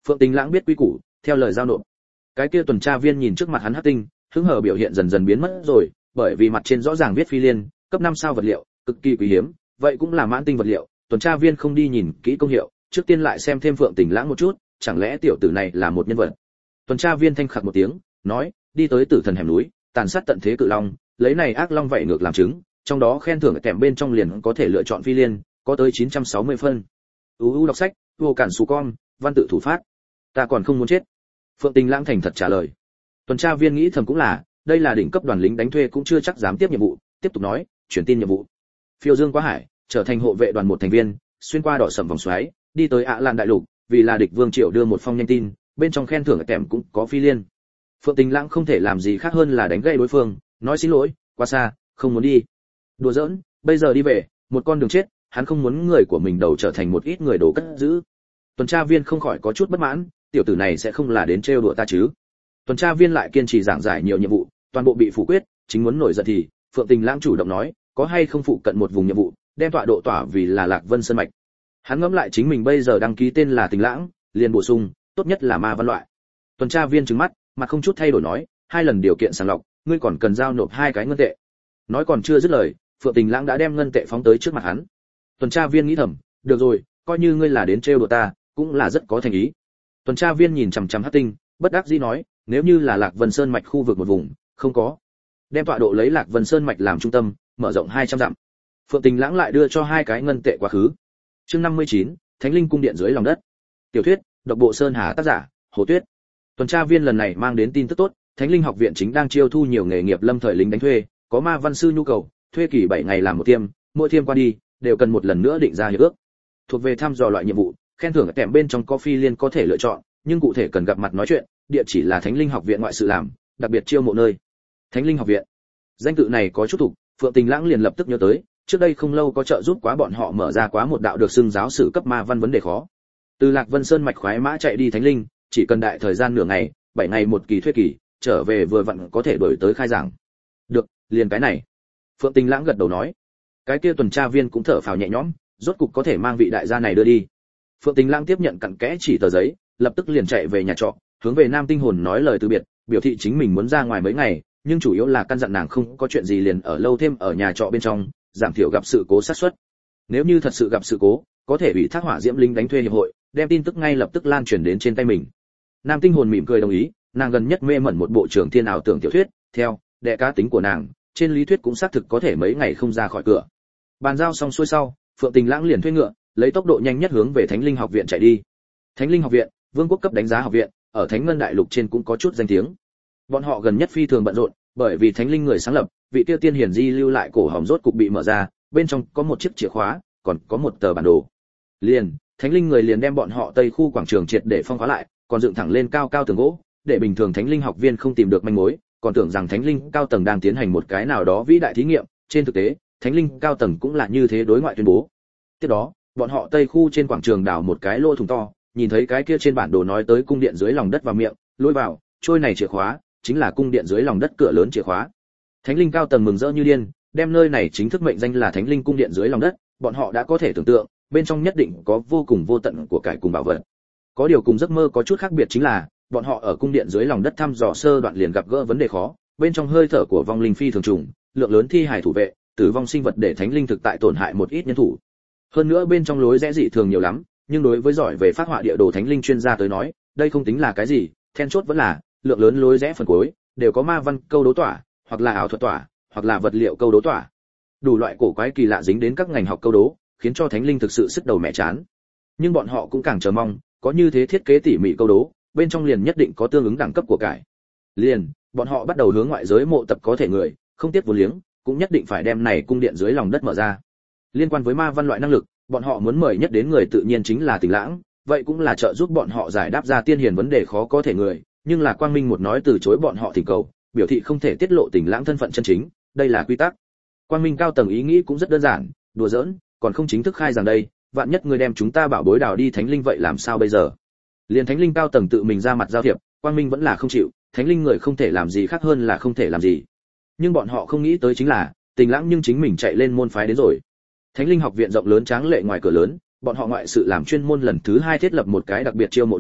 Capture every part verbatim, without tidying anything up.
Phượng Tình Lãng biết quy củ, theo lời giao nộp. Cái kia tuần tra viên nhìn trước mặt hắn hắc tinh, hứng hờ biểu hiện dần dần biến mất rồi, bởi vì mặt trên rõ ràng viết phi liên, cấp năm sao vật liệu, cực kỳ quý hiếm, vậy cũng là mãn tinh vật liệu. Tuần tra viên không đi nhìn kỹ công hiệu, trước tiên lại xem thêm Phượng Tình Lãng một chút, chẳng lẽ tiểu tử này là một nhân vật. Tuần tra viên thanh khặc một tiếng, nói, đi tới Tử Thần hẻm núi, tàn sát tận thế cự long, lấy này ác long vậy ngược làm chứng, trong đó khen thưởng kèm bên trong liền có thể lựa chọn phi liên, có tới chín trăm sáu mươi phân. u u đọc sách, vô cản sù con, văn tự thủ phát. Ta còn không muốn chết. Phượng Tình Lãng thành thật trả lời. Tuần tra viên nghĩ thầm cũng là, đây là đỉnh cấp đoàn lính đánh thuê cũng chưa chắc dám tiếp nhiệm vụ, tiếp tục nói, chuyển tin nhiệm vụ. Phiêu dương quá hải, trở thành hộ vệ đoàn một thành viên, xuyên qua đỏ sầm vòng xoáy, đi tới ạ Lan đại lục, vì là địch vương triệu đưa một phong nhanh tin, bên trong khen thưởng kèm cũng có phi liên. Phượng Tình Lãng không thể làm gì khác hơn là đánh gậy đối phương, nói xin lỗi, quá xa, không muốn đi. Đùa giỡn, bây giờ đi về, một con đường chết, hắn không muốn người của mình đầu trở thành một ít người đồ cất giữ. Tuần tra viên không khỏi có chút bất mãn, tiểu tử này sẽ không là đến trêu đùa ta chứ? Tuần tra viên lại kiên trì giảng giải nhiều nhiệm vụ, toàn bộ bị phủ quyết, chính muốn nổi giận thì Phượng Tình Lãng chủ động nói, có hay không phụ cận một vùng nhiệm vụ, đem tọa độ tỏa vì là Lạc Vân Sơn mạch. Hắn ngẫm lại chính mình bây giờ đăng ký tên là Tình Lãng, liền bổ sung, tốt nhất là ma văn loại. Tuần tra viên trừng mắt, mặt không chút thay đổi nói, hai lần điều kiện sàng lọc, ngươi còn cần giao nộp hai cái ngân tệ. Nói còn chưa dứt lời, Phượng Tình Lãng đã đem ngân tệ phóng tới trước mặt hắn. Tuần tra viên nghĩ thầm, được rồi, coi như ngươi là đến trêu đùa ta, cũng là rất có thành ý. Tuần tra viên nhìn chằm chằm Hắc Tinh, bất đắc dĩ nói, nếu như là Lạc Vân Sơn mạch khu vực một vùng, không có. Đem tọa độ lấy Lạc Vân Sơn mạch làm trung tâm, mở rộng hai trăm dặm. Phượng Tình Lãng lại đưa cho hai cái ngân tệ quá khứ. Chương năm mươi chín, Thánh Linh cung điện dưới lòng đất. Tiểu thuyết, độc bộ Sơn Hà tác giả, Hồ Tuyết. Tuần tra viên lần này mang đến tin tức tốt, Thánh Linh học viện chính đang chiêu thu nhiều nghề nghiệp lâm thời lính đánh thuê, có ma văn sư nhu cầu, thuê kỳ bảy ngày làm một tiêm, mỗi tiêm qua đi, đều cần một lần nữa định ra hiệp ước. Thuộc về thăm dò loại nhiệm vụ, khen thưởng kèm bên trong có phi liên có thể lựa chọn, nhưng cụ thể cần gặp mặt nói chuyện, địa chỉ là Thánh Linh học viện ngoại sự làm, đặc biệt chiêu mộ nơi. Thánh Linh học viện. Danh tự này có chút tục, Phượng Tình Lãng liền lập tức nhớ tới, trước đây không lâu có trợ giúp quá bọn họ mở ra quá một đạo được xưng giáo sử cấp ma văn vấn đề khó. Từ Lạc Vân Sơn mạch khoái mã chạy đi Thánh Linh, chỉ cần đại thời gian nửa ngày, bảy ngày một kỳ thuê kỳ, trở về vừa vặn có thể đổi tới khai giảng. Được, liền cái này. Phượng Tình Lãng gật đầu nói. Cái kia tuần tra viên cũng thở phào nhẹ nhõm, rốt cục có thể mang vị đại gia này đưa đi. Phượng Tình Lãng tiếp nhận cặn kẽ chỉ tờ giấy, lập tức liền chạy về nhà trọ, hướng về Nam Tinh Hồn nói lời từ biệt, biểu thị chính mình muốn ra ngoài mấy ngày, nhưng chủ yếu là căn dặn nàng không có chuyện gì liền ở lâu thêm ở nhà trọ bên trong, giảm thiểu gặp sự cố xác suất. Nếu như thật sự gặp sự cố, có thể ủy thác Hỏa Diễm lính đánh thuê hiệp hội, đem tin tức ngay lập tức lan truyền đến trên tay mình. Nam Tinh Hồn mỉm cười đồng ý, nàng gần nhất mê mẩn một bộ trường thiên ảo tưởng tiểu thuyết, theo đệ cá tính của nàng, trên lý thuyết cũng xác thực có thể mấy ngày không ra khỏi cửa. Bàn giao xong xuôi sau, Phượng Tình Lãng liền thuê ngựa, lấy tốc độ nhanh nhất hướng về Thánh Linh học viện chạy đi. Thánh Linh học viện, vương quốc cấp đánh giá học viện, ở Thánh Ngân đại lục trên cũng có chút danh tiếng. Bọn họ gần nhất phi thường bận rộn, bởi vì Thánh Linh người sáng lập, vị tiêu tiên hiển di lưu lại cổ hòm rốt cục bị mở ra, bên trong có một chiếc chìa khóa, còn có một tờ bản đồ. Liền, Thánh Linh người liền đem bọn họ tây khu quảng trường triệt để phong khóa lại, còn dựng thẳng lên cao cao tường gỗ, để bình thường Thánh Linh học viên không tìm được manh mối, còn tưởng rằng Thánh Linh cao tầng đang tiến hành một cái nào đó vĩ đại thí nghiệm, trên thực tế, Thánh Linh cao tầng cũng là như thế đối ngoại tuyên bố. Tiếp đó, bọn họ tây khu trên quảng trường đào một cái lỗ thủng to, nhìn thấy cái kia trên bản đồ nói tới cung điện dưới lòng đất vào miệng, lôi vào, trôi này chìa khóa, chính là cung điện dưới lòng đất cửa lớn chìa khóa. Thánh Linh cao tầng mừng rỡ như điên, đem nơi này chính thức mệnh danh là Thánh Linh cung điện dưới lòng đất, bọn họ đã có thể tưởng tượng, bên trong nhất định có vô cùng vô tận của cải cùng bảo vật. Có điều cùng giấc mơ có chút khác biệt chính là, bọn họ ở cung điện dưới lòng đất thăm dò sơ đoạn liền gặp gỡ vấn đề khó, bên trong hơi thở của vong linh phi thường trùng, lượng lớn thi hải thủ vệ, tử vong sinh vật để Thánh Linh thực tại tổn hại một ít nhân thủ. Hơn nữa bên trong lối rẽ dị thường nhiều lắm, nhưng đối với giỏi về phát họa địa đồ Thánh Linh chuyên gia tới nói, đây không tính là cái gì, then chốt vẫn là lượng lớn lối rẽ phần cuối đều có ma văn câu đấu tỏa, hoặc là ảo thuật tỏa, hoặc là vật liệu câu đấu tỏa. Đủ loại cổ quái kỳ lạ dính đến các ngành học câu đố, khiến cho Thánh Linh thực sự sức đầu mẹ chán. Nhưng bọn họ cũng càng chờ mong, có như thế thiết kế tỉ mỉ câu đố, bên trong liền nhất định có tương ứng đẳng cấp của cải. Liền, bọn họ bắt đầu hướng ngoại giới mộ tập có thể người, không tiếc vô liếng, cũng nhất định phải đem này cung điện dưới lòng đất mở ra. Liên quan với ma văn loại năng lực, bọn họ muốn mời nhất đến người tự nhiên chính là Tình Lãng, vậy cũng là trợ giúp bọn họ giải đáp ra tiên hiền vấn đề khó có thể người, nhưng là Quang Minh một nói từ chối bọn họ thỉnh cầu, biểu thị không thể tiết lộ Tình Lãng thân phận chân chính, đây là quy tắc. Quang Minh cao tầng ý nghĩ cũng rất đơn giản, đùa giỡn, còn không chính thức khai rằng đây, vạn nhất người đem chúng ta bảo bối đào đi Thánh Linh vậy làm sao bây giờ? Liên Thánh Linh cao tầng tự mình ra mặt giao thiệp, Quang Minh vẫn là không chịu, Thánh Linh người không thể làm gì khác hơn là không thể làm gì. Nhưng bọn họ không nghĩ tới chính là, Tình Lãng nhưng chính mình chạy lên môn phái đến rồi. Thánh Linh học viện rộng lớn tráng lệ ngoài cửa lớn, bọn họ ngoại sự làm chuyên môn lần thứ hai thiết lập một cái đặc biệt chiêu mộ nơi,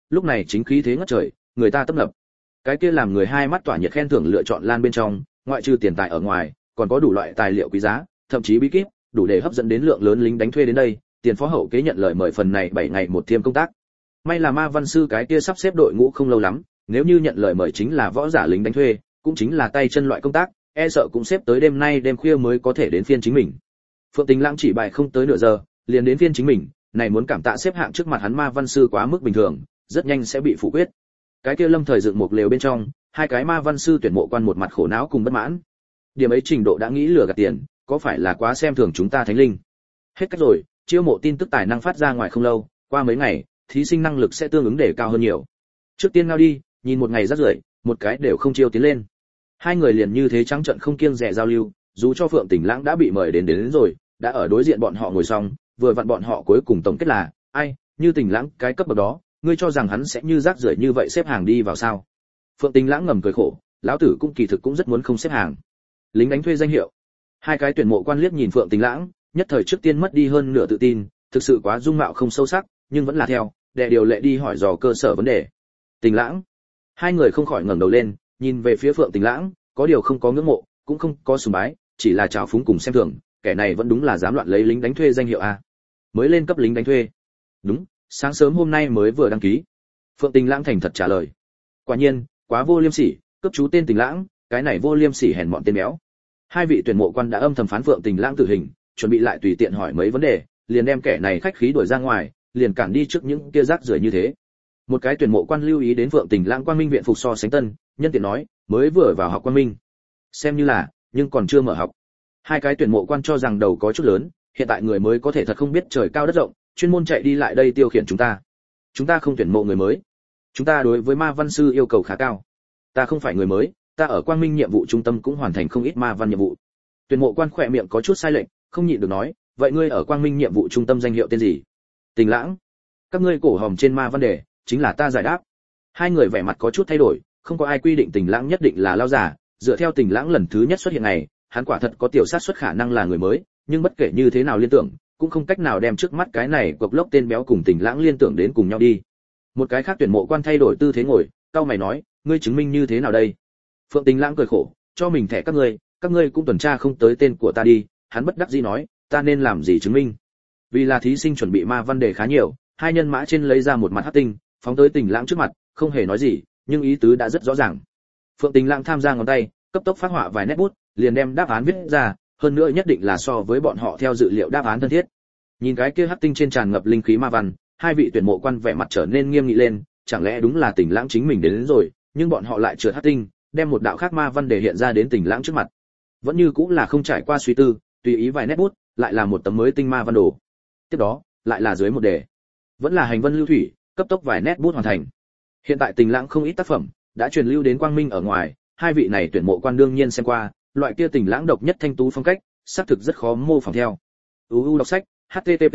lúc này chính khí thế ngất trời, người ta tấp nập. Cái kia làm người hai mắt tỏa nhiệt khen thưởng lựa chọn lan bên trong, ngoại trừ tiền tài ở ngoài, còn có đủ loại tài liệu quý giá, thậm chí bí kíp, đủ để hấp dẫn đến lượng lớn lính đánh thuê đến đây. Tiền phó hậu kế nhận lời mời phần này bảy ngày một thiêm công tác. May là ma văn sư cái kia sắp xếp đội ngũ không lâu lắm, nếu như nhận lời mời chính là võ giả lính đánh thuê, cũng chính là tay chân loại công tác, e sợ cũng xếp tới đêm nay đêm khuya mới có thể đến phiên chính mình. Phượng Tình Lãng chỉ bài không tới nửa giờ, liền đến phiên chính mình, này muốn cảm tạ xếp hạng trước mặt hắn ma văn sư quá mức bình thường, rất nhanh sẽ bị phủ quyết. Cái kia Lâm Thời dựng một lều bên trong, hai cái ma văn sư tuyển mộ quan một mặt khổ não cùng bất mãn. Điểm ấy trình độ đã nghĩ lừa gạt tiền, có phải là quá xem thường chúng ta thánh linh? Hết cách rồi, chiêu mộ tin tức tài năng phát ra ngoài không lâu, qua mấy ngày, thí sinh năng lực sẽ tương ứng để cao hơn nhiều. Trước tiên ngao đi, nhìn một ngày rất rưởi, một cái đều không chiêu tiến lên. Hai người liền như thế trắng trợn không kiêng dè giao lưu, dù cho Phượng Tình Lãng đã bị mời đến đến, đến rồi, đã ở đối diện bọn họ ngồi xong, vừa vặn bọn họ cuối cùng tổng kết là, ai, như Tình Lãng cái cấp bậc đó, ngươi cho rằng hắn sẽ như rác rưởi như vậy xếp hàng đi vào sao? Phượng Tình Lãng ngầm cười khổ, lão tử cũng kỳ thực cũng rất muốn không xếp hàng. Lính đánh thuê danh hiệu. Hai cái tuyển mộ quan liếc nhìn Phượng Tình Lãng, nhất thời trước tiên mất đi hơn nửa tự tin, thực sự quá dung mạo không sâu sắc, nhưng vẫn là theo, đệ điều lệ đi hỏi dò cơ sở vấn đề. Tình Lãng. Hai người không khỏi ngẩng đầu lên, nhìn về phía Phượng Tình Lãng, có điều không có ngưỡng mộ, cũng không có sùng bái, chỉ là trào phúng cùng xem thường, kẻ này vẫn đúng là dám loạn lấy lính đánh thuê danh hiệu a. Mới lên cấp lính đánh thuê. Đúng, sáng sớm hôm nay mới vừa đăng ký. Phượng Tình Lãng thành thật trả lời. Quả nhiên, quá vô liêm sỉ, cấp chú tên Tình Lãng, cái này vô liêm sỉ hèn mọn tên béo. Hai vị tuyển mộ quan đã âm thầm phán Phượng Tình Lãng tử hình, chuẩn bị lại tùy tiện hỏi mấy vấn đề, liền đem kẻ này khách khí đuổi ra ngoài, liền cản đi trước những kia rác rưởi như thế. Một cái tuyển mộ quan lưu ý đến Phượng Tình Lãng Quang Minh viện phục so sánh tân, nhân tiện nói, mới vừa vào học Quang Minh, xem như là, nhưng còn chưa mở học. Hai cái tuyển mộ quan cho rằng đầu có chút lớn, hiện tại người mới có thể thật không biết trời cao đất rộng, chuyên môn chạy đi lại đây tiêu khiển chúng ta. Chúng ta không tuyển mộ người mới. Chúng ta đối với ma văn sư yêu cầu khá cao. Ta không phải người mới, ta ở Quang Minh nhiệm vụ trung tâm cũng hoàn thành không ít ma văn nhiệm vụ. Tuyển mộ quan khỏe miệng có chút sai lệch, không nhịn được nói, vậy ngươi ở Quang Minh nhiệm vụ trung tâm danh hiệu tên gì? Tình Lãng. Các ngươi cổ hòm trên ma văn đề, chính là ta giải đáp. Hai người vẻ mặt có chút thay đổi, không có ai quy định Tình Lãng nhất định là lao giả, dựa theo Tình Lãng lần thứ nhất xuất hiện này, hắn quả thật có tiểu sát xuất khả năng là người mới, nhưng bất kể như thế nào liên tưởng, cũng không cách nào đem trước mắt cái này cục lốc tên béo cùng Tình Lãng liên tưởng đến cùng nhau đi. Một cái khác tuyển mộ quan thay đổi tư thế ngồi, cau mày nói, ngươi chứng minh như thế nào đây? Phượng Tình Lãng cười khổ, cho mình thẻ các ngươi, các ngươi cũng tuần tra không tới tên của ta đi. Hắn bất đắc dĩ nói, ta nên làm gì chứng minh? Vì là thí sinh chuẩn bị ma văn đề khá nhiều, hai nhân mã trên lấy ra một mặt hắc tinh, phóng tới Tình Lãng trước mặt, không hề nói gì, nhưng ý tứ đã rất rõ ràng. Phượng Tình Lãng tham gia ngón tay, cấp tốc phát họa vài nét bút, liền đem đáp án viết ra, hơn nữa nhất định là so với bọn họ theo dự liệu đáp án thân thiết. Nhìn cái kia hắc tinh trên tràn ngập linh khí ma văn, hai vị tuyển mộ quan vẻ mặt trở nên nghiêm nghị lên, chẳng lẽ đúng là Tình Lãng chính mình đến, đến rồi, nhưng bọn họ lại trượt hắc tinh, đem một đạo khác ma văn đề hiện ra đến Tình Lãng trước mặt. Vẫn như cũng là không trải qua suy tư, tùy ý vài nét bút, lại là một tấm mới tinh ma văn đồ. Tiếp đó, lại là dưới một đề, vẫn là hành vân lưu thủy, cấp tốc vài nét bút hoàn thành. Hiện tại Tình Lãng không ít tác phẩm đã truyền lưu đến Quang Minh ở ngoài, hai vị này tuyển mộ quan đương nhiên xem qua, loại kia Tình Lãng độc nhất thanh tú phong cách, xác thực rất khó mô phỏng theo. u u đọc sách http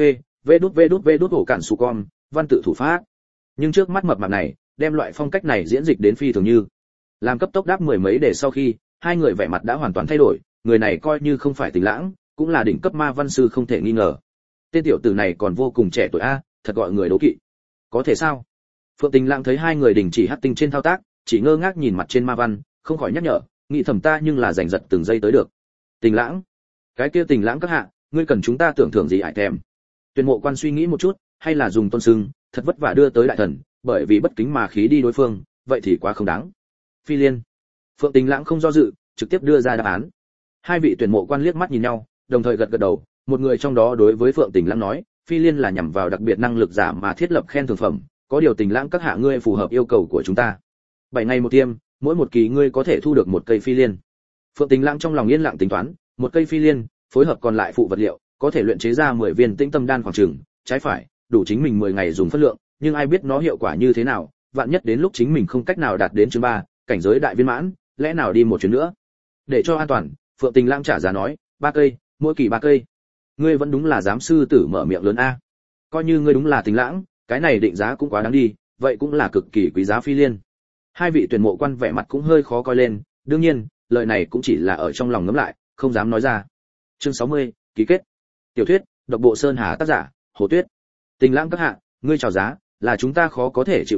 vđvđvđ cản su com văn tự thủ pháp. Nhưng trước mắt mập mạp này, đem loại phong cách này diễn dịch đến phi thường như. Làm cấp tốc đáp mười mấy đề sau khi, hai người vẻ mặt đã hoàn toàn thay đổi, người này coi như không phải Tình Lãng, cũng là đỉnh cấp ma văn sư không thể nghi ngờ. Tên tiểu tử này còn vô cùng trẻ tuổi a, thật gọi người đố kỵ. Có thể sao? Phượng Tình Lãng thấy hai người đình chỉ hắc tinh trên thao tác, chỉ ngơ ngác nhìn mặt trên ma văn, không khỏi nhắc nhở, nghĩ thầm ta nhưng là giành giật từng giây tới được. Tình Lãng, cái kia Tình Lãng các hạ, ngươi cần chúng ta tưởng thưởng gì ải thèm? Tuyển mộ quan suy nghĩ một chút, hay là dùng tôn sưng, thật vất vả đưa tới đại thần, bởi vì bất kính mà khí đi đối phương, vậy thì quá không đáng. Phi Liên. Phượng Tình Lãng không do dự, trực tiếp đưa ra đáp án. Hai vị tuyển mộ quan liếc mắt nhìn nhau, đồng thời gật gật đầu, một người trong đó đối với Phượng Tình Lãng nói, Phi Liên là nhằm vào đặc biệt năng lực giả mà thiết lập khen thưởng phẩm, có điều Tình Lãng các hạ ngươi phù hợp yêu cầu của chúng ta. Bảy ngày một tiêm, mỗi một kỳ ngươi có thể thu được một cây Phi Liên. Phượng Tình Lãng trong lòng yên lặng tính toán, một cây Phi Liên, phối hợp còn lại phụ vật liệu, có thể luyện chế ra mười viên Tĩnh Tâm đan khoảng chừng, trái phải, đủ chính mình mười ngày dùng phân lượng, nhưng ai biết nó hiệu quả như thế nào, vạn nhất đến lúc chính mình không cách nào đạt đến chương ba, cảnh giới đại viên mãn, lẽ nào đi một chuyến nữa. Để cho an toàn, Phượng Tình Lãng trả giá nói, ba cây, mỗi kỳ ba cây. Ngươi vẫn đúng là dám sư tử mở miệng lớn a. Coi như ngươi đúng là Tình Lãng, cái này định giá cũng quá đáng đi, vậy cũng là cực kỳ quý giá Phi Liên. Hai vị tuyển mộ quan vẻ mặt cũng hơi khó coi lên, đương nhiên, lời này cũng chỉ là ở trong lòng ngấm lại, không dám nói ra. Chương sáu mươi, ký kết. Tiểu thuyết, độc bộ Sơn Hà tác giả, Hồ Tuyết. Tình Lãng các hạ, ngươi chào giá, là chúng ta khó có thể chịu đựng,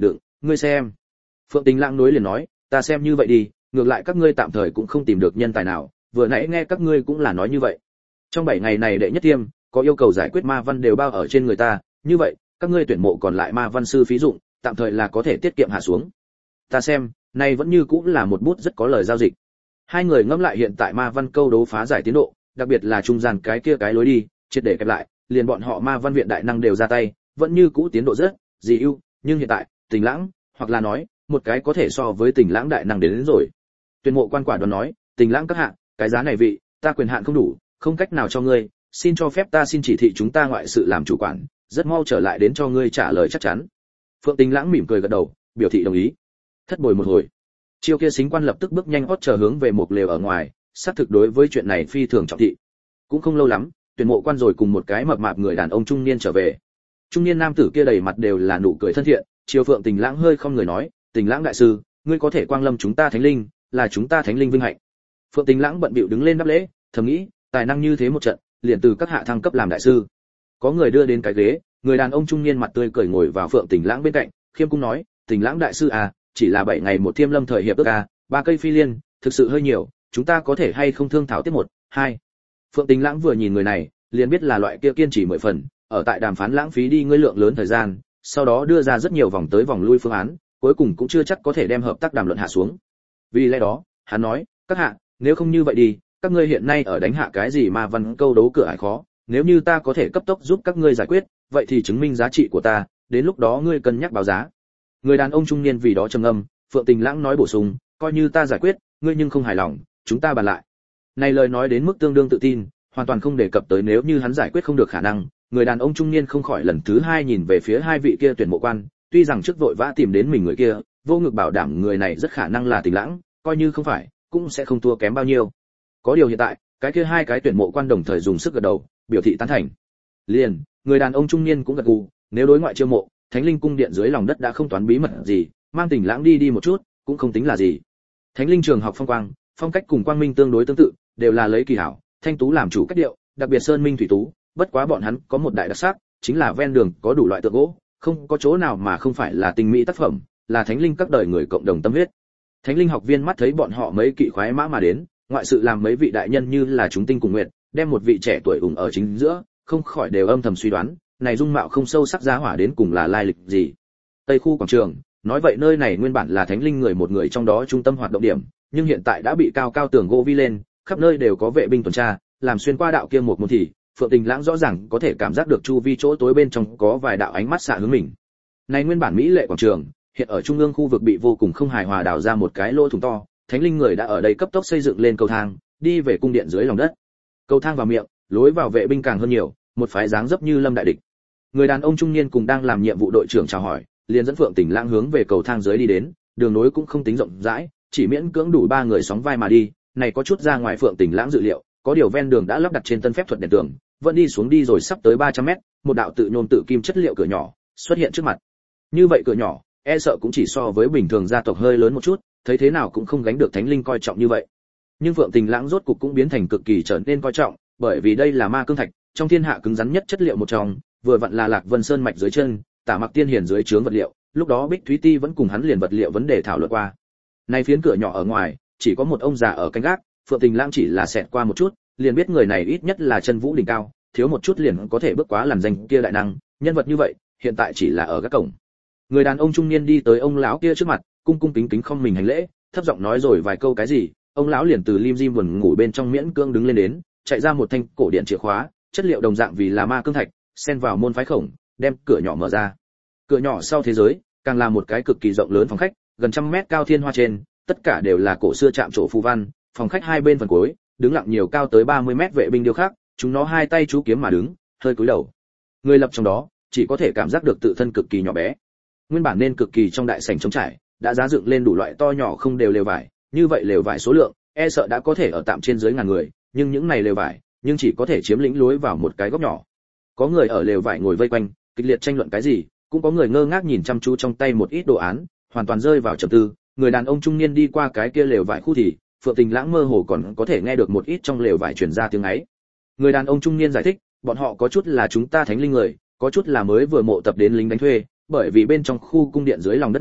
ngươi xem. Phượng Tình Lãng nối liền nói, ta xem như vậy đi, ngược lại các ngươi tạm thời cũng không tìm được nhân tài nào, vừa nãy nghe các ngươi cũng là nói như vậy. Trong bảy ngày này đệ nhất tiêm, có yêu cầu giải quyết ma văn đều bao ở trên người ta, như vậy, các ngươi tuyển mộ còn lại ma văn sư phí dụng, tạm thời là có thể tiết kiệm hạ xuống. Ta xem, này vẫn như cũng là một bút rất có lời giao dịch. Hai người ngẫm lại hiện tại ma văn câu đấu phá giải tiến độ, đặc biệt là trung gian cái kia cái lối đi, triệt để kẹp lại, liền bọn họ ma văn viện đại năng đều ra tay, vẫn như cũ tiến độ rất gì ưu, nhưng hiện tại, Tình Lãng, hoặc là nói, một cái có thể so với Tình Lãng đại năng đến, đến rồi. Tuyển mộ quan quả đoán nói, Tình Lãng các hạ, cái giá này vị, ta quyền hạn không đủ, không cách nào cho ngươi, xin cho phép ta xin chỉ thị chúng ta ngoại sự làm chủ quản, rất mau trở lại đến cho ngươi trả lời chắc chắn. Phượng Tình Lãng mỉm cười gật đầu, biểu thị đồng ý. Thất bồi một hồi, chiêu kia xính quan lập tức bước nhanh hót chờ hướng về một lều ở ngoài, xác thực đối với chuyện này phi thường trọng thị. Cũng không lâu lắm, tuyển mộ quan rồi cùng một cái mập mạp người đàn ông trung niên trở về. Trung niên nam tử kia đầy mặt đều là nụ cười thân thiện, chiều Phượng Tình Lãng hơi không người nói, Tình Lãng đại sư, ngươi có thể quang lâm chúng ta thánh linh, là chúng ta thánh linh vinh hạnh. Phượng Tình Lãng bận bịu đứng lên đáp lễ, thầm nghĩ, tài năng như thế một trận, liền từ các hạ thăng cấp làm đại sư. Có người đưa đến cái ghế, người đàn ông trung niên mặt tươi cười ngồi vào Phượng Tình Lãng bên cạnh, khiêm cung nói, Tình Lãng đại sư à, chỉ là bảy ngày một thiêm lâm thời hiệp ước à, ba cây phi liên, thực sự hơi nhiều, chúng ta có thể hay không thương thảo tiếp một, hai. Phượng Tình Lãng vừa nhìn người này, liền biết là loại kia kiên trì mười phần, ở tại đàm phán lãng phí đi ngươi lượng lớn thời gian, sau đó đưa ra rất nhiều vòng tới vòng lui phương án, cuối cùng cũng chưa chắc có thể đem hợp tác đàm luận hạ xuống. Vì lẽ đó, hắn nói, các hạ, nếu không như vậy đi, các ngươi hiện nay ở đánh hạ cái gì mà văn câu đấu cửa ải khó, nếu như ta có thể cấp tốc giúp các ngươi giải quyết, vậy thì chứng minh giá trị của ta, đến lúc đó ngươi cân nhắc báo giá. Người đàn ông trung niên vì đó trầm ngâm, Phượng Tình Lãng nói bổ sung, coi như ta giải quyết, ngươi nhưng không hài lòng, chúng ta bàn lại. Này lời nói đến mức tương đương tự tin, hoàn toàn không đề cập tới nếu như hắn giải quyết không được khả năng. Người đàn ông trung niên không khỏi lần thứ hai nhìn về phía hai vị kia tuyển mộ quan, tuy rằng trước vội vã tìm đến mình người kia, vô ngực bảo đảm người này rất khả năng là Tình Lãng, coi như không phải, cũng sẽ không thua kém bao nhiêu. Có điều hiện tại, cái kia hai cái tuyển mộ quan đồng thời dùng sức gật đầu, biểu thị tán thành. Liền, người đàn ông trung niên cũng gật gù, nếu đối ngoại chiêu mộ, Thánh Linh cung điện dưới lòng đất đã không toán bí mật gì, mang Tình Lãng đi đi một chút, cũng không tính là gì. Thánh Linh trường học phong quang, phong cách cùng Quang Minh tương đối tương tự, đều là lấy kỳ hảo, thanh tú làm chủ cách điệu, đặc biệt sơn minh thủy tú, bất quá bọn hắn có một đại đặc sắc, chính là ven đường có đủ loại tượng gỗ, không có chỗ nào mà không phải là tinh mỹ tác phẩm, là Thánh Linh các đời người cộng đồng tâm huyết. Thánh Linh học viên mắt thấy bọn họ mấy kỵ khoái mã mà đến, ngoại sự làm mấy vị đại nhân như là chúng tinh cùng nguyệt, đem một vị trẻ tuổi ủng ở chính giữa, không khỏi đều âm thầm suy đoán, này dung mạo không sâu sắc giá hỏa đến cùng là lai lịch gì. Tây khu quảng trường, nói vậy nơi này nguyên bản là Thánh Linh người một người trong đó trung tâm hoạt động điểm, nhưng hiện tại đã bị cao cao tường gỗ vi lên, khắp nơi đều có vệ binh tuần tra, làm xuyên qua đạo kia một môn thì, Phượng Tình Lãng rõ ràng có thể cảm giác được chu vi chỗ tối bên trong có vài đạo ánh mắt xạ hướng mình. Này nguyên bản mỹ lệ quảng trường, hiện ở trung ương khu vực bị vô cùng không hài hòa đào ra một cái lỗ thủng to, Thánh Linh người đã ở đây cấp tốc xây dựng lên cầu thang, đi về cung điện dưới lòng đất. Cầu thang vào miệng, lối vào vệ binh càng hơn nhiều, một phái dáng dấp như lâm đại địch. Người đàn ông trung niên cùng đang làm nhiệm vụ đội trưởng chào hỏi, liền dẫn Phượng Tình Lãng hướng về cầu thang dưới đi đến, đường nối cũng không tính rộng rãi, chỉ miễn cưỡng đủ ba người sóng vai mà đi, này có chút ra ngoài Phượng Tình Lãng dự liệu, có điều ven đường đã lắp đặt trên tân phép thuật đèn tường, vẫn đi xuống đi rồi sắp tới ba trăm mét, một đạo tự nhôm tự kim chất liệu cửa nhỏ xuất hiện trước mặt. Như vậy cửa nhỏ, e sợ cũng chỉ so với bình thường gia tộc hơi lớn một chút, thấy thế nào cũng không gánh được Thánh Linh coi trọng như vậy. Nhưng Phượng Tình Lãng rốt cục cũng biến thành cực kỳ trở nên coi trọng, bởi vì đây là ma cương thạch, trong thiên hạ cứng rắn nhất chất liệu một trong, vừa vặn là Lạc Vân Sơn mạch dưới chân, Tả Mặc Tiên Hiển dưới trướng vật liệu, lúc đó Bích Thúy Ti vẫn cùng hắn liền vật liệu vấn đề thảo luận qua. Nay phiến cửa nhỏ ở ngoài, chỉ có một ông già ở canh gác, Phượng Tình Lãng chỉ là xẹt qua một chút, liền biết người này ít nhất là chân vũ đỉnh cao, thiếu một chút liền có thể bước quá làn danh kia đại năng, nhân vật như vậy, hiện tại chỉ là ở các cổng. Người đàn ông trung niên đi tới ông lão kia trước mặt, cung cung kính kính không mình hành lễ, thấp giọng nói rồi vài câu cái gì, ông lão liền từ lim dim buồn ngủ bên trong miễn cương đứng lên đến, chạy ra một thanh cổ điện chìa khóa, chất liệu đồng dạng vì là ma cương thạch, xen vào môn phái khổng, đem cửa nhỏ mở ra. Cửa nhỏ sau thế giới, càng là một cái cực kỳ rộng lớn phòng khách, gần trăm mét cao thiên hoa trên, tất cả đều là cổ xưa chạm trổ phù văn, phòng khách hai bên phần cuối, đứng lặng nhiều cao tới ba mươi mét vệ binh điêu khắc, chúng nó hai tay chú kiếm mà đứng, hơi cúi đầu. Người lập trong đó, chỉ có thể cảm giác được tự thân cực kỳ nhỏ bé. Nguyên bản nên cực kỳ trong đại sảnh trống trải, đã giá dựng lên đủ loại to nhỏ không đều lều vải, như vậy lều vải số lượng, e sợ đã có thể ở tạm trên dưới ngàn người, nhưng những này lều vải, nhưng chỉ có thể chiếm lĩnh lối vào một cái góc nhỏ. Có người ở lều vải ngồi vây quanh, kịch liệt tranh luận cái gì, cũng có người ngơ ngác nhìn chăm chú trong tay một ít đồ án, hoàn toàn rơi vào trầm tư. Người đàn ông trung niên đi qua cái kia lều vải khu thì, Phượng Tình Lãng mơ hồ còn có thể nghe được một ít trong lều vải truyền ra tiếng ấy. Người đàn ông trung niên giải thích, bọn họ có chút là chúng ta Thánh Linh người, có chút là mới vừa mộ tập đến lính đánh thuê, bởi vì bên trong khu cung điện dưới lòng đất này,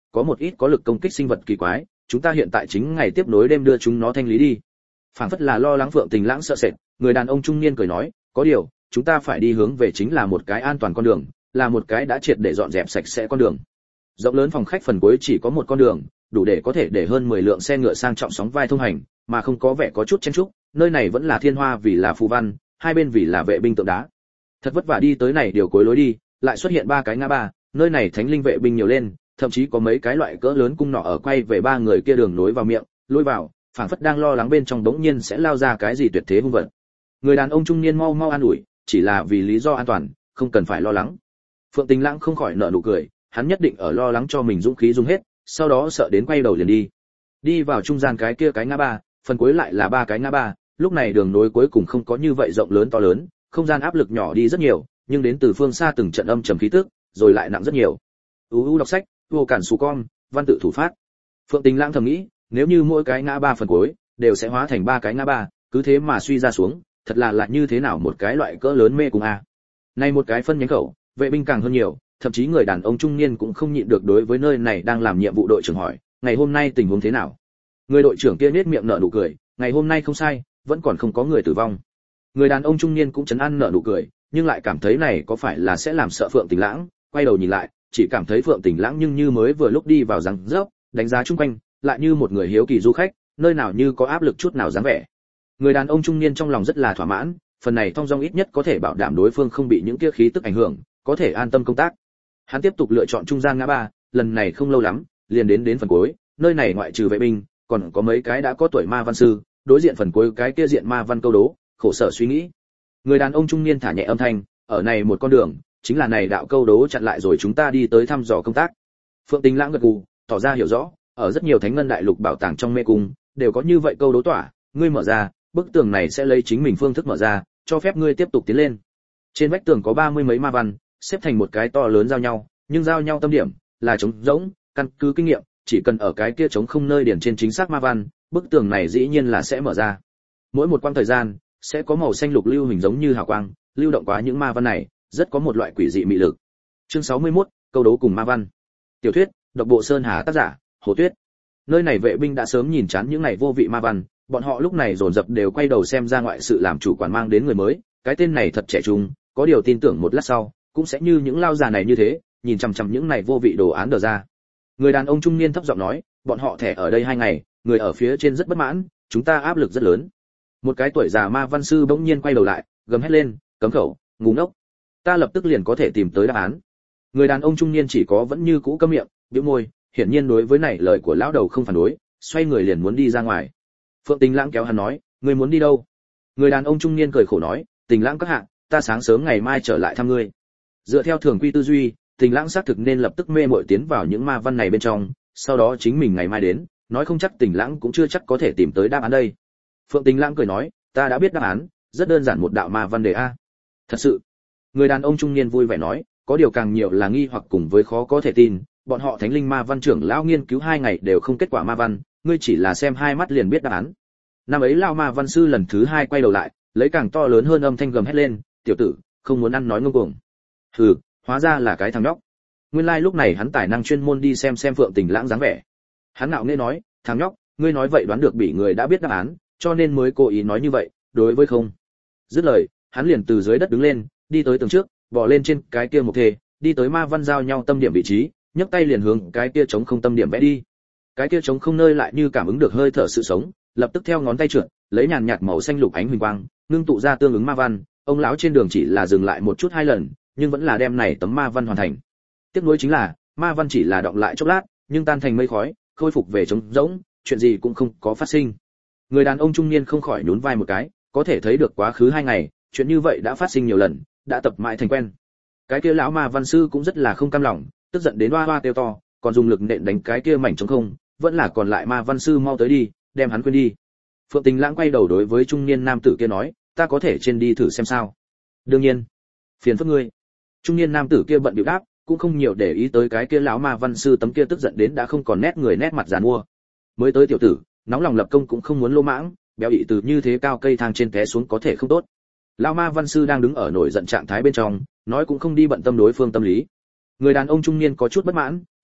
có một ít có lực công kích sinh vật kỳ quái, chúng ta hiện tại chính ngày tiếp nối đêm đưa chúng nó thanh lý đi. Phảng phất là lo lắng Phượng Tình Lãng sợ sệt, người đàn ông trung niên cười nói, có điều, chúng ta phải đi hướng về chính là một cái an toàn con đường, là một cái đã triệt để dọn dẹp sạch sẽ con đường. Rộng lớn phòng khách phần cuối chỉ có một con đường, đủ để có thể để hơn mười lượng xe ngựa sang trọng sóng vai thông hành, mà không có vẻ có chút chen chúc, nơi này vẫn là thiên hoa vì là phù văn, hai bên vì là vệ binh tượng đá. Thật vất vả đi tới này điều cuối lối đi, lại xuất hiện ba cái ngã ba, nơi này thánh linh vệ binh nhiều lên, thậm chí có mấy cái loại cỡ lớn cung nỏ ở quay về ba người kia đường nối vào miệng, lôi vào, phảng phất đang lo lắng bên trong đống nhiên sẽ lao ra cái gì tuyệt thế hung vật. Người đàn ông trung niên mau mau an ủi, chỉ là vì lý do an toàn, không cần phải lo lắng. Phượng Tình Lãng không khỏi nở nụ cười, hắn nhất định ở lo lắng cho mình dũng khí dùng hết, sau đó sợ đến quay đầu liền đi. Đi vào trung gian cái kia cái ngã ba, phần cuối lại là ba cái ngã ba, lúc này đường nối cuối cùng không có như vậy rộng lớn to lớn, không gian áp lực nhỏ đi rất nhiều, nhưng đến từ phương xa từng trận âm trầm khí tức, rồi lại nặng rất nhiều. U u đọc sách, vô cản sù con, văn tự thủ phát. Phượng Tình Lãng thầm nghĩ, nếu như mỗi cái ngã ba phần cuối đều sẽ hóa thành ba cái ngã ba, cứ thế mà suy ra xuống, thật là lại như thế nào một cái loại cỡ lớn mê cùng a. Này một cái phân nhánh khẩu, vệ binh càng hơn nhiều, thậm chí người đàn ông trung niên cũng không nhịn được đối với nơi này đang làm nhiệm vụ đội trưởng hỏi, ngày hôm nay tình huống thế nào? Người đội trưởng kia nhếch miệng nở nụ cười, ngày hôm nay không sai, vẫn còn không có người tử vong. Người đàn ông trung niên cũng chấn an nở nụ cười, nhưng lại cảm thấy này có phải là sẽ làm sợ Phượng Tình Lãng, quay đầu nhìn lại, chỉ cảm thấy Phượng Tình Lãng nhưng như mới vừa lúc đi vào răng rớp, đánh giá chung quanh, lại như một người hiếu kỳ du khách, nơi nào như có áp lực chút nào dáng vẻ. Người đàn ông trung niên trong lòng rất là thỏa mãn, phần này thông dong ít nhất có thể bảo đảm đối phương không bị những kia khí tức ảnh hưởng, có thể an tâm công tác. Hắn tiếp tục lựa chọn trung gian ngã ba, lần này không lâu lắm, liền đến đến phần cuối, nơi này ngoại trừ vệ binh, còn có mấy cái đã có tuổi ma văn sư, đối diện phần cuối cái kia diện ma văn câu đố, khổ sở suy nghĩ. Người đàn ông trung niên thả nhẹ âm thanh, ở này một con đường, chính là này đạo câu đố chặn lại rồi chúng ta đi tới thăm dò công tác. Phượng Tình Lãng gật gù, tỏ ra hiểu rõ, ở rất nhiều thánh ngân đại lục bảo tàng trong mê cung, đều có như vậy câu đố tỏa, ngươi mở ra, bức tường này sẽ lấy chính mình phương thức mở ra, cho phép ngươi tiếp tục tiến lên. Trên vách tường có ba mươi mấy ma văn, xếp thành một cái to lớn giao nhau, nhưng giao nhau tâm điểm là trống rỗng, căn cứ kinh nghiệm, chỉ cần ở cái kia trống không nơi điển trên chính xác ma văn, bức tường này dĩ nhiên là sẽ mở ra. Mỗi một quang thời gian sẽ có màu xanh lục lưu hình giống như hào quang, lưu động qua những ma văn này, rất có một loại quỷ dị mị lực. Chương sáu mươi mốt, câu đố cùng ma văn. Tiểu thuyết, độc bộ Sơn Hà tác giả, Hồ Tuyết. Nơi này vệ binh đã sớm nhìn chán những này vô vị ma văn, bọn họ lúc này dồn dập đều quay đầu xem ra ngoại sự làm chủ quản mang đến người mới, cái tên này thật trẻ trung, có điều tin tưởng một lát sau, cũng sẽ như những lao già này như thế, nhìn chằm chằm những này vô vị đồ án đờ ra. Người đàn ông trung niên thấp giọng nói, bọn họ thẻ ở đây hai ngày, người ở phía trên rất bất mãn, chúng ta áp lực rất lớn. Một cái tuổi già ma văn sư bỗng nhiên quay đầu lại, gầm hét lên, cấm khẩu, ngu ngốc. Ta lập tức liền có thể tìm tới đáp án. Người đàn ông trung niên chỉ có vẫn như cũ câm miệng, bĩu môi, hiển nhiên đối với này lời của lão đầu không phản đối, xoay người liền muốn đi ra ngoài. Phượng Tình Lãng kéo hắn nói, ngươi muốn đi đâu? Người đàn ông trung niên cười khổ nói, Tình Lãng các hạ, ta sáng sớm ngày mai trở lại thăm ngươi. Dựa theo thường quy tư duy, Tình Lãng xác thực nên lập tức mê muội tiến vào những ma văn này bên trong, sau đó chính mình ngày mai đến, nói không chắc Tình Lãng cũng chưa chắc có thể tìm tới đáp án đây. Phượng Tình Lãng cười nói, ta đã biết đáp án, rất đơn giản một đạo ma văn đề a. Thật sự? Người đàn ông trung niên vui vẻ nói, có điều càng nhiều là nghi hoặc cùng với khó có thể tin, bọn họ thánh linh ma văn trưởng lão nghiên cứu hai ngày đều không kết quả ma văn, ngươi chỉ là xem hai mắt liền biết đáp án. Năm ấy lão ma văn sư lần thứ hai quay đầu lại, lấy càng to lớn hơn âm thanh gầm hét lên, tiểu tử, không muốn ăn nói ngông cuồng. Hừ, hóa ra là cái thằng nhóc. Nguyên lai like lúc này hắn tài năng chuyên môn đi xem xem Phượng Tình Lãng dáng vẻ. Hắn nạo nghễ nói, thằng nhóc, ngươi nói vậy đoán được bị người đã biết đáp án, cho nên mới cố ý nói như vậy, đối với không. Dứt lời, hắn liền từ dưới đất đứng lên, đi tới tường trước, bò lên trên cái kia một thề, đi tới ma văn giao nhau tâm điểm vị trí, nhấc tay liền hướng cái kia trống không tâm điểm vẽ đi. Cái kia trống không nơi lại như cảm ứng được hơi thở sự sống, lập tức theo ngón tay trượt, lấy nhàn nhạt màu xanh lục ánh huỳnh quang, ngưng tụ ra tương ứng ma văn. Ông lão trên đường chỉ là dừng lại một chút hai lần, nhưng vẫn là đem này tấm ma văn hoàn thành. Tiếc nuối chính là, ma văn chỉ là đọng lại chốc lát, nhưng tan thành mây khói, khôi phục về trống rỗng, chuyện gì cũng không có phát sinh. Người đàn ông trung niên không khỏi nhún vai một cái, có thể thấy được quá khứ hai ngày, chuyện như vậy đã phát sinh nhiều lần, đã tập mãi thành quen. Cái kia lão ma văn sư cũng rất là không cam lòng, tức giận đến oa oa kêu to, còn dùng lực nện đánh cái kia mảnh trống không, vẫn là còn lại ma văn sư mau tới đi, đem hắn quên đi. Phượng Tình Lãng quay đầu đối với trung niên nam tử kia nói, ta có thể trên đi thử xem sao? Đương nhiên. Phiền phức ngươi. Trung niên nam tử kia bận bịu đáp, cũng không nhiều để ý tới cái kia lão ma văn sư tấm kia tức giận đến đã không còn nét người nét mặt giàn mua. Mới tới tiểu tử, nóng lòng lập công cũng không muốn lô mãng, béo ị từ như thế cao cây thang trên té xuống có thể không tốt. Lão ma văn sư đang đứng ở nổi giận trạng thái bên trong, nói cũng không đi bận tâm đối phương tâm lý. Người đàn ông trung niên có chút bất mãn,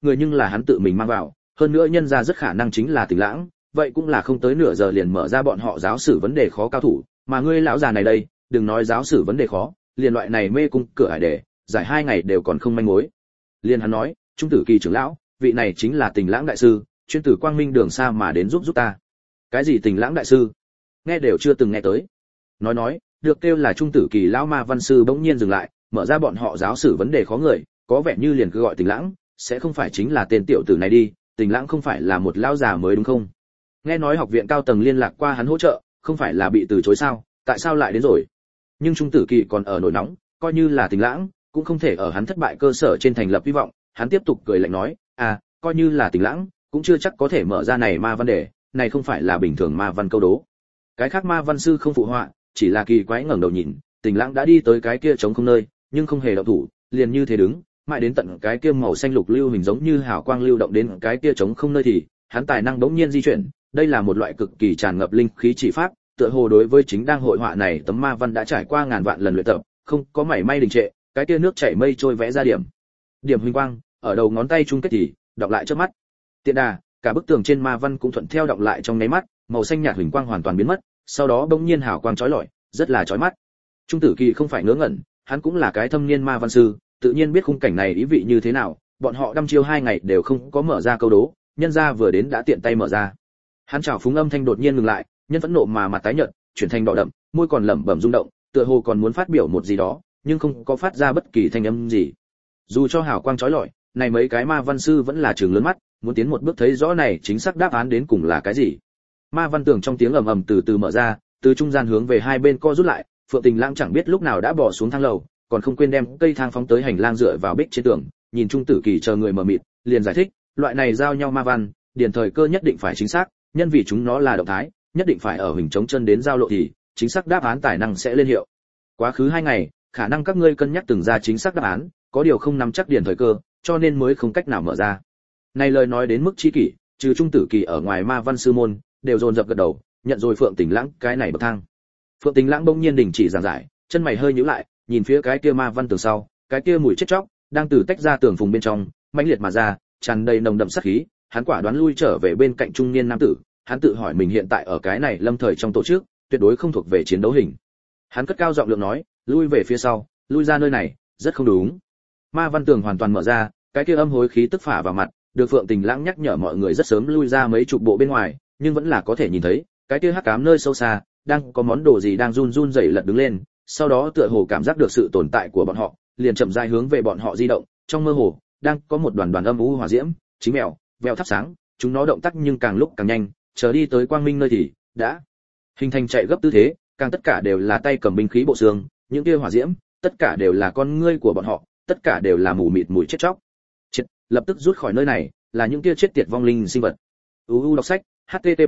người nhưng là hắn tự mình mang vào, hơn nữa nhân ra rất khả năng chính là Tình Lãng, vậy cũng là không tới nửa giờ liền mở ra bọn họ giáo sử vấn đề khó cao thủ, mà ngươi lão già này đây, đừng nói giáo sử vấn đề khó, liền loại này mê cung cửa hải đề, giải hai ngày đều còn không manh mối. Liền hắn nói, Trung Tử Kỳ trưởng lão, vị này chính là Tình Lãng đại sư, chuyên từ Quang Minh đường xa mà đến giúp giúp ta. Cái gì Tình Lãng đại sư? Nghe đều chưa từng nghe tới. Nói nói, được kêu là Trung Tử Kỳ lão ma văn sư bỗng nhiên dừng lại, mở ra bọn họ giáo sử vấn đề khó người, có vẻ như liền cứ gọi Tình Lãng, sẽ không phải chính là tên tiểu tử này đi, Tình Lãng không phải là một lão già mới đúng không? Nghe nói học viện cao tầng liên lạc qua hắn hỗ trợ, không phải là bị từ chối sao, tại sao lại đến rồi? Nhưng Trung Tử Kỳ còn ở nổi nóng, coi như là Tình Lãng, cũng không thể ở hắn thất bại cơ sở trên thành lập hy vọng, hắn tiếp tục cười lạnh nói, à, coi như là Tình Lãng, cũng chưa chắc có thể mở ra này ma văn đề, này không phải là bình thường ma văn câu đố. Cái khác ma văn sư không phụ họa, chỉ là kỳ quái ngẩng đầu nhìn, Tình Lãng đã đi tới cái kia trống không nơi, nhưng không hề động thủ, liền như thế đứng, mãi đến tận cái kia màu xanh lục lưu hình giống như hào quang lưu động đến cái kia trống không nơi thì, hắn tài năng bỗng nhiên di chuyển, đây là một loại cực kỳ tràn ngập linh khí chỉ pháp, tựa hồ đối với chính đang hội họa này tấm ma văn đã trải qua ngàn vạn lần luyện tập, không có mảy may đình trệ, cái kia nước chảy mây trôi vẽ ra điểm. Điểm huỳnh quang, ở đầu ngón tay chung kết thì đọc lại trước mắt. Tiện đà, cả bức tường trên ma văn cũng thuận theo đọc lại trong nháy mắt, màu xanh nhạt huỳnh quang hoàn toàn biến mất, sau đó bỗng nhiên hào quang chói lọi, rất là chói mắt. Trung Tử Kỳ không phải ngớ ngẩn, hắn cũng là cái thâm niên ma văn sư, tự nhiên biết khung cảnh này ý vị như thế nào, bọn họ đăm chiêu hai ngày đều không có mở ra câu đố, nhân ra vừa đến đã tiện tay mở ra. Hắn chào phúng âm thanh đột nhiên ngừng lại, nhân phẫn nộ mà mặt tái nhợt, chuyển thành đỏ đậm, môi còn lẩm bẩm rung động, tựa hồ còn muốn phát biểu một gì đó, nhưng không có phát ra bất kỳ thanh âm gì. Dù cho hào quang chói lọi, này mấy cái ma văn sư vẫn là trường lớn mắt, muốn tiến một bước thấy rõ này chính xác đáp án đến cùng là cái gì. Ma văn tường trong tiếng ầm ầm từ từ mở ra, từ trung gian hướng về hai bên co rút lại, Phượng Tình Lãng chẳng biết lúc nào đã bỏ xuống thang lầu, còn không quên đem cây thang phóng tới hành lang dựa vào bích trên tường, nhìn Trung Tử Kỳ chờ người mờ mịt, liền giải thích, loại này giao nhau ma văn, điển thời cơ nhất định phải chính xác, nhân vì chúng nó là động thái, nhất định phải ở hình chống chân đến giao lộ thì chính xác đáp án tài năng sẽ lên hiệu. Quá khứ hai ngày, khả năng các ngươi cân nhắc từng ra chính xác đáp án, có điều không nắm chắc điển thời cơ, cho nên mới không cách nào mở ra. Này lời nói đến mức chi kỷ, trừ Trung Tử Kỳ ở ngoài ma văn sư môn, đều dồn dập gật đầu, nhận rồi Phượng Tình Lãng cái này bậc thang. Phượng Tình Lãng bỗng nhiên đình chỉ giảng giải, chân mày hơi nhíu lại, nhìn phía cái kia ma văn tường sau, cái kia mùi chết chóc đang từ tách ra tường phùng bên trong, mãnh liệt mà ra, tràn đầy nồng đậm sát khí, hắn quả đoán lui trở về bên cạnh trung niên nam tử, hắn tự hỏi mình hiện tại ở cái này lâm thời trong tổ chức, tuyệt đối không thuộc về chiến đấu hình. Hắn cất cao giọng lượng nói, lui về phía sau, lui ra nơi này, rất không đúng. Ma văn tường hoàn toàn mở ra, cái kia âm hối khí tức phả vào mặt, được Phượng Tình Lãng nhắc nhở mọi người rất sớm lui ra mấy chục bộ bên ngoài, nhưng vẫn là có thể nhìn thấy, cái kia hắc ám nơi sâu xa, đang có món đồ gì đang run run rẩy lật đứng lên, sau đó tựa hồ cảm giác được sự tồn tại của bọn họ, liền chậm rãi hướng về bọn họ di động, trong mơ hồ, đang có một đoàn đoàn âm u hỏa diễm, chính mèo, veo thắp sáng, chúng nó động tác nhưng càng lúc càng nhanh, chờ đi tới quang minh nơi thì đã hình thành chạy gấp tư thế, càng tất cả đều là tay cầm binh khí bộ xương, những kia hỏa diễm, tất cả đều là con ngươi của bọn họ, tất cả đều là mù mịt mùi chết chóc. Chết, lập tức rút khỏi nơi này, là những kia chết tiệt vong linh sinh vật. u u đọc sách, http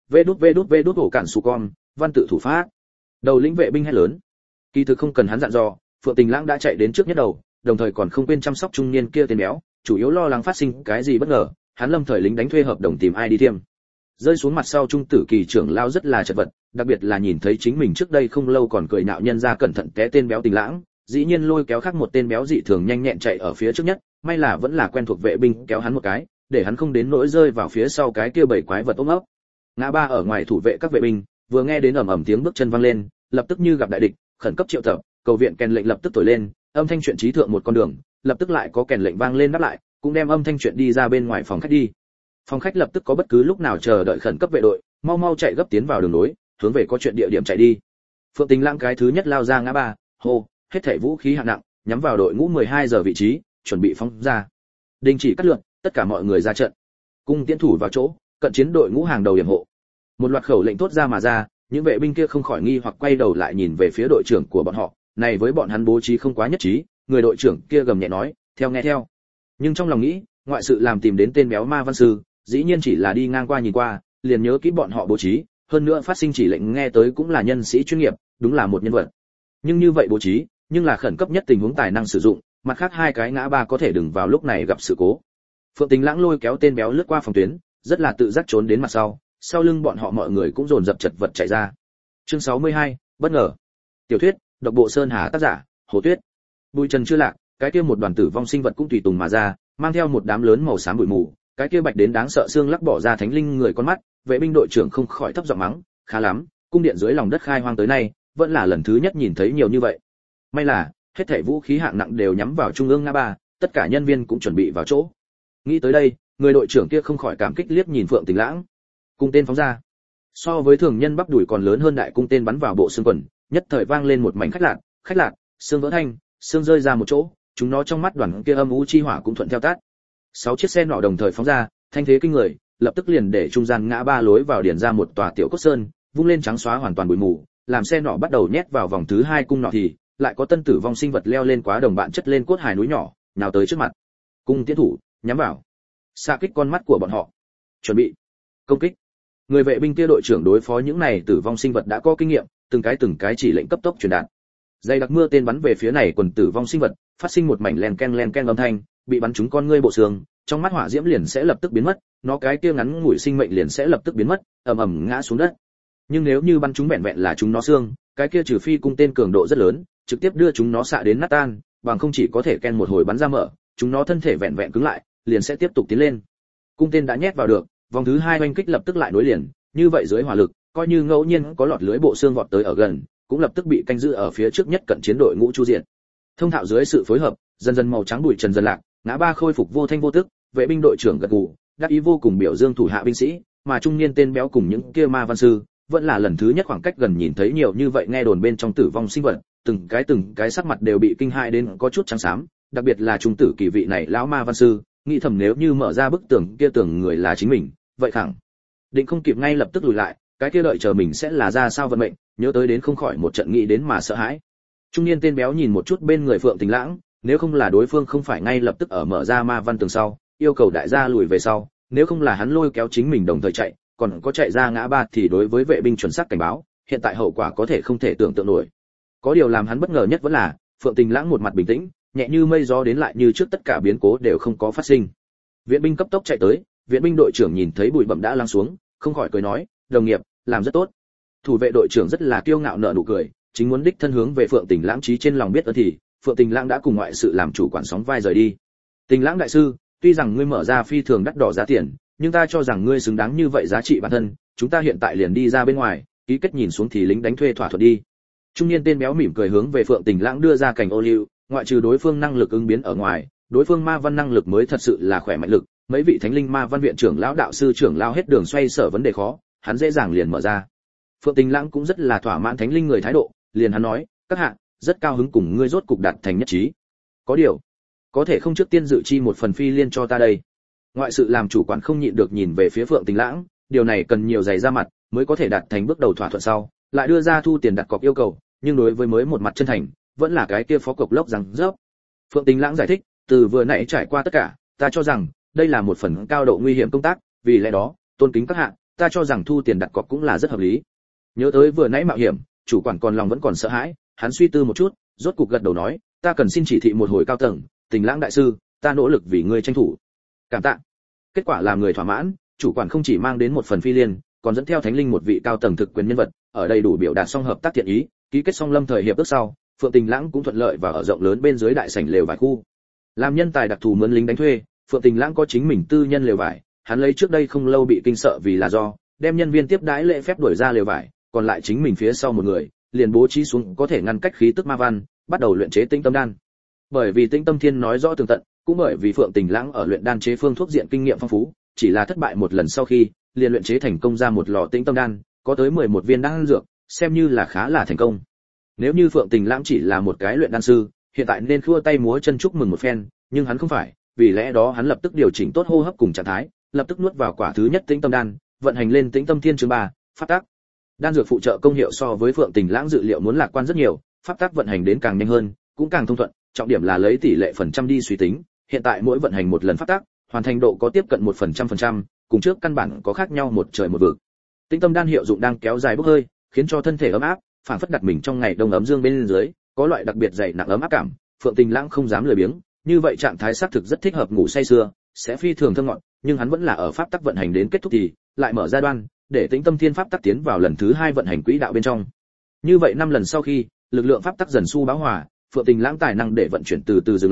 vđvđvđ hổ cản su con, văn tự thủ pháp. Đầu lĩnh vệ binh hét lớn. Kỳ thực không cần hắn dặn dò, Phượng Tình Lãng đã chạy đến trước nhất đầu, đồng thời còn không quên chăm sóc trung niên kia tên béo, chủ yếu lo lắng phát sinh cái gì bất ngờ, hắn lâm thời lính đánh thuê hợp đồng tìm ai đi thiêm. Rơi xuống mặt sau Trung Tử Kỳ trưởng lao rất là chật vật, đặc biệt là nhìn thấy chính mình trước đây không lâu còn cười nhạo nhân ra cẩn thận té tên béo Tình Lãng, dĩ nhiên lôi kéo khác một tên béo dị thường nhanh nhẹn chạy ở phía trước nhất, may là vẫn là quen thuộc vệ binh kéo hắn một cái, để hắn không đến nỗi rơi vào phía sau cái kia bảy quái vật ôm ấp. Ngã ba ở ngoài thủ vệ các vệ binh, vừa nghe đến ầm ầm tiếng bước chân vang lên, lập tức như gặp đại địch, khẩn cấp triệu tập, cầu viện kèn lệnh lập tức thổi lên, âm thanh chuyện trí thượng một con đường, lập tức lại có kèn lệnh vang lên đáp lại, cũng đem âm thanh chuyện đi ra bên ngoài phòng khách đi. Phòng khách lập tức có bất cứ lúc nào chờ đợi khẩn cấp vệ đội, mau mau chạy gấp tiến vào đường nối, hướng về có chuyện địa điểm chạy đi. Phượng Tình Lãng cái thứ nhất lao ra ngã ba, hô, hết thảy vũ khí hạng nặng, nhắm vào đội ngũ mười hai giờ vị trí, chuẩn bị phóng ra. Đình chỉ cắt lượt, tất cả mọi người ra trận. Cung tiễn thủ vào chỗ, cận chiến đội ngũ hàng đầu yểm hộ. Một loạt khẩu lệnh thốt ra mà ra, những vệ binh kia không khỏi nghi hoặc quay đầu lại nhìn về phía đội trưởng của bọn họ, này với bọn hắn bố trí không quá nhất trí, người đội trưởng kia gầm nhẹ nói, theo nghe theo. Nhưng trong lòng nghĩ, ngoại sự làm tìm đến tên béo ma văn sư, dĩ nhiên chỉ là đi ngang qua nhìn qua, liền nhớ kỹ bọn họ bố trí, hơn nữa phát sinh chỉ lệnh nghe tới cũng là nhân sĩ chuyên nghiệp, đúng là một nhân vật. Nhưng như vậy bố trí, nhưng là khẩn cấp nhất tình huống tài năng sử dụng, mặt khác hai cái ngã ba có thể đừng vào lúc này gặp sự cố. Phượng Tình Lãng lôi kéo tên béo lướt qua phòng tuyến, rất là tự giác trốn đến mặt sau, sau lưng bọn họ mọi người cũng dồn dập chật vật chạy ra. Chương sáu mươi hai, bất ngờ. Tiểu thuyết, độc bộ Sơn Hà tác giả, Hồ Tuyết. Bùi Trần chưa lạc, cái kia một đoàn tử vong sinh vật cũng tùy tùng mà ra, mang theo một đám lớn màu xám bụi mù, cái kia bạch đến đáng sợ xương lắc bỏ ra thánh linh người con mắt, vệ binh đội trưởng không khỏi thấp giọng mắng, khá lắm, cung điện dưới lòng đất khai hoang tới nay, vẫn là lần thứ nhất nhìn thấy nhiều như vậy. May là, hết thảy vũ khí hạng nặng đều nhắm vào trung ương ngã ba, tất cả nhân viên cũng chuẩn bị vào chỗ. Nghĩ tới đây, người đội trưởng kia không khỏi cảm kích liếc nhìn Phượng Tình Lãng. Cung tên phóng ra. So với thường nhân bắp đùi còn lớn hơn đại cung tên bắn vào bộ xương quần, nhất thời vang lên một mảnh khách lạc, khách lạc, xương vỡ thanh, xương rơi ra một chỗ, chúng nó trong mắt đoàn kia âm u chi hỏa cũng thuận theo tát. Sáu chiếc xe nỏ đồng thời phóng ra, thanh thế kinh người, lập tức liền để trung gian ngã ba lối vào điển ra một tòa tiểu cốt sơn, vung lên trắng xóa hoàn toàn bụi mù, làm xe nỏ bắt đầu nhét vào vòng thứ hai cung nỏ thì lại có tân tử vong sinh vật leo lên quá đồng bạn chất lên cốt hài núi nhỏ, nào tới trước mặt. Cung tiến thủ, nhắm vào. Xạ kích con mắt của bọn họ. Chuẩn bị. Công kích. Người vệ binh kia đội trưởng đối phó những này tử vong sinh vật đã có kinh nghiệm, từng cái từng cái chỉ lệnh cấp tốc truyền đạt. Dây đặc mưa tên bắn về phía này quần tử vong sinh vật, phát sinh một mảnh len ken len ken âm thanh, bị bắn trúng con ngươi bộ xương, trong mắt hỏa diễm liền sẽ lập tức biến mất, nó cái kia ngắn ngủi sinh mệnh liền sẽ lập tức biến mất, ầm ầm ngã xuống đất. Nhưng nếu như bắn trúng vẹn vẹn là chúng nó xương, cái kia trừ phi cung tên cường độ rất lớn, trực tiếp đưa chúng nó xạ đến nát tan, bằng không chỉ có thể ken một hồi bắn ra mở, chúng nó thân thể vẹn vẹn cứng lại, liền sẽ tiếp tục tiến lên. Cung tên đã nhét vào được, vòng thứ hai oanh kích lập tức lại nối liền, như vậy dưới hỏa lực, coi như ngẫu nhiên có lọt lưới bộ xương vọt tới ở gần, cũng lập tức bị canh giữ ở phía trước nhất cận chiến đội ngũ chu diện. Thông thạo dưới sự phối hợp, dần dần màu trắng bụi trần dần lạc, ngã ba khôi phục vô thanh vô tức, vệ binh đội trưởng gật gù, đắc ý vô cùng biểu dương thủ hạ binh sĩ, mà trung niên tên béo cùng những kia ma văn sư, vẫn là lần thứ nhất khoảng cách gần nhìn thấy nhiều như vậy nghe đồn bên trong tử vong sinh vật, từng cái từng cái sắc mặt đều bị kinh hãi đến có chút trắng xám, đặc biệt là trung tử kỳ vị này lão ma văn sư, nghĩ thầm nếu như mở ra bức tường kia tưởng người là chính mình, vậy khẳng định không kịp ngay lập tức lùi lại, cái kia đợi chờ mình sẽ là ra sao vận mệnh, nhớ tới đến không khỏi một trận nghĩ đến mà sợ hãi. Trung niên tên béo nhìn một chút bên người Phượng Tình Lãng, nếu không là đối phương không phải ngay lập tức ở mở ra ma văn tường sau, yêu cầu đại gia lùi về sau, nếu không là hắn lôi kéo chính mình đồng thời chạy, còn có chạy ra ngã ba thì đối với vệ binh chuẩn xác cảnh báo, hiện tại hậu quả có thể không thể tưởng tượng nổi. Có điều làm hắn bất ngờ nhất vẫn là, Phượng Tình Lãng một mặt bình tĩnh, nhẹ như mây gió đến lại như trước tất cả biến cố đều không có phát sinh. Viện binh cấp tốc chạy tới, viện binh đội trưởng nhìn thấy bụi bặm đã lắng xuống, không khỏi cười nói, đồng nghiệp, làm rất tốt. Thủ vệ đội trưởng rất là kiêu ngạo nở nụ cười, chính muốn đích thân hướng về Phượng Tình Lãng trí trên lòng biết ơn thì, Phượng Tình Lãng đã cùng ngoại sự làm chủ quản sóng vai rời đi. Tình Lãng đại sư, tuy rằng ngươi mở ra phi thường đắt đỏ giá tiền, nhưng ta cho rằng ngươi xứng đáng như vậy giá trị bản thân, chúng ta hiện tại liền đi ra bên ngoài, ký kết nhìn xuống thì lính đánh thuê thỏa thuận đi. Trung niên tên béo mỉm cười hướng về Phượng Tình Lãng đưa ra cảnh ô liu, ngoại trừ đối phương năng lực ứng biến ở ngoài, đối phương ma văn năng lực mới thật sự là khỏe mạnh lực, mấy vị thánh linh ma văn viện trưởng lão đạo sư trưởng lao hết đường xoay sở vấn đề khó, hắn dễ dàng liền mở ra. Phượng Tình Lãng cũng rất là thỏa mãn thánh linh người thái độ, liền hắn nói, các hạ, rất cao hứng cùng ngươi rốt cục đạt thành nhất trí. Có điều, có thể không trước tiên dự chi một phần phi liên cho ta đây. Ngoại sự làm chủ quản không nhịn được nhìn về phía Phượng Tình Lãng, điều này cần nhiều giày ra mặt mới có thể đạt thành bước đầu thỏa thuận sau, lại đưa ra thu tiền đặt cọc yêu cầu, nhưng đối với mới một mặt chân thành, vẫn là cái kia phó cộc lốc rằng dốc. Phượng Tình Lãng giải thích, từ vừa nãy trải qua tất cả, ta cho rằng đây là một phần cao độ nguy hiểm công tác, vì lẽ đó, tôn kính các hạ, ta cho rằng thu tiền đặt cọc cũng là rất hợp lý. Nhớ tới vừa nãy mạo hiểm, chủ quản còn lòng vẫn còn sợ hãi, hắn suy tư một chút, rốt cục gật đầu nói, ta cần xin chỉ thị một hồi cao tầng, Tình Lãng đại sư, ta nỗ lực vì ngươi tranh thủ. Cảm tạ. Kết quả làm người thỏa mãn, chủ quản không chỉ mang đến một phần phi liên, còn dẫn theo thánh linh một vị cao tầng thực quyền nhân vật, ở đây đủ biểu đạt xong hợp tác thiện ý, ký kết xong lâm thời hiệp ước sau, Phượng Tình Lãng cũng thuận lợi và ở rộng lớn bên dưới đại sảnh lều vải khu. Làm nhân tài đặc thù mướn lính đánh thuê, Phượng Tình Lãng có chính mình tư nhân lều vải, hắn lấy trước đây không lâu bị kinh sợ vì là do đem nhân viên tiếp đãi lễ phép đuổi ra lều vải, còn lại chính mình phía sau một người, liền bố trí xuống có thể ngăn cách khí tức ma văn, bắt đầu luyện chế Tĩnh Tâm Đan. Bởi vì Tĩnh Tâm Thiên nói rõ tường tận, cũng bởi vì Phượng Tình Lãng ở luyện đan chế phương thuốc diện kinh nghiệm phong phú, chỉ là thất bại một lần sau khi, liền luyện chế thành công ra một lò Tĩnh Tâm Đan, có tới mười một viên đan dược, xem như là khá là thành công. Nếu như Phượng Tình Lãng chỉ là một cái luyện đan sư, hiện tại nên khua tay múa chân chúc mừng một phen, nhưng hắn không phải, vì lẽ đó hắn lập tức điều chỉnh tốt hô hấp cùng trạng thái, lập tức nuốt vào quả thứ nhất Tĩnh Tâm Đan, vận hành lên Tĩnh Tâm Thiên chương ba, pháp tắc. Đan dược phụ trợ công hiệu so với Phượng Tình Lãng dự liệu muốn lạc quan rất nhiều, pháp tắc vận hành đến càng nhanh hơn, cũng càng thông thuận, trọng điểm là lấy tỷ lệ phần trăm đi suy tính, hiện tại mỗi vận hành một lần pháp tắc, hoàn thành độ có tiếp cận một phần trăm phần trăm, cùng trước căn bản có khác nhau một trời một vực. Tĩnh Tâm Đan hiệu dụng đang kéo dài bốc hơi, khiến cho thân thể ấm áp, phản phất đặt mình trong ngày đông ấm dương bên dưới, có loại đặc biệt dày nặng ấm áp cảm, Phượng Tình Lãng không dám lười biếng, như vậy trạng thái xác thực rất thích hợp ngủ say sưa, sẽ phi thường thơm ngọt, nhưng hắn vẫn là ở pháp tắc vận hành đến kết thúc thì lại mở ra đoan, để Tĩnh Tâm Thiên pháp tắc tiến vào lần thứ hai vận hành quỹ đạo bên trong. Như vậy năm lần sau khi, lực lượng pháp tắc dần su bão hòa, Phượng Tình Lãng tài năng để vận chuyển từ từ dừng lại,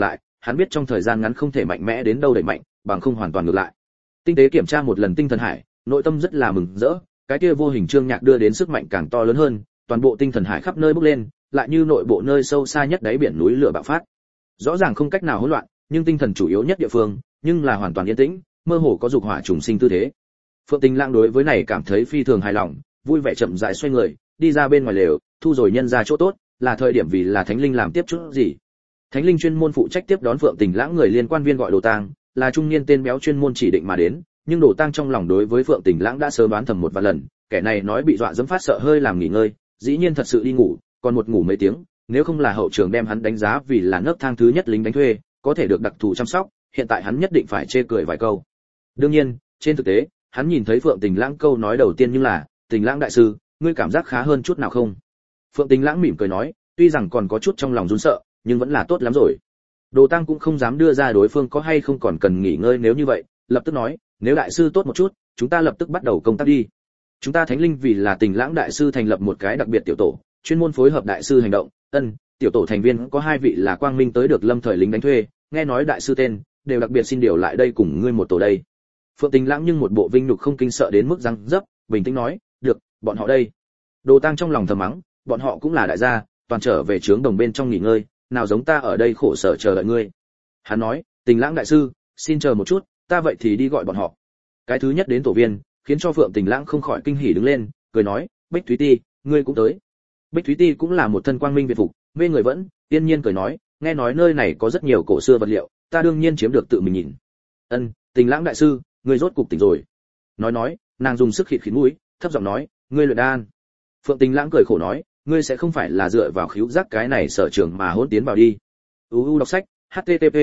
hắn biết trong thời gian ngắn không thể mạnh mẽ đến đâu đẩy mạnh, bằng không hoàn toàn ngược lại. Tinh tế kiểm tra một lần tinh thần hải, nội tâm rất là mừng rỡ, cái kia vô hình chương nhạc đưa đến sức mạnh càng to lớn hơn, toàn bộ tinh thần hải khắp nơi bốc lên, lại như nội bộ nơi sâu xa nhất đáy biển núi lửa bạo phát. Rõ ràng không cách nào hỗn loạn, nhưng tinh thần chủ yếu nhất địa phương, nhưng là hoàn toàn yên tĩnh, mơ hồ có dục hỏa trùng sinh tư thế. Phượng Tình Lãng đối với này cảm thấy phi thường hài lòng, vui vẻ chậm rãi xoay người, đi ra bên ngoài lều, thu rồi nhân ra chỗ tốt, là thời điểm vì là Thánh Linh làm tiếp chút gì. Thánh Linh chuyên môn phụ trách tiếp đón Phượng Tình Lãng người liên quan viên gọi Đồ Tang, là trung niên tên béo chuyên môn chỉ định mà đến, nhưng Đồ Tang trong lòng đối với Phượng Tình Lãng đã sớm đoán thầm một vài lần, kẻ này nói bị dọa dẫm phát sợ hơi làm nghỉ ngơi, dĩ nhiên thật sự đi ngủ, còn một ngủ mấy tiếng, nếu không là hậu trường đem hắn đánh giá vì là nấc thang thứ nhất lính đánh thuê, có thể được đặc thù chăm sóc, hiện tại hắn nhất định phải chê cười vài câu. Đương nhiên, trên thực tế, hắn nhìn thấy Phượng Tình Lãng câu nói đầu tiên nhưng là, "Tình Lãng đại sư, ngươi cảm giác khá hơn chút nào không?" Phượng Tình Lãng mỉm cười nói, tuy rằng còn có chút trong lòng run sợ, nhưng vẫn là tốt lắm rồi. Đồ Tăng cũng không dám đưa ra đối phương có hay không còn cần nghỉ ngơi, nếu như vậy, lập tức nói, "Nếu đại sư tốt một chút, chúng ta lập tức bắt đầu công tác đi." Chúng ta Thánh Linh vì là Tình Lãng đại sư thành lập một cái đặc biệt tiểu tổ, chuyên môn phối hợp đại sư hành động. Ân, tiểu tổ thành viên có hai vị là quang minh tới được lâm thời lính đánh thuê, nghe nói đại sư tên, đều đặc biệt xin điều lại đây cùng ngươi một tổ đây. Phượng Tình Lãng nhưng một bộ vinh nhục không kinh sợ đến mức răng dấp, bình tĩnh nói, "Được, bọn họ đây." Đồ Tăng trong lòng thầm mắng, bọn họ cũng là đại gia, toàn trở về trướng đồng bên trong nghỉ ngơi, nào giống ta ở đây khổ sở chờ đợi ngươi. Hắn nói, "Tình Lãng đại sư, xin chờ một chút, ta vậy thì đi gọi bọn họ." Cái thứ nhất đến tổ viên, khiến cho Phượng Tình Lãng không khỏi kinh hỉ đứng lên, cười nói, "Bích Thúy Ti, ngươi cũng tới." Bích Thúy Ti cũng là một thân quang minh việt phục, mê người vẫn, tiên nhiên cười nói, "Nghe nói nơi này có rất nhiều cổ xưa vật liệu, ta đương nhiên chiếm được tự mình nhìn." "Ân, Tình Lãng đại sư, ngươi rốt cục tỉnh rồi." Nói nói, nàng dùng sức khịt khịt mũi, thấp giọng nói, "Ngươi luyện đan." Phượng Tình Lãng cười khổ nói, "Ngươi sẽ không phải là dựa vào khíu giác cái này sở trường mà hỗn tiến vào đi." u u đọc sách http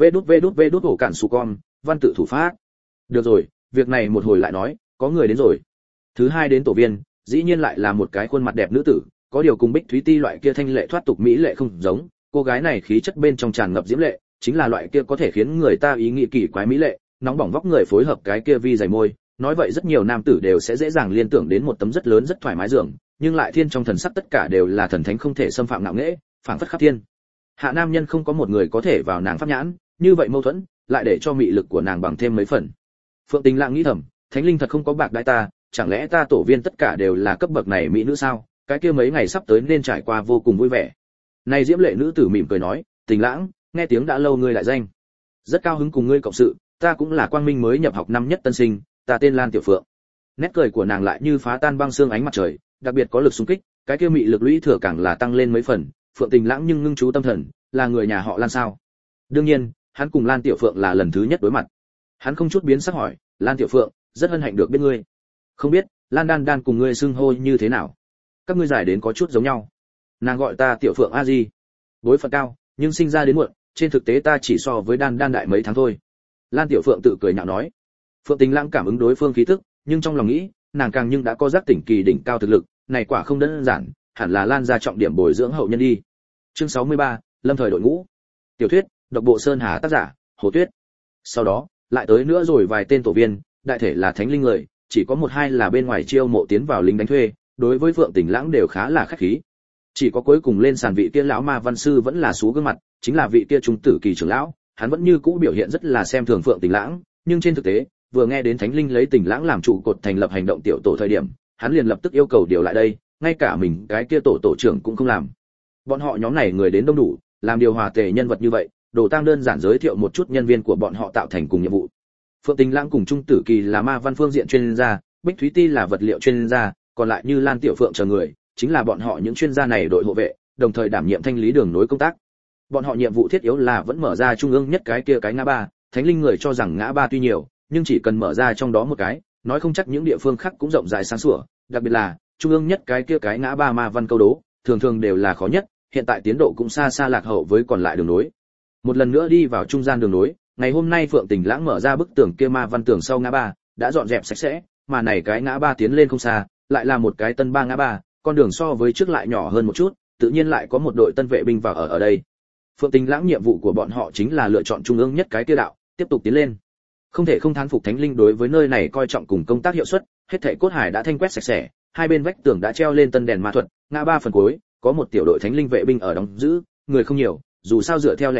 vđvđv ổ cản su con văn tự thủ pháp. Được rồi, việc này một hồi lại nói, có người đến rồi. Thứ hai đến tổ viên, dĩ nhiên lại là một cái khuôn mặt đẹp nữ tử, có điều cùng Bích Thúy Ti loại kia thanh lệ thoát tục mỹ lệ không giống, cô gái này khí chất bên trong tràn ngập diễm lệ, chính là loại kia có thể khiến người ta ý nghĩ kỳ quái mỹ lệ, nóng bỏng vóc người phối hợp cái kia vi dày môi, nói vậy rất nhiều nam tử đều sẽ dễ dàng liên tưởng đến một tấm rất lớn rất thoải mái giường, nhưng lại thiên trong thần sắc tất cả đều là thần thánh không thể xâm phạm ngạo nghễ, phảng phất khắp thiên. Hạ nam nhân không có một người có thể vào nàng pháp nhãn, như vậy mâu thuẫn, lại để cho mị lực của nàng bằng thêm mấy phần. Phượng Tình Lãng nghĩ thầm, Thánh Linh thật không có bạc đãi ta, chẳng lẽ ta tổ viên tất cả đều là cấp bậc này mỹ nữ sao? Cái kia mấy ngày sắp tới nên trải qua vô cùng vui vẻ. Này diễm lệ nữ tử mỉm cười nói, "Tình Lãng, nghe tiếng đã lâu ngươi lại danh, rất cao hứng cùng ngươi cộng sự, ta cũng là quang minh mới nhập học năm nhất tân sinh, ta tên Lan Tiểu Phượng." Nét cười của nàng lại như phá tan băng xương ánh mặt trời, đặc biệt có lực xung kích, cái kia mị lực lũy thừa càng là tăng lên mấy phần. Phượng Tình Lãng nhưng ngưng chú tâm thần, là người nhà họ Lan sao? Đương nhiên, hắn cùng Lan Tiểu Phượng là lần thứ nhất đối mặt. Hắn không chút biến sắc hỏi, "Lan Tiểu Phượng, rất hân hạnh được biết ngươi. Không biết, Lan Đan Đan cùng ngươi xưng hô như thế nào? Các ngươi giải đến có chút giống nhau." Nàng gọi ta Tiểu Phượng a di. Bối phận cao, nhưng sinh ra đến muộn, trên thực tế ta chỉ so với Đan Đan đại mấy tháng thôi. Lan Tiểu Phượng tự cười nhạo nói. Phượng Tình Lãng cảm ứng đối phương khí tức, nhưng trong lòng nghĩ, nàng càng nhưng đã có giác tỉnh kỳ đỉnh cao thực lực, này quả không đơn giản, hẳn là Lan gia trọng điểm bồi dưỡng hậu nhân đi. Chương sáu mươi ba, lâm thời đội ngũ. Tiểu thuyết, độc bộ Sơn Hà tác giả, Hồ Tuyết. Sau đó, lại tới nữa rồi vài tên tổ viên, đại thể là Thánh Linh người, chỉ có một hai là bên ngoài chiêu mộ tiến vào lính đánh thuê, đối với Phượng Tình Lãng đều khá là khách khí. Chỉ có cuối cùng lên sàn vị kia lão ma văn sư vẫn là sú gương mặt, chính là vị kia trung tử kỳ trưởng lão, hắn vẫn như cũ biểu hiện rất là xem thường Phượng Tình Lãng, nhưng trên thực tế, vừa nghe đến Thánh Linh lấy Tình Lãng làm trụ cột thành lập hành động tiểu tổ thời điểm, hắn liền lập tức yêu cầu điều lại đây, ngay cả mình cái kia tổ tổ trưởng cũng không làm. Bọn họ nhóm này người đến đông đủ, làm điều hòa tề nhân vật như vậy, Đồ Tăng đơn giản giới thiệu một chút nhân viên của bọn họ tạo thành cùng nhiệm vụ. Phượng Tình Lãng cùng Trung Tử Kỳ là ma văn phương diện chuyên gia, Bích Thúy Ti là vật liệu chuyên gia, còn lại như Lan Tiểu Phượng chờ người, chính là bọn họ những chuyên gia này đội hộ vệ, đồng thời đảm nhiệm thanh lý đường nối công tác. Bọn họ nhiệm vụ thiết yếu là vẫn mở ra trung ương nhất cái kia cái ngã ba, Thánh Linh người cho rằng ngã ba tuy nhiều, nhưng chỉ cần mở ra trong đó một cái, nói không chắc những địa phương khác cũng rộng rãi sáng sủa, đặc biệt là trung ương nhất cái kia cái ngã ba ma văn câu đố, thường thường đều là khó nhất, hiện tại tiến độ cũng xa xa lạc hậu với còn lại đường nối. Một lần nữa đi vào trung gian đường nối, ngày hôm nay Phượng Tình Lãng mở ra bức tường kia ma văn tường sau ngã ba, đã dọn dẹp sạch sẽ, mà này cái ngã ba tiến lên không xa, lại là một cái tân ba ngã ba, con đường so với trước lại nhỏ hơn một chút, tự nhiên lại có một đội tân vệ binh vào ở ở đây. Phượng Tình Lãng nhiệm vụ của bọn họ chính là lựa chọn trung ương nhất cái kia đạo, tiếp tục tiến lên. Không thể không thán phục Thánh Linh đối với nơi này coi trọng cùng công tác hiệu suất, hết thảy cốt hải đã thanh quét sạch sẽ, hai bên vách tường đã treo lên tân đèn ma thuật, ngã ba phần cuối, có một tiểu đội Thánh Linh vệ binh ở đóng giữ, người không nhiều, dù sao dựa theo lẽ thường,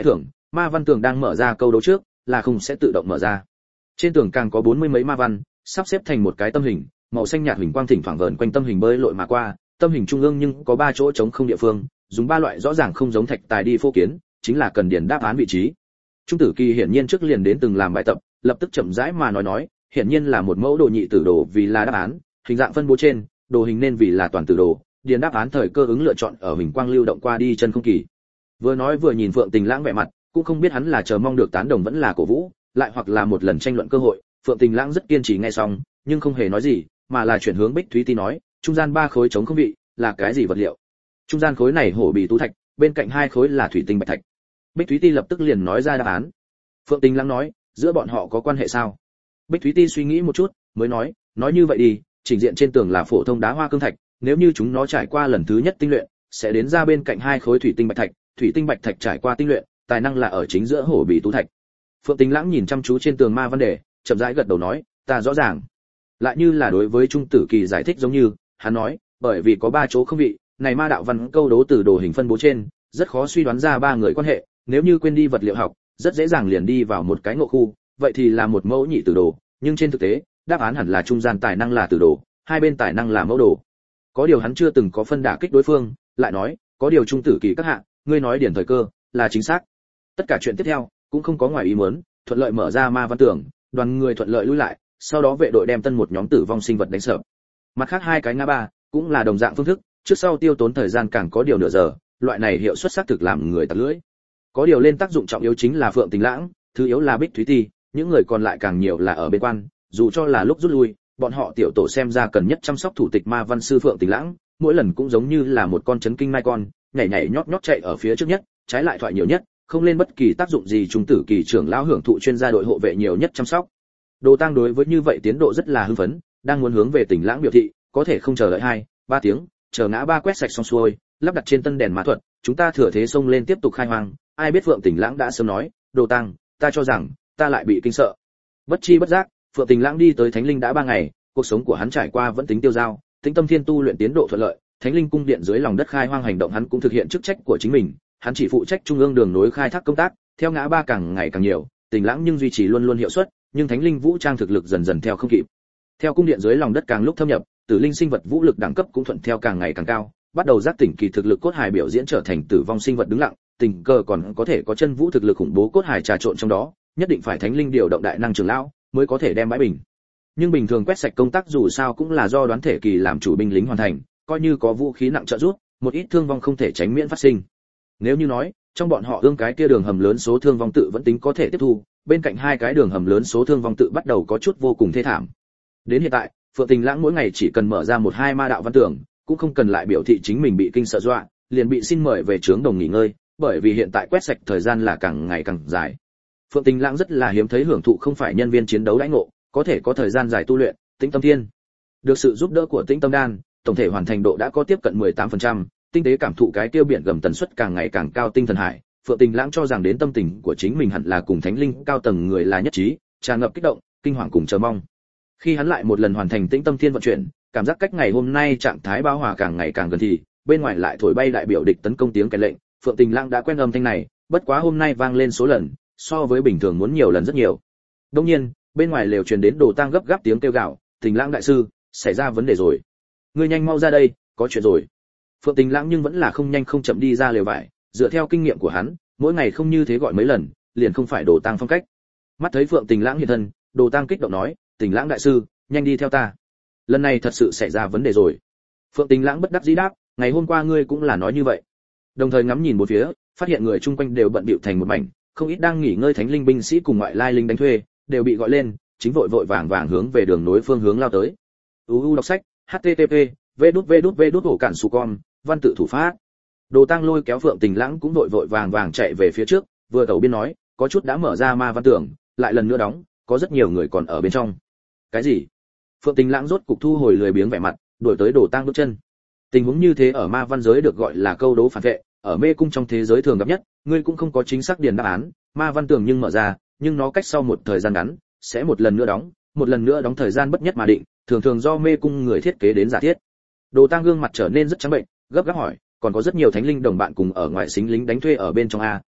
ma văn tường đang mở ra câu đấu trước là không sẽ tự động mở ra. Trên tường càng có bốn mươi mấy ma văn sắp xếp thành một cái tâm hình, màu xanh nhạt huỳnh quang thỉnh thoảng vờn quanh tâm hình bơi lội mà qua. Tâm hình trung ương nhưng có ba chỗ trống không địa phương, dùng ba loại rõ ràng không giống thạch tài đi phô kiến, chính là cần điền đáp án vị trí. Trung tử kỳ hiển nhiên trước liền đến từng làm bài tập, lập tức chậm rãi mà nói nói, hiển nhiên là một mẫu đồ nhị tử đồ vì là đáp án, hình dạng phân bố trên, đồ hình nên vì là toàn tử đồ, điền đáp án thời cơ ứng lựa chọn ở huỳnh quang lưu động qua đi chân không kỳ. Vừa nói vừa nhìn Phượng Tình Lãng vẻ mặt, cũng không biết hắn là chờ mong được tán đồng vẫn là cổ vũ, lại hoặc là một lần tranh luận cơ hội. Phượng Tình Lãng rất kiên trì nghe xong, nhưng không hề nói gì, mà là chuyển hướng Bích Thúy Ti nói, trung gian ba khối trống không vị, là cái gì vật liệu? Trung gian khối này hổ bì tú thạch, bên cạnh hai khối là thủy tinh bạch thạch. Bích Thúy Ti lập tức liền nói ra đáp án. Phượng Tình Lãng nói, giữa bọn họ có quan hệ sao? Bích Thúy Ti suy nghĩ một chút, mới nói, nói như vậy đi, chỉnh diện trên tường là phổ thông đá hoa cương thạch, nếu như chúng nó trải qua lần thứ nhất tinh luyện, sẽ đến ra bên cạnh hai khối thủy tinh bạch thạch, thủy tinh bạch thạch trải qua tinh luyện, tài năng là ở chính giữa hổ bì tú thạch. Phượng Tình Lãng nhìn chăm chú trên tường ma văn đề, chậm rãi gật đầu nói, ta rõ ràng. Lại như là đối với Trung Tử Kỳ giải thích giống như, hắn nói, bởi vì có ba chỗ không vị, này ma đạo văn câu đố từ đồ hình phân bố trên, rất khó suy đoán ra ba người quan hệ, nếu như quên đi vật liệu học, rất dễ dàng liền đi vào một cái ngộ khu, vậy thì là một mẫu nhị tử đồ, nhưng trên thực tế, đáp án hẳn là trung gian tài năng là tử đồ, hai bên tài năng là mẫu đồ. Có điều hắn chưa từng có phân đả kích đối phương, lại nói, có điều Trung Tử Kỳ các hạ, ngươi nói điển thời cơ, là chính xác. Tất cả chuyện tiếp theo cũng không có ngoài ý muốn, thuận lợi mở ra ma văn tường, đoàn người thuận lợi lui lại, sau đó vệ đội đem tân một nhóm tử vong sinh vật đánh sập. Mặt khác hai cái ngã ba cũng là đồng dạng phương thức, trước sau tiêu tốn thời gian càng có điều nửa giờ, loại này hiệu suất xác thực làm người tặc lưỡi. Có điều lên tác dụng trọng yếu chính là Phượng Tình Lãng, thứ yếu là Bích Thúy Ti, những người còn lại càng nhiều là ở bên quan, dù cho là lúc rút lui, bọn họ tiểu tổ xem ra cần nhất chăm sóc thủ tịch ma văn sư Phượng Tình Lãng, mỗi lần cũng giống như là một con chấn kinh mai con, nhảy nhảy nhót nhót chạy ở phía trước nhất, trái lại thoại nhiều nhất, không lên bất kỳ tác dụng gì. Trung tử kỳ trưởng lão hưởng thụ chuyên gia đội hộ vệ nhiều nhất chăm sóc. Đồ Tăng đối với như vậy tiến độ rất là hưng phấn, đang muốn hướng về Tình Lãng biểu thị, có thể không chờ đợi hai, ba tiếng, chờ ngã ba quét sạch xong xuôi, lắp đặt trên tân đèn mã thuật, chúng ta thừa thế xông lên tiếp tục khai hoang. Ai biết Phượng Tình Lãng đã sớm nói, Đồ Tăng, ta cho rằng ta lại bị kinh sợ. Bất chi bất giác, Phượng Tình Lãng đi tới Thánh Linh đã ba ngày, cuộc sống của hắn trải qua vẫn tính tiêu dao, Tĩnh Tâm Thiên tu luyện tiến độ thuận lợi, Thánh Linh cung điện dưới lòng đất khai hoang hành động hắn cũng thực hiện chức trách của chính mình, hắn chỉ phụ trách trung ương đường nối khai thác công tác, theo ngã ba càng ngày càng nhiều, Tình Lãng nhưng duy trì luôn luôn hiệu suất, nhưng Thánh Linh vũ trang thực lực dần dần theo không kịp. Theo cung điện dưới lòng đất càng lúc thâm nhập, Tử Linh sinh vật vũ lực đẳng cấp cũng thuận theo càng ngày càng cao, bắt đầu giác tỉnh kỳ thực lực cốt hài biểu diễn trở thành tử vong sinh vật đứng lặng, tình cờ còn có thể có chân vũ thực lực khủng bố cốt hài trà trộn trong đó, nhất định phải Thánh Linh điều động đại năng trưởng lão mới có thể đem bãi bình. Nhưng bình thường quét sạch công tác dù sao cũng là do đoán thể kỳ làm chủ binh lính hoàn thành, coi như có vũ khí nặng trợ giúp, một ít thương vong không thể tránh miễn phát sinh. Nếu như nói, trong bọn họ ương cái kia đường hầm lớn số thương vong tự vẫn tính có thể tiếp thu, bên cạnh hai cái đường hầm lớn số thương vong tự bắt đầu có chút vô cùng thê thảm. Đến hiện tại, Phượng Tình Lãng mỗi ngày chỉ cần mở ra một hai ma đạo văn tưởng, cũng không cần lại biểu thị chính mình bị kinh sợ dọa, liền bị xin mời về trướng đồng nghỉ ngơi, bởi vì hiện tại quét sạch thời gian là càng ngày càng dài. Phượng Tình Lãng rất là hiếm thấy hưởng thụ không phải nhân viên chiến đấu đãi ngộ, có thể có thời gian dài tu luyện, Tĩnh Tâm Thiên. Được sự giúp đỡ của Tĩnh Tâm Đan, tổng thể hoàn thành độ đã có tiếp cận mười tám phần trăm, tinh tế cảm thụ cái tiêu biển gầm tần suất càng ngày càng cao tinh thần hải. Phượng Tình Lãng cho rằng đến tâm tình của chính mình hẳn là cùng Thánh Linh cao tầng người là nhất trí, tràn ngập kích động, kinh hoàng cùng chờ mong. Khi hắn lại một lần hoàn thành Tĩnh Tâm Thiên vận chuyển, cảm giác cách ngày hôm nay trạng thái bão hòa càng ngày càng gần thì, bên ngoài lại thổi bay đại biểu địch tấn công tiếng kèn lệnh. Phượng Tình Lãng đã quen âm thanh này, bất quá hôm nay vang lên số lần, so với bình thường muốn nhiều lần rất nhiều. Đương nhiên, bên ngoài lều truyền đến Đồ Tăng gấp gáp tiếng kêu gào, "Tình Lãng đại sư, xảy ra vấn đề rồi. Ngươi nhanh mau ra đây, có chuyện rồi." Phượng Tình Lãng nhưng vẫn là không nhanh không chậm đi ra lều vải, dựa theo kinh nghiệm của hắn, mỗi ngày không như thế gọi mấy lần, liền không phải Đồ Tăng phong cách. Mắt thấy Phượng Tình Lãng hiện thân, Đồ Tăng kích động nói, "Tình Lãng đại sư, nhanh đi theo ta. Lần này thật sự xảy ra vấn đề rồi." Phượng Tình Lãng bất đắc dĩ đáp, "Ngày hôm qua ngươi cũng là nói như vậy." Đồng thời ngắm nhìn bốn phía, phát hiện người chung quanh đều bận bịu thành một mảnh, không ít đang nghỉ ngơi Thánh Linh binh sĩ cùng ngoại lai linh đánh thuê, đều bị gọi lên, chính vội vội vàng vàng hướng về đường nối phương hướng lao tới. u u đọc sách, h t t p vê đút vê đút vê đút ổ cản su con, văn tự thủ pháp. Đồ Tăng lôi kéo Phượng Tình Lãng cũng vội vội vàng vàng chạy về phía trước, vừa tẩu biên nói, có chút đã mở ra ma văn tưởng, lại lần nữa đóng, có rất nhiều người còn ở bên trong. Cái gì? Phượng Tình Lãng rốt cục thu hồi lười biếng vẻ mặt, đuổi tới Đồ Tăng bước chân. Tình huống như thế ở ma văn giới được gọi là câu đố phản vệ, ở mê cung trong thế giới thường gặp nhất, ngươi cũng không có chính xác điền đáp án, ma văn tưởng nhưng mở ra, nhưng nó cách sau một thời gian ngắn sẽ một lần nữa đóng, một lần nữa đóng thời gian bất nhất mà định, thường thường do mê cung người thiết kế đến giả thiết. Đồ Tăng gương mặt trở nên rất trắng bệnh, gấp gáp hỏi, còn có rất nhiều Thánh Linh đồng bạn cùng ở ngoại xính lính đánh thuê ở bên trong a,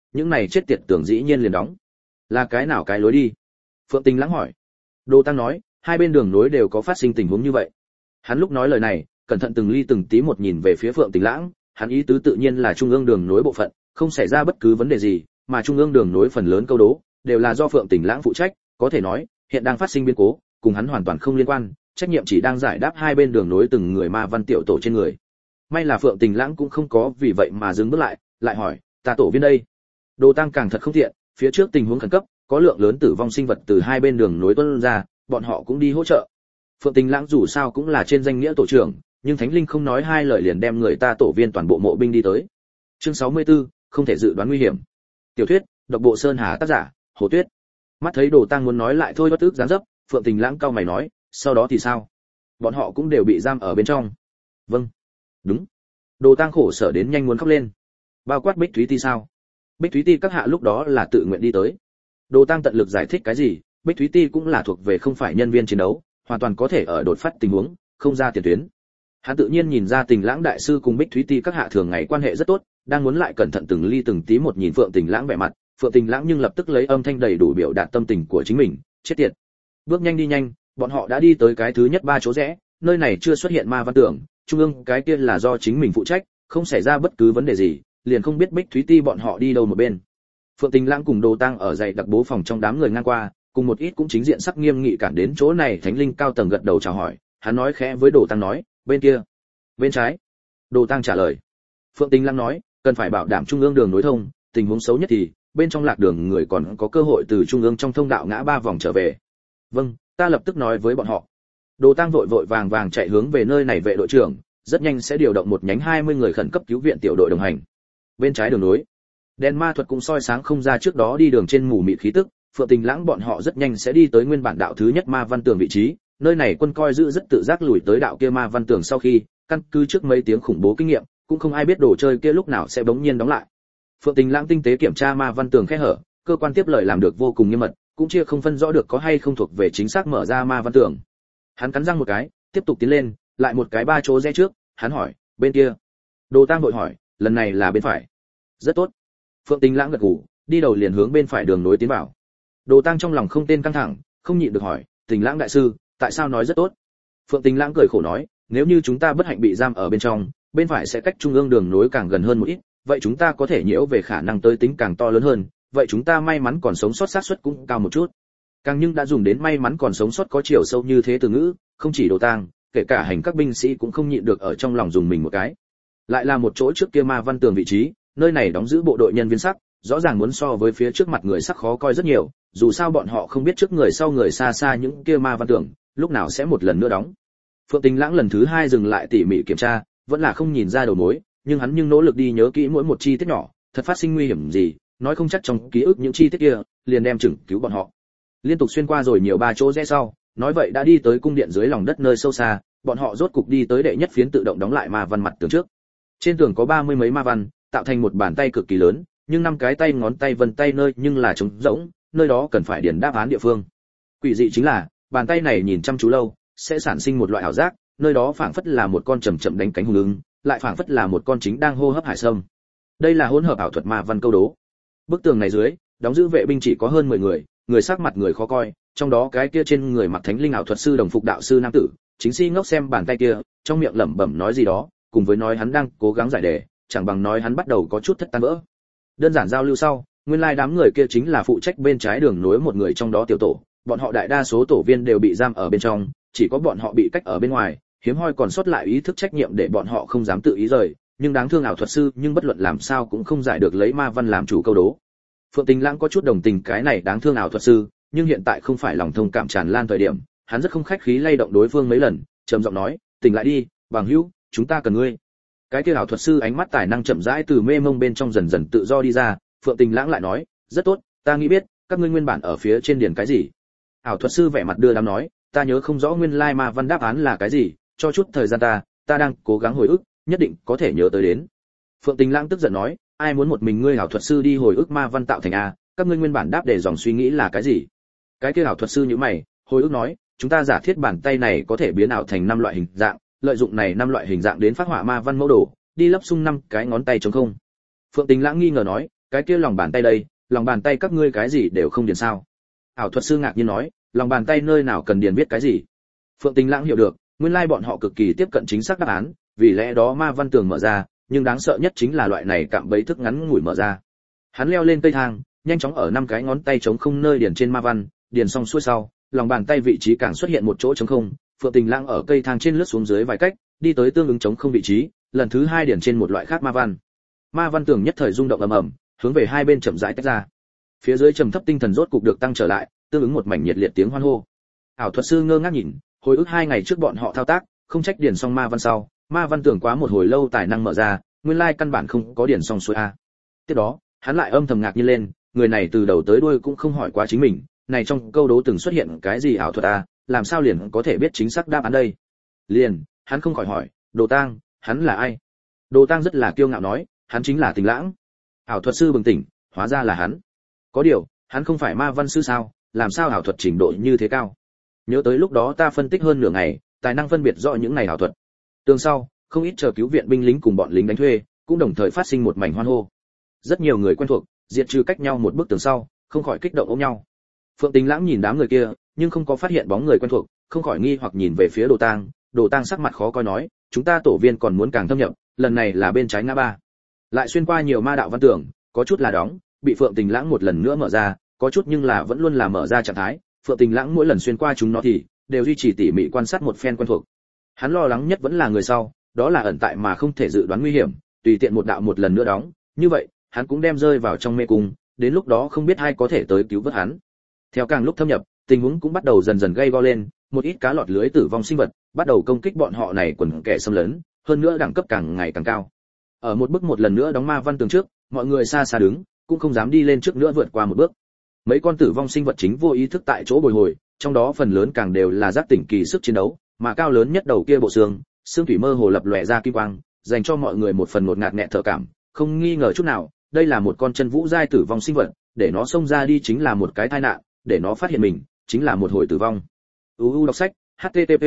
những này chết tiệt tưởng dĩ nhiên liền đóng. Là cái nào cái lối đi? Phượng Tình Lãng hỏi. Đồ Tăng nói, hai bên đường nối đều có phát sinh tình huống như vậy. Hắn lúc nói lời này, cẩn thận từng ly từng tí một nhìn về phía Phượng Tình Lãng, hắn ý tứ tự nhiên là trung ương đường nối bộ phận, không xảy ra bất cứ vấn đề gì, mà trung ương đường nối phần lớn câu đố đều là do Phượng Tình Lãng phụ trách, có thể nói, hiện đang phát sinh biến cố, cùng hắn hoàn toàn không liên quan, trách nhiệm chỉ đang giải đáp hai bên đường nối từng người ma văn tiểu tổ trên người. May là Phượng Tình Lãng cũng không có vì vậy mà dừng bước lại, lại hỏi, ta tổ viên đây? Đồ Tăng càng thật không thiện, phía trước tình huống khẩn cấp, có lượng lớn tử vong sinh vật từ hai bên đường nối tuôn ra, bọn họ cũng đi hỗ trợ. Phượng Tình Lãng dù sao cũng là trên danh nghĩa tổ trưởng, nhưng Thánh Linh không nói hai lời liền đem người ta tổ viên toàn bộ mộ binh đi tới. Chương sáu mươi tư, không thể dự đoán nguy hiểm. Tiểu thuyết, độc bộ Sơn Hà tác giả, Hồ Tuyết. Mắt thấy Đồ Tăng muốn nói lại thôi bất tức giáng dấp, Phượng Tình Lãng cau mày nói, sau đó thì sao? Bọn họ cũng đều bị giam ở bên trong. Vâng. Đúng. Đồ Tăng khổ sở đến nhanh muốn khóc lên. Bao quát Bích Thúy Ti sao? Bích Thúy Ti các hạ lúc đó là tự nguyện đi tới. Đồ Tăng tận lực giải thích cái gì, Bích Thúy Ti cũng là thuộc về không phải nhân viên chiến đấu, hoàn toàn có thể ở đột phát tình huống, không ra tiền tuyến. Hắn tự nhiên nhìn ra Tình Lãng đại sư cùng Bích Thúy Ti các hạ thường ngày quan hệ rất tốt, đang muốn lại cẩn thận từng ly từng tí một nhìn Phượng Tình Lãng vẻ mặt, Phượng Tình Lãng nhưng lập tức lấy âm thanh đầy đủ biểu đạt tâm tình của chính mình, chết tiệt. Bước nhanh đi nhanh, bọn họ đã đi tới cái thứ nhất ba chỗ rẽ, nơi này chưa xuất hiện ma văn tưởng, trung ương cái kia là do chính mình phụ trách, không xảy ra bất cứ vấn đề gì, liền không biết Bích Thúy Ti bọn họ đi đâu một bên. Phượng Tình Lãng cùng Đồ Tăng ở dãy đặc bố phòng trong đám người ngang qua, cùng một ít cũng chính diện sắc nghiêm nghị cản đến chỗ này. Thánh Linh cao tầng gật đầu chào hỏi, hắn nói khẽ với Đồ Tăng nói, bên kia, bên trái. Đồ Tăng trả lời. Phượng Tình Lãng nói, cần phải bảo đảm trung ương đường nối thông, tình huống xấu nhất thì bên trong lạc đường người còn có cơ hội từ trung ương trong thông đạo ngã ba vòng trở về. Vâng, ta lập tức nói với bọn họ. Đồ Tăng vội vội vàng vàng chạy hướng về nơi này vệ đội trưởng, rất nhanh sẽ điều động một nhánh hai mươi người khẩn cấp cứu viện tiểu đội đồng hành. Bên trái đường nối, đèn ma thuật cũng soi sáng không ra trước đó đi đường trên mù mịt khí tức. Phượng Tình Lãng bọn họ rất nhanh sẽ đi tới nguyên bản đạo thứ nhất ma văn tường vị trí, nơi này quân coi giữ rất tự giác lùi tới đạo kia ma văn tường sau khi, căn cứ trước mấy tiếng khủng bố kinh nghiệm, cũng không ai biết đồ chơi kia lúc nào sẽ bỗng nhiên đóng lại. Phượng Tình Lãng tinh tế kiểm tra ma văn tường khe hở, cơ quan tiếp lời làm được vô cùng nghiêm mật, cũng chia không phân rõ được có hay không thuộc về chính xác mở ra ma văn tường. Hắn cắn răng một cái, tiếp tục tiến lên, lại một cái ba chỗ rẽ trước, hắn hỏi, bên kia. Đồ Tăng vội hỏi, lần này là bên phải. Rất tốt. Phượng Tình Lãng gật gù, đi đầu liền hướng bên phải đường nối tiến vào. Đồ Tăng trong lòng không tên căng thẳng, không nhịn được hỏi, Tình Lãng đại sư, tại sao nói rất tốt? Phượng Tình Lãng cười khổ nói, nếu như chúng ta bất hạnh bị giam ở bên trong, bên phải sẽ cách trung ương đường nối càng gần hơn một ít, vậy chúng ta có thể nhiễu về khả năng tới tính càng to lớn hơn, vậy chúng ta may mắn còn sống sót xác suất cũng cao một chút. Càng nhưng đã dùng đến may mắn còn sống sót có chiều sâu như thế từ ngữ, không chỉ Đồ Tăng, kể cả hành các binh sĩ cũng không nhịn được ở trong lòng dùng mình một cái. Lại là một chỗ trước kia ma văn tường vị trí, nơi này đóng giữ bộ đội nhân viên sắc, rõ ràng muốn so với phía trước mặt người sắc khó coi rất nhiều, dù sao bọn họ không biết trước người sau người xa xa những kia ma văn tường lúc nào sẽ một lần nữa đóng. Phượng Tình Lãng lần thứ hai dừng lại tỉ mỉ kiểm tra, vẫn là không nhìn ra đầu mối, nhưng hắn nhưng nỗ lực đi nhớ kỹ mỗi một chi tiết nhỏ, thật phát sinh nguy hiểm gì, nói không chắc trong ký ức những chi tiết kia liền đem chừng cứu bọn họ. Liên tục xuyên qua rồi nhiều ba chỗ rẽ sau, nói vậy đã đi tới cung điện dưới lòng đất nơi sâu xa, bọn họ rốt cục đi tới đệ nhất phiến tự động đóng lại ma văn mặt tường trước. Trên tường có ba mươi mấy ma văn, tạo thành một bàn tay cực kỳ lớn, nhưng năm cái tay ngón tay vân tay nơi nhưng là trống rỗng, nơi đó cần phải điền đáp án địa phương. Quỷ dị chính là, bàn tay này nhìn chăm chú lâu, sẽ sản sinh một loại ảo giác, nơi đó phảng phất là một con chậm chậm đánh cánh hùng ưng, lại phảng phất là một con chính đang hô hấp hải sâm. Đây là hỗn hợp ảo thuật ma văn câu đố. Bức tường này dưới, đóng giữ vệ binh chỉ có hơn mười người, người sắc mặt người khó coi, trong đó cái kia trên người mặc thánh linh ảo thuật sư đồng phục đạo sư nam tử, chính si ngốc xem bàn tay kia, trong miệng lẩm bẩm nói gì đó, cùng với nói hắn đang cố gắng giải đề, chẳng bằng nói hắn bắt đầu có chút thất tan vỡ. Đơn giản giao lưu sau, nguyên lai like đám người kia chính là phụ trách bên trái đường nối một người trong đó tiểu tổ, bọn họ đại đa số tổ viên đều bị giam ở bên trong, chỉ có bọn họ bị cách ở bên ngoài, hiếm hoi còn sót lại ý thức trách nhiệm để bọn họ không dám tự ý rời, nhưng đáng thương ảo thuật sư nhưng bất luận làm sao cũng không giải được lấy ma văn làm chủ câu đố. Phượng Tình Lãng có chút đồng tình cái này đáng thương ảo thuật sư, nhưng hiện tại không phải lòng thông cảm tràn lan thời điểm, hắn rất không khách khí lay động đối phương mấy lần, trầm giọng nói, tỉnh lại đi, bằng hữu, chúng ta cần ngươi. Cái kia ảo thuật sư ánh mắt tài năng chậm rãi từ mê mông bên trong dần dần tự do đi ra, Phượng Tình Lãng lại nói, rất tốt, ta nghĩ biết, các ngươi nguyên bản ở phía trên điền cái gì. Ảo thuật sư vẻ mặt đưa đám nói, ta nhớ không rõ nguyên lai ma văn đáp án là cái gì, cho chút thời gian ta, ta đang cố gắng hồi ức, nhất định có thể nhớ tới đến. Phượng Tình Lãng tức giận nói, ai muốn một mình ngươi ảo thuật sư đi hồi ức ma văn tạo thành a, các ngươi nguyên bản đáp để dòng suy nghĩ là cái gì? Cái kia ảo thuật sư như mày, hồi ức nói, chúng ta giả thiết bàn tay này có thể biến ảo thành năm loại hình dạng, lợi dụng này năm loại hình dạng đến phát họa ma văn mẫu đồ, đi lấp sung năm cái ngón tay trống không. Phượng Tình Lãng nghi ngờ nói, cái kia lòng bàn tay đây, lòng bàn tay các ngươi cái gì đều không điền sao? Ảo thuật sư ngạc nhiên nói, lòng bàn tay nơi nào cần điền viết cái gì? Phượng Tình Lãng hiểu được, nguyên lai bọn họ cực kỳ tiếp cận chính xác đáp án, vì lẽ đó ma văn tường mở ra, nhưng đáng sợ nhất chính là loại này cạm bẫy thức ngắn ngủi mở ra. Hắn leo lên cây thang, nhanh chóng ở năm cái ngón tay trống không nơi điền trên ma văn, điền xong xuôi sau, lòng bàn tay vị trí càng xuất hiện một chỗ trống không, Phượng Tình Lãng ở cây thang trên lướt xuống dưới vài cách, đi tới tương ứng trống không vị trí, lần thứ hai điền trên một loại khác ma văn. Ma văn tường nhất thời rung động ầm ầm, hướng về hai bên chậm rãi tách ra. Phía dưới trầm thấp tinh thần rốt cục được tăng trở lại, tương ứng một mảnh nhiệt liệt tiếng hoan hô. Ảo thuật sư ngơ ngác nhìn, hồi ức hai ngày trước bọn họ thao tác, không trách điền xong ma văn sau, ma văn tưởng quá một hồi lâu tài năng mở ra, nguyên lai căn bản không có điền xong xuôi a. Tiếp đó, hắn lại âm thầm ngạc nhiên lên, người này từ đầu tới đuôi cũng không hỏi quá chính mình, này trong câu đố từng xuất hiện cái gì ảo thuật a, làm sao liền có thể biết chính xác đáp án đây? Liền, hắn không khỏi hỏi, Đồ Tang, hắn là ai? Đồ Tang rất là kiêu ngạo nói, hắn chính là Tình Lãng. Ảo thuật sư bừng tỉnh, hóa ra là hắn. Có điều, hắn không phải ma văn sư sao, làm sao ảo thuật trình độ như thế cao? Nhớ tới lúc đó ta phân tích hơn nửa ngày, tài năng phân biệt rõ những này ảo thuật. Tương sau, không ít chờ cứu viện binh lính cùng bọn lính đánh thuê, cũng đồng thời phát sinh một mảnh hoan hô. Rất nhiều người quen thuộc, diệt trừ cách nhau một bức tường sau, không khỏi kích động ôm nhau. Phượng Tình Lãng nhìn đám người kia, nhưng không có phát hiện bóng người quen thuộc, không khỏi nghi hoặc nhìn về phía Đồ Tang. Đồ Tang sắc mặt khó coi nói, chúng ta tổ viên còn muốn càng thâm nhập, lần này là bên trái ngã ba. Lại xuyên qua nhiều ma đạo văn tường, có chút là đóng, bị Phượng Tình Lãng một lần nữa mở ra, có chút nhưng là vẫn luôn là mở ra trạng thái. Phượng Tình Lãng mỗi lần xuyên qua chúng nó thì đều duy trì tỉ mỉ quan sát một phen quen thuộc. Hắn lo lắng nhất vẫn là người sau, đó là ẩn tại mà không thể dự đoán nguy hiểm, tùy tiện một đạo một lần nữa đóng, như vậy, hắn cũng đem rơi vào trong mê cung, đến lúc đó không biết ai có thể tới cứu vớt hắn. Theo càng lúc thâm nhập, tình huống cũng bắt đầu dần dần gay go lên, một ít cá lọt lưới tử vong sinh vật bắt đầu công kích bọn họ này quần kẻ xâm lấn, hơn nữa đẳng cấp càng ngày càng cao. Ở một bước một lần nữa đóng ma văn tường trước, mọi người xa xa đứng, cũng không dám đi lên trước nữa vượt qua một bước. Mấy con tử vong sinh vật chính vô ý thức tại chỗ bồi hồi, trong đó phần lớn càng đều là giác tỉnh kỳ sức chiến đấu, mà cao lớn nhất đầu kia bộ xương, xương thủy mơ hồ lập lòe ra kim quang, dành cho mọi người một phần ngột ngạt nghẹt thở cảm, không nghi ngờ chút nào, đây là một con chân vũ giai tử vong sinh vật, để nó xông ra đi chính là một cái tai nạn, để nó phát hiện mình, chính là một hồi tử vong. u u đọc sách, http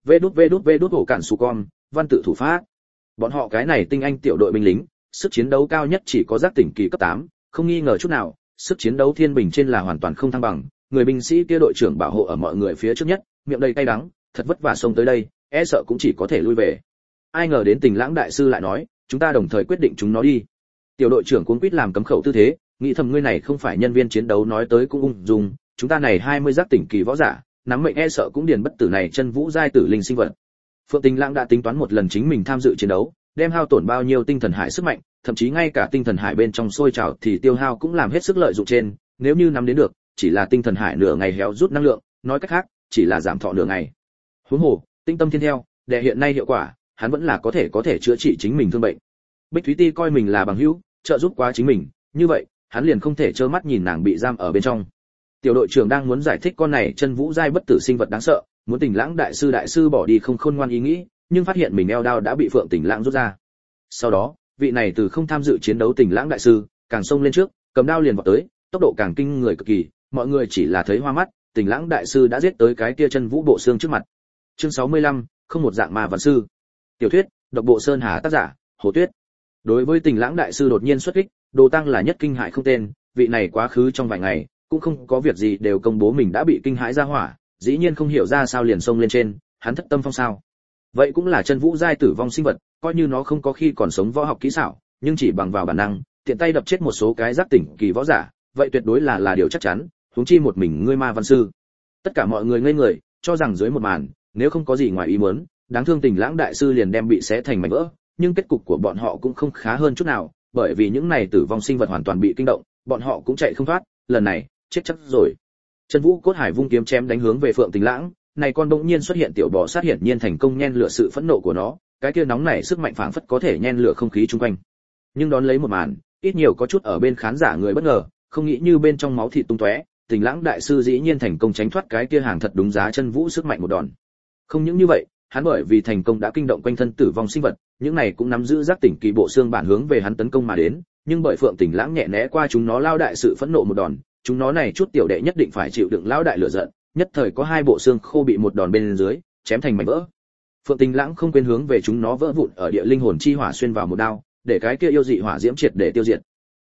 vđvđvđ cản su con, văn tự thủ pháp. Bọn họ cái này tinh anh tiểu đội binh lính, sức chiến đấu cao nhất chỉ có giác tỉnh kỳ cấp tám, không nghi ngờ chút nào, sức chiến đấu thiên bình trên là hoàn toàn không thăng bằng, người binh sĩ kia đội trưởng bảo hộ ở mọi người phía trước nhất, miệng đầy cay đắng, thật vất vả xông tới đây, e sợ cũng chỉ có thể lui về. Ai ngờ đến Tình Lãng đại sư lại nói, chúng ta đồng thời quyết định chúng nó đi. Tiểu đội trưởng cuống quýt làm cấm khẩu tư thế, nghĩ thầm ngươi này không phải nhân viên chiến đấu nói tới cũng ung dung, chúng ta này hai mươi giác tỉnh kỳ võ giả, nắm mệnh e sợ cũng điền bất tử này chân vũ giai tử linh sinh vật. Phượng Tình Lãng đã tính toán một lần chính mình tham dự chiến đấu, đem hao tổn bao nhiêu tinh thần hải sức mạnh, thậm chí ngay cả tinh thần hải bên trong sôi trào thì tiêu hao cũng làm hết sức lợi dụng trên, nếu như nắm đến được, chỉ là tinh thần hải nửa ngày héo rút năng lượng, nói cách khác, chỉ là giảm thọ nửa ngày. Huống hồ, tinh tâm thiên theo, để hiện nay hiệu quả, hắn vẫn là có thể có thể chữa trị chính mình thương bệnh. Bích Thúy Ti coi mình là bằng hữu, trợ giúp quá chính mình, như vậy, hắn liền không thể trơ mắt nhìn nàng bị giam ở bên trong. Tiểu đội trưởng đang muốn giải thích con này chân vũ giai bất tử sinh vật đáng sợ, muốn Tình Lãng đại sư đại sư bỏ đi không khôn ngoan ý nghĩ, nhưng phát hiện mình eo đao đã bị Phượng Tình Lãng rút ra. Sau đó, vị này từ không tham dự chiến đấu Tình Lãng đại sư, càng xông lên trước, cầm đao liền vọt tới, tốc độ càng kinh người cực kỳ, mọi người chỉ là thấy hoa mắt, Tình Lãng đại sư đã giết tới cái kia chân vũ bộ xương trước mặt. Chương sáu mươi lăm, không một dạng ma văn sư. Tiểu thuyết, độc bộ sơn hà tác giả, Hồ Tuyết. Đối với Tình Lãng đại sư đột nhiên xuất kích, Đồ Tăng là nhất kinh hại không tên, vị này quá khứ trong vài ngày, cũng không có việc gì đều công bố mình đã bị kinh hãi ra hỏa, dĩ nhiên không hiểu ra sao liền xông lên trên, hắn thất tâm phong sao. Vậy cũng là chân vũ giai tử vong sinh vật, coi như nó không có khi còn sống võ học kỹ xảo, nhưng chỉ bằng vào bản năng, tiện tay đập chết một số cái giác tỉnh kỳ võ giả, vậy tuyệt đối là là điều chắc chắn, huống chi một mình ngươi ma văn sư. Tất cả mọi người ngây người, cho rằng dưới một màn, nếu không có gì ngoài ý muốn, đáng thương Tình Lãng đại sư liền đem bị xé thành mảnh vỡ, nhưng kết cục của bọn họ cũng không khá hơn chút nào, bởi vì những này tử vong sinh vật hoàn toàn bị kinh động, bọn họ cũng chạy không thoát, lần này, chết chắc rồi. Chân Vũ Cốt Hải vung kiếm chém đánh hướng về Phượng Tình Lãng, này con bỗng nhiên xuất hiện tiểu bò sát hiển nhiên thành công nhen lửa sự phẫn nộ của nó, cái kia nóng nảy sức mạnh phảng phất có thể nhen lửa không khí xung quanh. Nhưng đón lấy một màn, ít nhiều có chút ở bên khán giả người bất ngờ, không nghĩ như bên trong máu thịt tung tóe, Tình Lãng đại sư dĩ nhiên thành công tránh thoát cái kia hàng thật đúng giá Chân Vũ sức mạnh một đòn. Không những như vậy, hắn bởi vì thành công đã kinh động quanh thân tử vong sinh vật, những này cũng nắm giữ giác tỉnh kỳ bộ xương bản hướng về hắn tấn công mà đến, nhưng bởi Phượng Tình Lãng nhẹ né qua chúng nó lao đại sự phẫn nộ một đòn, chúng nó này chút tiểu đệ nhất định phải chịu đựng lao đại lửa giận, nhất thời có hai bộ xương khô bị một đòn bên dưới chém thành mảnh vỡ. Phượng Tình Lãng không quên hướng về chúng nó vỡ vụn ở địa linh hồn chi hỏa xuyên vào một đao, để cái kia yêu dị hỏa diễm triệt để tiêu diệt.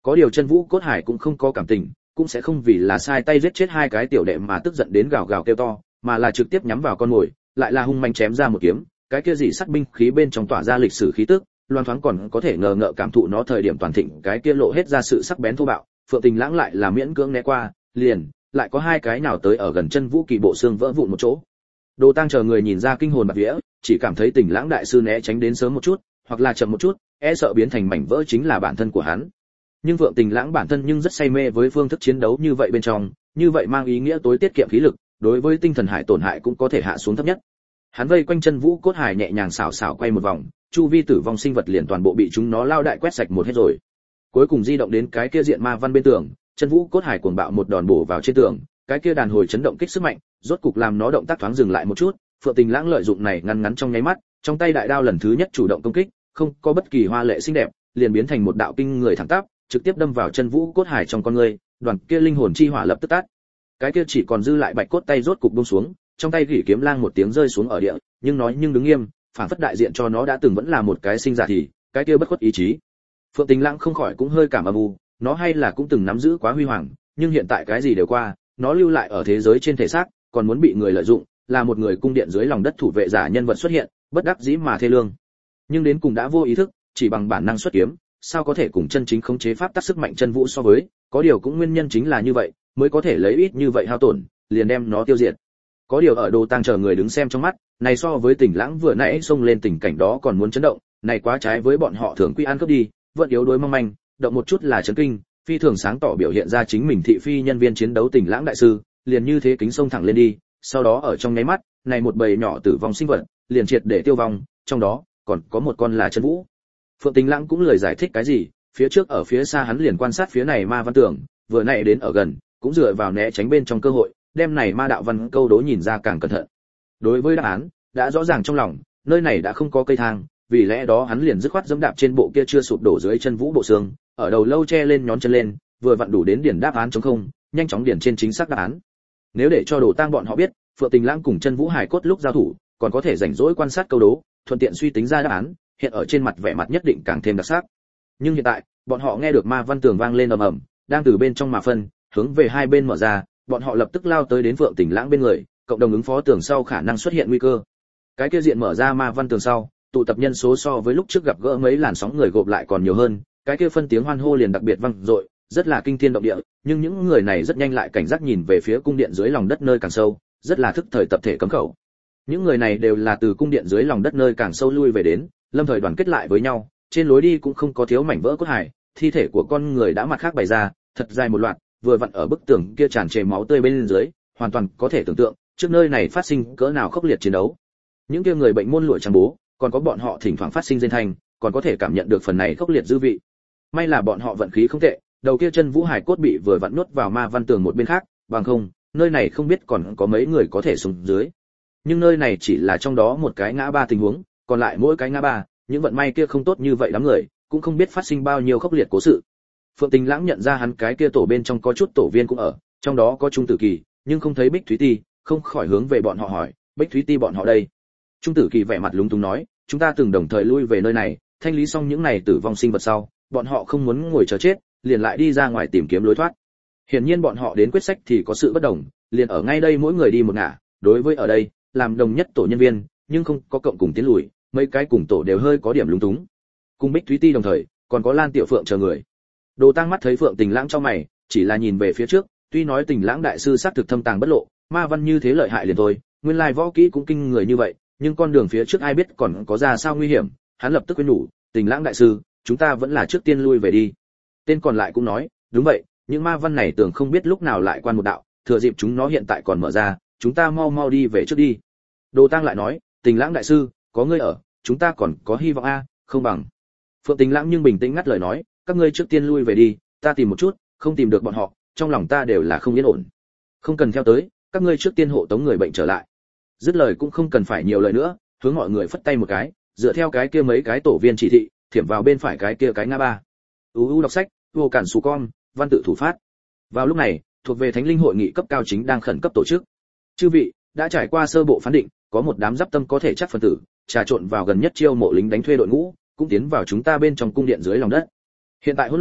Có điều Chân Vũ Cốt Hải cũng không có cảm tình, cũng sẽ không vì là sai tay giết chết hai cái tiểu đệ mà tức giận đến gào gào kêu to, mà là trực tiếp nhắm vào con mồi, lại là hung manh chém ra một kiếm, cái kia dị sắc binh khí bên trong tỏa ra lịch sử khí tức, loan thoáng còn có thể ngờ ngợ cảm thụ nó thời điểm toàn thịnh, cái kia lộ hết ra sự sắc bén thô bạo. Phượng Tình Lãng lại là miễn cưỡng né qua, liền lại có hai cái nào tới ở gần Chân Vũ Kỳ bộ xương vỡ vụn một chỗ. Đồ Tăng chờ người nhìn ra kinh hồn bạt vía, chỉ cảm thấy Tình Lãng đại sư né tránh đến sớm một chút, hoặc là chậm một chút, e sợ biến thành mảnh vỡ chính là bản thân của hắn. Nhưng Phượng Tình Lãng bản thân nhưng rất say mê với phương thức chiến đấu như vậy bên trong, như vậy mang ý nghĩa tối tiết kiệm khí lực, đối với tinh thần hải tổn hại cũng có thể hạ xuống thấp nhất. Hắn vây quanh Chân Vũ Cốt Hải nhẹ nhàng xảo xảo quay một vòng, chu vi tử vong sinh vật liền toàn bộ bị chúng nó lao đại quét sạch một hết rồi. Cuối cùng di động đến cái kia diện ma văn bên tường, Chân Vũ Cốt Hải cuồng bạo một đòn bổ vào trên tường, cái kia đàn hồi chấn động kích sức mạnh, rốt cục làm nó động tác thoáng dừng lại một chút. Phượng Tình Lãng lợi dụng này ngăn ngắn trong nháy mắt, trong tay đại đao lần thứ nhất chủ động công kích, không có bất kỳ hoa lệ xinh đẹp, liền biến thành một đạo kinh người thẳng tắp, trực tiếp đâm vào Chân Vũ Cốt Hải trong con người, đoàn kia linh hồn chi hỏa lập tức tắt. Cái kia chỉ còn dư lại bạch cốt tay rốt cục buông xuống, trong tay gỉ kiếm lang một tiếng rơi xuống ở địa, nhưng nói nhưng đứng nghiêm, phản phất đại diện cho nó đã từng vẫn là một cái sinh giả thì, cái kia bất khuất ý chí. Phượng Tình Lãng không khỏi cũng hơi cảm âm u, nó hay là cũng từng nắm giữ quá huy hoàng, nhưng hiện tại cái gì đều qua, nó lưu lại ở thế giới trên thể xác, còn muốn bị người lợi dụng, là một người cung điện dưới lòng đất thủ vệ giả nhân vật xuất hiện, bất đắc dĩ mà thê lương. Nhưng đến cùng đã vô ý thức, chỉ bằng bản năng xuất kiếm, sao có thể cùng chân chính khống chế pháp tắc sức mạnh chân vũ so với, có điều cũng nguyên nhân chính là như vậy, mới có thể lấy ít như vậy hao tổn, liền đem nó tiêu diệt. Có điều ở Đồ Tăng chờ người đứng xem trong mắt, này so với Tình Lãng vừa nãy xông lên tình cảnh đó còn muốn chấn động, này quá trái với bọn họ thường quy an cướp đi, vẫn yếu đuối mong manh, động một chút là chấn kinh, phi thường sáng tỏ biểu hiện ra chính mình thị phi nhân viên chiến đấu Tình Lãng đại sư, liền như thế kính xông thẳng lên đi, sau đó ở trong nháy mắt, này một bầy nhỏ tử vong sinh vật, liền triệt để tiêu vong, trong đó còn có một con là Chân Vũ. Phượng Tình Lãng cũng lời giải thích cái gì, phía trước ở phía xa hắn liền quan sát phía này ma văn tưởng, vừa nãy đến ở gần, cũng dựa vào né tránh bên trong cơ hội, đem này ma đạo văn câu đố nhìn ra càng cẩn thận. Đối với đáp án, đã rõ ràng trong lòng, nơi này đã không có cây thang, vì lẽ đó hắn liền dứt khoát giẫm đạp trên bộ kia chưa sụp đổ dưới chân vũ bộ xương, ở đầu lâu che lên nhón chân lên, vừa vặn đủ đến điển đáp án trống không, nhanh chóng điển trên chính xác đáp án. Nếu để cho Đồ Tăng bọn họ biết, Phượng Tình Lãng cùng Chân Vũ Hải cốt lúc giao thủ, còn có thể rảnh rỗi quan sát câu đố, thuận tiện suy tính ra đáp án, hiện ở trên mặt vẻ mặt nhất định càng thêm đặc sắc. Nhưng hiện tại, bọn họ nghe được ma văn tường vang lên ầm ầm, đang từ bên trong mà phân, hướng về hai bên mở ra, bọn họ lập tức lao tới đến Phượng Tình Lãng bên người, cộng đồng ứng phó tường sau khả năng xuất hiện nguy cơ. Cái kia diện mở ra ma văn tường sau, tụ tập nhân số so với lúc trước gặp gỡ mấy làn sóng người gộp lại còn nhiều hơn, cái kia phân tiếng hoan hô liền đặc biệt vang dội, rất là kinh thiên động địa, nhưng những người này rất nhanh lại cảnh giác nhìn về phía cung điện dưới lòng đất nơi càng sâu, rất là thức thời tập thể cấm khẩu. Những người này đều là từ cung điện dưới lòng đất nơi càng sâu lui về đến, lâm thời đoàn kết lại với nhau, trên lối đi cũng không có thiếu mảnh vỡ cốt hải, thi thể của con người đã mặt khác bày ra, thật dài một loạt, vừa vặn ở bức tường kia tràn trề máu tươi bên dưới, hoàn toàn có thể tưởng tượng, trước nơi này phát sinh cỡ nào khốc liệt chiến đấu. Những kia người bệnh môn lụa trắng bố, còn có bọn họ thỉnh thoảng phát sinh rên thanh, còn có thể cảm nhận được phần này khốc liệt dư vị. May là bọn họ vận khí không tệ, đầu kia Chân Vũ Hải cốt bị vừa vặn nuốt vào ma văn tường một bên khác, bằng không, nơi này không biết còn có mấy người có thể xuống dưới. Nhưng nơi này chỉ là trong đó một cái ngã ba tình huống, còn lại mỗi cái ngã ba, những vận may kia không tốt như vậy đám người, cũng không biết phát sinh bao nhiêu khốc liệt cố sự. Phượng Tình Lãng nhận ra hắn cái kia tổ bên trong có chút tổ viên cũng ở, trong đó có Trung Tử Kỳ, nhưng không thấy Bích Thúy Ti, không khỏi hướng về bọn họ hỏi, Bích Thúy Ti bọn họ đây? Trung Tử Kỳ vẻ mặt lúng túng nói, chúng ta từng đồng thời lui về nơi này, thanh lý xong những này tử vong sinh vật sau, bọn họ không muốn ngồi chờ chết, liền lại đi ra ngoài tìm kiếm lối thoát. Hiển nhiên bọn họ đến quyết sách thì có sự bất đồng, liền ở ngay đây mỗi người đi một ngả, đối với ở đây, làm đồng nhất tổ nhân viên, nhưng không có cộng cùng tiến lùi, mấy cái cùng tổ đều hơi có điểm lúng túng. Cùng Bích Thúy Ti đồng thời, còn có Lan Tiểu Phượng chờ người. Đồ Tăng mắt thấy Phượng Tình Lãng trong mày, chỉ là nhìn về phía trước, tuy nói Tình Lãng đại sư xác thực thâm tàng bất lộ, ma văn như thế lợi hại liền thôi, nguyên lai võ kỹ cũng kinh người như vậy, nhưng con đường phía trước ai biết còn có ra sao nguy hiểm, hắn lập tức khuyên nhủ, Tình Lãng đại sư, chúng ta vẫn là trước tiên lui về đi. Tên còn lại cũng nói, đúng vậy, những ma văn này tưởng không biết lúc nào lại quan một đạo, thừa dịp chúng nó hiện tại còn mở ra, chúng ta mau mau đi về trước đi. Đồ Tăng lại nói, Tình Lãng đại sư, có ngươi ở, chúng ta còn có hy vọng a, không bằng. Phượng Tình Lãng nhưng bình tĩnh ngắt lời nói, các ngươi trước tiên lui về đi, ta tìm một chút, không tìm được bọn họ, trong lòng ta đều là không yên ổn. Không cần theo tới, các ngươi trước tiên hộ tống người bệnh trở lại. Dứt lời cũng không cần phải nhiều lời nữa, hướng mọi người phất tay một cái, dựa theo cái kia mấy cái tổ viên chỉ thị, thiểm vào bên phải cái kia cái ngã ba. U u đọc sách, vô cản sù con, văn tự thủ phát. Vào lúc này, thuộc về Thánh Linh hội nghị cấp cao chính đang khẩn cấp tổ chức. Chư vị, đã trải qua sơ bộ phán định, có một đám giáp tâm có thể chắc phần tử, trà trộn vào gần nhất chiêu mộ lính đánh thuê đội ngũ, cũng tiến vào chúng ta bên trong cung điện dưới lòng đất. Hiện tại hỗn loạn,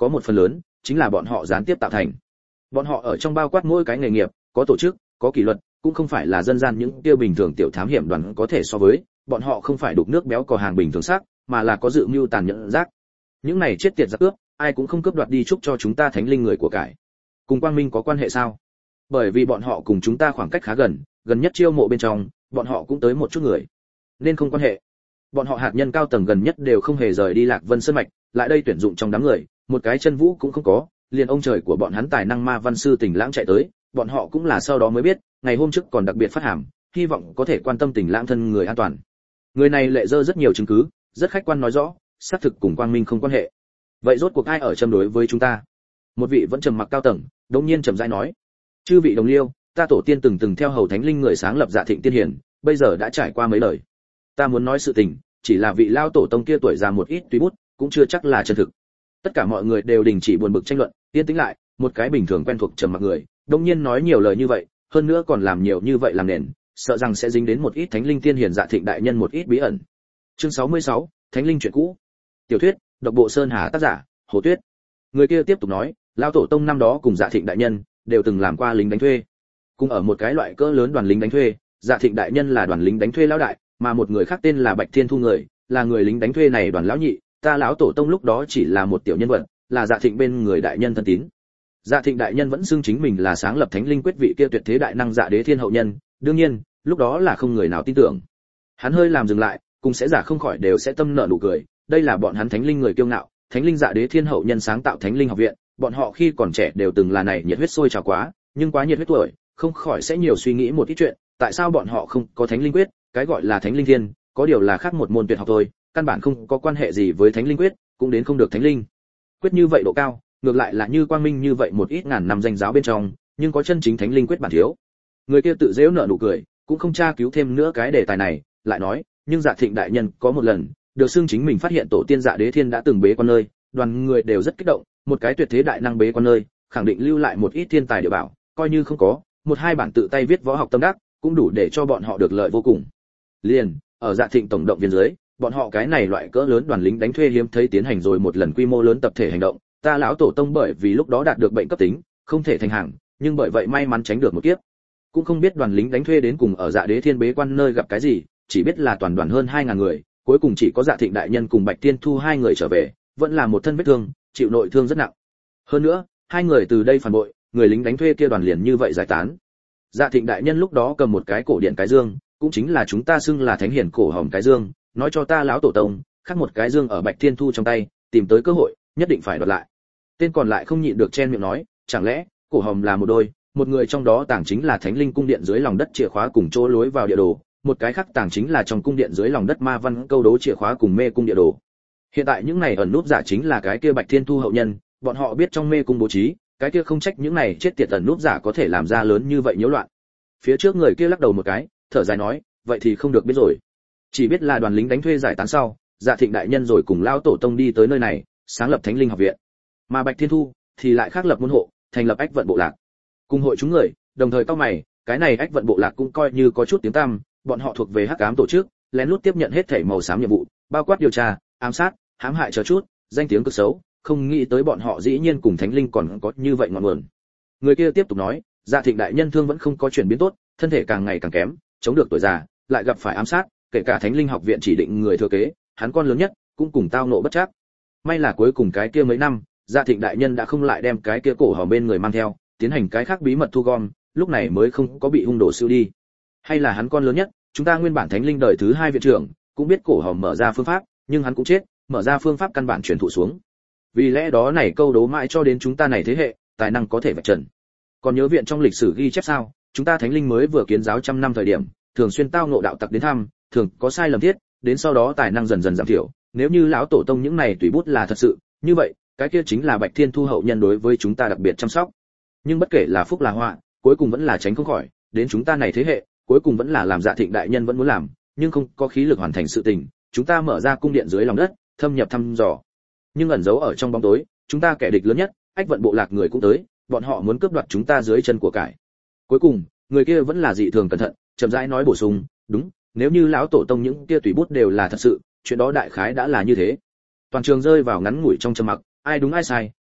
có một phần lớn chính là bọn họ gián tiếp tạo thành. Bọn họ ở trong bao quát mỗi cái nghề nghiệp, có tổ chức, có kỷ luật, cũng không phải là dân gian những tiêu bình thường tiểu thám hiểm đoàn có thể so với, bọn họ không phải đục nước béo cò hàng bình thường xác, mà là có dự mưu tàn nhẫn rác. Những này chết tiệt giặc cướp, ai cũng không cướp đoạt đi chúc cho chúng ta thánh linh người của cải. Cùng Quang Minh có quan hệ sao? Bởi vì bọn họ cùng chúng ta khoảng cách khá gần, gần nhất chiêu mộ bên trong, bọn họ cũng tới một chút người, nên không quan hệ. Bọn họ hạt nhân cao tầng gần nhất đều không hề rời đi Lạc Vân Sơn mạch, lại đây tuyển dụng trong đám người, một cái chân vũ cũng không có, liền ông trời của bọn hắn tài năng ma văn sư Tỉnh Lãng chạy tới, bọn họ cũng là sau đó mới biết, ngày hôm trước còn đặc biệt phát hàm, hy vọng có thể quan tâm Tỉnh Lãng thân người an toàn. Người này lệ dơ rất nhiều chứng cứ, rất khách quan nói rõ, xác thực cùng Quang Minh không quan hệ. Vậy rốt cuộc ai ở châm đối với chúng ta? Một vị vẫn trầm mặc cao tầng, đột nhiên trầm rãi nói: "Chư vị đồng liêu, ta tổ tiên từng từng theo hầu thánh linh người sáng lập Dạ Thịnh Tiên Hiển, bây giờ đã trải qua mấy đời. Ta muốn nói sự tình, chỉ là vị lao tổ tông kia tuổi già một ít tùy bút, cũng chưa chắc là chân thực." Tất cả mọi người đều đình chỉ buồn bực tranh luận, yên tĩnh lại, một cái bình thường quen thuộc trầm mặc người, đột nhiên nói nhiều lời như vậy, hơn nữa còn làm nhiều như vậy làm nền, sợ rằng sẽ dính đến một ít thánh linh tiên hiển Dạ Thịnh đại nhân một ít bí ẩn. Chương sáu mươi sáu, Thánh linh chuyện cũ. Tiểu thuyết, độc bộ Sơn Hà tác giả, Hồ Tuyết. Người kia tiếp tục nói, lao tổ tông năm đó cùng Dạ Thịnh đại nhân đều từng làm qua lính đánh thuê, cùng ở một cái loại cỡ lớn đoàn lính đánh thuê. Dạ Thịnh đại nhân là đoàn lính đánh thuê lão đại, mà một người khác tên là Bạch Thiên Thu người, là người lính đánh thuê này đoàn lão nhị. Ta lão tổ tông lúc đó chỉ là một tiểu nhân vật, là Dạ Thịnh bên người đại nhân thân tín. Dạ Thịnh đại nhân vẫn xưng chính mình là sáng lập Thánh linh quyết vị kia tuyệt thế đại năng Dạ Đế Thiên hậu nhân, đương nhiên, lúc đó là không người nào tin tưởng. Hắn hơi làm dừng lại, cùng sẽ giả không khỏi đều sẽ tâm nợ nụ cười, đây là bọn hắn Thánh linh người kiêu ngạo, Thánh linh Dạ Đế Thiên hậu nhân sáng tạo Thánh linh học viện, bọn họ khi còn trẻ đều từng là này nhiệt huyết sôi trào quá, nhưng quá nhiệt huyết tuổi, không khỏi sẽ nhiều suy nghĩ một ít chuyện, tại sao bọn họ không có Thánh linh quyết, cái gọi là Thánh linh thiên, có điều là khác một môn tuyệt học thôi, căn bản không có quan hệ gì với Thánh linh quyết, cũng đến không được Thánh linh quyết như vậy độ cao, ngược lại là như Quang Minh như vậy một ít ngàn năm danh giáo bên trong, nhưng có chân chính Thánh linh quyết bản thiếu. Người kia tự giễu nở nụ cười, cũng không tra cứu thêm nữa cái đề tài này, lại nói, nhưng Dạ Thịnh đại nhân có một lần, được xưng chính mình phát hiện tổ tiên Dạ Đế Thiên đã từng bế quan nơi, đoàn người đều rất kích động, một cái tuyệt thế đại năng bế quan nơi, khẳng định lưu lại một ít thiên tài địa bảo, coi như không có, một hai bản tự tay viết võ học tâm đắc, cũng đủ để cho bọn họ được lợi vô cùng. Liền, ở Dạ Thịnh tổng động viên dưới, bọn họ cái này loại cỡ lớn đoàn lính đánh thuê hiếm thấy tiến hành rồi một lần quy mô lớn tập thể hành động, ta lão tổ tông bởi vì lúc đó đạt được bệnh cấp tính, không thể thành hàng, nhưng bởi vậy may mắn tránh được một kiếp. Cũng không biết đoàn lính đánh thuê đến cùng ở Dạ Đế Thiên bế quan nơi gặp cái gì, chỉ biết là toàn đoàn hơn hai ngàn người, cuối cùng chỉ có Dạ Thịnh đại nhân cùng Bạch Tiên Thu hai người trở về, vẫn là một thân vết thương, chịu nội thương rất nặng. Hơn nữa, hai người từ đây phản bội, người lính đánh thuê kia đoàn liền như vậy giải tán. Dạ Thịnh đại nhân lúc đó cầm một cái cổ điện cái dương, cũng chính là chúng ta xưng là thánh hiển cổ hồng cái dương, nói cho ta lão tổ tông, khác một cái dương ở Bạch Thiên Thu trong tay, tìm tới cơ hội, nhất định phải đoạt lại. Tên còn lại không nhịn được chen miệng nói, chẳng lẽ cổ hồng là một đôi, một người trong đó tàng chính là thánh linh cung điện dưới lòng đất chìa khóa cùng chỗ lối vào địa đồ, một cái khác tàng chính là trong cung điện dưới lòng đất ma văn câu đấu chìa khóa cùng mê cung địa đồ. Hiện tại những này ẩn núp giả chính là cái kia Bạch Thiên Thu hậu nhân, bọn họ biết trong mê cung bố trí, cái kia không trách những này chết tiệt ẩn núp giả có thể làm ra lớn như vậy nhiễu loạn. Phía trước người kia lắc đầu một cái, thở dài nói, vậy thì không được biết rồi. Chỉ biết là đoàn lính đánh thuê giải tán sau, Dạ Thịnh đại nhân rồi cùng lao tổ tông đi tới nơi này, sáng lập Thánh linh học viện. Mà Bạch Thiên Thu thì lại khác lập môn hộ, thành lập Ách vận bộ lạc. Cùng hội chúng người, đồng thời cao mày, cái này Ách vận bộ lạc cũng coi như có chút tiếng tăm, bọn họ thuộc về hắc ám tổ chức, lén lút tiếp nhận hết thảy màu xám nhiệm vụ, bao quát điều tra, ám sát, hãm hại chờ chút, danh tiếng cực xấu, không nghĩ tới bọn họ dĩ nhiên cùng Thánh linh còn có như vậy ngọn nguồn. Người kia tiếp tục nói, Dạ Thịnh đại nhân thương vẫn không có chuyển biến tốt, thân thể càng ngày càng kém, chống được tuổi già, lại gặp phải ám sát, kể cả Thánh linh học viện chỉ định người thừa kế, hắn con lớn nhất, cũng cùng tao nộ bất trắc. May là cuối cùng cái kia mấy năm, Dạ Thịnh đại nhân đã không lại đem cái kia cổ hòm bên người mang theo, tiến hành cái khác bí mật thu gom, lúc này mới không có bị hung đồ siêu đi. Hay là hắn con lớn nhất, chúng ta nguyên bản Thánh linh đời thứ hai viện trưởng, cũng biết cổ hòm mở ra phương pháp, nhưng hắn cũng chết, mở ra phương pháp căn bản truyền thụ xuống. Vì lẽ đó này câu đố mãi cho đến chúng ta này thế hệ, tài năng có thể vạch trần. Còn nhớ viện trong lịch sử ghi chép sao, chúng ta Thánh linh mới vừa kiến giáo trăm năm thời điểm, thường xuyên tao ngộ đạo tặc đến thăm, thường có sai lầm thiết, đến sau đó tài năng dần dần giảm thiểu, nếu như lão tổ tông những này tùy bút là thật sự, như vậy, cái kia chính là Bạch Thiên Thu hậu nhân đối với chúng ta đặc biệt chăm sóc. Nhưng bất kể là phúc là họa, cuối cùng vẫn là tránh không khỏi, đến chúng ta này thế hệ, cuối cùng vẫn là làm Dạ Thịnh đại nhân vẫn muốn làm, nhưng không có khí lực hoàn thành sự tình, chúng ta mở ra cung điện dưới lòng đất, thâm nhập thăm dò. Nhưng ẩn giấu ở trong bóng tối, chúng ta kẻ địch lớn nhất, Ách vận bộ lạc người cũng tới, bọn họ muốn cướp đoạt chúng ta dưới chân của cải. Cuối cùng, người kia vẫn là dị thường cẩn thận, chậm rãi nói bổ sung, đúng, nếu như lão tổ tông những kia tùy bút đều là thật sự, chuyện đó đại khái đã là như thế. Toàn trường rơi vào ngắn ngủi trong trầm mặc, ai đúng ai sai,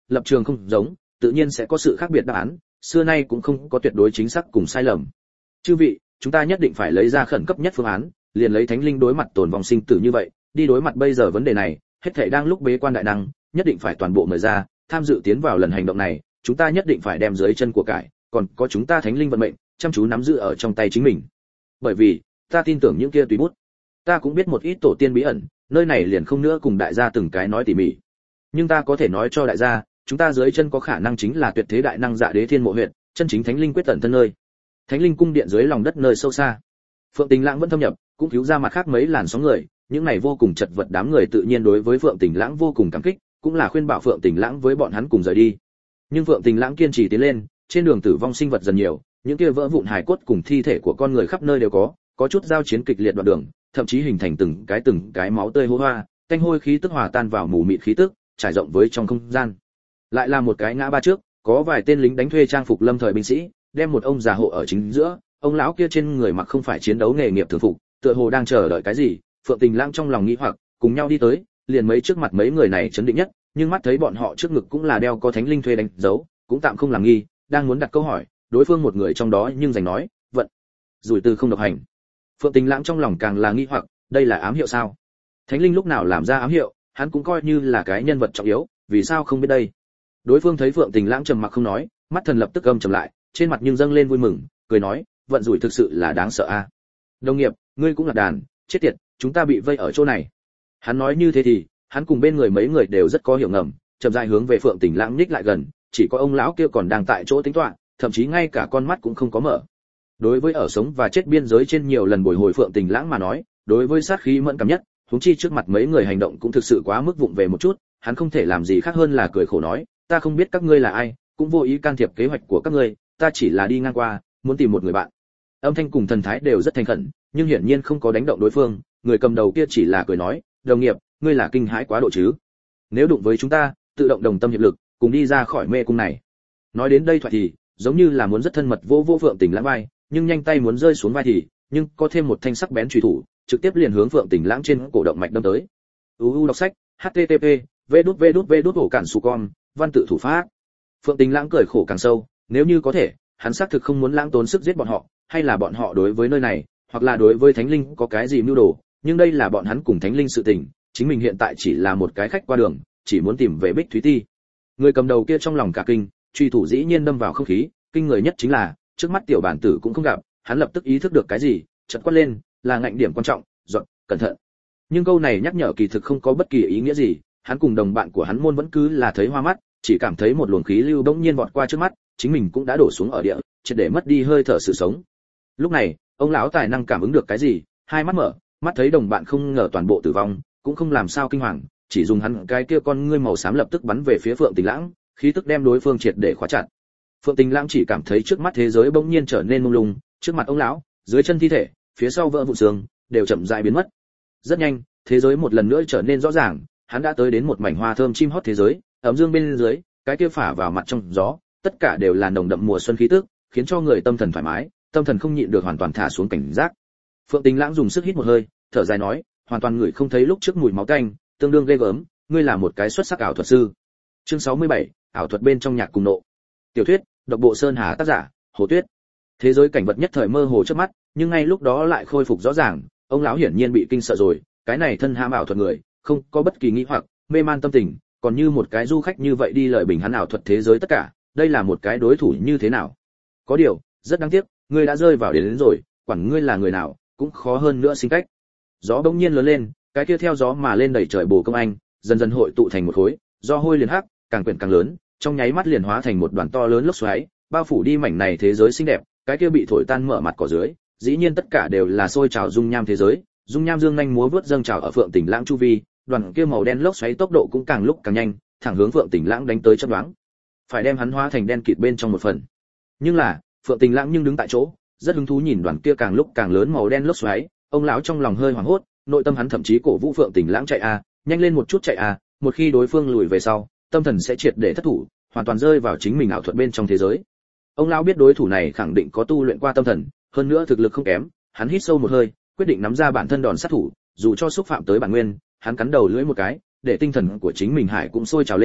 lập trường không giống, tự nhiên sẽ có sự khác biệt đáp án, xưa nay cũng không có tuyệt đối chính xác cùng sai lầm. Chư vị, chúng ta nhất định phải lấy ra khẩn cấp nhất phương án, liền lấy thánh linh đối mặt tồn vong sinh tử như vậy, đi đối mặt bây giờ vấn đề này, hết thảy đang lúc bế quan đại năng, nhất định phải toàn bộ mời ra, tham dự tiến vào lần hành động này, chúng ta nhất định phải đem dưới chân của cải, còn có chúng ta thánh linh vận mệnh, chăm chú nắm giữ ở trong tay chính mình. Bởi vì, ta tin tưởng những kia tùy bút, ta cũng biết một ít tổ tiên bí ẩn, nơi này liền không nữa cùng đại gia từng cái nói tỉ mỉ. Nhưng ta có thể nói cho đại gia, chúng ta dưới chân có khả năng chính là tuyệt thế đại năng Dạ Đế Thiên Mộ huyện, chân chính thánh linh quyết tận thân nơi. Thánh linh cung điện dưới lòng đất nơi sâu xa. Phượng Tình Lãng vẫn thâm nhập, cũng cứu ra mặt khác mấy làn sóng người, những này vô cùng chật vật đám người tự nhiên đối với Phượng Tình Lãng vô cùng cảm kích, cũng là khuyên bảo Phượng Tình Lãng với bọn hắn cùng rời đi. Nhưng Phượng Tình Lãng kiên trì tiến lên, trên đường tử vong sinh vật dần nhiều, những kia vỡ vụn hài cốt cùng thi thể của con người khắp nơi đều có, có chút giao chiến kịch liệt đoạn đường, thậm chí hình thành từng cái từng cái máu tươi hô hoa, tanh hôi khí tức hòa tan vào mù mịt khí tức, trải rộng với trong không gian. Lại là một cái ngã ba trước, có vài tên lính đánh thuê trang phục lâm thời binh sĩ, đem một ông già hộ ở chính giữa, ông lão kia trên người mặc không phải chiến đấu nghề nghiệp thường phục, tựa hồ đang chờ đợi cái gì. Phượng Tình Lãng trong lòng nghĩ hoặc, cùng nhau đi tới, liền mấy trước mặt mấy người này chấn định nhất, nhưng mắt thấy bọn họ trước ngực cũng là đeo có thánh linh thuê đánh dấu, cũng tạm không làm nghi, đang muốn đặt câu hỏi, đối phương một người trong đó nhưng giành nói, vận, rủi từ không độc hành. Phượng Tình Lãng trong lòng càng là nghi hoặc, đây là ám hiệu sao? Thánh linh lúc nào làm ra ám hiệu, hắn cũng coi như là cái nhân vật trọng yếu, vì sao không biết đây? Đối phương thấy Phượng Tình Lãng trầm mặc không nói, mắt thần lập tức âm trầm lại, trên mặt nhưng dâng lên vui mừng, cười nói, vận rủi thực sự là đáng sợ a. À? Đồng nghiệp, ngươi cũng là đàn, chết tiệt, chúng ta bị vây ở chỗ này. Hắn nói như thế thì, hắn cùng bên người mấy người đều rất có hiểu ngầm, chậm rãi hướng về Phượng Tình Lãng nhích lại gần, chỉ có ông lão kia còn đang tại chỗ tính toán, thậm chí ngay cả con mắt cũng không có mở. Đối với ở sống và chết biên giới trên nhiều lần bồi hồi Phượng Tình Lãng mà nói, đối với sát khí mẫn cảm nhất, huống chi trước mặt mấy người hành động cũng thực sự quá mức vụng về một chút, hắn không thể làm gì khác hơn là cười khổ nói, ta không biết các ngươi là ai, cũng vô ý can thiệp kế hoạch của các ngươi, ta chỉ là đi ngang qua, muốn tìm một người bạn. Âm thanh cùng thần thái đều rất thành khẩn, nhưng hiển nhiên không có đánh động đối phương, người cầm đầu kia chỉ là cười nói, đồng nghiệp, ngươi là kinh hãi quá độ chứ? Nếu đụng với chúng ta, tự động đồng tâm hiệp lực, cùng đi ra khỏi mê cung này. Nói đến đây thoại thì, giống như là muốn rất thân mật vô vô Phượng Tình Lãng vai, nhưng nhanh tay muốn rơi xuống vai thì, nhưng có thêm một thanh sắc bén chùy thủ, trực tiếp liền hướng Phượng Tình Lãng trên cổ động mạch đâm tới. u u đọc sách, http vê đút vê đút vê đút hổ cản su con, văn tự thủ pháp. Phượng Tình Lãng cười khổ càng sâu, nếu như có thể, hắn xác thực không muốn lãng tốn sức giết bọn họ, hay là bọn họ đối với nơi này, hoặc là đối với Thánh Linh có cái gì mưu đồ, nhưng đây là bọn hắn cùng Thánh Linh sự tình, chính mình hiện tại chỉ là một cái khách qua đường, chỉ muốn tìm về Bích Thúy Ti. Người cầm đầu kia trong lòng cả kinh, truy thủ dĩ nhiên đâm vào không khí, kinh người nhất chính là, trước mắt tiểu bản tử cũng không gặp, hắn lập tức ý thức được cái gì, chợt quát lên, là ngạnh điểm quan trọng, dọn, cẩn thận. Nhưng câu này nhắc nhở kỳ thực không có bất kỳ ý nghĩa gì, hắn cùng đồng bạn của hắn môn vẫn cứ là thấy hoa mắt, chỉ cảm thấy một luồng khí lưu bỗng nhiên vọt qua trước mắt, chính mình cũng đã đổ xuống ở địa, triệt để mất đi hơi thở sự sống. Lúc này, ông lão tài năng cảm ứng được cái gì, hai mắt mở, mắt thấy đồng bạn không ngờ toàn bộ tử vong, cũng không làm sao kinh hoàng, chỉ dùng hắn cái kia con ngươi màu xám lập tức bắn về phía Phượng Tình Lãng, khí tức đem đối phương triệt để khóa chặt. Phượng Tình Lãng chỉ cảm thấy trước mắt thế giới bỗng nhiên trở nên mông lung, trước mặt ông lão, dưới chân thi thể, phía sau vỡ vụn xương, đều chậm rãi biến mất. Rất nhanh, thế giới một lần nữa trở nên rõ ràng, hắn đã tới đến một mảnh hoa thơm chim hót thế giới, ấm dương bên dưới, cái kia phả vào mặt trong gió, tất cả đều là nồng đậm mùa xuân khí tức, khiến cho người tâm thần thoải mái, tâm thần không nhịn được hoàn toàn thả xuống cảnh giác. Phượng Tình Lãng dùng sức hít một hơi, thở dài nói, hoàn toàn người không thấy lúc trước mùi máu tanh, tương đương ghê gớm, ngươi là một cái xuất sắc ảo thuật sư. Chương sáu mươi bảy, ảo thuật bên trong nhạc cùng nộ. Tiểu thuyết, độc bộ Sơn Hà tác giả, Hồ Tuyết. Thế giới cảnh vật nhất thời mơ hồ trước mắt, nhưng ngay lúc đó lại khôi phục rõ ràng, ông lão hiển nhiên bị kinh sợ rồi, cái này thân ham ảo thuật người, không có bất kỳ nghĩ hoặc mê man tâm tình, còn như một cái du khách như vậy đi lời bình hắn ảo thuật thế giới tất cả, đây là một cái đối thủ như thế nào? Có điều, rất đáng tiếc, ngươi đã rơi vào đến, đến rồi, quản ngươi là người nào, cũng khó hơn nữa sinh cách. Gió bỗng nhiên lớn lên, cái kia theo gió mà lên đẩy trời bồ công anh, dần dần hội tụ thành một khối, do hôi liền hắc, càng quyển càng lớn, trong nháy mắt liền hóa thành một đoàn to lớn lốc xoáy, bao phủ đi mảnh này thế giới xinh đẹp, cái kia bị thổi tan mở mặt cỏ dưới, dĩ nhiên tất cả đều là sôi trào dung nham thế giới, dung nham dương nhanh múa vớt dâng trào ở Phượng Tình Lãng chu vi, đoàn kia màu đen lốc xoáy tốc độ cũng càng lúc càng nhanh, thẳng hướng Phượng Tình Lãng đánh tới chớp nhoáng, phải đem hắn hóa thành đen kịt bên trong một phần. Nhưng là, Phượng Tình Lãng nhưng đứng tại chỗ, rất hứng thú nhìn đoàn kia càng lúc càng lớn màu đen lốc xoáy, ông lão trong lòng hơi hoảng hốt, nội tâm hắn thậm chí cổ vũ Phượng Tình Lãng chạy a, nhanh lên một chút chạy a, một khi đối phương lùi về sau, tâm thần sẽ triệt để thất thủ, hoàn toàn rơi vào chính mình ảo thuật bên trong thế giới. Ông lão biết đối thủ này khẳng định có tu luyện qua tâm thần, hơn nữa thực lực không kém, hắn hít sâu một hơi, quyết định nắm ra bản thân đòn sát thủ, dù cho xúc phạm tới bản nguyên, hắn cắn đầu lưỡi một cái, để tinh thần của chính mình hải cũng sôi trào lên,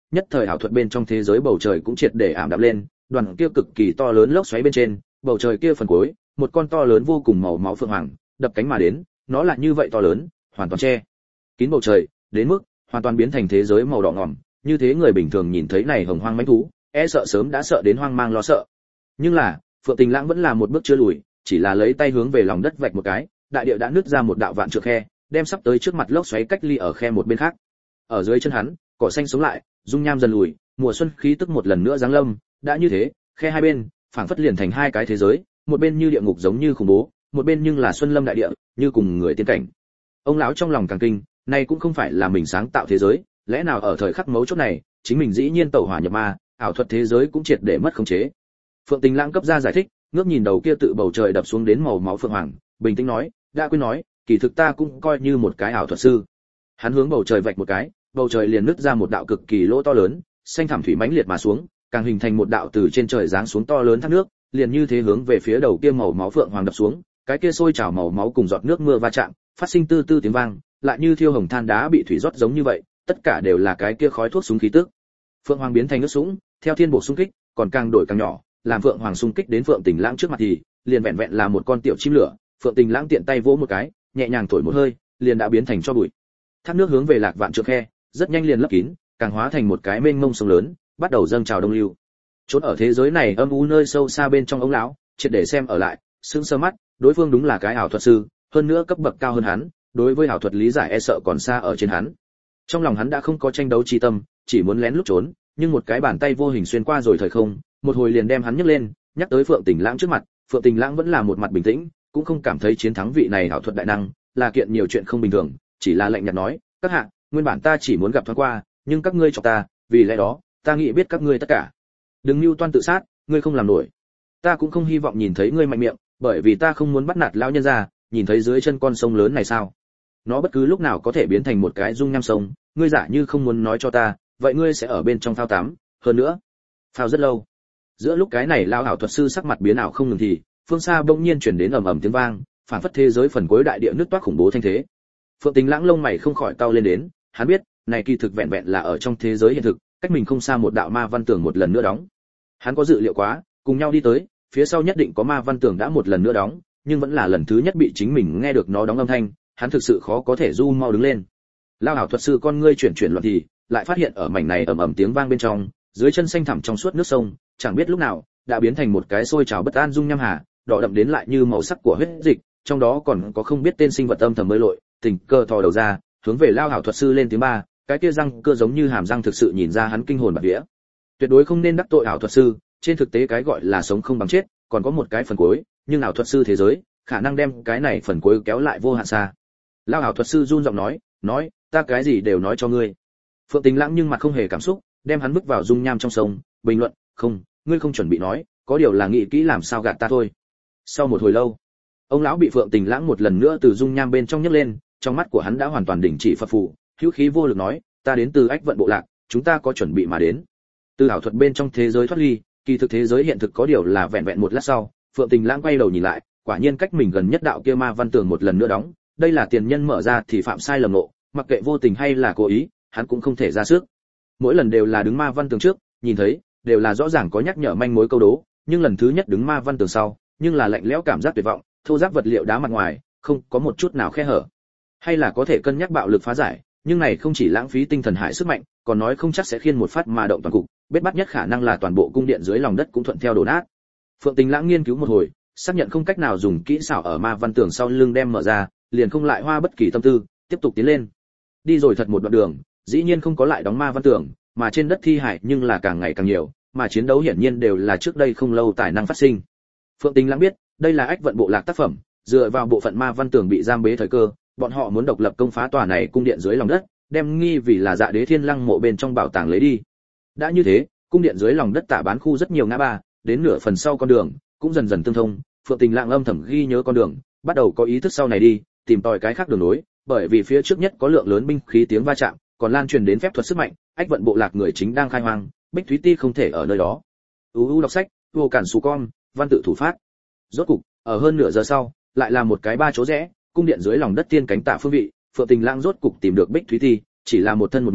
nhất thời ảo thuật bên trong thế giới bầu trời cũng triệt để ảm đạm lên, đoàn kia cực kỳ to lớn lốc xoáy bên trên, bầu trời kia phần cuối, một con to lớn vô cùng màu máu phượng hoàng, đập cánh mà đến, nó là như vậy to lớn, hoàn toàn che kín bầu trời, đến mức hoàn toàn biến thành thế giới màu đỏ ngòm, như thế người bình thường nhìn thấy này hồng hoang mãnh thú, e sợ sớm đã sợ đến hoang mang lo sợ. Nhưng là, Phượng Tình Lãng vẫn là một bước chưa lùi, chỉ là lấy tay hướng về lòng đất vạch một cái, đại địa đã nứt ra một đạo vạn trượng khe, đem sắp tới trước mặt lốc xoáy cách ly ở khe một bên khác. Ở dưới chân hắn, cỏ xanh sống lại, dung nham dần lùi, mùa xuân khí tức một lần nữa giáng lâm, đã như thế, khe hai bên, phảng phất liền thành hai cái thế giới, một bên như địa ngục giống như khủng bố, một bên nhưng là xuân lâm đại địa, như cùng người tiên cảnh. Ông lão trong lòng càng kinh, này cũng không phải là mình sáng tạo thế giới, lẽ nào ở thời khắc mấu chốt này, chính mình dĩ nhiên tẩu hỏa nhập ma, ảo thuật thế giới cũng triệt để mất khống chế. Phượng Tình Lãng cấp ra giải thích, ngước nhìn đầu kia tự bầu trời đập xuống đến màu máu phượng hoàng, bình tĩnh nói, đã quên nói, kỳ thực ta cũng coi như một cái ảo thuật sư. Hắn hướng bầu trời vạch một cái, bầu trời liền nứt ra một đạo cực kỳ lỗ to lớn, xanh thảm thủy mãnh liệt mà xuống, càng hình thành một đạo từ trên trời giáng xuống to lớn thác nước, liền như thế hướng về phía đầu kia màu máu phượng hoàng đập xuống, cái kia sôi trào màu máu cùng giọt nước mưa va chạm, phát sinh tư tư tiếng vang, lại như thiêu hồng than đá bị thủy rót giống như vậy, tất cả đều là cái kia khói thuốc súng khí tức. Phượng hoàng biến thành nước súng, theo thiên bộ xung kích, còn càng đổi càng nhỏ, làm Phượng hoàng xung kích đến Phượng Tình Lãng trước mặt thì, liền vẹn vẹn là một con tiểu chim lửa, Phượng Tình Lãng tiện tay vỗ một cái, nhẹ nhàng thổi một hơi, liền đã biến thành cho bụi. Thác nước hướng về lạc vạn trượng khe, rất nhanh liền lấp kín, càng hóa thành một cái mênh mông sông lớn, bắt đầu dâng trào đông lưu. Chốn ở thế giới này âm u nơi sâu xa bên trong ông lão, triệt để xem ở lại, sững sờ mắt, đối phương đúng là cái ảo thuật sư, hơn nữa cấp bậc cao hơn hắn, đối với ảo thuật lý giải e sợ còn xa ở trên hắn. Trong lòng hắn đã không có tranh đấu chi tâm, chỉ muốn lén lút trốn, nhưng một cái bàn tay vô hình xuyên qua rồi thời không, một hồi liền đem hắn nhấc lên, nhắc tới Phượng Tình Lãng trước mặt. Phượng Tình Lãng vẫn là một mặt bình tĩnh, cũng không cảm thấy chiến thắng vị này ảo thuật đại năng là kiện nhiều chuyện không bình thường, chỉ là lạnh nhạt nói, các hạ, nguyên bản ta chỉ muốn gặp thoáng qua, nhưng các ngươi chọc ta, vì lẽ đó, ta nghĩ biết các ngươi tất cả. Đừng mưu toan tự sát, ngươi không làm nổi. Ta cũng không hy vọng nhìn thấy ngươi mạnh miệng, bởi vì ta không muốn bắt nạt lão nhân gia, nhìn thấy dưới chân con sông lớn này sao? Nó bất cứ lúc nào có thể biến thành một cái dung nham sông, ngươi giả như không muốn nói cho ta, vậy ngươi sẽ ở bên trong phao tắm, hơn nữa, phao rất lâu. Giữa lúc cái này lao ảo thuật sư sắc mặt biến ảo không ngừng thì, phương xa bỗng nhiên truyền đến ầm ầm tiếng vang, phản phất thế giới phần cuối đại địa nứt toác khủng bố thanh thế. Phượng Tình Lãng lông mày không khỏi cau lên đến, hắn biết, này kỳ thực vẹn vẹn là ở trong thế giới hiện thực, cách mình không xa một đạo ma văn tường một lần nữa đóng. Hắn có dự liệu quá, cùng nhau đi tới, phía sau nhất định có ma văn tường đã một lần nữa đóng, nhưng vẫn là lần thứ nhất bị chính mình nghe được nó đóng âm thanh, hắn thực sự khó có thể du mau đứng lên. Lao ảo thuật sư con ngươi chuyển chuyển loạn thì, lại phát hiện ở mảnh này ầm ầm tiếng vang bên trong, dưới chân xanh thẳm trong suốt nước sông, chẳng biết lúc nào đã biến thành một cái sôi trào bất an dung nham hà, đỏ đậm đến lại như màu sắc của huyết dịch, trong đó còn có không biết tên sinh vật âm thầm mới lội, tình cơ thò đầu ra, hướng về lao ảo thuật sư lên tiếng ba, cái kia răng cưa giống như hàm răng thực sự nhìn ra hắn kinh hồn bạt vía. Tuyệt đối không nên đắc tội ảo thuật sư, trên thực tế cái gọi là sống không bằng chết, còn có một cái phần cuối, nhưng ảo thuật sư thế giới, khả năng đem cái này phần cuối kéo lại vô hạn xa. Lao ảo thuật sư run giọng nói, nói, ta cái gì đều nói cho ngươi. Phượng Tình Lãng nhưng mặt không hề cảm xúc, đem hắn bước vào dung nham trong sông, bình luận, không, ngươi không chuẩn bị nói, có điều là nghĩ kỹ làm sao gạt ta thôi. Sau một hồi lâu, ông lão bị Phượng Tình Lãng một lần nữa từ dung nham bên trong nhấc lên, trong mắt của hắn đã hoàn toàn đình chỉ phập phù, hữu khí vô lực nói, ta đến từ Ách Vận bộ lạc, chúng ta có chuẩn bị mà đến. Từ ảo thuật bên trong thế giới thoát ly, kỳ thực thế giới hiện thực có điều là vẹn vẹn một lát sau, Phượng Tình Lãng quay đầu nhìn lại, quả nhiên cách mình gần nhất đạo kia ma văn tường một lần nữa đóng, đây là tiền nhân mở ra thì phạm sai lầm nộ, mặc kệ vô tình hay là cố ý, hắn cũng không thể ra sức. Mỗi lần đều là đứng ma văn tường trước, nhìn thấy, đều là rõ ràng có nhắc nhở manh mối câu đố, nhưng lần thứ nhất đứng ma văn tường sau, nhưng là lạnh lẽo cảm giác tuyệt vọng, thô ráp vật liệu đá mặt ngoài, không có một chút nào khe hở. Hay là có thể cân nhắc bạo lực phá giải, nhưng này không chỉ lãng phí tinh thần hải sức mạnh, còn nói không chắc sẽ khiên một phát mà động toàn cục, bết bắt nhất khả năng là toàn bộ cung điện dưới lòng đất cũng thuận theo đổ nát. Phượng Tình Lãng nghiên cứu một hồi, xác nhận không cách nào dùng kỹ xảo ở ma văn tường sau lưng đem mở ra, liền không lại hoa bất kỳ tâm tư, tiếp tục tiến lên. Đi rồi thật một đoạn đường, dĩ nhiên không có lại đóng ma văn tường, mà trên đất thi hải nhưng là càng ngày càng nhiều, mà chiến đấu hiển nhiên đều là trước đây không lâu tài năng phát sinh. Phượng Tình Lãng biết, đây là Ách Vận bộ lạc tác phẩm, dựa vào bộ phận ma văn tường bị giam bế thời cơ, bọn họ muốn độc lập công phá tòa này cung điện dưới lòng đất, đem nghi vì là Dạ Đế Thiên Lăng mộ bên trong bảo tàng lấy đi. Đã như thế, cung điện dưới lòng đất tả bán khu rất nhiều ngã ba, đến nửa phần sau con đường cũng dần dần tương thông. Phượng Tình Lãng âm thầm ghi nhớ con đường, bắt đầu có ý thức sau này đi, tìm tòi cái khác đường nối, bởi vì phía trước nhất có lượng lớn binh khí tiếng va chạm, còn lan truyền đến phép thuật sức mạnh, Ách Vận bộ lạc người chính đang khai hoang, Bích Thúy Ti không thể ở nơi đó. U u đọc sách, vô cản sù con, văn tự thủ phát. Rốt cục, ở hơn nửa giờ sau, lại là một cái ba chỗ rẽ, cung điện dưới lòng đất tiên cánh tả phương vị, Phượng Tình Lãng rốt cục tìm được Bích Thúy Ti, chỉ là một thân một mình,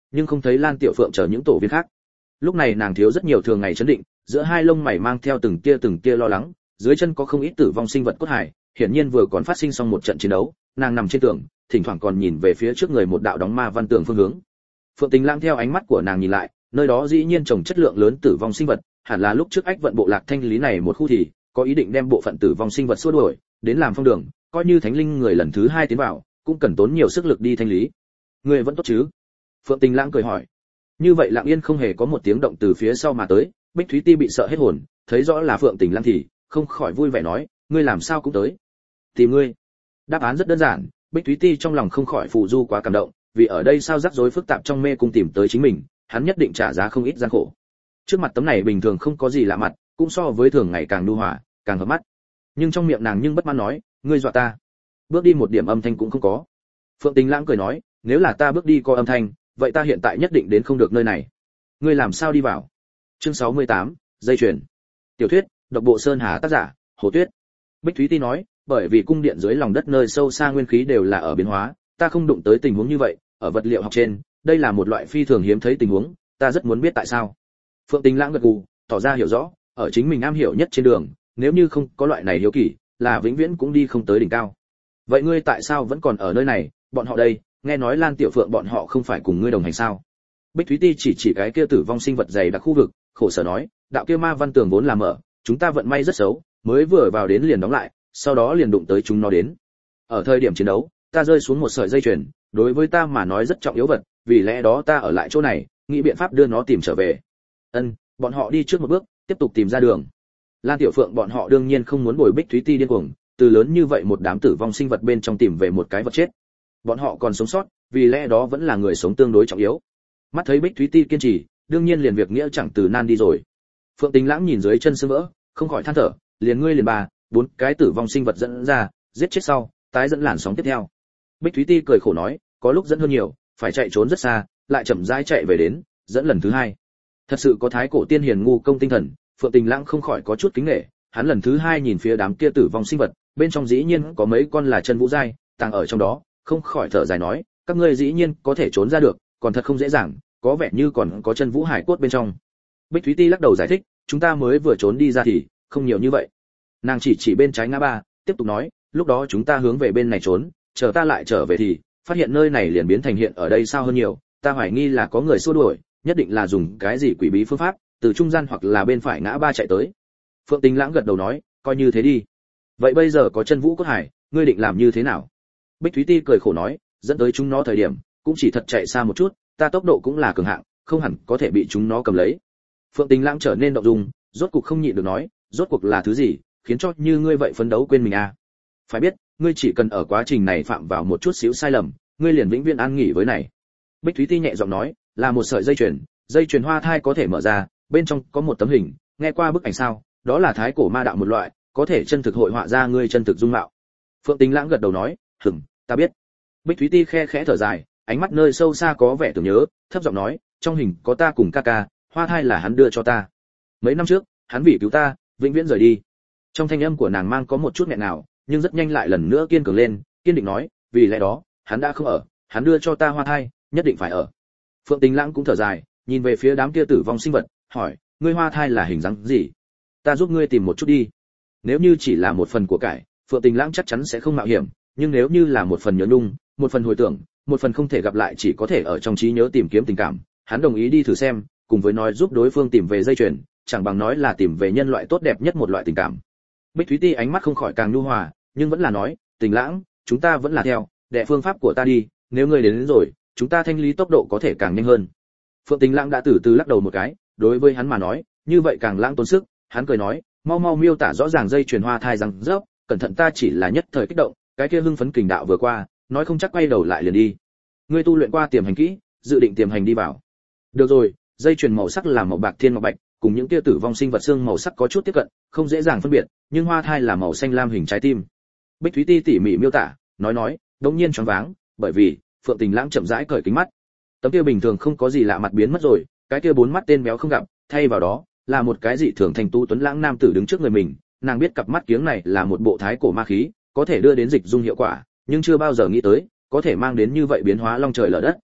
nhưng không thấy Lan Tiểu Phượng chờ những tổ viên khác. Lúc này nàng thiếu rất nhiều thường ngày chấn định, giữa hai lông mày mang theo từng tia từng tia lo lắng, dưới chân có không ít tử vong sinh vật cốt hải, hiển nhiên vừa còn phát sinh xong một trận chiến đấu, nàng nằm trên tường, thỉnh thoảng còn nhìn về phía trước người một đạo đóng ma văn tường phương hướng. Phượng Tình Lãng theo ánh mắt của nàng nhìn lại, nơi đó dĩ nhiên trồng chất lượng lớn tử vong sinh vật, hẳn là lúc trước Ách vận bộ lạc thanh lý này một khu thì có ý định đem bộ phận tử vong sinh vật xua đuổi, đến làm phong đường, coi như thánh linh người lần thứ hai tiến vào, cũng cần tốn nhiều sức lực đi thanh lý. Người vẫn tốt chứ? Phượng Tình Lãng cười hỏi. Như vậy Lặng Yên không hề có một tiếng động từ phía sau mà tới, Bích Thúy Ti bị sợ hết hồn, thấy rõ là Phượng Tình Lãng thì không khỏi vui vẻ nói, ngươi làm sao cũng tới? Tìm ngươi. Đáp án rất đơn giản, Bích Thúy Ti trong lòng không khỏi phù du quá cảm động, vì ở đây sao rắc rối phức tạp trong mê cung tìm tới chính mình, hắn nhất định trả giá không ít gian khổ. Trước mặt tấm này bình thường không có gì lạ mặt, cũng so với thường ngày càng nhu hòa, càng hợp mắt. Nhưng trong miệng nàng nhưng bất mãn nói, ngươi dọa ta. Bước đi một điểm âm thanh cũng không có. Phượng Tình Lãng cười nói, nếu là ta bước đi có âm thanh, vậy ta hiện tại nhất định đến không được nơi này. Ngươi làm sao đi vào? Chương sáu mươi tám, dây chuyền. Tiểu thuyết, độc bộ Sơn Hà tác giả, Hồ Tuyết. Bích Thúy Ti nói, bởi vì cung điện dưới lòng đất nơi sâu xa nguyên khí đều là ở biến hóa, ta không đụng tới tình huống như vậy, ở vật liệu học trên, đây là một loại phi thường hiếm thấy tình huống, ta rất muốn biết tại sao. Phượng Tình Lãng gật gù, tỏ ra hiểu rõ, ở chính mình am hiểu nhất trên đường, nếu như không có loại này hiếu kỳ, là vĩnh viễn cũng đi không tới đỉnh cao. Vậy ngươi tại sao vẫn còn ở nơi này, bọn họ đây, nghe nói Lan Tiểu Phượng bọn họ không phải cùng ngươi đồng hành sao? Bích Thúy Ti chỉ chỉ cái kia tử vong sinh vật dày đặc khu vực, khổ sở nói, đạo kia ma văn tường vốn là mở, chúng ta vận may rất xấu, mới vừa vào đến liền đóng lại, sau đó liền đụng tới chúng nó đến. Ở thời điểm chiến đấu, ta rơi xuống một sợi dây chuyền, đối với ta mà nói rất trọng yếu vật, vì lẽ đó ta ở lại chỗ này, nghĩ biện pháp đưa nó tìm trở về. Ân, bọn họ đi trước một bước, tiếp tục tìm ra đường. Lan Tiểu Phượng bọn họ đương nhiên không muốn bồi Bích Thúy Ti điên cuồng, từ lớn như vậy một đám tử vong sinh vật bên trong tìm về một cái vật chết. Bọn họ còn sống sót, vì lẽ đó vẫn là người sống tương đối trọng yếu. Mắt thấy Bích Thúy Ti kiên trì, đương nhiên liền việc nghĩa chẳng từ nan đi rồi. Phượng Tình Lãng nhìn dưới chân sương vỡ, không khỏi than thở, liền ngươi liền ba, bốn cái tử vong sinh vật dẫn ra, giết chết sau, tái dẫn làn sóng tiếp theo. Bích Thúy Ti cười khổ nói, có lúc dẫn hơn nhiều, phải chạy trốn rất xa, lại chậm rãi chạy về đến, dẫn lần thứ hai. Thật sự có thái cổ tiên hiền ngu công tinh thần, Phượng Tình Lãng không khỏi có chút kính nể, hắn lần thứ hai nhìn phía đám kia tử vong sinh vật, bên trong dĩ nhiên có mấy con là chân vũ giai, tàng ở trong đó, không khỏi thở dài nói, các ngươi dĩ nhiên có thể trốn ra được, còn thật không dễ dàng, có vẻ như còn có chân vũ hải cốt bên trong. Bích Thúy Ti lắc đầu giải thích, chúng ta mới vừa trốn đi ra thì không nhiều như vậy. Nàng chỉ chỉ bên trái ngã ba, tiếp tục nói, lúc đó chúng ta hướng về bên này trốn, chờ ta lại trở về thì phát hiện nơi này liền biến thành hiện ở đây sao hơn nhiều, ta hoài nghi là có người xua đuổi, nhất định là dùng cái gì quỷ bí phương pháp, từ trung gian hoặc là bên phải ngã ba chạy tới. Phượng Tình Lãng gật đầu nói, coi như thế đi. Vậy bây giờ có chân vũ cốt hải, ngươi định làm như thế nào? Bích Thúy Ti cười khổ nói, dẫn tới chúng nó thời điểm, cũng chỉ thật chạy xa một chút, ta tốc độ cũng là cường hạng, không hẳn có thể bị chúng nó cầm lấy. Phượng Tình Lãng trở nên động dung, rốt cuộc không nhịn được nói, rốt cuộc là thứ gì, khiến cho như ngươi vậy phấn đấu quên mình à? Phải biết, ngươi chỉ cần ở quá trình này phạm vào một chút xíu sai lầm, ngươi liền vĩnh viễn an nghỉ với này. Bích Thúy Ti nhẹ giọng nói, là một sợi dây chuyền, dây chuyền hoa thai có thể mở ra, bên trong có một tấm hình, nghe qua bức ảnh sao, đó là thái cổ ma đạo một loại, có thể chân thực hội họa ra ngươi chân thực dung mạo. Phượng Tình Lãng gật đầu nói, "Ừm, ta biết." Bích Thúy Ti khe khẽ thở dài, ánh mắt nơi sâu xa có vẻ tưởng nhớ, thấp giọng nói, "Trong hình có ta cùng ca ca, hoa thai là hắn đưa cho ta. Mấy năm trước, hắn vì cứu ta, vĩnh viễn rời đi." Trong thanh âm của nàng mang có một chút nghẹn nào, nhưng rất nhanh lại lần nữa kiên cường lên, kiên định nói, "Vì lẽ đó, hắn đã không ở, hắn đưa cho ta hoa thai, nhất định phải ở." Phượng Tình Lãng cũng thở dài, nhìn về phía đám kia tử vong sinh vật, hỏi, "Ngươi hoa thai là hình dáng gì? Ta giúp ngươi tìm một chút đi." Nếu như chỉ là một phần của cải, Phượng Tình Lãng chắc chắn sẽ không mạo hiểm, nhưng nếu như là một phần nhớ nhung, một phần hồi tưởng, một phần không thể gặp lại chỉ có thể ở trong trí nhớ tìm kiếm tình cảm, hắn đồng ý đi thử xem, cùng với nói giúp đối phương tìm về dây chuyền, chẳng bằng nói là tìm về nhân loại tốt đẹp nhất một loại tình cảm. Bích Thúy Ti ánh mắt không khỏi càng nhu hòa, nhưng vẫn là nói, "Tình Lãng, chúng ta vẫn là theo đệ phương pháp của ta đi, nếu ngươi đến, đến rồi, chúng ta thanh lý tốc độ có thể càng nhanh hơn." Phượng Tình Lãng đã từ từ lắc đầu một cái, đối với hắn mà nói, như vậy càng lãng tốn sức, hắn cười nói, "Mau mau miêu tả rõ ràng dây chuyền hoa thai rằng rớp, cẩn thận ta chỉ là nhất thời kích động, cái kia hưng phấn kình đạo vừa qua, nói không chắc quay đầu lại liền đi. Ngươi tu luyện qua tiềm hành kỹ, dự định tiềm hành đi vào." "Được rồi." Dây chuyền màu sắc là màu bạc thiên ngọc bạch, cùng những kia tử vong sinh vật xương màu sắc có chút tiếp cận, không dễ dàng phân biệt, nhưng hoa thai là màu xanh lam hình trái tim. Bích Thúy Ti tỉ mỉ miêu tả, nói nói, đột nhiên choáng váng, bởi vì Phượng Tình Lãng chậm rãi cởi kính mắt. Tấm kia bình thường không có gì lạ mặt biến mất rồi, cái kia bốn mắt tên béo không gặp, thay vào đó là một cái dị thường thành tu tuấn lãng nam tử đứng trước người mình. Nàng biết cặp mắt kiếng này là một bộ thái cổ ma khí, có thể đưa đến dịch dung hiệu quả, nhưng chưa bao giờ nghĩ tới có thể mang đến như vậy biến hóa long trời lở đất.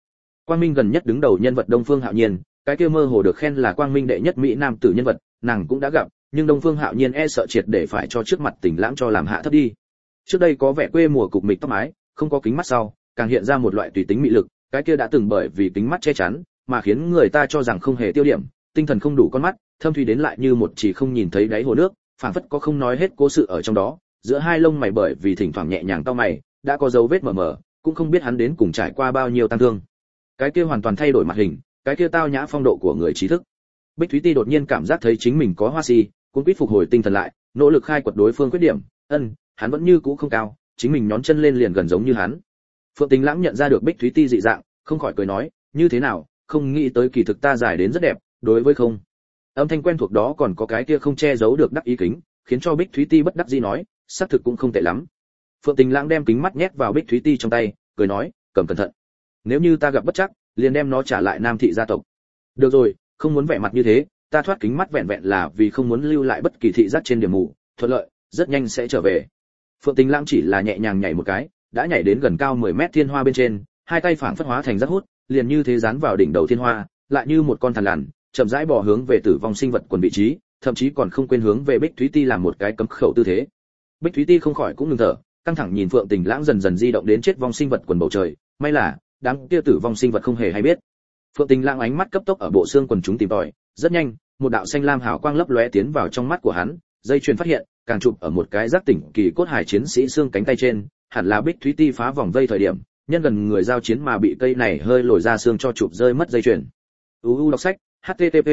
Quang Minh gần nhất đứng đầu nhân vật Đông Phương Hạo Nhiên, cái kia mơ hồ được khen là Quang Minh đệ nhất mỹ nam tử nhân vật, nàng cũng đã gặp, nhưng Đông Phương Hạo Nhiên e sợ triệt để phải cho trước mặt Tình Lãng cho làm hạ thấp đi. Trước đây có vẻ quê mùa cục mịch tóc mái, không có kính mắt sau, càng hiện ra một loại tùy tính mị lực, cái kia đã từng bởi vì kính mắt che chắn, mà khiến người ta cho rằng không hề tiêu điểm, tinh thần không đủ con mắt, thâm thúy đến lại như một chỉ không nhìn thấy đáy hồ nước, phảng phất có không nói hết cố sự ở trong đó, giữa hai lông mày bởi vì thỉnh thoảng nhẹ nhàng cau mày, đã có dấu vết mờ mờ, cũng không biết hắn đến cùng trải qua bao nhiêu tăng thương. Cái kia hoàn toàn thay đổi mặt hình, cái kia tao nhã phong độ của người trí thức. Bích Thúy Ti đột nhiên cảm giác thấy chính mình có hoa si, cuốn quýt phục hồi tinh thần lại, nỗ lực khai quật đối phương khuyết điểm, ân, hắn vẫn như cũ không cao, chính mình nhón chân lên liền gần giống như hắn. Phượng Tình Lãng nhận ra được Bích Thúy Ti dị dạng, không khỏi cười nói, như thế nào, không nghĩ tới kỳ thực ta giải đến rất đẹp, đối với không. Âm thanh quen thuộc đó còn có cái kia không che giấu được đắc ý kính, khiến cho Bích Thúy Ti bất đắc dĩ nói, xác thực cũng không tệ lắm. Phượng Tình Lãng đem kính mắt nhét vào Bích Thúy Ti trong tay, cười nói, cầm cẩn thận. Nếu như ta gặp bất trắc, liền đem nó trả lại Nam thị gia tộc. Được rồi, không muốn vẻ mặt như thế, ta thoát kính mắt vẹn vẹn là vì không muốn lưu lại bất kỳ thị giác trên điểm mù, thuận lợi, rất nhanh sẽ trở về. Phượng Tình Lãng chỉ là nhẹ nhàng nhảy một cái, đã nhảy đến gần cao mười mét thiên hoa bên trên, hai tay phảng phất hóa thành giác hút, liền như thế dán vào đỉnh đầu thiên hoa, lại như một con thằn lằn, chậm rãi bò hướng về tử vong sinh vật quần vị trí, thậm chí còn không quên hướng về Bích Thúy Ti làm một cái cấm khẩu tư thế. Bích Thúy Ti không khỏi cũng ngừng thở, căng thẳng nhìn Phượng Tình Lãng dần dần di động đến chết vong sinh vật quần bầu trời, may là đám kia tử vong sinh vật không hề hay biết. Phượng Tình Lãng ánh mắt cấp tốc ở bộ xương quần chúng tìm tòi, rất nhanh, một đạo xanh lam hào quang lấp lóe tiến vào trong mắt của hắn, dây chuyền phát hiện, càng chụp ở một cái giác tỉnh kỳ cốt hải chiến sĩ xương cánh tay trên, hẳn là Bích Thúy Ti phá vòng vây thời điểm, nhân gần người giao chiến mà bị cây này hơi lồi ra xương cho chụp rơi mất dây chuyền. u u đọc sách http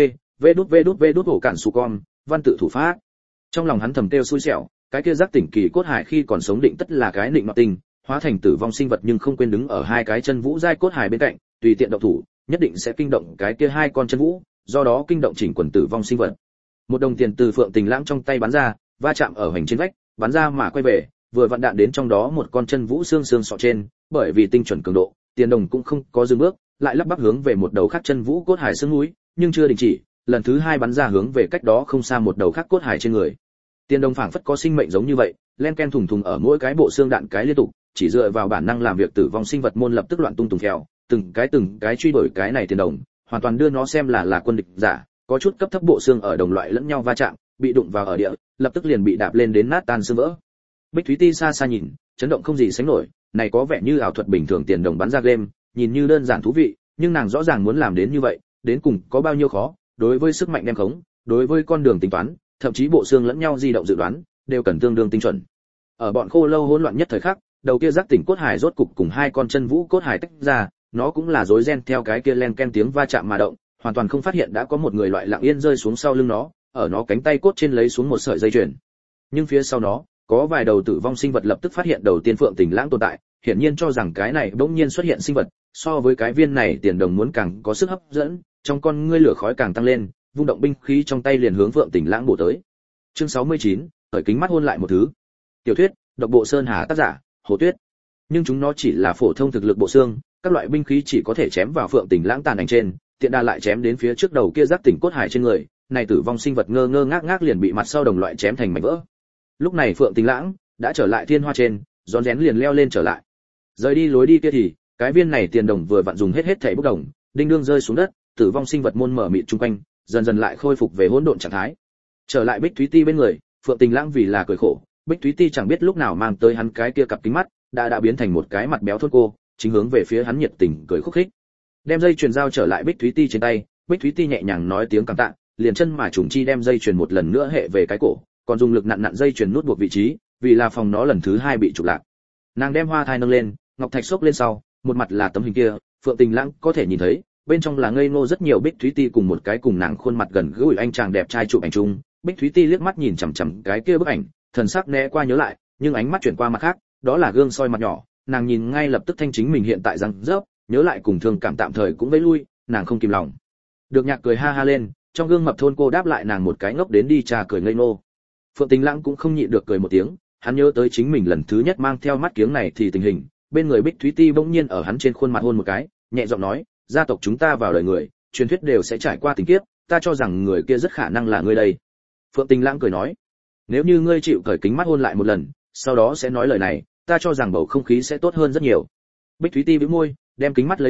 vđvđvđ cản su con văn tự thủ pháp. Trong lòng hắn thầm kêu xui xẻo, cái kia giác tỉnh kỳ cốt hải khi còn sống định tất là cái định nọ tình, hóa thành tử vong sinh vật nhưng không quên đứng ở hai cái chân vũ giai cốt hải bên cạnh, tùy tiện động thủ, nhất định sẽ kinh động cái kia hai con chân vũ, do đó kinh động chỉnh quần tử vong sinh vật. Một đồng tiền từ Phượng Tình Lãng trong tay bắn ra, va chạm ở hoành trên vách, bắn ra mà quay về, vừa vặn đạn đến trong đó một con chân vũ xương xương sọ trên, bởi vì tinh chuẩn cường độ, tiền đồng cũng không có dừng bước, lại lắp bắp hướng về một đầu khác chân vũ cốt hải xương núi, nhưng chưa đình chỉ, lần thứ hai bắn ra hướng về cách đó không xa một đầu khác cốt hải trên người. Tiền đồng phảng phất có sinh mệnh giống như vậy, len ken thùng thùng ở mỗi cái bộ xương đạn cái liên tục, chỉ dựa vào bản năng làm việc tử vong sinh vật môn lập tức loạn tung tùng theo, từng cái từng cái truy đuổi cái này tiền đồng, hoàn toàn đưa nó xem là là quân địch giả, có chút cấp thấp bộ xương ở đồng loại lẫn nhau va chạm, bị đụng vào ở địa, lập tức liền bị đạp lên đến nát tan xương vỡ. Bích Thúy Ti xa xa nhìn, chấn động không gì sánh nổi, này có vẻ như ảo thuật bình thường tiền đồng bắn ra game, nhìn như đơn giản thú vị, nhưng nàng rõ ràng muốn làm đến như vậy, đến cùng có bao nhiêu khó, đối với sức mạnh đem khống, đối với con đường tính toán, thậm chí bộ xương lẫn nhau di động dự đoán, đều cần tương đương tinh chuẩn. Ở bọn khô lâu hỗn loạn nhất thời khắc, đầu kia giác tỉnh cốt hải rốt cục cùng hai con chân vũ cốt hải tách ra, nó cũng là rối ren theo cái kia len ken tiếng va chạm mà động, hoàn toàn không phát hiện đã có một người loại lặng yên rơi xuống sau lưng nó, ở nó cánh tay cốt trên lấy xuống một sợi dây chuyền. Nhưng phía sau nó, có vài đầu tử vong sinh vật lập tức phát hiện đầu tiên Phượng Tình Lãng tồn tại, hiển nhiên cho rằng cái này bỗng nhiên xuất hiện sinh vật, so với cái viên này tiền đồng muốn càng có sức hấp dẫn, trong con ngươi lửa khói càng tăng lên, vung động binh khí trong tay liền hướng Phượng Tình Lãng bổ tới. Chương sáu mươi chín, khởi kính mắt hôn lại một thứ. Tiểu thuyết, độc bộ sơn hà tác giả, Hồ Tuyết. Nhưng chúng nó chỉ là phổ thông thực lực bộ xương, các loại binh khí chỉ có thể chém vào Phượng Tình Lãng tàn ảnh trên, tiện đa lại chém đến phía trước đầu kia giác tỉnh cốt hải trên người, này tử vong sinh vật ngơ ngơ ngác ngác liền bị mặt sau đồng loại chém thành mảnh vỡ. Lúc này Phượng Tình Lãng đã trở lại thiên hoa trên, rón rén liền leo lên trở lại. Rời đi lối đi kia thì, cái viên này tiền đồng vừa vặn dùng hết hết thảy bốc đồng, đinh đương rơi xuống đất, tử vong sinh vật môn mở mịt chung quanh, dần dần lại khôi phục về hỗn độn trạng thái. Trở lại Bích Thúy Ti bên người, Phượng Tình Lãng vì là cười khổ, Bích Thúy Ti chẳng biết lúc nào mang tới hắn cái kia cặp kính mắt, đã đã biến thành một cái mặt béo thốt cô, chính hướng về phía hắn nhiệt tình cười khúc khích. Đem dây chuyền giao trở lại Bích Thúy Ti trên tay, Bích Thúy Ti nhẹ nhàng nói tiếng cảm tạ, liền chân mà trùng chi đem dây chuyền một lần nữa hệ về cái cổ, còn dùng lực nặn nặn dây chuyền nút buộc vị trí, vì là phòng nó lần thứ hai bị trục lạc. Nàng đem hoa thai nâng lên, ngọc thạch xốc lên sau, một mặt là tấm hình kia, Phượng Tình Lãng có thể nhìn thấy, bên trong là ngây ngô rất nhiều Bích Thúy Ti cùng một cái cùng nàng khuôn mặt gần gũi anh chàng đẹp trai chụp ảnh chung. Bích Thúy Ti liếc mắt nhìn chằm chằm cái kia bức ảnh, thần sắc né qua nhớ lại, nhưng ánh mắt chuyển qua mặt khác, đó là gương soi mặt nhỏ, nàng nhìn ngay lập tức thanh chính mình hiện tại răng rớp, nhớ lại cùng thương cảm tạm thời cũng vẫy lui, nàng không kìm lòng. Được Nhạc cười ha ha lên, trong gương mập thôn cô đáp lại nàng một cái ngốc đến đi trà cười ngây ngô. Phượng Tình Lãng cũng không nhịn được cười một tiếng, hắn nhớ tới chính mình lần thứ nhất mang theo mắt kiếng này thì tình hình, bên người Bích Thúy Ti bỗng nhiên ở hắn trên khuôn mặt hôn một cái, nhẹ giọng nói, gia tộc chúng ta vào đời người, truyền thuyết đều sẽ trải qua tình kiếp, ta cho rằng người kia rất khả năng là ngươi đây. Phượng Tình Lãng cười nói, nếu như ngươi chịu cởi kính mắt hôn lại một lần, sau đó sẽ nói lời này, ta cho rằng bầu không khí sẽ tốt hơn rất nhiều. Bích Thúy Ti bĩu môi, đem kính mắt lấy xuống,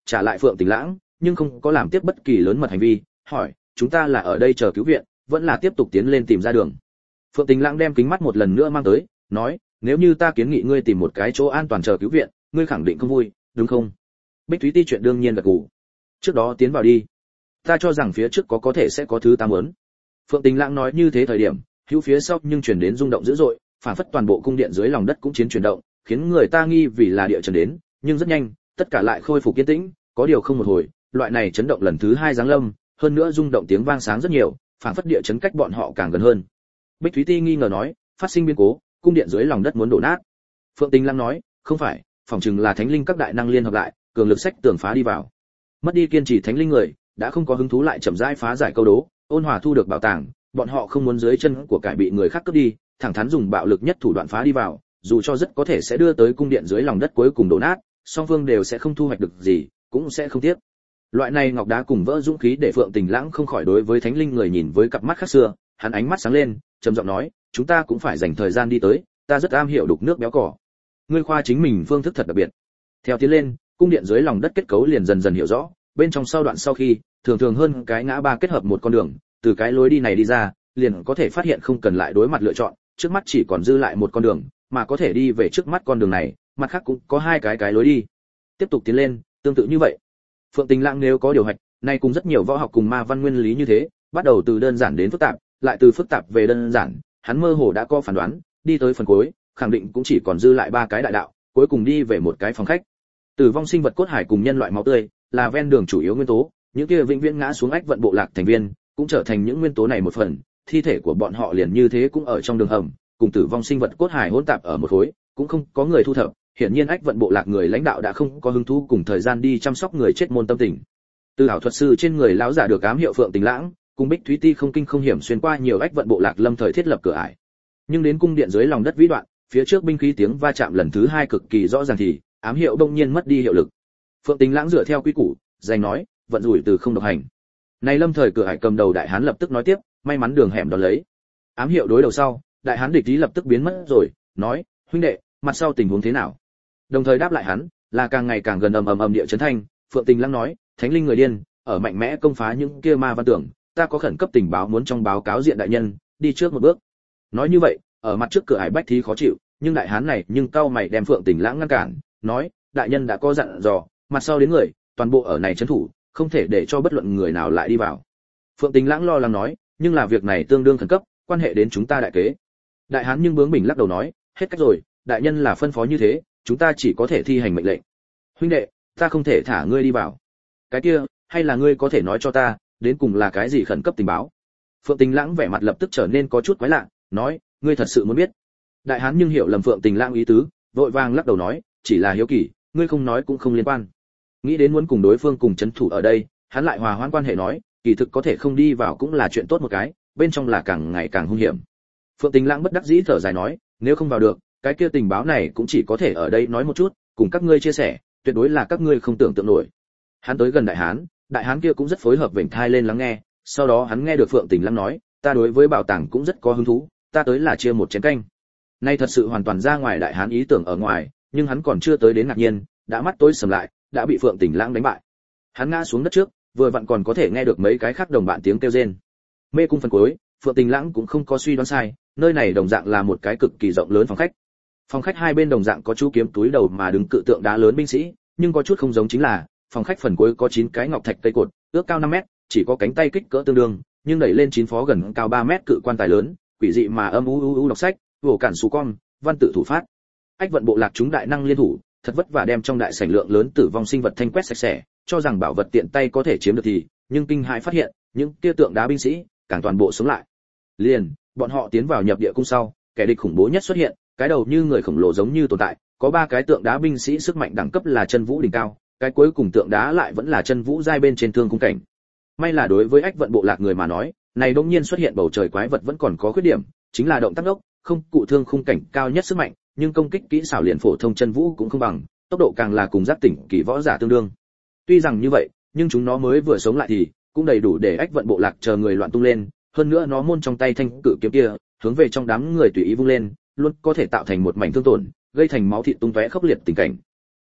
trả lại Phượng Tình Lãng, nhưng không có làm tiếp bất kỳ lớn mật hành vi, hỏi, chúng ta là ở đây chờ cứu viện, vẫn là tiếp tục tiến lên tìm ra đường. Phượng Tình Lãng đem kính mắt một lần nữa mang tới, nói, nếu như ta kiến nghị ngươi tìm một cái chỗ an toàn chờ cứu viện, ngươi khẳng định không vui, đúng không? Bích Thúy Ti chuyện đương nhiên gật gù. Trước đó tiến vào đi. Ta cho rằng phía trước có có thể sẽ có thứ ta muốn. Phượng Tình Lãng nói như thế thời điểm, hữu phía sau nhưng truyền đến rung động dữ dội, phản phất toàn bộ cung điện dưới lòng đất cũng chiến chuyển động, khiến người ta nghi vì là địa chấn đến, nhưng rất nhanh, tất cả lại khôi phục yên tĩnh, có điều không một hồi, loại này chấn động lần thứ hai giáng lâm, hơn nữa rung động tiếng vang sáng rất nhiều, phản phất địa chấn cách bọn họ càng gần hơn. Bích Thúy Ti nghi ngờ nói, phát sinh biến cố, cung điện dưới lòng đất muốn đổ nát. Phượng Tình Lãng nói, không phải, phỏng chừng là thánh linh các đại năng liên hợp lại, cường lực sách tường phá đi vào. Mất đi kiên trì thánh linh người, đã không có hứng thú lại chậm rãi phá giải câu đố, ôn hòa thu được bảo tàng, bọn họ không muốn dưới chân của cải bị người khác cướp đi, thẳng thắn dùng bạo lực nhất thủ đoạn phá đi vào, dù cho rất có thể sẽ đưa tới cung điện dưới lòng đất cuối cùng đổ nát, song phương đều sẽ không thu hoạch được gì, cũng sẽ không tiếc. Loại này ngọc đá cùng vỡ dũng khí để Phượng Tình Lãng không khỏi đối với thánh linh người nhìn với cặp mắt khác xưa, hắn ánh mắt sáng lên, trầm giọng nói, chúng ta cũng phải dành thời gian đi tới, ta rất am hiểu đục nước béo cỏ. Ngươi khoa chính mình phương thức thật đặc biệt. Theo tiến lên, cung điện dưới lòng đất kết cấu liền dần dần hiểu rõ, bên trong sau đoạn sau khi, thường thường hơn cái ngã ba kết hợp một con đường, từ cái lối đi này đi ra, liền có thể phát hiện không cần lại đối mặt lựa chọn, trước mắt chỉ còn dư lại một con đường, mà có thể đi về trước mắt con đường này, mặt khác cũng có hai cái cái lối đi. Tiếp tục tiến lên, tương tự như vậy. Phượng Tình Lãng nếu có điều hoạch, nay cùng rất nhiều võ học cùng ma văn nguyên lý như thế, bắt đầu từ đơn giản đến phức tạp, lại từ phức tạp về đơn giản, hắn mơ hồ đã có phán đoán, đi tới phần cuối, khẳng định cũng chỉ còn dư lại ba cái đại đạo, cuối cùng đi về một cái phòng khách. Tử vong sinh vật cốt hải cùng nhân loại máu tươi, là ven đường chủ yếu nguyên tố, những kia vĩnh viễn ngã xuống ách vận bộ lạc thành viên, cũng trở thành những nguyên tố này một phần, thi thể của bọn họ liền như thế cũng ở trong đường hầm, cùng tử vong sinh vật cốt hải hỗn tạp ở một khối, cũng không có người thu thập, hiển nhiên ách vận bộ lạc người lãnh đạo đã không có hứng thú cùng thời gian đi chăm sóc người chết môn tâm tình. Từ ảo thuật sư trên người lão giả được ám hiệu Phượng Tình Lãng, cùng Bích Thúy Ti không kinh không hiểm xuyên qua nhiều ách vận bộ lạc lâm thời thiết lập cửa ải. Nhưng đến cung điện dưới lòng đất vĩ đoạn, phía trước binh khí tiếng va chạm lần thứ hai cực kỳ rõ ràng thì, ám hiệu đông nhiên mất đi hiệu lực. Phượng Tình Lãng dựa theo quy củ, danh nói, vận rủi từ không độc hành. Này lâm thời cửa ải cầm đầu đại hán lập tức nói tiếp, may mắn đường hẻm đón lấy. Ám hiệu đối đầu sau, đại hán địch ý lập tức biến mất rồi, nói, huynh đệ, mặt sau tình huống thế nào? Đồng thời đáp lại hắn, là càng ngày càng gần ầm ầm ầm địa chấn thanh. Phượng Tình Lãng nói, thánh linh người điên, ở mạnh mẽ công phá những kia ma văn tưởng, ta có khẩn cấp tình báo muốn trong báo cáo diện đại nhân, đi trước một bước. Nói như vậy, ở mặt trước cửa ải bách thí khó chịu, nhưng đại hán này nhưng cau mày đem Phượng Tình Lãng ngăn cản, nói, đại nhân đã có dặn dò, mặt sau đến người, toàn bộ ở này trấn thủ, không thể để cho bất luận người nào lại đi vào. Phượng Tình Lãng lo lắng nói, nhưng là việc này tương đương khẩn cấp, quan hệ đến chúng ta đại kế. Đại hán nhưng bướng bỉnh lắc đầu nói, hết cách rồi, đại nhân là phân phó như thế, chúng ta chỉ có thể thi hành mệnh lệnh. Huynh đệ, ta không thể thả ngươi đi vào. Cái kia, hay là ngươi có thể nói cho ta, đến cùng là cái gì khẩn cấp tình báo? Phượng Tình Lãng vẻ mặt lập tức trở nên có chút quái lạ, nói, ngươi thật sự muốn biết? Đại hán nhưng hiểu lầm Phượng Tình Lãng ý tứ, vội vàng lắc đầu nói, chỉ là hiếu kỳ, ngươi không nói cũng không liên quan. Nghĩ đến muốn cùng đối phương cùng chấn thủ ở đây, hắn lại hòa hoãn quan hệ nói, kỳ thực có thể không đi vào cũng là chuyện tốt một cái, bên trong là càng ngày càng hung hiểm. Phượng Tình Lãng bất đắc dĩ thở dài nói, nếu không vào được, cái kia tình báo này cũng chỉ có thể ở đây nói một chút, cùng các ngươi chia sẻ, tuyệt đối là các ngươi không tưởng tượng nổi. Hắn tới gần đại hán, đại hán kia cũng rất phối hợp vểnh thai lên lắng nghe, sau đó hắn nghe được Phượng Tình Lãng nói, ta đối với bảo tàng cũng rất có hứng thú, ta tới là chia một chén canh. Nay thật sự hoàn toàn ra ngoài đại hán ý tưởng ở ngoài, nhưng hắn còn chưa tới đến ngạc nhiên, đã mắt tối sầm lại, đã bị Phượng Tình Lãng đánh bại. Hắn ngã xuống đất trước, vừa vặn còn có thể nghe được mấy cái khác đồng bạn tiếng kêu rên. Mê cung phần cuối, Phượng Tình Lãng cũng không có suy đoán sai, nơi này đồng dạng là một cái cực kỳ rộng lớn phòng khách. Phòng khách hai bên đồng dạng có chú kiếm túi đầu mà đứng cự tượng đá lớn binh sĩ, nhưng có chút không giống chính là, phòng khách phần cuối có chín cái ngọc thạch cây cột, ước cao năm mét, chỉ có cánh tay kích cỡ tương đương, nhưng đẩy lên chín phó gần cao ba mét cự quan tài lớn, quỷ dị mà âm u u u đọc sách, vồ cản sù con, văn tự thủ phát. Ách vận bộ lạc chúng đại năng liên thủ, thật vất vả đem trong đại sảnh lượng lớn tử vong sinh vật thanh quét sạch sẽ, cho rằng bảo vật tiện tay có thể chiếm được thì, nhưng kinh hãi phát hiện, những kia tượng đá binh sĩ, càng toàn bộ sống lại. Liền, bọn họ tiến vào nhập địa cung sau, kẻ địch khủng bố nhất xuất hiện, cái đầu như người khổng lồ giống như tồn tại, có ba cái tượng đá binh sĩ sức mạnh đẳng cấp là chân vũ đỉnh cao, cái cuối cùng tượng đá lại vẫn là chân vũ giai bên trên thương cung cảnh. May là đối với ách vận bộ lạc người mà nói, này đột nhiên xuất hiện bầu trời quái vật vẫn còn có khuyết điểm, chính là động tác ốc, không cụ thương khung cảnh cao nhất sức mạnh, nhưng công kích kỹ xảo liền phổ thông chân vũ cũng không bằng, tốc độ càng là cùng giác tỉnh kỳ võ giả tương đương. Tuy rằng như vậy, nhưng chúng nó mới vừa sống lại thì cũng đầy đủ để ách vận bộ lạc chờ người loạn tung lên, hơn nữa nó môn trong tay thanh cự kiếm kia, hướng về trong đám người tùy ý vung lên, luôn có thể tạo thành một mảnh thương tổn, gây thành máu thịt tung tóe khốc liệt tình cảnh.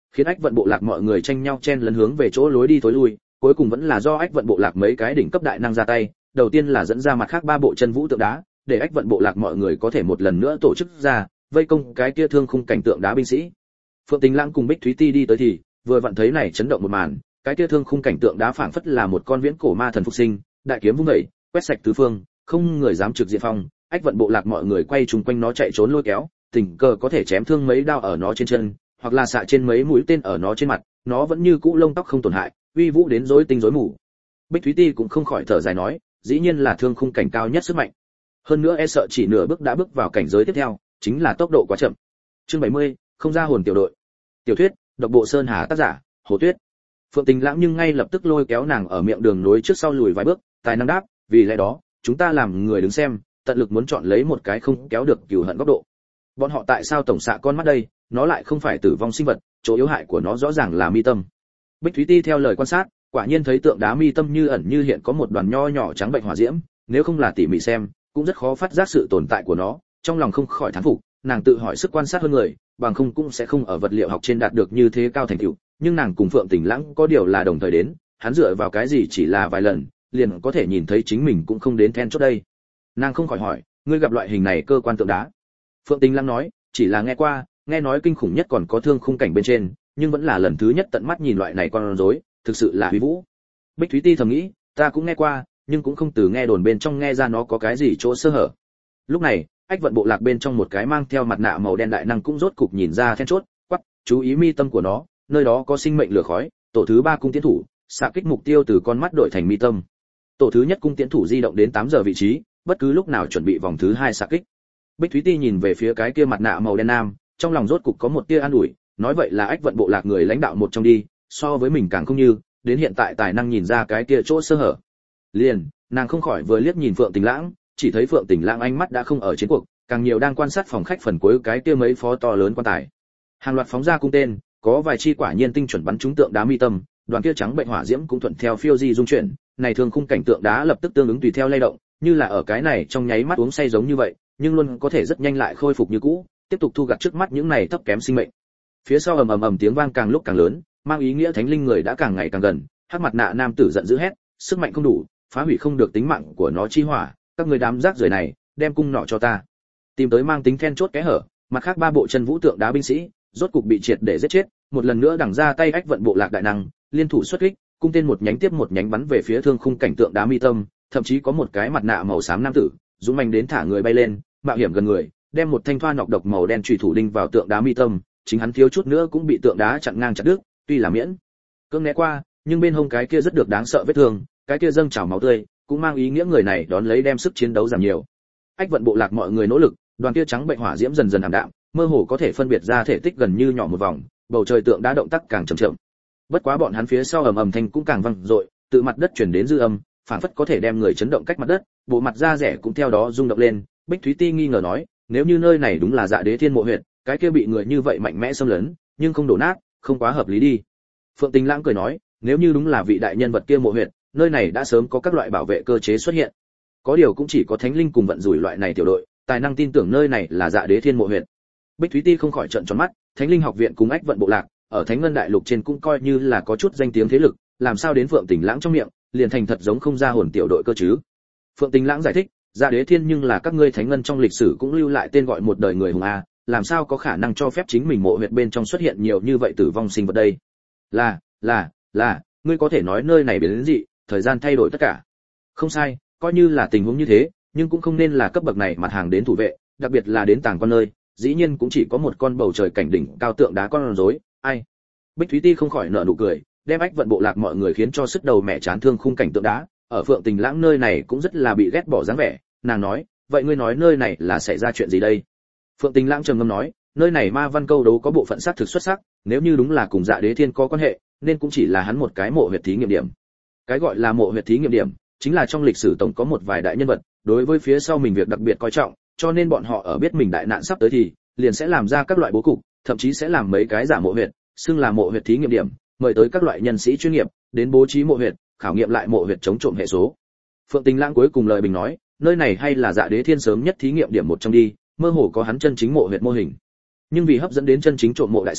khiến ách vận bộ lạc mọi người tranh nhau chen lấn hướng về chỗ lối đi tối lui, cuối cùng vẫn là do ách vận bộ lạc mấy cái đỉnh cấp đại năng ra tay, đầu tiên là dẫn ra mặt khác ba bộ chân vũ tượng đá, để ách vận bộ lạc mọi người có thể một lần nữa tổ chức ra, vây công cái kia thương khung cảnh tượng đá binh sĩ. Phượng Tình Lãng cùng Bích Thúy Ti đi tới thì, vừa vặn thấy này chấn động một màn, cái kia thương khung cảnh tượng đá phảng phất là một con viễn cổ ma thần phục sinh, đại kiếm vung dậy, quét sạch tứ phương, không người dám trực diện phong, ách vận bộ lạc mọi người quay chung quanh nó chạy trốn lôi kéo, tình cờ có thể chém thương mấy đao ở nó trên chân, hoặc là xạ trên mấy mũi tên ở nó trên mặt, nó vẫn như cũ lông tóc không tổn hại, uy vũ đến rối tinh rối mù. Bích Thúy Ti cũng không khỏi thở dài nói, dĩ nhiên là thương khung cảnh cao nhất sức mạnh. Hơn nữa e sợ chỉ nửa bước đã bước vào cảnh giới tiếp theo, chính là tốc độ quá chậm. Chương bảy mươi, không ra hồn tiểu đội. Tiểu thuyết, độc bộ Sơn Hà tác giả, Hồ Tuyết. Phượng Tình Lãng nhưng ngay lập tức lôi kéo nàng ở miệng đường nối trước sau lùi vài bước, tài năng đáp, vì lẽ đó, chúng ta làm người đứng xem, tận lực muốn chọn lấy một cái không kéo được cừu hận góc độ. Bọn họ tại sao tổng xạ con mắt đây, nó lại không phải tử vong sinh vật, chỗ yếu hại của nó rõ ràng là mi tâm. Bích Thúy Ti theo lời quan sát, quả nhiên thấy tượng đá mi tâm như ẩn như hiện có một đoàn nho nhỏ trắng bệnh hỏa diễm, nếu không là tỉ mỉ xem, cũng rất khó phát giác sự tồn tại của nó, trong lòng không khỏi thán phục, nàng tự hỏi sức quan sát hơn người, bằng không cũng sẽ không ở vật liệu học trên đạt được như thế cao thành tựu, nhưng nàng cùng Phượng Tình Lãng có điều là đồng thời đến, hắn dựa vào cái gì chỉ là vài lần, liền có thể nhìn thấy chính mình cũng không đến then chốt đây. Nàng không khỏi hỏi, ngươi gặp loại hình này cơ quan tượng đá? Phượng Tình Lãng nói, chỉ là nghe qua, nghe nói kinh khủng nhất còn có thương khung cảnh bên trên, nhưng vẫn là lần thứ nhất tận mắt nhìn loại này con rối, thực sự là huy vũ. Bích Thúy Ti thầm nghĩ, ta cũng nghe qua, nhưng cũng không từ nghe đồn bên trong nghe ra nó có cái gì chỗ sơ hở. Lúc này, ách vận bộ lạc bên trong một cái mang theo mặt nạ màu đen đại năng cũng rốt cục nhìn ra then chốt, quắc, chú ý mi tâm của nó, nơi đó có sinh mệnh lửa khói, tổ thứ ba cung tiến thủ, xạ kích mục tiêu từ con mắt đổi thành mi tâm. Tổ thứ nhất cung tiến thủ di động đến tám giờ vị trí, bất cứ lúc nào chuẩn bị vòng thứ hai xạ kích. Bích Thúy Ti nhìn về phía cái kia mặt nạ màu đen nam, trong lòng rốt cục có một tia an ủi, nói vậy là ách vận bộ lạc người lãnh đạo một trong đi, so với mình càng không như, đến hiện tại tài năng nhìn ra cái kia chỗ sơ hở. Liền, nàng không khỏi vừa liếc nhìn Phượng Tình Lãng, chỉ thấy Phượng Tình Lãng ánh mắt đã không ở chiến cuộc, càng nhiều đang quan sát phòng khách phần cuối cái kia mấy phó to lớn quan tài. Hàng loạt phóng ra cung tên, có vài chi quả nhiên tinh chuẩn bắn trúng tượng đá mi tâm, đoàn kia trắng bệnh hỏa diễm cũng thuận theo phiêu di dung chuyển, này thường khung cảnh tượng đá lập tức tương ứng tùy theo lay động, như là ở cái này trong nháy mắt uống say giống như vậy, nhưng luôn có thể rất nhanh lại khôi phục như cũ, tiếp tục thu gặt trước mắt những này thấp kém sinh mệnh. Phía sau ầm ầm ầm tiếng vang càng lúc càng lớn, mang ý nghĩa thánh linh người đã càng ngày càng gần, hắc mặt nạ nam tử giận dữ hét, sức mạnh không đủ, phá hủy không được tính mạng của nó chi hỏa, các người đám rác rưởi này, đem cung nọ cho ta. Tìm tới mang tính then chốt kẽ hở, mặt khác ba bộ chân vũ tượng đá binh sĩ, rốt cục bị triệt để giết chết, một lần nữa đằng ra tay ách vận bộ lạc đại năng, liên thủ xuất kích, cung tên một nhánh tiếp một nhánh bắn về phía thương khung cảnh tượng đá mi tâm, thậm chí có một cái mặt nạ màu xám nam tử, dũng manh đến thả người bay lên, mạo hiểm gần người, đem một thanh thoa nọc độc màu đen chủy thủ đinh vào tượng đá mi tâm, chính hắn thiếu chút nữa cũng bị tượng đá chặn ngang chặt đứt, tuy là miễn cưỡng né qua, nhưng bên hông cái kia rất được đáng sợ vết thương, cái kia dâng trào máu tươi, cũng mang ý nghĩa người này đón lấy đem sức chiến đấu giảm nhiều. Ách vận bộ lạc mọi người nỗ lực, đoàn kia trắng bệnh hỏa diễm dần dần ảm đạm, mơ hồ có thể phân biệt ra thể tích gần như nhỏ một vòng, bầu trời tượng đá động tác càng chậm chậm. Bất quá bọn hắn phía sau ầm ầm thanh cũng càng vang dội, tự mặt đất truyền đến dư âm, phản phất có thể đem người chấn động cách mặt đất, bộ mặt da rẻ cũng theo đó rung động lên. Bích Thúy Ti nghi ngờ nói, nếu như nơi này đúng là Dạ Đế Thiên mộ huyệt, cái kia bị người như vậy mạnh mẽ xâm lấn, nhưng không đổ nát, không quá hợp lý đi. Phượng Tình Lãng cười nói, nếu như đúng là vị đại nhân vật kia mộ huyệt, nơi này đã sớm có các loại bảo vệ cơ chế xuất hiện. Có điều cũng chỉ có thánh linh cùng vận rủi loại này tiểu đội, tài năng tin tưởng nơi này là Dạ Đế Thiên mộ huyệt. Bích Thúy Ti không khỏi trợn tròn mắt, Thánh linh học viện cùng ách vận bộ lạc, ở Thánh ngân đại lục trên cũng coi như là có chút danh tiếng thế lực, làm sao đến Phượng Tình Lãng trong miệng, liền thành thật giống không ra hồn tiểu đội cơ chứ? Phượng Tình Lãng giải thích, Dạ Đế Thiên nhưng là các ngươi Thánh ngân trong lịch sử cũng lưu lại tên gọi một đời người hùng a, làm sao có khả năng cho phép chính mình mộ huyệt bên trong xuất hiện nhiều như vậy tử vong sinh vật đây? Là, là, là, ngươi có thể nói nơi này biến dị, thời gian thay đổi tất cả. Không sai, coi như là tình huống như thế, nhưng cũng không nên là cấp bậc này mặt hàng đến thủ vệ, đặc biệt là đến tàng quan nơi, dĩ nhiên cũng chỉ có một con bầu trời cảnh đỉnh cao tượng đá con rối, ai. Bích Thúy Ti không khỏi nở nụ cười, đem ách vận bộ lạc mọi người khiến cho sức đầu mẹ chán thương khung cảnh tượng đá, ở Phượng Tình Lãng nơi này cũng rất là bị ghét bỏ dáng vẻ, nàng nói, vậy ngươi nói nơi này là xảy ra chuyện gì đây? Phượng Tình Lãng trầm ngâm nói, nơi này ma văn câu đấu có bộ phận sát thực xuất sắc, nếu như đúng là cùng Dạ Đế Thiên có quan hệ, nên cũng chỉ là hắn một cái mộ huyệt thí nghiệm điểm. Cái gọi là mộ huyệt thí nghiệm điểm, chính là trong lịch sử tổng có một vài đại nhân vật, đối với phía sau mình việc đặc biệt coi trọng, cho nên bọn họ ở biết mình đại nạn sắp tới thì, liền sẽ làm ra các loại bố cục, thậm chí sẽ làm mấy cái giả mộ huyệt, xưng là mộ huyệt thí nghiệm điểm, mời tới các loại nhân sĩ chuyên nghiệp, đến bố trí mộ huyệt, khảo nghiệm lại mộ huyệt chống trộm hệ số. Phượng Tình Lãng cuối cùng lời bình nói, nơi này hay là Dạ Đế Thiên sớm nhất thí nghiệm điểm một trong đi, mơ hồ có hắn chân chính mộ huyệt mô hình. Nhưng vì hấp dẫn đến chân chính trộm mộ đại sư,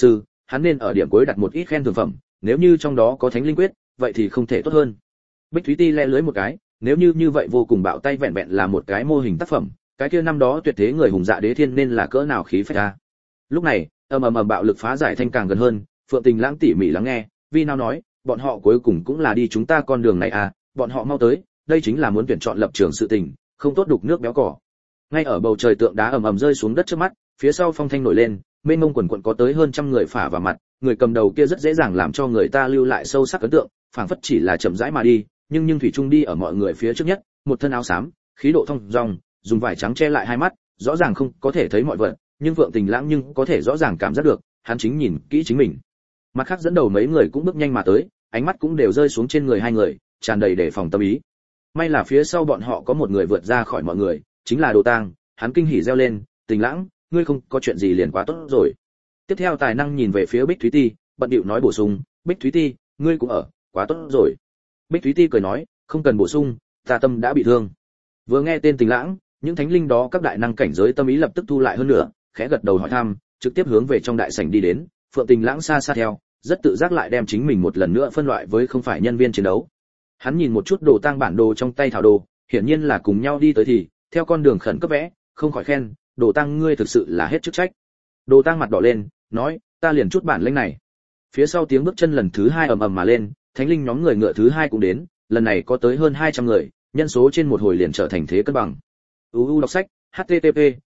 hắn nên ở điểm cuối đặt một ít khen thưởng phẩm, nếu như trong đó có thánh linh quyết, vậy thì không thể tốt hơn. Bích Thúy Ti le lưới một cái, nếu như như vậy vô cùng bạo tay vẹn vẹn là một cái mô hình tác phẩm, cái kia năm đó tuyệt thế người hùng dạ đế thiên nên là cỡ nào khí phách a. Lúc này, ầm ầm ầm bạo lực phá giải thanh càng gần hơn, Phượng Tình Lãng tỉ mỉ lắng nghe, Vi nào nói, bọn họ cuối cùng cũng là đi chúng ta con đường này à, bọn họ mau tới, đây chính là muốn tuyển chọn lập trường sự tình, không tốt đục nước béo cỏ. Ngay ở bầu trời tượng đá ầm ầm rơi xuống đất trước mắt, phía sau phong thanh nổi lên, mênh mông quần quần có tới hơn trăm người phả vào mặt, người cầm đầu kia rất dễ dàng làm cho người ta lưu lại sâu sắc ấn tượng, phảng phất chỉ là chậm rãi mà đi, nhưng nhưng thủy trung đi ở mọi người phía trước nhất, một thân áo xám, khí độ thông dong, dùng vải trắng che lại hai mắt, rõ ràng không có thể thấy mọi vật, nhưng Phượng Tình Lãng nhưng có thể rõ ràng cảm giác được, hắn chính nhìn kỹ chính mình. Mặt khác dẫn đầu mấy người cũng bước nhanh mà tới, ánh mắt cũng đều rơi xuống trên người hai người, tràn đầy đề phòng tâm ý. May là phía sau bọn họ có một người vượt ra khỏi mọi người, chính là Đồ Tang, hắn kinh hỉ reo lên, "Tình Lãng, ngươi không có chuyện gì liền quá tốt rồi." Tiếp theo tài năng nhìn về phía Bích Thúy Ti, bận điệu nói bổ sung, "Bích Thúy Ti, ngươi cũng ở, quá tốt rồi." Bích Thúy Ti cười nói, "Không cần bổ sung, ta tâm đã bị thương." Vừa nghe tên Tình Lãng, những thánh linh đó các đại năng cảnh giới tâm ý lập tức thu lại hơn nữa, khẽ gật đầu hỏi thăm, trực tiếp hướng về trong đại sảnh đi đến. Phượng Tình Lãng xa xa theo, rất tự giác lại đem chính mình một lần nữa phân loại với không phải nhân viên chiến đấu. Hắn nhìn một chút Đồ Tang bản đồ trong tay thảo đồ, hiển nhiên là cùng nhau đi tới thì, theo con đường khẩn cấp vẽ, không khỏi khen, "Đồ Tang ngươi thực sự là hết chức trách." Đồ Tang mặt đỏ lên, nói, "Ta liền chút bản lĩnh này." Phía sau tiếng bước chân lần thứ hai ầm ầm mà lên, thánh linh nhóm người ngựa thứ hai cũng đến, lần này có tới hơn hai trăm người, nhân số trên một hồi liền trở thành thế cân bằng. u u đọc sách, http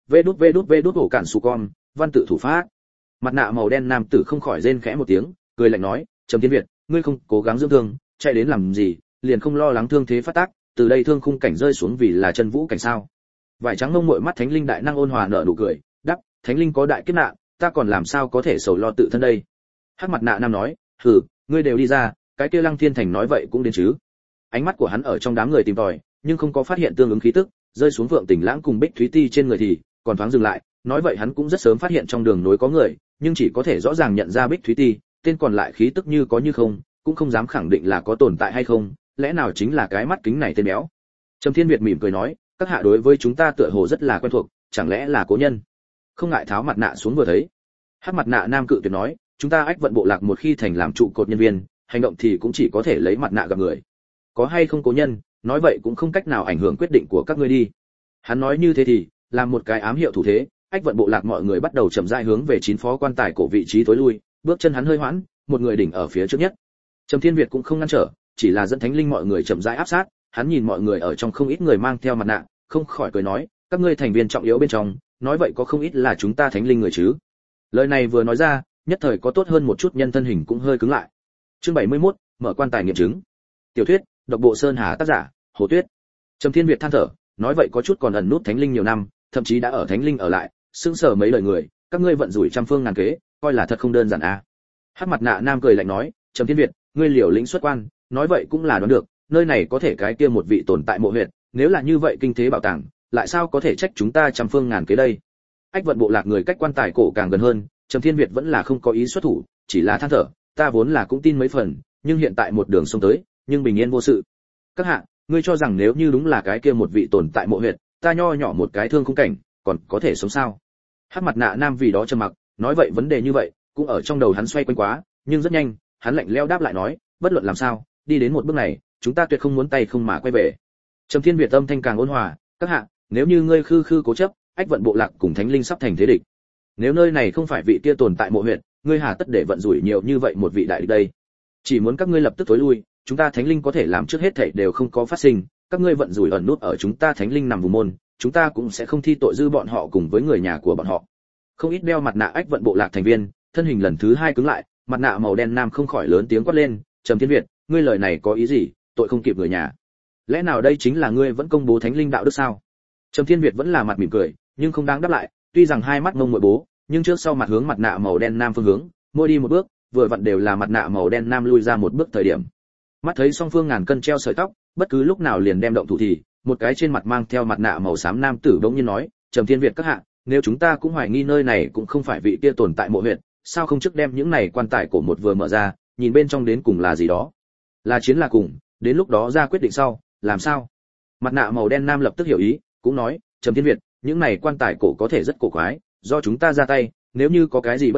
vđvđvđ hổ cản su con, văn tự thủ pháp. Mặt nạ màu đen nam tử không khỏi rên khẽ một tiếng, cười lạnh nói, "Trầm Thiên Việt, ngươi không cố gắng dưỡng thương, chạy đến làm gì, liền không lo lắng thương thế phát tác, từ đây thương khung cảnh rơi xuống vì là chân vũ cảnh sao?" Vải trắng mông muội mắt thánh linh đại năng ôn hòa nở nụ cười, đáp, "Thánh linh có đại kiếp nạn, ta còn làm sao có thể sầu lo tự thân đây." Hắc mặt nạ nam nói, "Hừ, ngươi đều đi ra, cái kia Lăng Thiên Thành nói vậy cũng đến chứ." Ánh mắt của hắn ở trong đám người tìm tòi, nhưng không có phát hiện tương ứng khí tức, rơi xuống Phượng Tình Lãng cùng Bích Thúy Ti trên người thì còn thoáng dừng lại, nói vậy hắn cũng rất sớm phát hiện trong đường nối có người, nhưng chỉ có thể rõ ràng nhận ra Bích Thúy Ti, tên còn lại khí tức như có như không, cũng không dám khẳng định là có tồn tại hay không, lẽ nào chính là cái mắt kính này tên béo. Trầm Thiên Việt mỉm cười nói, "Các hạ đối với chúng ta tựa hồ rất là quen thuộc, chẳng lẽ là cố nhân?" Không ngại tháo mặt nạ xuống vừa thấy. Hắc mặt nạ nam cự tuyệt nói, "Chúng ta Ách Vận bộ lạc một khi thành làm trụ cột nhân viên, hành động thì cũng chỉ có thể lấy mặt nạ gặp người. Có hay không cố nhân, nói vậy cũng không cách nào ảnh hưởng quyết định của các ngươi đi." Hắn nói như thế thì, làm một cái ám hiệu thủ thế, Ách Vận bộ lạc mọi người bắt đầu chậm rãi hướng về chín phó quan tài cổ vị trí tối lui, bước chân hắn hơi hoãn, một người đỉnh ở phía trước nhất. Trầm Thiên Việt cũng không ngăn trở, chỉ là dẫn thánh linh mọi người chậm rãi áp sát, hắn nhìn mọi người ở trong không ít người mang theo mặt nạ, không khỏi cười nói, "Các ngươi thành viên trọng yếu bên trong, nói vậy có không ít là chúng ta thánh linh người chứ?" Lời này vừa nói ra, nhất thời có tốt hơn một chút nhân thân hình cũng hơi cứng lại. Chương bảy mươi mốt, mở quan tài nghiệm chứng. Tiểu thuyết, độc bộ Sơn Hà, tác giả, Hồ Tuyết. Trầm Thiên Việt than thở, nói vậy có chút còn ẩn nút thánh linh nhiều năm, thậm chí đã ở thánh linh ở lại, sững sờ mấy lời người, các ngươi vận rủi trăm phương ngàn kế, coi là thật không đơn giản à? Hắc mặt nạ nam cười lạnh nói, "Trầm Thiên Việt, ngươi liều lĩnh xuất quan, nói vậy cũng là đoán được, nơi này có thể cái kia một vị tồn tại mộ huyệt, nếu là như vậy kinh thế bảo tàng, lại sao có thể trách chúng ta trăm phương ngàn kế đây?" Ách Vận bộ lạc người cách quan tài cổ càng gần hơn, Trầm Thiên Việt vẫn là không có ý xuất thủ, chỉ là than thở, "Ta vốn là cũng tin mấy phần, nhưng hiện tại một đường xông tới, nhưng bình yên vô sự. Các hạ, ngươi cho rằng nếu như đúng là cái kia một vị tồn tại mộ huyệt, ta nho nhỏ một cái thương khung cảnh, còn có thể sống sao?" Hắc mặt nạ nam vì đó trầm mặc, nói vậy vấn đề như vậy, cũng ở trong đầu hắn xoay quanh quá, nhưng rất nhanh, hắn lạnh lẽo đáp lại nói, "Bất luận làm sao, đi đến một bước này, chúng ta tuyệt không muốn tay không mà quay về." Trầm Thiên Việt âm thanh càng ôn hòa, "Các hạ, nếu như ngươi khư khư cố chấp, Ách Vận bộ lạc cùng thánh linh sắp thành thế địch. Nếu nơi này không phải vị kia tồn tại mộ huyệt, ngươi hà tất để vận rủi nhiều như vậy một vị đại địch đây? Chỉ muốn các ngươi lập tức tối lui, chúng ta thánh linh có thể làm trước hết thảy đều không có phát sinh, các ngươi vận rủi ẩn nút ở chúng ta thánh linh nằm vùng môn, chúng ta cũng sẽ không thi tội dư bọn họ cùng với người nhà của bọn họ." Không ít đeo mặt nạ Ách Vận bộ lạc thành viên, thân hình lần thứ hai cứng lại, mặt nạ màu đen nam không khỏi lớn tiếng quát lên, "Trầm Thiên Việt, ngươi lời này có ý gì? Tội không kịp người nhà. Lẽ nào đây chính là ngươi vẫn công bố thánh linh đạo đức sao?" Trầm Thiên Việt vẫn là mặt mỉm cười, nhưng không đáng đáp lại, tuy rằng hai mắt ngông muội bố, nhưng trước sau mặt hướng mặt nạ màu đen nam phương hướng, mỗi đi một bước, vừa vặn đều là mặt nạ màu đen nam lui ra một bước thời điểm. Mắt thấy song phương ngàn cân treo sợi tóc, bất cứ lúc nào liền đem động thủ thì, một cái trên mặt mang theo mặt nạ màu xám nam tử bỗng nhiên nói, "Trầm Thiên Việt các hạ, nếu chúng ta cũng hoài nghi nơi này cũng không phải vị kia tồn tại mộ huyệt, sao không trước đem những này quan tài cổ một vừa mở ra, nhìn bên trong đến cùng là gì đó? Là chiến là cùng, đến lúc đó ra quyết định sau, làm sao?" Mặt nạ màu đen nam lập tức hiểu ý, cũng nói, "Trầm Thiên Việt, những này quan tài cổ có thể rất cổ quái, do chúng ta ra tay, nếu như có cái gì bất ngờ,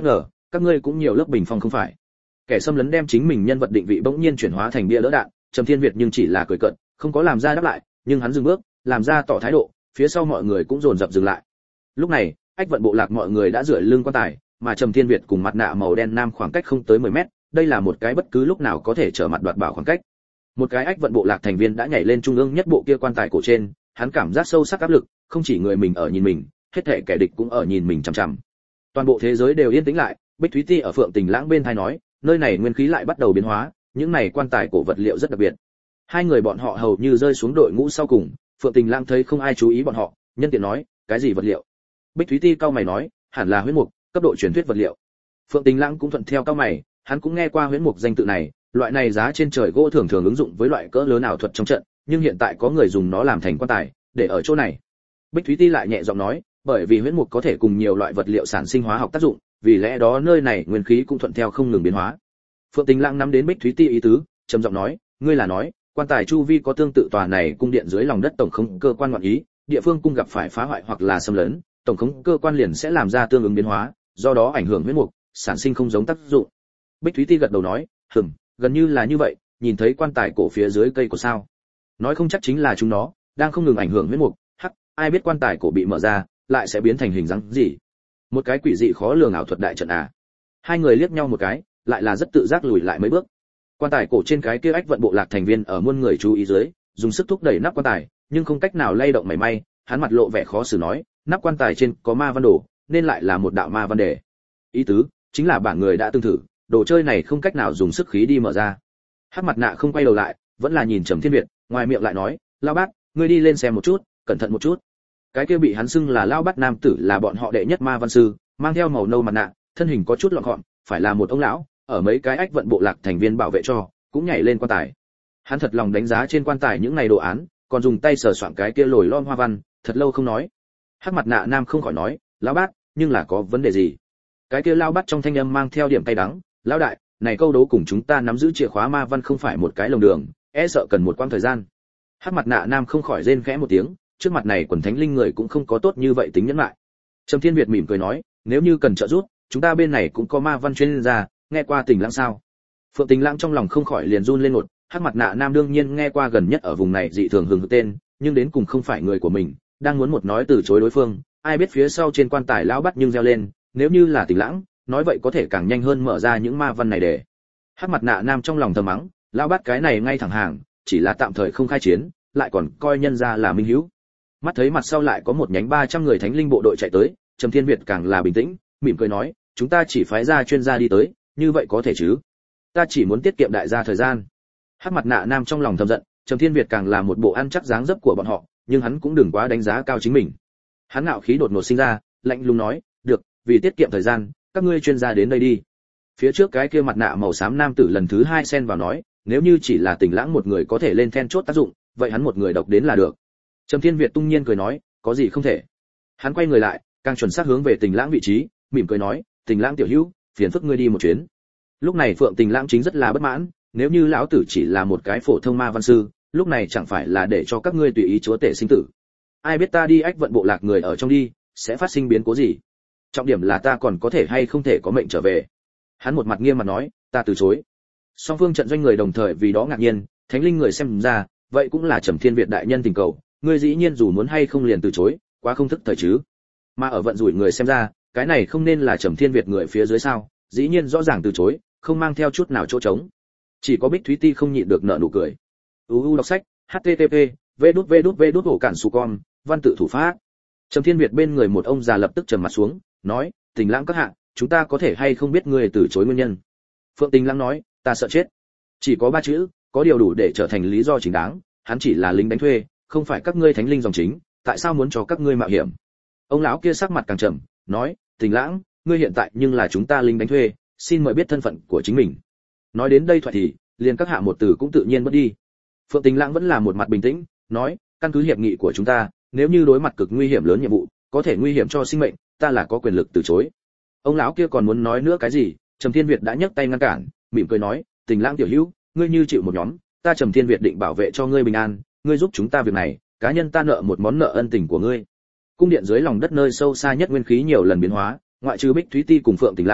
các ngươi cũng nhiều lớp bình phong không phải. Kẻ xâm lấn đem chính mình nhân vật định vị bỗng nhiên chuyển hóa thành bia lỡ đạn, Trầm Thiên Việt nhưng chỉ là cười cợt, không có làm ra đáp lại, nhưng hắn dừng bước, làm ra tỏ thái độ, phía sau mọi người cũng dồn dập dừng lại. Lúc này, ách vận bộ lạc mọi người đã dựa lưng quan tài, mà Trầm Thiên Việt cùng mặt nạ màu đen nam khoảng cách không tới mười mét, đây là một cái bất cứ lúc nào có thể trở mặt đoạt bảo khoảng cách. Một cái ách vận bộ lạc thành viên đã nhảy lên trung ương nhất bộ kia quan tài cổ trên, hắn cảm giác sâu sắc áp lực, không chỉ người mình ở nhìn mình, hết thảy kẻ địch cũng ở nhìn mình chằm chằm. Toàn bộ thế giới đều yên tĩnh lại, Bích Thúy Ti ở Phượng Tình Lãng bên tai nói, nơi này nguyên khí lại bắt đầu biến hóa, những này quan tài cổ vật liệu rất đặc biệt. Hai người bọn họ hầu như rơi xuống đội ngũ sau cùng, Phượng Tình Lãng thấy không ai chú ý bọn họ, nhân tiện nói, cái gì vật liệu? Bích Thúy Ti cau mày nói, hẳn là huyễn mục, cấp độ truyền thuyết vật liệu. Phượng Tình Lãng cũng thuận theo cau mày, hắn cũng nghe qua huyễn mục danh tự này, loại này giá trên trời gỗ thường thường ứng dụng với loại cỡ lớn ảo thuật trong trận, nhưng hiện tại có người dùng nó làm thành quan tài, để ở chỗ này. Bích Thúy Ti lại nhẹ giọng nói, bởi vì huyễn mục có thể cùng nhiều loại vật liệu sản sinh hóa học tác dụng, vì lẽ đó nơi này nguyên khí cũng thuận theo không ngừng biến hóa. Phượng Tình Lãng nắm đến Bích Thúy Ti ý tứ, trầm giọng nói, ngươi là nói, quan tài chu vi có tương tự tòa này cung điện dưới lòng đất tổng khống cơ quan ngọn ý, địa phương cung gặp phải phá hoại hoặc là xâm lấn, tổng khống cơ quan liền sẽ làm ra tương ứng biến hóa, do đó ảnh hưởng huyết mục, sản sinh không giống tác dụng. Bích Thúy Ti gật đầu nói, "Ừm, gần như là như vậy, nhìn thấy quan tài cổ phía dưới cây của sao? Nói không chắc chính là chúng nó đang không ngừng ảnh hưởng huyết mục, hắc, ai biết quan tài cổ bị mở ra, lại sẽ biến thành hình dáng gì? Một cái quỷ dị khó lường ảo thuật đại trận à?" Hai người liếc nhau một cái, lại là rất tự giác lùi lại mấy bước. Quan tài cổ trên cái kia ách vận bộ lạc thành viên ở muôn người chú ý dưới, dùng sức thúc đẩy nắp quan tài, nhưng không cách nào lay động mảy may, hắn mặt lộ vẻ khó xử nói, nắp quan tài trên có ma văn đồ, nên lại là một đạo ma văn đề. Ý tứ chính là bản người đã từng thử, đồ chơi này không cách nào dùng sức khí đi mở ra. Hắc mặt nạ không quay đầu lại, vẫn là nhìn Trầm Thiên Việt, ngoài miệng lại nói, "Lão bát, ngươi đi lên xem một chút, cẩn thận một chút." Cái kia bị hắn xưng là lão bát nam tử là bọn họ đệ nhất ma văn sư, mang theo màu nâu mặt nạ, thân hình có chút lọn gọn, phải là một ông lão, ở mấy cái ách vận bộ lạc thành viên bảo vệ cho, cũng nhảy lên quan tài. Hắn thật lòng đánh giá trên quan tài những này đồ án, còn dùng tay sờ soạn cái kia lồi lom hoa văn, thật lâu không nói. Hắc mặt nạ nam không khỏi nói, "Lão bát, nhưng là có vấn đề gì?" Cái kia lão bát trong thanh âm mang theo điểm cay đắng, "Lão đại, này câu đố cùng chúng ta nắm giữ chìa khóa ma văn không phải một cái lồng đường, e sợ cần một quãng thời gian." Hắc mặt nạ nam không khỏi rên khẽ một tiếng, trước mặt này quần thánh linh người cũng không có tốt như vậy tính nhẫn lại. Trầm Thiên Việt mỉm cười nói, "Nếu như cần trợ giúp, chúng ta bên này cũng có ma văn chuyên gia, nghe qua Tình Lãng sao?" Phượng Tình Lãng trong lòng không khỏi liền run lên một, Hắc mặt nạ nam đương nhiên nghe qua gần nhất ở vùng này dị thường hừng hực tên, nhưng đến cùng không phải người của mình, đang muốn một nói từ chối đối phương, ai biết phía sau trên quan tài lão bắt nhưng reo lên, nếu như là Tình Lãng, nói vậy có thể càng nhanh hơn mở ra những ma văn này để. Hắc mặt nạ nam trong lòng thầm mắng, lão bắt cái này ngay thẳng hàng, chỉ là tạm thời không khai chiến, lại còn coi nhân ra là minh hữu. Mắt thấy mặt sau lại có một nhánh ba trăm người thánh linh bộ đội chạy tới, Trầm Thiên Việt càng là bình tĩnh, mỉm cười nói, chúng ta chỉ phái ra chuyên gia đi tới, như vậy có thể chứ? Ta chỉ muốn tiết kiệm đại gia thời gian. Hắc mặt nạ nam trong lòng thầm giận, Trầm Thiên Việt càng là một bộ ăn chắc dáng dấp của bọn họ, nhưng hắn cũng đừng quá đánh giá cao chính mình. Hắn ngạo khí đột ngột sinh ra, lạnh lùng nói, được, vì tiết kiệm thời gian, các ngươi chuyên gia đến đây đi. Phía trước cái kia mặt nạ màu xám nam tử lần thứ hai xen vào nói, nếu như chỉ là Tình Lãng một người có thể lên then chốt tác dụng, vậy hắn một người độc đến là được. Trầm Thiên Việt tung nhiên cười nói, có gì không thể. Hắn quay người lại, càng chuẩn xác hướng về Tình Lãng vị trí, mỉm cười nói, Tình Lãng tiểu hữu, phiền phức ngươi đi một chuyến. Lúc này Phượng Tình Lãng chính rất là bất mãn, nếu như lão tử chỉ là một cái phổ thông ma văn sư, lúc này chẳng phải là để cho các ngươi tùy ý chúa tể sinh tử. Ai biết ta đi ách vận bộ lạc người ở trong đi, sẽ phát sinh biến cố gì? Trọng điểm là ta còn có thể hay không thể có mệnh trở về. Hắn một mặt nghiêm mặt nói, ta từ chối. Song phương trận doanh người đồng thời vì đó ngạc nhiên, thánh linh người xem ra, vậy cũng là Trầm Thiên Việt đại nhân tình cầu, ngươi dĩ nhiên dù muốn hay không liền từ chối, quá không thức thời chứ. Mà ở vận rủi người xem ra, cái này không nên là Trầm Thiên Việt người phía dưới sao, dĩ nhiên rõ ràng từ chối, không mang theo chút nào chỗ trống. Chỉ có Bích Thúy Ti không nhịn được nở nụ cười. u u đọc sách, http vê đút vê đút vê đút hổ cản su con, văn tự thủ pháp. Trầm Thiên Việt bên người một ông già lập tức trầm mặt xuống, nói, Tình Lãng các hạ, chúng ta có thể hay không biết người từ chối nguyên nhân? Phượng Tình Lãng nói, ta sợ chết. Chỉ có ba chữ, có điều đủ để trở thành lý do chính đáng, hắn chỉ là lính đánh thuê, không phải các ngươi thánh linh dòng chính, tại sao muốn cho các ngươi mạo hiểm? Ông lão kia sắc mặt càng trầm, nói, Tình Lãng, ngươi hiện tại nhưng là chúng ta lính đánh thuê, xin mời biết thân phận của chính mình. Nói đến đây thoại thì, liền các hạ một từ cũng tự nhiên mất đi. Phượng Tình Lãng vẫn là một mặt bình tĩnh, nói, căn cứ hiệp nghị của chúng ta, nếu như đối mặt cực nguy hiểm lớn nhiệm vụ, có thể nguy hiểm cho sinh mệnh, ta là có quyền lực từ chối. Ông lão kia còn muốn nói nữa cái gì, Trầm Thiên Việt đã nhấc tay ngăn cản, mỉm cười nói, Tình Lãng tiểu hữu, ngươi như chịu một nhóm, ta Trầm Thiên Việt định bảo vệ cho ngươi bình an, ngươi giúp chúng ta việc này, cá nhân ta nợ một món nợ ân tình của ngươi. Cung điện dưới lòng đất nơi sâu xa nhất nguyên khí nhiều lần biến hóa, ngoại trừ Bích Thúy Ti cùng Phượng Tình Lãng,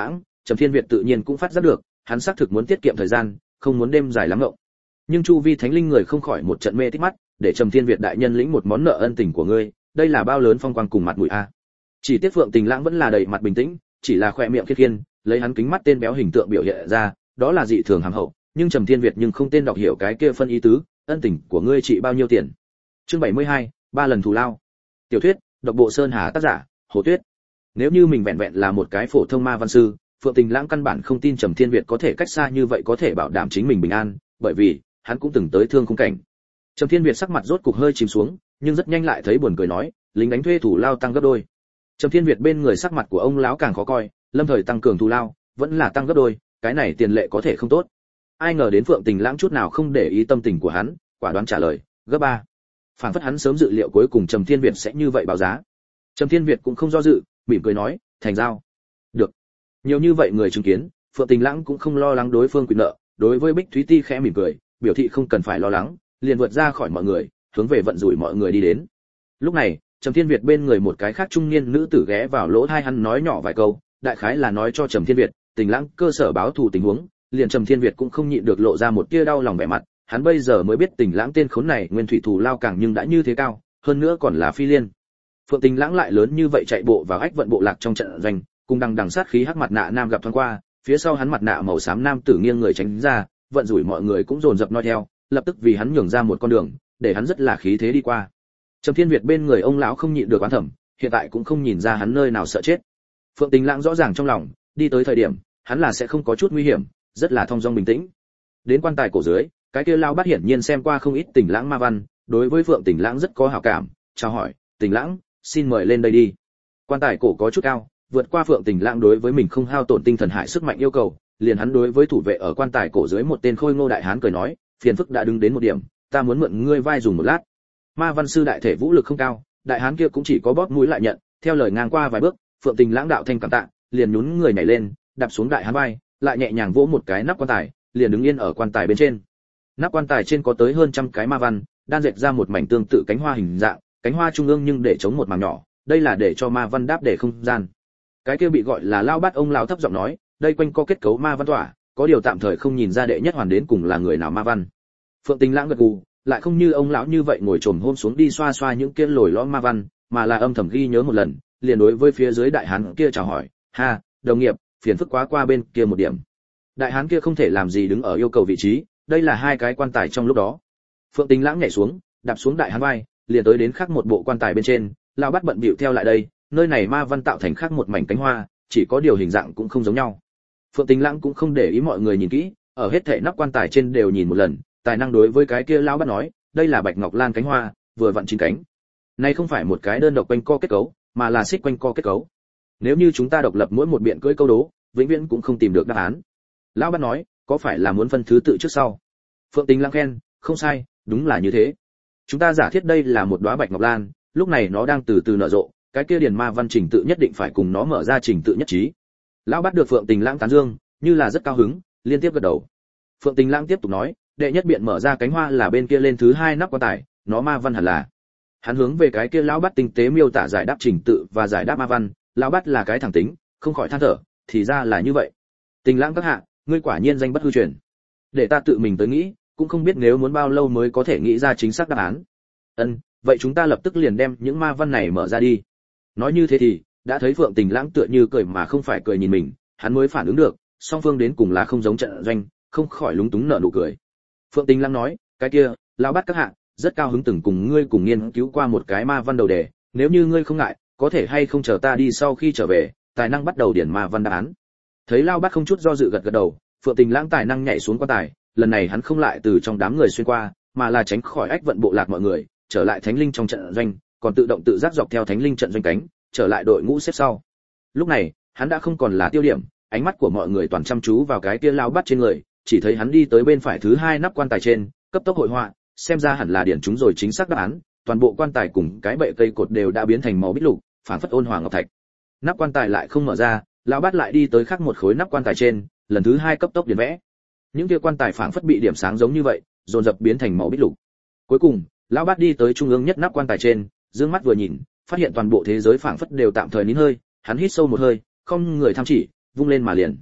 Trầm Thiên Việt tự nhiên cũng phát giác được, hắn xác thực muốn tiết kiệm thời gian, không muốn đêm dài lắm ngộng. Nhưng chu vi thánh linh người không khỏi một trận mê tít mắt, để Trầm Thiên Việt đại nhân lĩnh một món nợ ân tình của ngươi, đây là bao lớn phong quang cùng mặt mũi a. Chỉ tiếc Phượng Tình Lãng vẫn là đầy mặt bình tĩnh, chỉ là khỏe miệng khiết khiên, lấy hắn kính mắt tên béo hình tượng biểu hiện ra, đó là dị thường hàm hậu, nhưng Trầm Thiên Việt nhưng không tên đọc hiểu cái kia phân ý tứ, ân tình của ngươi trị bao nhiêu tiền. Chương bảy mươi hai, ba lần thù lao. Tiểu thuyết, độc bộ Sơn Hà tác giả, Hồ Tuyết. Nếu như mình vẹn vẹn là một cái phổ thông ma văn sư, Phượng Tình Lãng căn bản không tin Trầm Thiên Việt có thể cách xa như vậy có thể bảo đảm chính mình bình an, bởi vì hắn cũng từng tới thương khung cảnh. Trầm Thiên Việt sắc mặt rốt cục hơi chìm xuống, nhưng rất nhanh lại thấy buồn cười nói, lính đánh thuê thủ lao tăng gấp đôi. Trầm Thiên Việt bên người sắc mặt của ông lão càng khó coi, lâm thời tăng cường thù lao, vẫn là tăng gấp đôi, cái này tiền lệ có thể không tốt. Ai ngờ đến Phượng Tình Lãng chút nào không để ý tâm tình của hắn, quả đoán trả lời, gấp ba. Phản phất hắn sớm dự liệu cuối cùng Trầm Thiên Việt sẽ như vậy báo giá. Trầm Thiên Việt cũng không do dự, mỉm cười nói, thành giao. Được. Nhiều như vậy người chứng kiến, Phượng Tình Lãng cũng không lo lắng đối phương quyền nợ, đối với Bích Thúy Ti khẽ mỉm cười, biểu thị không cần phải lo lắng, liền vượt ra khỏi mọi người, hướng về vận rủi mọi người đi đến. Lúc này, Trầm Thiên Việt bên người một cái khác trung niên nữ tử ghé vào lỗ tai hắn nói nhỏ vài câu, đại khái là nói cho Trầm Thiên Việt, Tình Lãng cơ sở báo thù tình huống, liền Trầm Thiên Việt cũng không nhịn được lộ ra một tia đau lòng vẻ mặt, hắn bây giờ mới biết Tình Lãng tên khốn này nguyên thủy thù lao càng nhưng đã như thế cao, hơn nữa còn là phi liên. Phượng Tình Lãng lại lớn như vậy chạy bộ vào ách vận bộ lạc trong trận doanh, cùng đằng đằng sát khí hắc mặt nạ nam gặp thoáng qua, phía sau hắn mặt nạ màu xám nam tử nghiêng người tránh ra, vận rủi mọi người cũng dồn dập nói theo, lập tức vì hắn nhường ra một con đường, để hắn rất là khí thế đi qua. Trầm Thiên Việt bên người ông lão không nhịn được oán thầm, hiện tại cũng không nhìn ra hắn nơi nào sợ chết. Phượng Tình Lãng rõ ràng trong lòng, đi tới thời điểm, hắn là sẽ không có chút nguy hiểm, rất là thong dong bình tĩnh. Đến quan tài cổ dưới, cái kia lão bát hiển nhiên xem qua không ít Tình Lãng ma văn, đối với Phượng Tình Lãng rất có hảo cảm, chào hỏi, Tình Lãng, xin mời lên đây đi. Quan tài cổ có chút cao, vượt qua Phượng Tình Lãng đối với mình không hao tổn tinh thần hại sức mạnh yêu cầu, liền hắn đối với thủ vệ ở quan tài cổ dưới một tên khôi ngô đại hán cười nói, phiền phức đã đứng đến một điểm, ta muốn mượn ngươi vai dùng một lát. Ma văn sư đại thể vũ lực không cao, đại hán kia cũng chỉ có bóp mũi lại nhận, theo lời ngang qua vài bước, Phượng Tình Lãng đạo thanh cảm tạ, liền nhún người nhảy lên, đạp xuống đại hán vai, lại nhẹ nhàng vỗ một cái nắp quan tài, liền đứng yên ở quan tài bên trên. Nắp quan tài trên có tới hơn trăm cái ma văn, đan dệt ra một mảnh tương tự cánh hoa hình dạng, cánh hoa trung ương nhưng để chống một mảng nhỏ, đây là để cho ma văn đáp để không gian. Cái kia bị gọi là lao bát ông lão thấp giọng nói, đây quanh co kết cấu ma văn tỏa, có điều tạm thời không nhìn ra đệ nhất hoàn đến cùng là người nào ma văn. Phượng Tình Lãng gật gù, lại không như ông lão như vậy ngồi trồm hôm xuống đi xoa xoa những kia lồi lõm ma văn, mà là âm thầm ghi nhớ một lần, liền đối với phía dưới đại hán kia chào hỏi, ha, đồng nghiệp, phiền phức quá qua bên kia một điểm. Đại hán kia không thể làm gì đứng ở yêu cầu vị trí, đây là hai cái quan tài trong lúc đó. Phượng Tình Lãng nhảy xuống, đạp xuống đại hán vai, liền tới đến khác một bộ quan tài bên trên, lão bắt bận bịu theo lại đây, nơi này ma văn tạo thành khác một mảnh cánh hoa, chỉ có điều hình dạng cũng không giống nhau. Phượng Tình Lãng cũng không để ý mọi người nhìn kỹ, ở hết thảy nắp quan tài trên đều nhìn một lần, tài năng đối với cái kia lão bắt nói, đây là bạch ngọc lan cánh hoa, vừa vặn chín cánh. Này không phải một cái đơn độc quanh co kết cấu, mà là xích quanh co kết cấu. Nếu như chúng ta độc lập mỗi một biện cưỡi câu đố, vĩnh viễn cũng không tìm được đáp án. Lão bắt nói, có phải là muốn phân thứ tự trước sau? Phượng Tình Lãng khen, không sai, đúng là như thế. Chúng ta giả thiết đây là một đóa bạch ngọc lan, lúc này nó đang từ từ nở rộ, cái kia điền ma văn trình tự nhất định phải cùng nó mở ra trình tự nhất trí. Lão bắt được Phượng Tình Lãng tán dương, như là rất cao hứng, liên tiếp gật đầu. Phượng Tình Lãng tiếp tục nói, đệ nhất biện mở ra cánh hoa là bên kia lên thứ hai nắp quan tài, nó ma văn hẳn là. Hắn hướng về cái kia lão bắt tinh tế miêu tả giải đáp trình tự và giải đáp ma văn, lão bắt là cái thẳng tính, không khỏi than thở, thì ra là như vậy. Tình Lãng các hạ, ngươi quả nhiên danh bất hư truyền. Để ta tự mình tới nghĩ, cũng không biết nếu muốn bao lâu mới có thể nghĩ ra chính xác đáp án. Ân, vậy chúng ta lập tức liền đem những ma văn này mở ra đi. Nói như thế thì, đã thấy Phượng Tình Lãng tựa như cười mà không phải cười nhìn mình, hắn mới phản ứng được, song phương đến cùng là không giống trận doanh, không khỏi lúng túng nở nụ cười. Phượng Tình Lãng nói, cái kia, lão bắt các hạ, rất cao hứng từng cùng ngươi cùng nghiên cứu qua một cái ma văn đầu đề, nếu như ngươi không ngại, có thể hay không chờ ta đi sau khi trở về, tài năng bắt đầu điển ma văn đáp án. Thấy lão bắt không chút do dự gật gật đầu, Phượng Tình Lãng tài năng nhảy xuống quan tài, lần này hắn không lại từ trong đám người xuyên qua, mà là tránh khỏi ách vận bộ lạc mọi người, trở lại thánh linh trong trận doanh, còn tự động tự giác dọc theo thánh linh trận doanh cánh, trở lại đội ngũ xếp sau. Lúc này, hắn đã không còn là tiêu điểm, ánh mắt của mọi người toàn chăm chú vào cái kia lao bắt trên người, chỉ thấy hắn đi tới bên phải thứ hai nắp quan tài trên, cấp tốc hội họa, xem ra hẳn là điển chúng rồi chính xác đáp án, toàn bộ quan tài cùng cái bệ cây cột đều đã biến thành màu bích lục, phản phất ôn hòa ngọc thạch. Nắp quan tài lại không mở ra, lão bắt lại đi tới khác một khối nắp quan tài trên, lần thứ hai cấp tốc điển vẽ. Những kia quan tài phản phất bị điểm sáng giống như vậy, dồn dập biến thành màu bích lục. Cuối cùng, lão bắt đi tới trung ương nhất nắp quan tài trên, dương mắt vừa nhìn, phát hiện toàn bộ thế giới phảng phất đều tạm thời nín hơi, hắn hít sâu một hơi, không người tham chỉ, vung lên mà liền.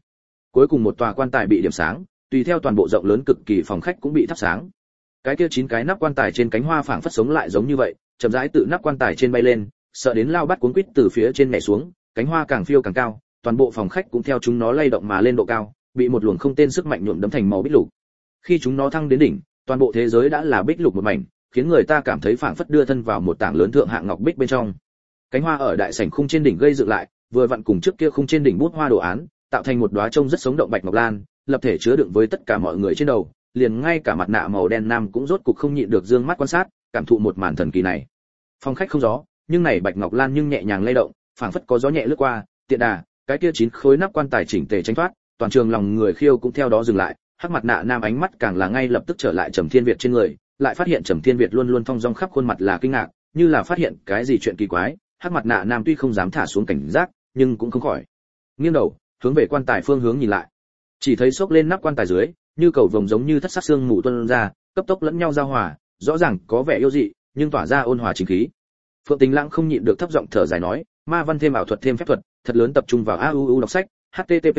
Cuối cùng một tòa quan tài bị điểm sáng, tùy theo toàn bộ rộng lớn cực kỳ phòng khách cũng bị thắp sáng. Cái kia chín cái nắp quan tài trên cánh hoa phảng phất sống lại giống như vậy, chậm rãi tự nắp quan tài trên bay lên, sợ đến lao bắt cuốn quýt từ phía trên nhảy xuống, cánh hoa càng phiêu càng cao, toàn bộ phòng khách cũng theo chúng nó lay động mà lên độ cao, bị một luồng không tên sức mạnh nhuộm đẫm thành màu bích lục. Khi chúng nó thăng đến đỉnh, toàn bộ thế giới đã là bích lục một mảnh, khiến người ta cảm thấy phảng phất đưa thân vào một tảng lớn thượng hạng ngọc bích bên trong. Cánh hoa ở đại sảnh khung trên đỉnh gây dựng lại, vừa vặn cùng trước kia khung trên đỉnh bút hoa đồ án, tạo thành một đóa trông rất sống động bạch ngọc lan, lập thể chứa đựng với tất cả mọi người trên đầu, liền ngay cả mặt nạ màu đen nam cũng rốt cục không nhịn được dương mắt quan sát, cảm thụ một màn thần kỳ này. Phòng khách không gió, nhưng này bạch ngọc lan nhưng nhẹ nhàng lay động, phảng phất có gió nhẹ lướt qua, tiện đà, cái kia chín khối nắp quan tài chỉnh tề tránh thoát, toàn trường lòng người khiêu cũng theo đó dừng lại, hắc mặt nạ nam ánh mắt càng là ngay lập tức trở lại Trầm Thiên Việt trên người, lại phát hiện Trầm Thiên Việt luôn luôn thong dong khắp khuôn mặt là kinh ngạc, như là phát hiện cái gì chuyện kỳ quái, hắc mặt nạ nam tuy không dám thả xuống cảnh giác, nhưng cũng không khỏi nghiêng đầu, hướng về quan tài phương hướng nhìn lại. Chỉ thấy xốc lên nắp quan tài dưới, như cầu vồng giống như thất sắc xương mù tuôn ra, cấp tốc lẫn nhau giao hòa, rõ ràng có vẻ yêu dị, nhưng tỏa ra ôn hòa chính khí. Phượng Tình Lãng không nhịn được thấp giọng thở dài nói, ma văn thêm ảo thuật thêm phép thuật, thật lớn tập trung vào a u u đọc sách, http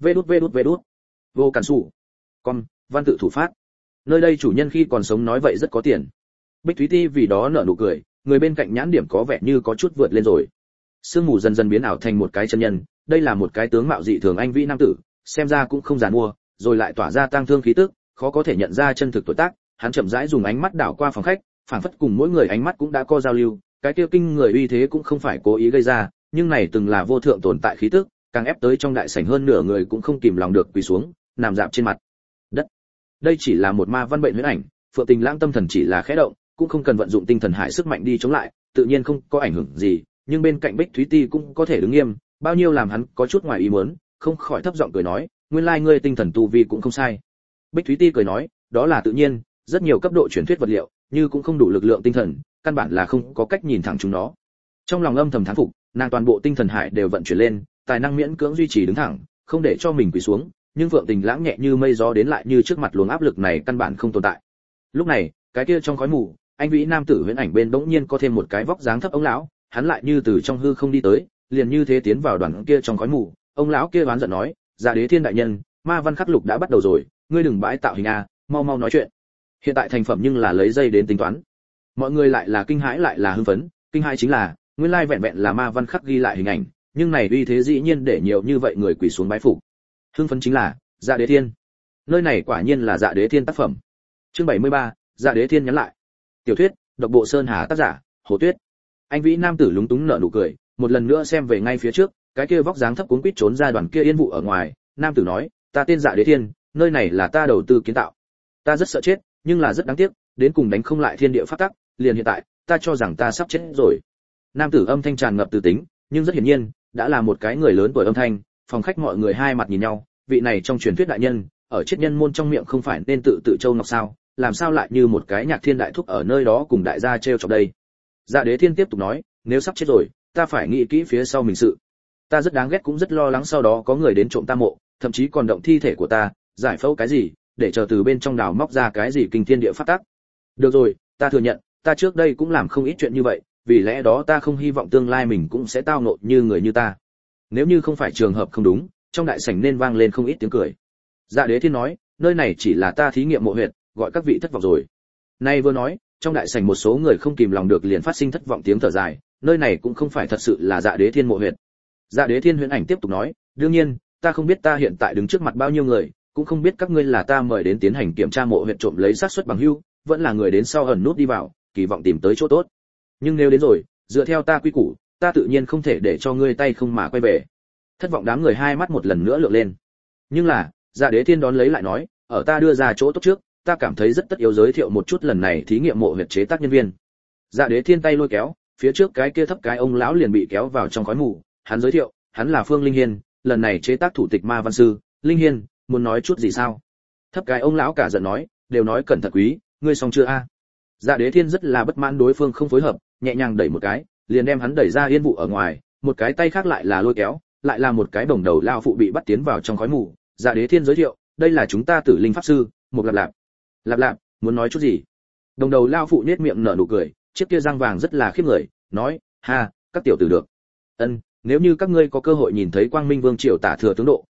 vđvđvđ vô cản sủ con văn tự thủ phát. Nơi đây chủ nhân khi còn sống nói vậy rất có tiền. Bích Thúy Ti vì đó nở nụ cười, người bên cạnh nhãn điểm có vẻ như có chút vượt lên rồi. Sương mù dần dần biến ảo thành một cái chân nhân, đây là một cái tướng mạo dị thường anh vĩ nam tử, xem ra cũng không già mua, rồi lại tỏa ra tang thương khí tức, khó có thể nhận ra chân thực tuổi tác. Hắn chậm rãi dùng ánh mắt đảo qua phòng khách, phảng phất cùng mỗi người ánh mắt cũng đã có giao lưu, cái tiêu kinh người uy thế cũng không phải cố ý gây ra, nhưng này từng là vô thượng tồn tại khí tức, càng ép tới trong đại sảnh hơn nửa người cũng không kìm lòng được quỳ xuống, nằm dạp trên mặt đất. Đây chỉ là một ma văn bệnh huyễn ảnh, Phượng Tình Lãng tâm thần chỉ là khẽ động, cũng không cần vận dụng tinh thần hải sức mạnh đi chống lại, tự nhiên không có ảnh hưởng gì, nhưng bên cạnh Bích Thúy Ti cũng có thể đứng nghiêm, bao nhiêu làm hắn có chút ngoài ý muốn, không khỏi thấp giọng cười nói, nguyên lai ngươi tinh thần tu vi cũng không sai. Bích Thúy Ti cười nói, đó là tự nhiên, rất nhiều cấp độ truyền thuyết vật liệu, như cũng không đủ lực lượng tinh thần, căn bản là không có cách nhìn thẳng chúng nó. Trong lòng âm thầm thán phục, nàng toàn bộ tinh thần hải đều vận chuyển lên, tài năng miễn cưỡng duy trì đứng thẳng, không để cho mình quỳ xuống, nhưng Phượng Tình Lãng nhẹ như mây gió đến lại như trước mặt luồng áp lực này căn bản không tồn tại. Lúc này, cái kia trong khói mù, anh vĩ nam tử huyễn ảnh bên bỗng nhiên có thêm một cái vóc dáng thấp ông lão, hắn lại như từ trong hư không đi tới, liền như thế tiến vào đoàn kia trong khói mù. Ông lão kia oán giận nói, Dạ Đế Thiên đại nhân, ma văn khắc lục đã bắt đầu rồi, ngươi đừng bãi tạo hình a, mau mau nói chuyện. Hiện tại thành phẩm nhưng là lấy dây đến tính toán. Mọi người lại là kinh hãi lại là hưng phấn, kinh hãi chính là, nguyên lai vẹn vẹn là ma văn khắc ghi lại hình ảnh, nhưng này uy thế dĩ nhiên để nhiều như vậy người quỳ xuống bái phục. Hưng phấn chính là, Dạ Đế Thiên. Nơi này quả nhiên là Dạ Đế Thiên tác phẩm. Chương bảy mươi ba, Dạ Đế Thiên nhắn lại. Tiểu thuyết, độc bộ Sơn Hà tác giả, Hồ Tuyết. Anh vĩ nam tử lúng túng nở nụ cười, một lần nữa xem về ngay phía trước, cái kia vóc dáng thấp cuốn quýt trốn ra đoàn kia yên vụ ở ngoài, nam tử nói, ta tên Dạ Đế Thiên, nơi này là ta đầu tư kiến tạo. Ta rất sợ chết, nhưng là rất đáng tiếc, đến cùng đánh không lại thiên địa pháp tắc, liền hiện tại, ta cho rằng ta sắp chết rồi. Nam tử âm thanh tràn ngập từ tính, nhưng rất hiển nhiên, đã là một cái người lớn tuổi âm thanh. Phòng khách mọi người hai mặt nhìn nhau, vị này trong truyền thuyết đại nhân, ở chết nhân môn trong miệng không phải nên tự tự châu ngọc sao, làm sao lại như một cái nhạc thiên đại thúc ở nơi đó cùng đại gia trêu chọc đây. Dạ Đế Thiên tiếp tục nói, nếu sắp chết rồi, ta phải nghĩ kỹ phía sau mình sự. Ta rất đáng ghét cũng rất lo lắng sau đó có người đến trộm ta mộ, thậm chí còn động thi thể của ta, giải phẫu cái gì, để chờ từ bên trong đào móc ra cái gì kinh thiên địa pháp tắc. Được rồi, ta thừa nhận, ta trước đây cũng làm không ít chuyện như vậy, vì lẽ đó ta không hy vọng tương lai mình cũng sẽ tao ngộ như người như ta. Nếu như không phải trường hợp không đúng, trong đại sảnh nên vang lên không ít tiếng cười. Dạ Đế Thiên nói, nơi này chỉ là ta thí nghiệm mộ huyệt, gọi các vị thất vọng rồi. Nay vừa nói, trong đại sảnh một số người không kìm lòng được liền phát sinh thất vọng tiếng thở dài, nơi này cũng không phải thật sự là Dạ Đế Thiên mộ huyệt. Dạ Đế Thiên huyễn ảnh tiếp tục nói, đương nhiên, ta không biết ta hiện tại đứng trước mặt bao nhiêu người, cũng không biết các ngươi là ta mời đến tiến hành kiểm tra mộ huyệt trộm lấy xác suất bằng hữu, vẫn là người đến sau ẩn nút đi vào, kỳ vọng tìm tới chỗ tốt. Nhưng nếu đến rồi, dựa theo ta quy củ, ta tự nhiên không thể để cho ngươi tay không mà quay về. Thất vọng đám người hai mắt một lần nữa lượn lên. Nhưng là, Dạ Đế Thiên đón lấy lại nói, ở ta đưa ra chỗ tốt trước, ta cảm thấy rất tất yếu giới thiệu một chút lần này thí nghiệm mộ huyệt chế tác nhân viên. Dạ Đế Thiên tay lôi kéo, phía trước cái kia thấp cái ông lão liền bị kéo vào trong khói mù, hắn giới thiệu, hắn là Phương Linh Hiên, lần này chế tác thủ tịch ma văn sư. Linh Hiên, muốn nói chút gì sao? Thấp cái ông lão cả giận nói, đều nói cẩn thận quý, ngươi xong chưa a? Dạ Đế Thiên rất là bất mãn đối phương không phối hợp, nhẹ nhàng đẩy một cái, liền đem hắn đẩy ra yên vụ ở ngoài, một cái tay khác lại là lôi kéo, lại là một cái bổng đầu lao phụ bị bắt tiến vào trong khói mù. Dạ Đế Thiên giới thiệu, đây là chúng ta Tử Linh pháp sư, một lạp lạp. Lạp lạp, muốn nói chút gì? Đồng đầu lao phụ nhếch miệng nở nụ cười, chiếc kia răng vàng rất là khiếp người, nói, ha, các tiểu tử được. Ân, nếu như các ngươi có cơ hội nhìn thấy Quang Minh Vương triều tả thừa tướng độ,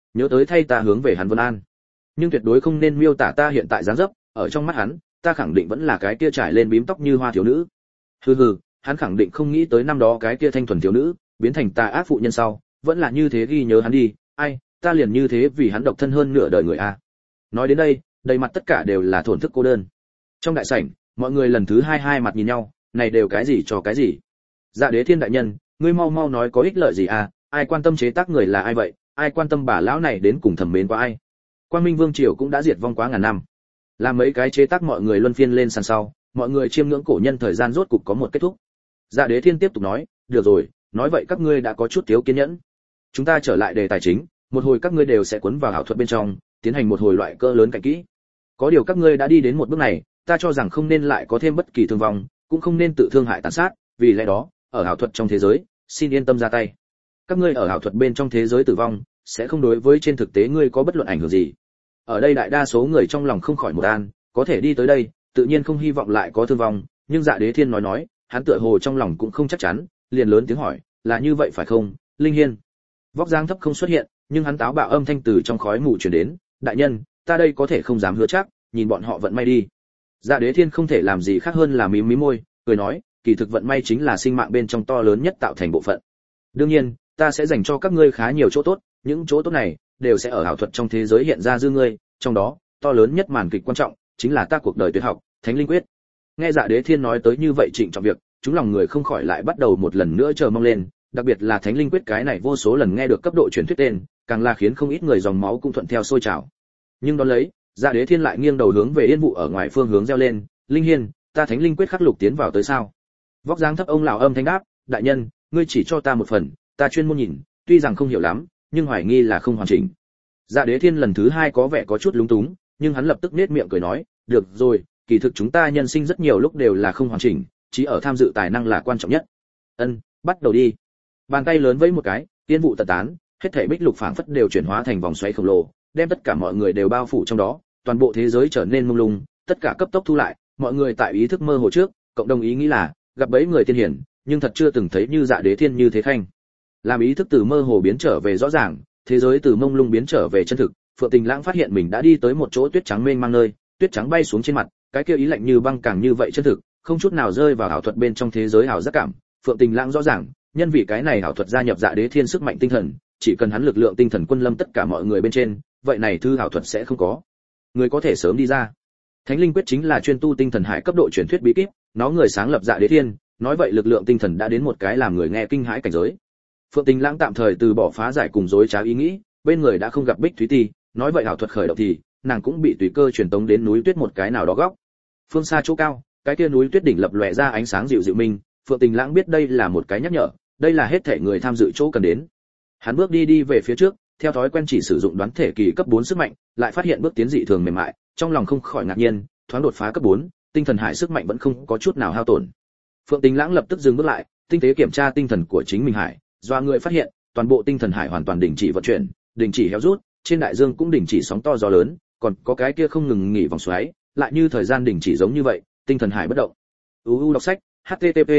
nhớ tới thay ta hướng về hắn vân an. Nhưng tuyệt đối không nên miêu tả ta hiện tại dáng dấp, ở trong mắt hắn, ta khẳng định vẫn là cái kia trải lên bím tóc như hoa thiếu nữ. Hừ hừ, hắn khẳng định không nghĩ tới năm đó cái kia thanh thuần thiếu nữ, biến thành tà ác phụ nhân sau, vẫn là như thế ghi nhớ hắn đi, ai, ta liền như thế vì hắn độc thân hơn nửa đời người a. Nói đến đây, đầy mặt tất cả đều là thổn thức cô đơn. Trong đại sảnh, mọi người lần thứ hai hai mặt nhìn nhau, này đều cái gì cho cái gì? Dạ Đế Thiên đại nhân, ngươi mau mau nói có ích lợi gì à, ai quan tâm chế tác người là ai vậy, ai quan tâm bà lão này đến cùng thẩm mến qua ai? Quang Minh Vương triều cũng đã diệt vong quá ngàn năm. Làm mấy cái chế tác mọi người luân phiên lên sàn sau, mọi người chiêm ngưỡng cổ nhân thời gian rốt cục có một kết thúc. Dạ Đế Thiên tiếp tục nói, được rồi, nói vậy các ngươi đã có chút thiếu kiên nhẫn. Chúng ta trở lại đề tài chính, một hồi các ngươi đều sẽ cuốn vào ảo thuật bên trong, tiến hành một hồi loại cỡ lớn cạnh kỹ. Có điều các ngươi đã đi đến một bước này, ta cho rằng không nên lại có thêm bất kỳ thương vong, cũng không nên tự thương hại tàn sát, vì lẽ đó, ở ảo thuật trong thế giới, xin yên tâm ra tay. Các ngươi ở ảo thuật bên trong thế giới tử vong, sẽ không đối với trên thực tế ngươi có bất luận ảnh hưởng gì. Ở đây đại đa số người trong lòng không khỏi một an, có thể đi tới đây, tự nhiên không hy vọng lại có thương vong, nhưng Dạ Đế Thiên nói nói, hắn tựa hồ trong lòng cũng không chắc chắn, liền lớn tiếng hỏi, là như vậy phải không, Linh Hiên? Vóc dáng thấp không xuất hiện, nhưng hắn táo bạo âm thanh từ trong khói mù truyền đến, đại nhân, ta đây có thể không dám hứa chắc, nhìn bọn họ vận may đi. Dạ Đế Thiên không thể làm gì khác hơn là mím mím môi, cười nói, kỳ thực vận may chính là sinh mạng bên trong to lớn nhất tạo thành bộ phận. Đương nhiên, ta sẽ dành cho các ngươi khá nhiều chỗ tốt, những chỗ tốt này đều sẽ ở ảo thuật trong thế giới hiện ra dư ngươi, trong đó, to lớn nhất màn kịch quan trọng chính là ta cuộc đời tuyệt học, Thánh Linh Quyết. Nghe Dạ Đế Thiên nói tới như vậy trịnh trọng việc, chúng lòng người không khỏi lại bắt đầu một lần nữa chờ mong lên, đặc biệt là Thánh Linh Quyết cái này vô số lần nghe được cấp độ truyền thuyết tên, càng là khiến không ít người dòng máu cũng thuận theo sôi trào. Nhưng đón lấy, Dạ Đế Thiên lại nghiêng đầu hướng về Yên Vụ ở ngoài phương hướng reo lên, Linh Hiên, ta Thánh Linh Quyết khắc lục tiến vào tới sao? Vóc dáng thấp ông lão âm thanh đáp, đại nhân, ngươi chỉ cho ta một phần, ta chuyên môn nhìn, tuy rằng không hiểu lắm, nhưng hoài nghi là không hoàn chỉnh. Dạ Đế Thiên lần thứ hai có vẻ có chút lúng túng, nhưng hắn lập tức nết miệng cười nói, được rồi, kỳ thực chúng ta nhân sinh rất nhiều lúc đều là không hoàn chỉnh, chỉ ở tham dự tài năng là quan trọng nhất. Ân, bắt đầu đi. Bàn tay lớn vẫy một cái, Tiên Vụ tật tán, hết thảy bích lục phảng phất đều chuyển hóa thành vòng xoáy khổng lồ, đem tất cả mọi người đều bao phủ trong đó, toàn bộ thế giới trở nên mông lung, tất cả cấp tốc thu lại, mọi người tại ý thức mơ hồ trước, cộng đồng ý nghĩ là gặp bấy người tiên hiển, nhưng thật chưa từng thấy như Dạ Đế Thiên như thế khanh. Làm ý thức từ mơ hồ biến trở về rõ ràng, thế giới từ mông lung biến trở về chân thực, Phượng Tình Lãng phát hiện mình đã đi tới một chỗ tuyết trắng mênh mang nơi, tuyết trắng bay xuống trên mặt, cái kia ý lạnh như băng càng như vậy chân thực, không chút nào rơi vào ảo thuật bên trong thế giới ảo giác cảm. Phượng Tình Lãng rõ ràng, nhân vì cái này ảo thuật gia nhập Dạ Đế Thiên sức mạnh tinh thần, chỉ cần hắn lực lượng tinh thần quân lâm tất cả mọi người bên trên, vậy này thư ảo thuật sẽ không có. Người có thể sớm đi ra. Thánh Linh Quyết chính là chuyên tu tinh thần hải cấp độ truyền thuyết bí kíp, nó người sáng lập Dạ Đế Thiên, nói vậy lực lượng tinh thần đã đến một cái làm người nghe kinh hãi cảnh giới. Phượng Tình Lãng tạm thời từ bỏ phá giải cùng dối trá ý nghĩ, bên người đã không gặp Bích Thúy Ti, nói vậy ảo thuật khởi động thì, nàng cũng bị tùy cơ truyền tống đến núi tuyết một cái nào đó góc. Phương xa chỗ cao, cái kia núi tuyết đỉnh lập lòe ra ánh sáng dịu dịu minh, Phượng Tình Lãng biết đây là một cái nhắc nhở, đây là hết thể người tham dự chỗ cần đến. Hắn bước đi đi về phía trước, theo thói quen chỉ sử dụng đoán thể kỳ cấp bốn sức mạnh, lại phát hiện bước tiến dị thường mềm mại, trong lòng không khỏi ngạc nhiên, thoáng đột phá cấp bốn, tinh thần hải sức mạnh vẫn không có chút nào hao tổn. Phượng Tình Lãng lập tức dừng bước lại, tinh tế kiểm tra tinh thần của chính mình hải, doa người phát hiện, toàn bộ tinh thần hải hoàn toàn đình chỉ vận chuyển, đình chỉ héo rút, trên đại dương cũng đình chỉ sóng to gió lớn, còn có cái kia không ngừng nghỉ vòng xoáy, lại như thời gian đình chỉ giống như vậy, tinh thần hải bất động. u u đọc sách, http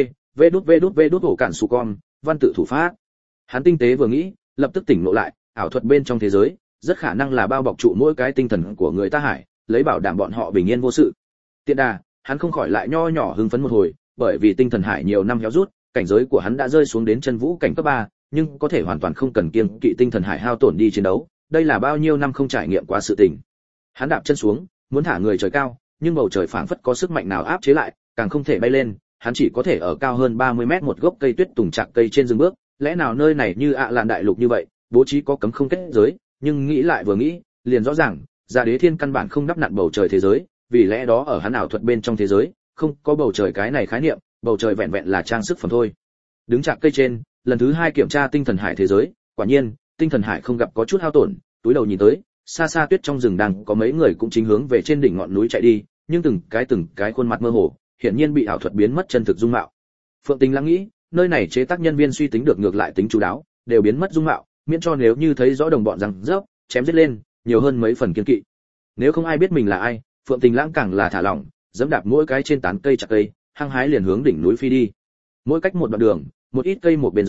vđvđv ổ cản su con, văn tự thủ pháp. Hắn tinh tế vừa nghĩ, lập tức tỉnh ngộ lại, ảo thuật bên trong thế giới, rất khả năng là bao bọc trụ mỗi cái tinh thần của người ta hải, lấy bảo đảm bọn họ bình yên vô sự. Tiện đà, hắn không khỏi lại nho nhỏ hưng phấn một hồi, bởi vì tinh thần hải nhiều năm héo rút, cảnh giới của hắn đã rơi xuống đến chân vũ cảnh cấp ba, nhưng có thể hoàn toàn không cần kiêng kỵ tinh thần hải hao tổn đi chiến đấu, đây là bao nhiêu năm không trải nghiệm quá sự tình. Hắn đạp chân xuống, muốn thả người trời cao, nhưng bầu trời phảng phất có sức mạnh nào áp chế lại, càng không thể bay lên, hắn chỉ có thể ở cao hơn ba mươi mét một gốc cây tuyết tùng chạc cây trên dừng bước, lẽ nào nơi này như ạ lạn đại lục như vậy, bố trí có cấm không kết giới, nhưng nghĩ lại vừa nghĩ, liền rõ ràng, Dạ Đế Thiên căn bản không đắp nặn bầu trời thế giới, vì lẽ đó ở hắn ảo thuật bên trong thế giới, không có bầu trời cái này khái niệm, bầu trời vẹn vẹn là trang sức phẩm thôi. Đứng chạc cây trên, lần thứ hai kiểm tra tinh thần hải thế giới, quả nhiên, tinh thần hải không gặp có chút hao tổn, túi đầu nhìn tới, xa xa tuyết trong rừng đang có mấy người cũng chính hướng về trên đỉnh ngọn núi chạy đi, nhưng từng cái từng cái khuôn mặt mơ hồ, hiển nhiên bị ảo thuật biến mất chân thực dung mạo. Phượng Tình Lãng nghĩ, nơi này chế tác nhân viên suy tính được ngược lại tính chú đáo, đều biến mất dung mạo, miễn cho nếu như thấy rõ đồng bọn rằng rớp, chém giết lên, nhiều hơn mấy phần kiên kỵ. Nếu không ai biết mình là ai, Phượng Tình Lãng càng là thả lỏng, giẫm đạp mỗi cái trên tán cây chặt cây, hăng hái liền hướng đỉnh núi phi đi. Mỗi cách một đoạn đường, một ít cây một bên dưới,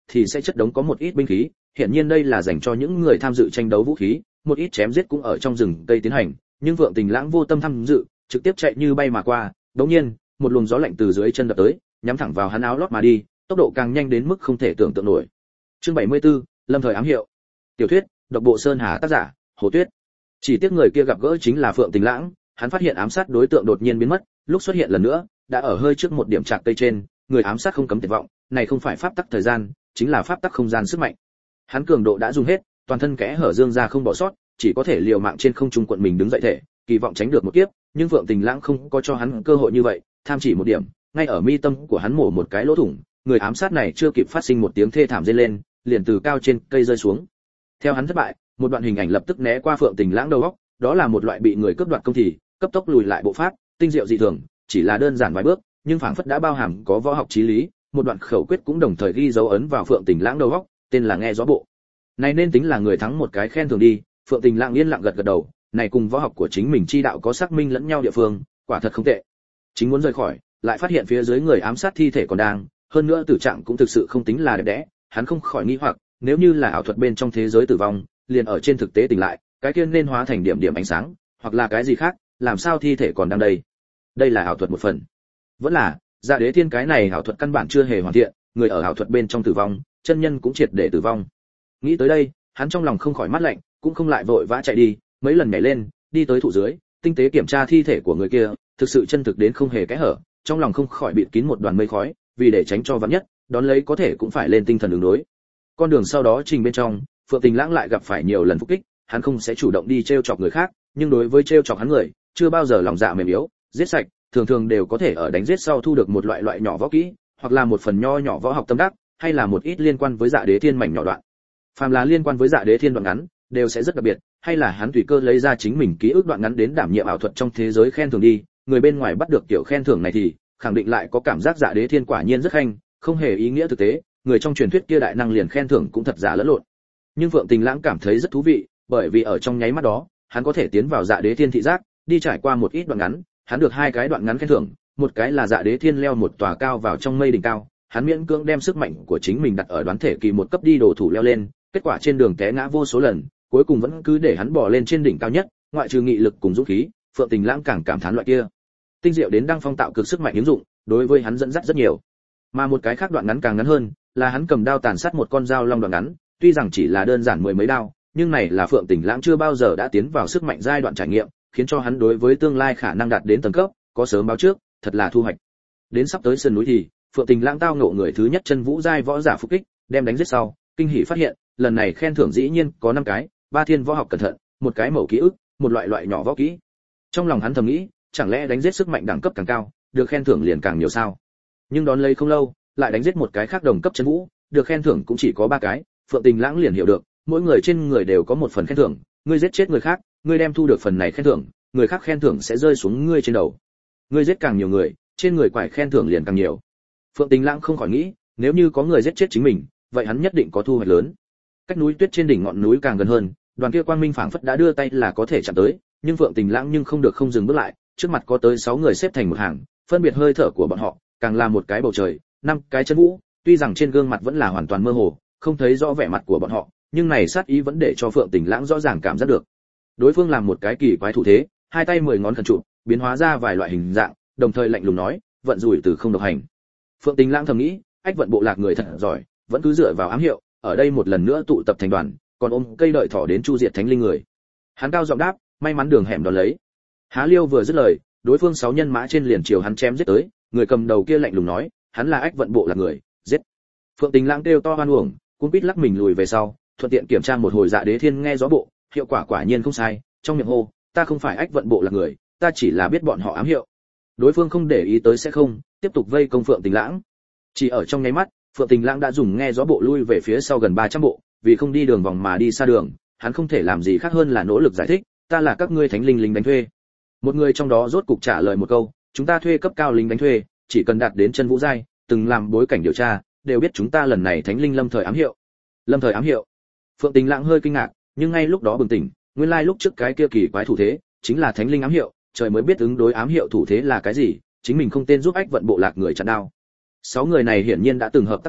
thì sẽ chất đống có một ít binh khí, hiện nhiên đây là dành cho những người tham dự tranh đấu vũ khí, một ít chém giết cũng ở trong rừng cây tiến hành, nhưng Phượng Tình Lãng vô tâm tham dự, trực tiếp chạy như bay mà qua, đột nhiên, một luồng gió lạnh từ dưới chân đập tới, nhắm thẳng vào hắn áo lót mà đi, tốc độ càng nhanh đến mức không thể tưởng tượng nổi. Chương bảy mươi tư, Lâm thời ám hiệu. Tiểu thuyết, Độc bộ Sơn Hà, tác giả Hồ Tuyết. Chỉ tiếc người kia gặp gỡ chính là Phượng Tình Lãng, hắn phát hiện ám sát đối tượng đột nhiên biến mất, lúc xuất hiện lần nữa, đã ở hơi trước một điểm trạc tây trên, người ám sát không cấm tuyệt vọng, này không phải pháp tắc thời gian, chính là pháp tắc không gian sức mạnh. Hắn cường độ đã dùng hết, toàn thân kẽ hở dương ra không bỏ sót, chỉ có thể liều mạng trên không trung quận mình đứng dậy thể, kỳ vọng tránh được một kiếp, nhưng Phượng Tình Lãng không có cho hắn cơ hội như vậy, tham chỉ một điểm, ngay ở mi tâm của hắn mổ một cái lỗ thủng, người ám sát này chưa kịp phát sinh một tiếng thê thảm rên lên, liền từ cao trên cây rơi xuống. Theo hắn thất bại, một đoạn hình ảnh lập tức né qua Phượng Tình Lãng đầu óc, đó là một loại bị người cướp đoạt công thì, cấp tốc lùi lại bộ pháp, tinh diệu dị thường, chỉ là đơn giản vài bước, nhưng phảng phất đã bao hàm có võ học chí lý, một đoạn khẩu quyết cũng đồng thời ghi dấu ấn vào Phượng Tình Lãng đầu óc, tên là nghe gió bộ. Này nên tính là người thắng một cái khen thưởng đi, Phượng Tình Lãng yên lặng gật gật đầu, này cùng võ học của chính mình chi đạo có xác minh lẫn nhau địa phương, quả thật không tệ. Chính muốn rời khỏi, lại phát hiện phía dưới người ám sát thi thể còn đang, hơn nữa tử trạng cũng thực sự không tính là đẹp đẽ, hắn không khỏi nghi hoặc, nếu như là ảo thuật bên trong thế giới tử vong, liền ở trên thực tế tỉnh lại, cái kia nên hóa thành điểm điểm ánh sáng, hoặc là cái gì khác, làm sao thi thể còn đang đây? Đây là ảo thuật một phần. Vẫn là, Dạ Đế Thiên cái này ảo thuật căn bản chưa hề hoàn thiện, người ở ảo thuật bên trong tử vong, chân nhân cũng triệt để tử vong. Nghĩ tới đây, hắn trong lòng không khỏi mát lạnh, cũng không lại vội vã chạy đi, mấy lần nhảy lên, đi tới thụ dưới, tinh tế kiểm tra thi thể của người kia, thực sự chân thực đến không hề kẽ hở, trong lòng không khỏi bịt kín một đoàn mây khói, vì để tránh cho vạn nhất, đón lấy có thể cũng phải lên tinh thần ứng đối. Con đường sau đó trình bên trong, Phượng Tình Lãng lại gặp phải nhiều lần phục kích, hắn không sẽ chủ động đi trêu chọc người khác, nhưng đối với trêu chọc hắn người, chưa bao giờ lòng dạ mềm yếu, giết sạch, thường thường đều có thể ở đánh giết sau thu được một loại loại nhỏ võ kỹ, hoặc là một phần nho nhỏ võ học tâm đắc, hay là một ít liên quan với Dạ Đế Thiên mảnh nhỏ đoạn. Phàm là liên quan với Dạ Đế Thiên đoạn ngắn, đều sẽ rất đặc biệt, hay là hắn tùy cơ lấy ra chính mình ký ức đoạn ngắn đến đảm nhiệm ảo thuật trong thế giới khen thưởng đi, người bên ngoài bắt được kiểu khen thưởng này thì khẳng định lại có cảm giác Dạ Đế Thiên quả nhiên rất khanh, không hề ý nghĩa thực tế, người trong truyền thuyết kia đại năng liền khen thưởng cũng thật giả lẫn lộn. Nhưng Phượng Tình Lãng cảm thấy rất thú vị, bởi vì ở trong nháy mắt đó, hắn có thể tiến vào Dạ Đế Thiên thị giác, đi trải qua một ít đoạn ngắn, hắn được hai cái đoạn ngắn khen thưởng, một cái là Dạ Đế Thiên leo một tòa cao vào trong mây đỉnh cao, hắn miễn cưỡng đem sức mạnh của chính mình đặt ở đoán thể kỳ một cấp đi đồ thủ leo lên, kết quả trên đường té ngã vô số lần, cuối cùng vẫn cứ để hắn bò lên trên đỉnh cao nhất, ngoại trừ nghị lực cùng dũng khí, Phượng Tình Lãng càng cảm thán loại kia tinh diệu đến đăng phong tạo cực sức mạnh ứng dụng, đối với hắn dẫn dắt rất nhiều. Mà một cái khác đoạn ngắn càng ngắn hơn, là hắn cầm đao tàn sát một con dao long đoạn ngắn, tuy rằng chỉ là đơn giản mười mấy đao, nhưng này là Phượng Tình Lãng chưa bao giờ đã tiến vào sức mạnh giai đoạn trải nghiệm, khiến cho hắn đối với tương lai khả năng đạt đến tầng cấp có sớm báo trước, thật là thu hoạch. Đến sắp tới sườn núi thì, Phượng Tình Lãng tao ngộ người thứ nhất chân vũ giai võ giả phục kích, đem đánh giết sau, kinh hỉ phát hiện, lần này khen thưởng dĩ nhiên có năm cái, ba thiên võ học cẩn thận, một cái mẩu ký ức, một loại loại nhỏ võ kỹ. Trong lòng hắn thầm nghĩ, chẳng lẽ đánh giết sức mạnh đẳng cấp càng cao, được khen thưởng liền càng nhiều sao? Nhưng đón lấy không lâu, lại đánh giết một cái khác đồng cấp chân vũ, được khen thưởng cũng chỉ có ba cái, Phượng Tình Lãng liền hiểu được, mỗi người trên người đều có một phần khen thưởng, ngươi giết chết người khác, ngươi đem thu được phần này khen thưởng, người khác khen thưởng sẽ rơi xuống ngươi trên đầu. Ngươi giết càng nhiều người, trên người quải khen thưởng liền càng nhiều. Phượng Tình Lãng không khỏi nghĩ, nếu như có người giết chết chính mình, vậy hắn nhất định có thu hoạch lớn. Cách núi tuyết trên đỉnh ngọn núi càng gần hơn, đoàn kia quang minh phảng phất đã đưa tay là có thể chạm tới, nhưng Phượng Tình Lãng nhưng không được không dừng bước lại, trước mặt có tới sáu người xếp thành một hàng, phân biệt hơi thở của bọn họ, càng là một cái bầu trời, năm cái chân vũ, tuy rằng trên gương mặt vẫn là hoàn toàn mơ hồ, không thấy rõ vẻ mặt của bọn họ, nhưng này sát ý vẫn để cho Phượng Tình Lãng rõ ràng cảm giác được. Đối phương làm một cái kỳ quái thủ thế, hai tay mười ngón khẩn trụ, biến hóa ra vài loại hình dạng, đồng thời lạnh lùng nói, vận rủi từ không độc hành. Phượng Tình Lãng thầm nghĩ, ách vận bộ lạc người thật giỏi, vẫn cứ dựa vào ám hiệu, ở đây một lần nữa tụ tập thành đoàn, còn ôm cây đợi thỏ đến chu diệt thánh linh người. Hắn cao giọng đáp, may mắn đường hẻm đón lấy. Há Liêu vừa dứt lời, đối phương sáu nhân mã trên liền chiều hắn chém giết tới, người cầm đầu kia lạnh lùng nói, hắn là ách vận bộ lạc người, giết. Phượng Tình Lãng kêu to hoan uổng, cuống quýt lắc mình lùi về sau, thuận tiện kiểm tra một hồi Dạ Đế Thiên nghe gió bộ, hiệu quả quả nhiên không sai, trong miệng hô, ta không phải ách vận bộ lạc người, ta chỉ là biết bọn họ ám hiệu. Đối phương không để ý tới sẽ không, tiếp tục vây công Phượng Tình Lãng. Chỉ ở trong nháy mắt, Phượng Tình Lãng đã dùng nghe gió bộ lui về phía sau gần ba trăm bộ, vì không đi đường vòng mà đi xa đường, hắn không thể làm gì khác hơn là nỗ lực giải thích, ta là các ngươi thánh linh lính đánh thuê. Một người trong đó rốt cục trả lời một câu, chúng ta thuê cấp cao lính đánh thuê, chỉ cần đạt đến chân vũ giai, từng làm bối cảnh điều tra, đều biết chúng ta lần này thánh linh lâm thời ám hiệu. Lâm thời ám hiệu? Phượng Tình Lãng hơi kinh ngạc, nhưng ngay lúc đó bừng tỉnh, nguyên lai lúc trước cái kia kỳ quái thủ thế, chính là thánh linh ám hiệu, trời mới biết ứng đối ám hiệu thủ thế là cái gì, chính mình không tên giúp ách vận bộ lạc người chặn đao. Sáu người này hiển nhiên đã từng hợp tác quá,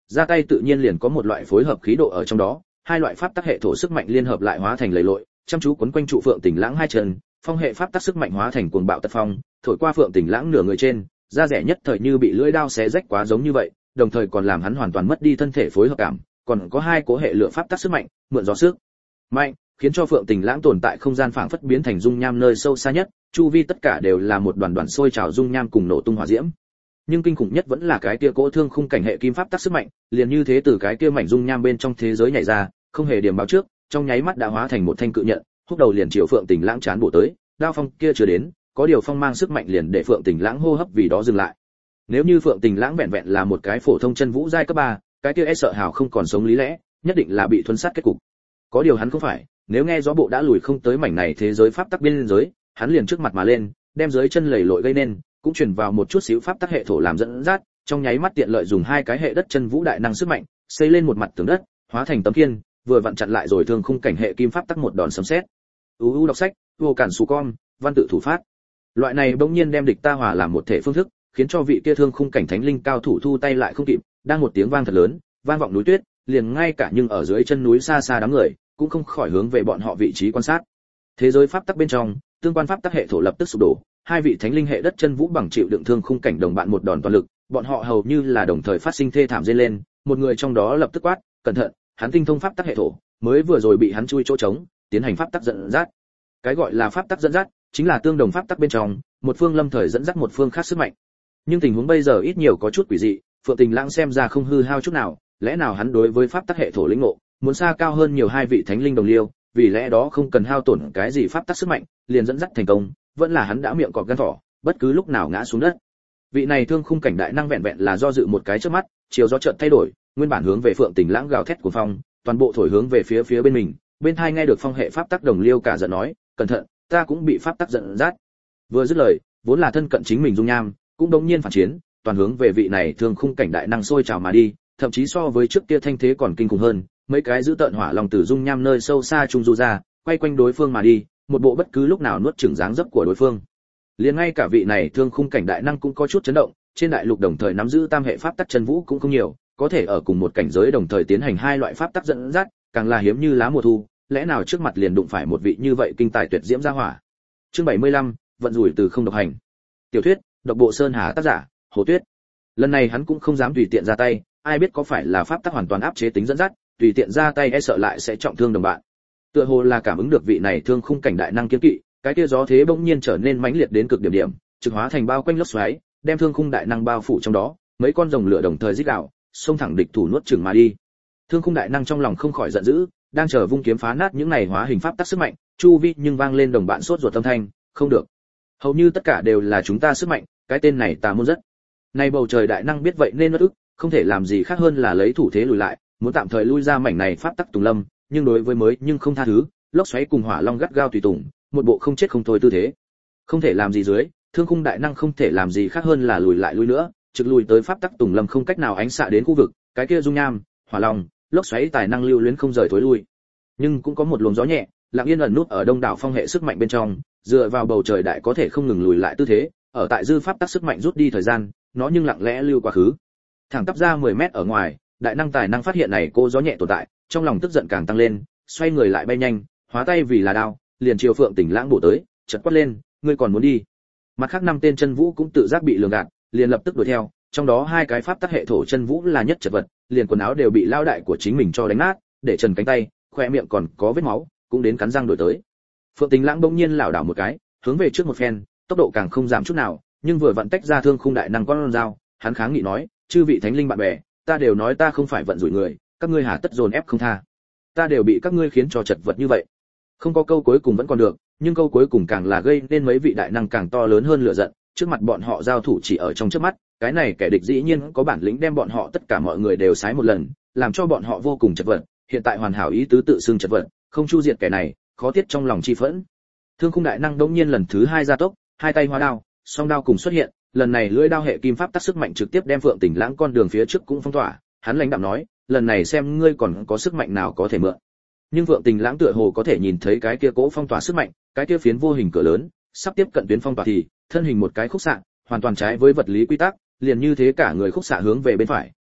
ra tay tự nhiên liền có một loại phối hợp khí độ ở trong đó, hai loại pháp tắc hệ thổ sức mạnh liên hợp lại hóa thành lầy lội, chăm chú quấn quanh trụ Phượng Tình Lãng hai chân, phong hệ pháp tắc sức mạnh hóa thành cuồng bạo tật phong, thổi qua Phượng Tình Lãng nửa người trên, da rẻ nhất thời như bị lưỡi dao xé rách quá giống như vậy, đồng thời còn làm hắn hoàn toàn mất đi thân thể phối hợp cảm, còn có hai cố hệ lượng pháp tắc sức mạnh, mượn gió sức mạnh, khiến cho Phượng Tình Lãng tồn tại không gian phảng phất biến thành dung nham nơi sâu xa nhất, chu vi tất cả đều là một đoàn đoàn sôi trào dung nham cùng nổ tung hỏa diễm. Nhưng kinh khủng nhất vẫn là cái kia cỗ thương khung cảnh hệ kim pháp tắc sức mạnh, liền như thế từ cái kia mảnh dung nham bên trong thế giới nhảy ra, không hề điểm báo trước, trong nháy mắt đã hóa thành một thanh cự nhận, húc đầu liền chiều Phượng Tình Lãng chán bổ tới, đao phong kia chưa đến, có điều phong mang sức mạnh liền để Phượng Tình Lãng hô hấp vì đó dừng lại. Nếu như Phượng Tình Lãng vẹn vẹn là một cái phổ thông chân vũ giai cấp ba, cái kia e sợ hào không còn sống lý lẽ, nhất định là bị thuần sát kết cục. Có điều hắn không phải, nếu nghe gió bộ đã lùi không tới mảnh này thế giới pháp tắc biên giới, hắn liền trước mặt mà lên, đem dưới chân lầy lội gây nên, cũng truyền vào một chút xíu pháp tắc hệ thổ làm dẫn dắt, trong nháy mắt tiện lợi dùng hai cái hệ đất chân vũ đại năng sức mạnh, xây lên một mặt tường đất, hóa thành tấm kiên, vừa vặn chặn lại rồi thương khung cảnh hệ kim pháp tắc một đòn sấm sét. U u đọc sách, vô cản sù con, văn tự thủ phát. Loại này bỗng nhiên đem địch ta hòa làm một thể phương thức, khiến cho vị kia thương khung cảnh thánh linh cao thủ thu tay lại không kịp, đang một tiếng vang thật lớn, vang vọng núi tuyết, liền ngay cả nhưng ở dưới chân núi xa xa đám người, cũng không khỏi hướng về bọn họ vị trí quan sát. Thế giới pháp tắc bên trong, tương quan pháp tắc hệ thổ lập tức sụp đổ, hai vị thánh linh hệ đất chân vũ bằng chịu đựng thương khung cảnh đồng bạn một đòn toàn lực, bọn họ hầu như là đồng thời phát sinh thê thảm rên lên, một người trong đó lập tức quát, cẩn thận, hắn tinh thông pháp tắc hệ thổ, mới vừa rồi bị hắn chui chỗ trống, tiến hành pháp tắc dẫn dắt. Cái gọi là pháp tắc dẫn dắt, chính là tương đồng pháp tắc bên trong, một phương lâm thời dẫn dắt một phương khác sức mạnh. Nhưng tình huống bây giờ ít nhiều có chút quỷ dị, Phượng Tình Lãng xem ra không hư hao chút nào, lẽ nào hắn đối với pháp tắc hệ thổ lĩnh ngộ, muốn xa cao hơn nhiều hai vị thánh linh đồng liêu, vì lẽ đó không cần hao tổn cái gì pháp tắc sức mạnh, liền dẫn dắt thành công, vẫn là hắn đã miệng cọp gan thỏ, bất cứ lúc nào ngã xuống đất. Vị này thương khung cảnh đại năng vẹn vẹn là do dự một cái chớp mắt, chiều gió chợt thay đổi, nguyên bản hướng về Phượng Tình Lãng gào thét của phong, toàn bộ thổi hướng về phía phía bên mình, bên tai nghe được phong hệ pháp tắc đồng liêu cả giận nói, cẩn thận, ta cũng bị pháp tắc giận dắt. Vừa dứt lời, vốn là thân cận chính mình dung nham, cũng đống nhiên phản chiến, toàn hướng về vị này thương khung cảnh đại năng sôi trào mà đi, thậm chí so với trước kia thanh thế còn kinh khủng hơn, mấy cái giữ tợn hỏa long từ dung nham nơi sâu xa trung du ra, quay quanh đối phương mà đi, một bộ bất cứ lúc nào nuốt chửng dáng dấp của đối phương. Liền ngay cả vị này thương khung cảnh đại năng cũng có chút chấn động, trên đại lục đồng thời nắm giữ tam hệ pháp tắc chân vũ cũng không nhiều, có thể ở cùng một cảnh giới đồng thời tiến hành hai loại pháp tắc dẫn dắt, càng là hiếm như lá mùa thu, lẽ nào trước mặt liền đụng phải một vị như vậy kinh tài tuyệt diễm gia hỏa. Chương bảy mươi lăm, vận rủi từ không độc hành. Tiểu thuyết, độc bộ Sơn Hà tác giả, Hồ Tuyết. Lần này hắn cũng không dám tùy tiện ra tay, ai biết có phải là pháp tắc hoàn toàn áp chế tính dẫn dắt, tùy tiện ra tay e sợ lại sẽ trọng thương đồng bạn. Tựa hồ là cảm ứng được vị này thương khung cảnh đại năng kiên kỵ, cái kia gió thế bỗng nhiên trở nên mãnh liệt đến cực điểm điểm, trực hóa thành bao quanh lốc xoáy, đem thương khung đại năng bao phủ trong đó, mấy con rồng lửa đồng thời rít gào, xông thẳng địch thủ nuốt chửng mà đi. Thương khung đại năng trong lòng không khỏi giận dữ, đang chờ vung kiếm phá nát những này hóa hình pháp tắc sức mạnh, chu vi nhưng vang lên đồng bạn sốt ruột âm thanh, không được. Hầu như tất cả đều là chúng ta sức mạnh, cái tên này ta muốn rất. Nay bầu trời đại năng biết vậy nên nuốt ức, không thể làm gì khác hơn là lấy thủ thế lùi lại, muốn tạm thời lui ra mảnh này pháp tắc tùng lâm, nhưng đối với mới nhưng không tha thứ, lốc xoáy cùng hỏa long gắt gao tùy tùng, một bộ không chết không thôi tư thế. Không thể làm gì dưới, thương khung đại năng không thể làm gì khác hơn là lùi lại lui nữa, trực lùi tới pháp tắc tùng lâm không cách nào ánh xạ đến khu vực, cái kia dung nham, hỏa long, lốc xoáy tài năng lưu luyến không rời thối lui. Nhưng cũng có một luồng gió nhẹ, lặng yên ẩn nút ở đông đảo phong hệ sức mạnh bên trong, dựa vào bầu trời đại có thể không ngừng lùi lại tư thế, ở tại dư pháp tắc sức mạnh rút đi thời gian, nó nhưng lặng lẽ lưu quá khứ. Thẳng tắp ra mười mét ở ngoài, đại năng tài năng phát hiện này cô gió nhẹ tồn tại, trong lòng tức giận càng tăng lên, xoay người lại bay nhanh, hóa tay vì là đao, liền chiều Phượng Tình Lãng bổ tới, chợt quát lên, ngươi còn muốn đi? Mặt khác năm tên chân vũ cũng tự giác bị lường gạt, liền lập tức đuổi theo, trong đó hai cái pháp tắc hệ thổ chân vũ là nhất chật vật, liền quần áo đều bị lao đại của chính mình cho đánh nát, để trần cánh tay, khoe miệng còn có vết máu, cũng đến cắn răng đuổi tới. Phượng Tình Lãng bỗng nhiên lảo đảo một cái, hướng về trước một phen, tốc độ càng không giảm chút nào, nhưng vừa vặn tách ra thương khung đại năng con dao, hắn kháng nghị nói, chư vị thánh linh bạn bè, ta đều nói ta không phải vận rủi người, các ngươi hà tất dồn ép không tha, ta đều bị các ngươi khiến cho chật vật như vậy. Không có câu cuối cùng vẫn còn được, nhưng câu cuối cùng càng là gây nên mấy vị đại năng càng to lớn hơn lửa giận, trước mặt bọn họ giao thủ chỉ ở trong chớp mắt, cái này kẻ địch dĩ nhiên có bản lĩnh đem bọn họ tất cả mọi người đều sái một lần, làm cho bọn họ vô cùng chật vật, hiện tại hoàn hảo ý tứ tự xưng chật vật, không chu diệt kẻ này, khó tiết trong lòng chi phẫn. Thương khung đại năng đống nhiên lần thứ hai gia tốc, hai tay hóa đao, song đao cùng xuất hiện, lần này lưỡi đao hệ kim pháp tác sức mạnh trực tiếp đem Phượng Tình Lãng con đường phía trước cũng phong tỏa, hắn lãnh đạm nói, lần này xem ngươi còn có sức mạnh nào có thể mượn. Nhưng Phượng Tình Lãng tựa hồ có thể nhìn thấy cái kia cỗ phong tỏa sức mạnh, cái kia phiến vô hình cửa lớn, sắp tiếp cận tuyến phong tỏa thì, thân hình một cái khúc xạ, hoàn toàn trái với vật lý quy tắc, liền như thế cả người khúc xạ hướng về bên phải,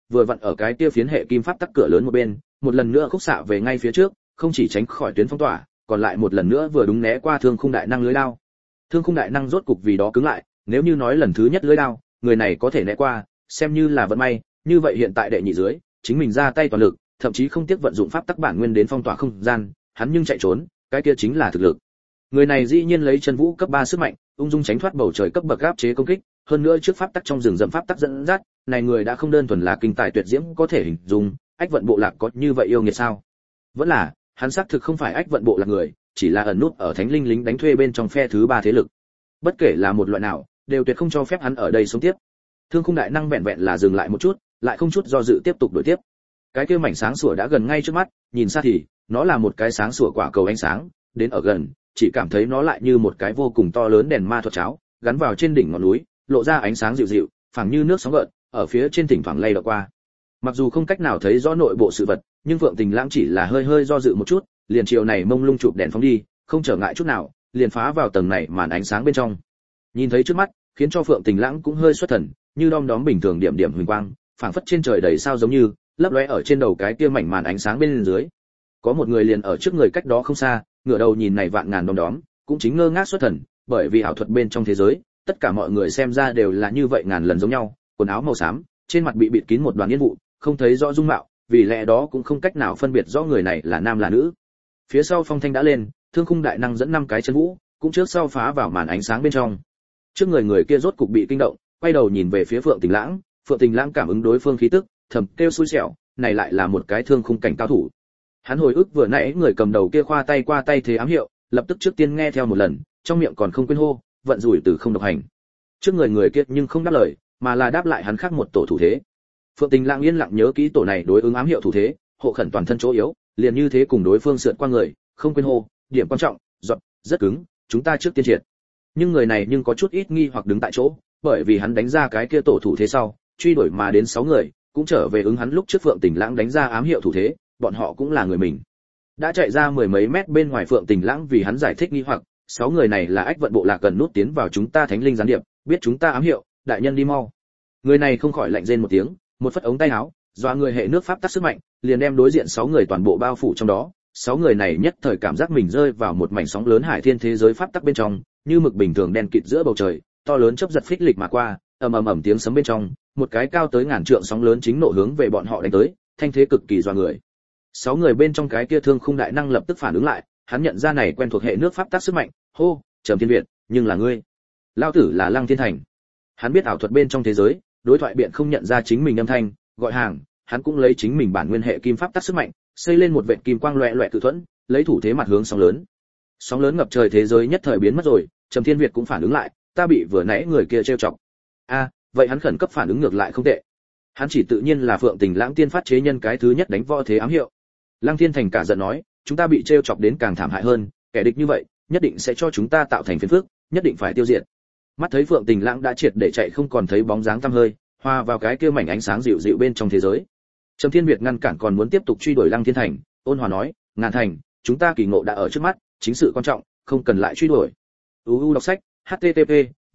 vừa vặn ở cái kia phiến hệ kim pháp tắc cửa lớn một bên, một lần nữa khúc xạ về ngay phía trước, không chỉ tránh khỏi tuyến phong tỏa, còn lại một lần nữa vừa đúng né qua thương khung đại năng lưới đao. Thương khung đại năng rốt cục vì đó cứng lại, nếu như nói lần thứ nhất lưới đao, người này có thể né qua, xem như là vận may, như vậy hiện tại đệ nhị dưới, chính mình ra tay toàn lực, thậm chí không tiếc vận dụng pháp tắc bản nguyên đến phong tỏa không gian, hắn nhưng chạy trốn, cái kia chính là thực lực. Người này dĩ nhiên lấy chân vũ cấp ba sức mạnh, ung dung tránh thoát bầu trời cấp bậc áp chế công kích, hơn nữa trước pháp tắc trong rừng rậm pháp tắc dẫn dắt, này người đã không đơn thuần là kinh tài tuyệt diễm có thể hình dung, ách vận bộ lạc có như vậy yêu nghiệt sao? Vẫn là, hắn xác thực không phải ách vận bộ lạc người, chỉ là ẩn nút ở thánh linh lính đánh thuê bên trong phe thứ ba thế lực. Bất kể là một loại nào, đều tuyệt không cho phép hắn ở đây sống tiếp. Thương khung đại năng vẹn vẹn là dừng lại một chút, lại không chút do dự tiếp tục đuổi tiếp. Cái kia mảnh sáng sủa đã gần ngay trước mắt, nhìn xa thì nó là một cái sáng sủa quả cầu ánh sáng, đến ở gần, chỉ cảm thấy nó lại như một cái vô cùng to lớn đèn ma thuật cháo, gắn vào trên đỉnh ngọn núi, lộ ra ánh sáng dịu dịu, phảng như nước sóng gợn, ở phía trên thỉnh thoảng lay động qua. Mặc dù không cách nào thấy rõ nội bộ sự vật, nhưng Phượng Tình Lãng chỉ là hơi hơi do dự một chút, liền chiều này mông lung chụp đèn phóng đi, không trở ngại chút nào, liền phá vào tầng này màn ánh sáng bên trong. Nhìn thấy trước mắt, khiến cho Phượng Tình Lãng cũng hơi xuất thần, như đom đóm bình thường điểm điểm huỳnh quang, phảng phất trên trời đầy sao giống như, lấp lóe ở trên đầu cái kia mảnh màn ánh sáng bên dưới. Có một người liền ở trước người cách đó không xa, ngửa đầu nhìn này vạn ngàn đom đóm, cũng chính ngơ ngác xuất thần, bởi vì ảo thuật bên trong thế giới, tất cả mọi người xem ra đều là như vậy ngàn lần giống nhau, quần áo màu xám, trên mặt bị bịt kín một đoàn yên vụ, không thấy rõ dung mạo, vì lẽ đó cũng không cách nào phân biệt rõ người này là nam là nữ. Phía sau phong thanh đã lên, thương khung đại năng dẫn năm cái chân vũ, cũng trước sau phá vào màn ánh sáng bên trong. Trước người người kia rốt cục bị kinh động, quay đầu nhìn về phía Phượng Tình Lãng, Phượng Tình Lãng cảm ứng đối phương khí tức, thầm kêu xui xẻo, này lại là một cái thương khung cảnh cao thủ. Hắn hồi ức vừa nãy người cầm đầu kia khoa tay qua tay thế ám hiệu, lập tức trước tiên nghe theo một lần, trong miệng còn không quên hô, vận rủi từ không độc hành. Trước người người kia nhưng không đáp lời, mà là đáp lại hắn khác một tổ thủ thế. Phượng Tình Lãng yên lặng nhớ kỹ tổ này đối ứng ám hiệu thủ thế, hộ khẩn toàn thân chỗ yếu, liền như thế cùng đối phương sượt qua người, không quên hô, điểm quan trọng, giọt, rất cứng, chúng ta trước tiên triệt. Nhưng người này nhưng có chút ít nghi hoặc đứng tại chỗ, bởi vì hắn đánh ra cái kia tổ thủ thế sau, truy đuổi mà đến sáu người, cũng trở về ứng hắn lúc trước Phượng Tình Lãng đánh ra ám hiệu thủ thế, bọn họ cũng là người mình. Đã chạy ra mười mấy mét bên ngoài Phượng Tình Lãng vì hắn giải thích nghi hoặc, sáu người này là ách vận bộ lạc gần nút tiến vào chúng ta thánh linh gián điệp, biết chúng ta ám hiệu, đại nhân đi mau. Người này không khỏi lạnh rên một tiếng, một phất ống tay áo, dọa người hệ nước pháp tắc sức mạnh, liền đem đối diện sáu người toàn bộ bao phủ trong đó. Sáu người này nhất thời cảm giác mình rơi vào một mảnh sóng lớn hải thiên thế giới pháp tắc bên trong, như mực bình thường đen kịt giữa bầu trời, to lớn chớp giật phích lịch mà qua, ầm ầm ầm tiếng sấm bên trong, một cái cao tới ngàn trượng sóng lớn chính nộ hướng về bọn họ đánh tới, thanh thế cực kỳ dọa người. Sáu người bên trong cái kia thương khung đại năng lập tức phản ứng lại, hắn nhận ra này quen thuộc hệ nước pháp tắc sức mạnh, hô, Trầm Thiên Việt, nhưng là ngươi. Lao tử là Lăng Thiên Thành. Hắn biết ảo thuật bên trong thế giới, đối thoại biện không nhận ra chính mình âm thanh, gọi hàng, hắn cũng lấy chính mình bản nguyên hệ kim pháp tắc sức mạnh, xây lên một vệt kim quang loẹt loẹt tự thuẫn, lấy thủ thế mặt hướng sóng lớn. Sóng lớn ngập trời thế giới nhất thời biến mất rồi, Trầm Thiên Việt cũng phản ứng lại, ta bị vừa nãy người kia trêu chọc. A, vậy hắn khẩn cấp phản ứng ngược lại không tệ. Hắn chỉ tự nhiên là Phượng Tình Lãng tiên phát chế nhân cái thứ nhất đánh võ thế ám hiệu. Lăng Thiên Thành cả giận nói, chúng ta bị trêu chọc đến càng thảm hại hơn, kẻ địch như vậy, nhất định sẽ cho chúng ta tạo thành phiền phức, nhất định phải tiêu diệt. Mắt thấy Phượng Tình Lãng đã triệt để chạy không còn thấy bóng dáng tăm hơi, hòa vào cái kia mảnh ánh sáng dịu dịu bên trong thế giới. Trầm Thiên Việt ngăn cản còn muốn tiếp tục truy đuổi Lăng Thiên Thành, ôn hòa nói, Ngàn Thành, chúng ta kỳ ngộ đã ở trước mắt, chính sự quan trọng, không cần lại truy đuổi. u u đọc sách, http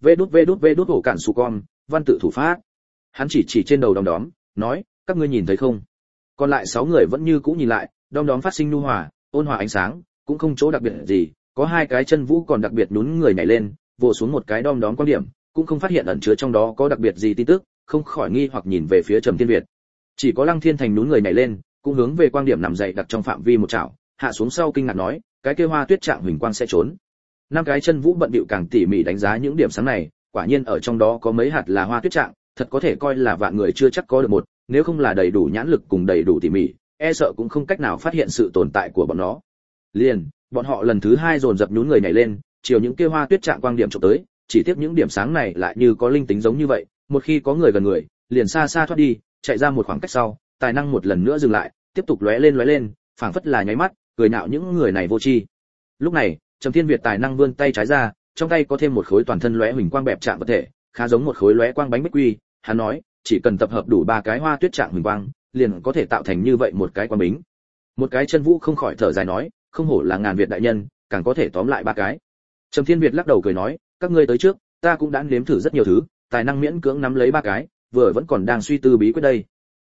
vđvđv hổ cản su con, văn tự thủ pháp. Hắn chỉ chỉ trên đầu đom đóm, nói, các ngươi nhìn thấy không? Còn lại sáu người vẫn như cũ nhìn lại, đom đóm phát sinh nhu hòa, ôn hòa ánh sáng, cũng không chỗ đặc biệt gì, có hai cái chân vũ còn đặc biệt nhún người nhảy lên, vồ xuống một cái đom đóm quan điểm, cũng không phát hiện ẩn chứa trong đó có đặc biệt gì tin tức, không khỏi nghi hoặc nhìn về phía Trầm Thiên Việt. Chỉ có Lăng Thiên Thành nhún người nhảy lên, cũng hướng về quang điểm nằm dậy đặt trong phạm vi một chảo, hạ xuống sau kinh ngạc nói, cái kia hoa tuyết trạng huỳnh quang sẽ trốn. Năm cái chân vũ bận bịu càng tỉ mỉ đánh giá những điểm sáng này, quả nhiên ở trong đó có mấy hạt là hoa tuyết trạng, thật có thể coi là vạn người chưa chắc có được một, nếu không là đầy đủ nhãn lực cùng đầy đủ tỉ mỉ, e sợ cũng không cách nào phát hiện sự tồn tại của bọn nó. Liền, bọn họ lần thứ hai dồn dập nhún người nhảy lên, chiều những kia hoa tuyết trạng quang điểm chụp tới, chỉ tiếp những điểm sáng này lại như có linh tính giống như vậy, một khi có người gần người, liền xa xa thoát đi, chạy ra một khoảng cách sau, tài năng một lần nữa dừng lại, tiếp tục lóe lên lóe lên, phảng phất là nháy mắt, cười nhạo những người này vô tri. Lúc này, Trầm Thiên Việt tài năng vươn tay trái ra, trong tay có thêm một khối toàn thân lóe huỳnh quang bẹp trạng vật thể, khá giống một khối lóe quang bánh bích quy, hắn nói, chỉ cần tập hợp đủ ba cái hoa tuyết trạng huỳnh quang, liền có thể tạo thành như vậy một cái quang bính. Một cái chân vũ không khỏi thở dài nói, không hổ là Ngàn Việt đại nhân, càng có thể tóm lại ba cái. Trầm Thiên Việt lắc đầu cười nói, các ngươi tới trước, ta cũng đã nếm thử rất nhiều thứ, tài năng miễn cưỡng nắm lấy ba cái, vừa vẫn còn đang suy tư bí quyết đây.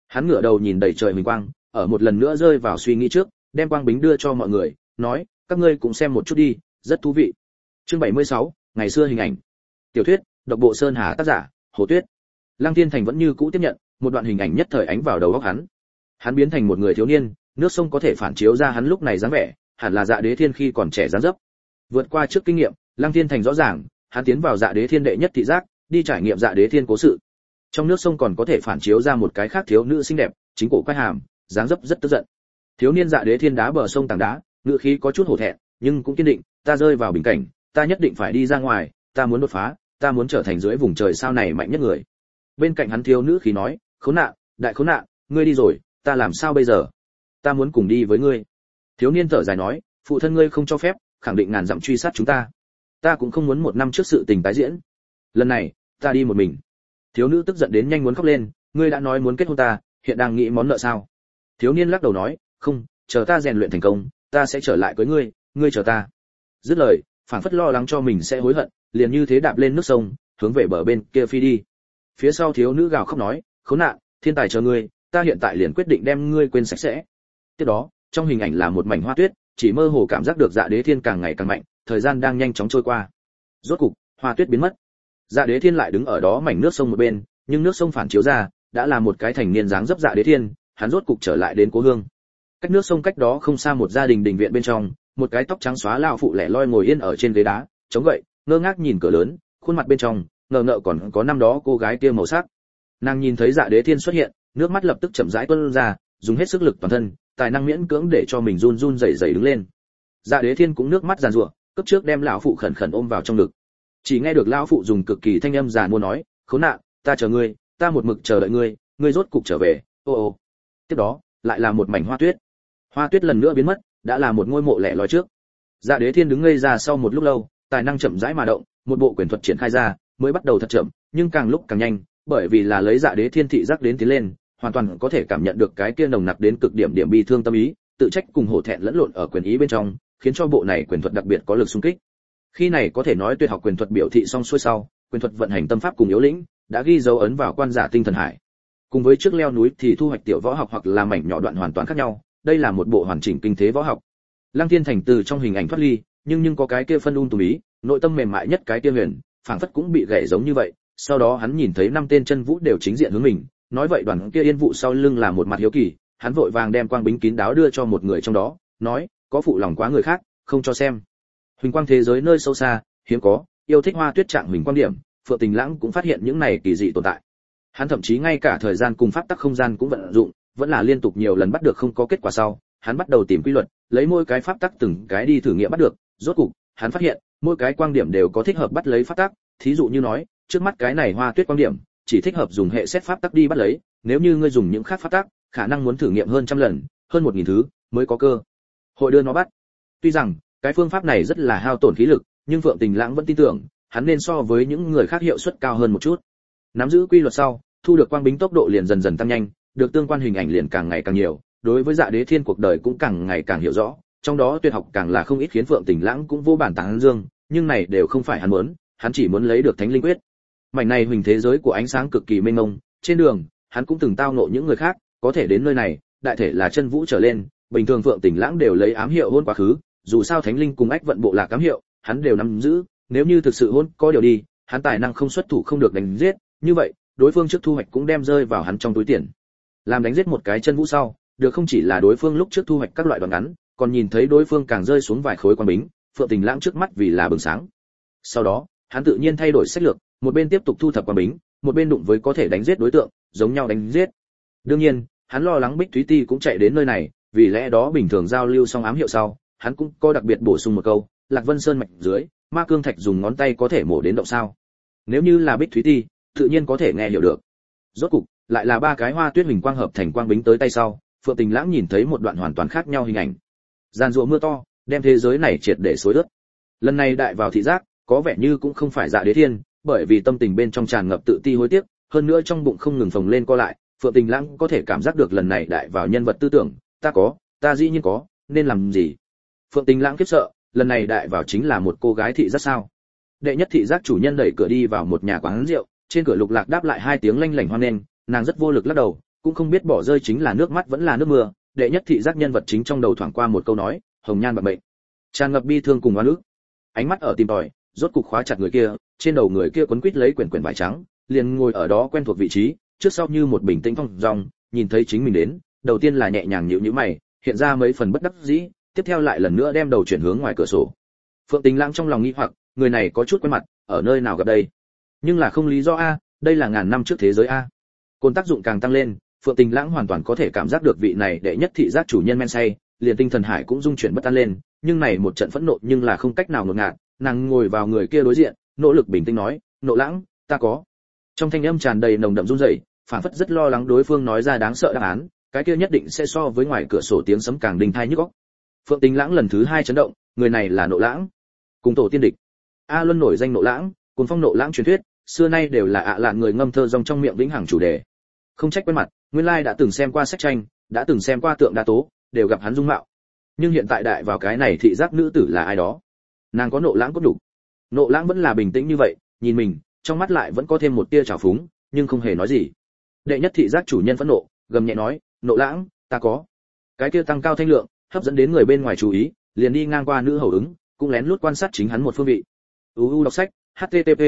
Hắn ngửa đầu nhìn đầy trời huỳnh quang, ở một lần nữa rơi vào suy nghĩ trước, đem quang bính đưa cho mọi người, nói, các ngươi cũng xem một chút đi, rất thú vị. Chương bảy mươi sáu, ngày xưa hình ảnh. Tiểu thuyết, độc bộ Sơn Hà, tác giả Hồ Tuyết. Lăng Thiên Thành vẫn như cũ tiếp nhận, một đoạn hình ảnh nhất thời ánh vào đầu óc hắn. Hắn biến thành một người thiếu niên, nước sông có thể phản chiếu ra hắn lúc này dáng vẻ, hẳn là Dạ Đế Thiên khi còn trẻ dáng dấp. Vượt qua trước kinh nghiệm, Lăng Thiên Thành rõ ràng, hắn tiến vào Dạ Đế Thiên đệ nhất thị giác, đi trải nghiệm Dạ Đế Thiên cố sự. Trong nước sông còn có thể phản chiếu ra một cái khác thiếu nữ xinh đẹp, chính cổ quay hàm, dáng dấp rất tức giận. Thiếu niên Dạ Đế Thiên đá bờ sông tảng đá, ngữ khí có chút hổ thẹn, nhưng cũng kiên định, ta rơi vào bình cảnh, ta nhất định phải đi ra ngoài, ta muốn đột phá, ta muốn trở thành dưới vùng trời sao này mạnh nhất người. Bên cạnh hắn thiếu nữ khí nói, khốn nạn, đại khốn nạn, ngươi đi rồi, ta làm sao bây giờ? Ta muốn cùng đi với ngươi. Thiếu niên thở dài nói, phụ thân ngươi không cho phép, khẳng định ngàn dặm truy sát chúng ta. Ta cũng không muốn một năm trước sự tình tái diễn. Lần này, ta đi một mình. Thiếu nữ tức giận đến nhanh muốn khóc lên, ngươi đã nói muốn kết hôn ta, hiện đang nghĩ món nợ sao? Thiếu niên lắc đầu nói, không, chờ ta rèn luyện thành công, ta sẽ trở lại với ngươi, ngươi chờ ta. Dứt lời, phảng phất lo lắng cho mình sẽ hối hận, liền như thế đạp lên nước sông, hướng về bờ bên kia phi đi. Phía sau thiếu nữ gào khóc nói, khốn nạn, thiên tài chờ ngươi, ta hiện tại liền quyết định đem ngươi quên sạch sẽ. Tiếp đó, trong hình ảnh là một mảnh hoa tuyết, chỉ mơ hồ cảm giác được Dạ Đế Thiên càng ngày càng mạnh, thời gian đang nhanh chóng trôi qua. Rốt cục, hoa tuyết biến mất. Dạ Đế Thiên lại đứng ở đó mảnh nước sông một bên, nhưng nước sông phản chiếu ra, đã là một cái thành niên dáng dấp Dạ Đế Thiên, hắn rốt cục trở lại đến cố hương. Cách nước sông cách đó không xa một gia đình đình viện bên trong, một cái tóc trắng xóa lão phụ lẻ loi ngồi yên ở trên ghế đá, chống gậy, ngơ ngác nhìn cửa lớn, khuôn mặt bên trong ngờ ngợ còn có năm đó cô gái kia màu sắc. Nàng nhìn thấy Dạ Đế Thiên xuất hiện, nước mắt lập tức chậm rãi tuôn ra, dùng hết sức lực toàn thân, tài năng miễn cưỡng để cho mình run run rẩy rẩy đứng lên. Dạ Đế Thiên cũng nước mắt giàn giụa, cấp trước đem lão phụ khẩn khẩn ôm vào trong ngực. Chỉ nghe được lão phụ dùng cực kỳ thanh âm giàn mua nói, khốn nạn, ta chờ ngươi, ta một mực chờ đợi ngươi, ngươi rốt cục trở về. Ô ô. Tiếp đó, lại là một mảnh hoa tuyết. Hoa tuyết lần nữa biến mất, đã là một ngôi mộ lẻ loi trước. Dạ Đế Thiên đứng ngây ra sau một lúc lâu, tài năng chậm rãi mà động, một bộ quyền thuật triển khai ra, mới bắt đầu thật chậm, nhưng càng lúc càng nhanh, bởi vì là lấy Dạ Đế Thiên thị giác đến tiến lên, hoàn toàn có thể cảm nhận được cái kia nồng nặc đến cực điểm điểm bi thương tâm ý, tự trách cùng hổ thẹn lẫn lộn ở quyền ý bên trong, khiến cho bộ này quyền thuật đặc biệt có lực xung kích. Khi này có thể nói tuyệt học quyền thuật biểu thị xong xuôi sau, quyền thuật vận hành tâm pháp cùng yếu lĩnh, đã ghi dấu ấn vào quan giả tinh thần hải. Cùng với trước leo núi thì thu hoạch tiểu võ học hoặc là mảnh nhỏ đoạn hoàn toàn khác nhau, đây là một bộ hoàn chỉnh kinh thế võ học. Lăng Thiên Thành từ trong hình ảnh thoát ly, nhưng nhưng có cái kia phân un tùm ý, nội tâm mềm mại nhất cái kia huyền, phảng phất cũng bị gãy giống như vậy. Sau đó hắn nhìn thấy năm tên chân vũ đều chính diện hướng mình, nói vậy đoàn kia yên vụ sau lưng là một mặt hiếu kỳ, hắn vội vàng đem quang bính kín đáo đưa cho một người trong đó, nói, có phụ lòng quá người khác, không cho xem. Huỳnh quang thế giới nơi sâu xa, hiếm có, yêu thích hoa tuyết trạng huỳnh quang điểm, Phượng Tình Lãng cũng phát hiện những này kỳ dị tồn tại. Hắn thậm chí ngay cả thời gian cùng pháp tắc không gian cũng vận dụng, vẫn là liên tục nhiều lần bắt được không có kết quả sau, hắn bắt đầu tìm quy luật, lấy mỗi cái pháp tắc từng cái đi thử nghiệm bắt được, rốt cục, hắn phát hiện, mỗi cái quang điểm đều có thích hợp bắt lấy pháp tắc, thí dụ như nói, trước mắt cái này hoa tuyết quang điểm, chỉ thích hợp dùng hệ xét pháp tắc đi bắt lấy, nếu như ngươi dùng những khác pháp tắc, khả năng muốn thử nghiệm hơn trăm lần, hơn một nghìn thứ mới có cơ hội đưa nó bắt. Tuy rằng, cái phương pháp này rất là hao tổn khí lực, nhưng Phượng Tình Lãng vẫn tin tưởng, hắn nên so với những người khác hiệu suất cao hơn một chút. Nắm giữ quy luật sau, thu được quang bính tốc độ liền dần dần tăng nhanh, được tương quan hình ảnh liền càng ngày càng nhiều, đối với Dạ Đế Thiên cuộc đời cũng càng ngày càng hiểu rõ, trong đó tuyệt học càng là không ít khiến Phượng Tình Lãng cũng vô bản tán dương, nhưng này đều không phải hắn muốn, hắn chỉ muốn lấy được Thánh Linh Quyết. Mảnh này huỳnh thế giới của ánh sáng cực kỳ mênh mông, trên đường, hắn cũng từng tao ngộ những người khác, có thể đến nơi này, đại thể là chân vũ trở lên, bình thường Phượng Tình Lãng đều lấy ám hiệu hôn quá khứ, dù sao Thánh Linh cùng Ách vận bộ lạc ám hiệu, hắn đều nắm giữ, nếu như thực sự hôn có điều đi, hắn tài năng không xuất thủ không được đánh giết, như vậy, đối phương trước thu hoạch cũng đem rơi vào hắn trong túi tiền. Làm đánh giết một cái chân vũ sau, được không chỉ là đối phương lúc trước thu hoạch các loại đoạn ngắn, còn nhìn thấy đối phương càng rơi xuống vài khối quang bính, Phượng Tình Lãng trước mắt vì là bừng sáng. Sau đó, hắn tự nhiên thay đổi sách lược, một bên tiếp tục thu thập quang bính, một bên đụng với có thể đánh giết đối tượng, giống nhau đánh giết. Đương nhiên, hắn lo lắng Bích Thúy Ti cũng chạy đến nơi này, vì lẽ đó bình thường giao lưu xong ám hiệu sau, hắn cũng có đặc biệt bổ sung một câu, Lạc Vân Sơn mạch dưới, ma cương thạch dùng ngón tay có thể mổ đến động sao? Nếu như là Bích Thúy Ti, tự nhiên có thể nghe hiểu được. Rốt cục, lại là ba cái hoa tuyết huỳnh quang hợp thành quang bính tới tay sau, Phượng Tình Lãng nhìn thấy một đoạn hoàn toàn khác nhau hình ảnh. Giàn rủa mưa to, đem thế giới này triệt để xối ướt. Lần này đại vào thị giác, có vẻ như cũng không phải Dạ Đế Thiên, bởi vì tâm tình bên trong tràn ngập tự ti hối tiếc, hơn nữa trong bụng không ngừng phồng lên co lại, Phượng Tình Lãng có thể cảm giác được lần này đại vào nhân vật tư tưởng, ta có, ta dĩ nhiên có, nên làm gì? Phượng Tình Lãng khiếp sợ, lần này đại vào chính là một cô gái thị giác sao? Đệ nhất thị giác chủ nhân đẩy cửa đi vào một nhà quán rượu, trên cửa Lục Lạc đáp lại hai tiếng lanh lảnh hoan nghênh, nàng rất vô lực lắc đầu, cũng không biết bỏ rơi chính là nước mắt vẫn là nước mưa. Đệ nhất thị giác nhân vật chính trong đầu thoảng qua một câu nói, hồng nhan bạc mệnh, tràn ngập bi thương cùng oan ức. Ánh mắt ở tìm tòi, rốt cục khóa chặt người kia, trên đầu người kia quấn quít lấy quyển quyển vải trắng, liền ngồi ở đó quen thuộc vị trí, trước sau như một bình tĩnh thong dong, nhìn thấy chính mình đến, đầu tiên là nhẹ nhàng nhíu nhíu mày, hiện ra mấy phần bất đắc dĩ, tiếp theo lại lần nữa đem đầu chuyển hướng ngoài cửa sổ. Phượng Tình Lãng trong lòng nghi hoặc, người này có chút quen mặt, ở nơi nào gặp đây? Nhưng là không lý do a, đây là ngàn năm trước thế giới a. Cồn tác dụng càng tăng lên, Phượng Tình Lãng hoàn toàn có thể cảm giác được vị này đệ nhất thị giác chủ nhân men say, liền tinh thần hải cũng rung chuyển bất an lên, nhưng này một trận phẫn nộ nhưng là không cách nào ngột ngạt, nàng ngồi vào người kia đối diện, nỗ lực bình tĩnh nói, "Nộ Lãng, ta có." Trong thanh âm tràn đầy nồng đậm run rẩy, phảng phất rất lo lắng đối phương nói ra đáng sợ đáp án, cái kia nhất định sẽ so với ngoài cửa sổ tiếng sấm càng đinh tai nhức óc. Phượng Tình Lãng lần thứ hai chấn động, người này là Nộ Lãng, cùng tổ tiên địch. A Luân nổi danh Nộ Lãng, cuốn phong Nộ Lãng truyền thuyết, xưa nay đều là ạ à lạn người ngâm thơ dòng trong miệng vĩnh hằng chủ đề. Không trách quen mặt, nguyên lai đã từng xem qua sách tranh, đã từng xem qua tượng đa tố, đều gặp hắn dung mạo. Nhưng hiện tại đại vào cái này thị giác nữ tử là ai đó? Nàng có Nộ Lãng có đủ. Nộ Lãng vẫn là bình tĩnh như vậy, nhìn mình, trong mắt lại vẫn có thêm một tia trào phúng, nhưng không hề nói gì. Đệ nhất thị giác chủ nhân phẫn nộ, gầm nhẹ nói, "Nộ Lãng, ta có." Cái kia tăng cao thanh lượng, hấp dẫn đến người bên ngoài chú ý, liền đi ngang qua nữ hầu ứng, cũng lén lút quan sát chính hắn một phương vị. u u đọc sách, http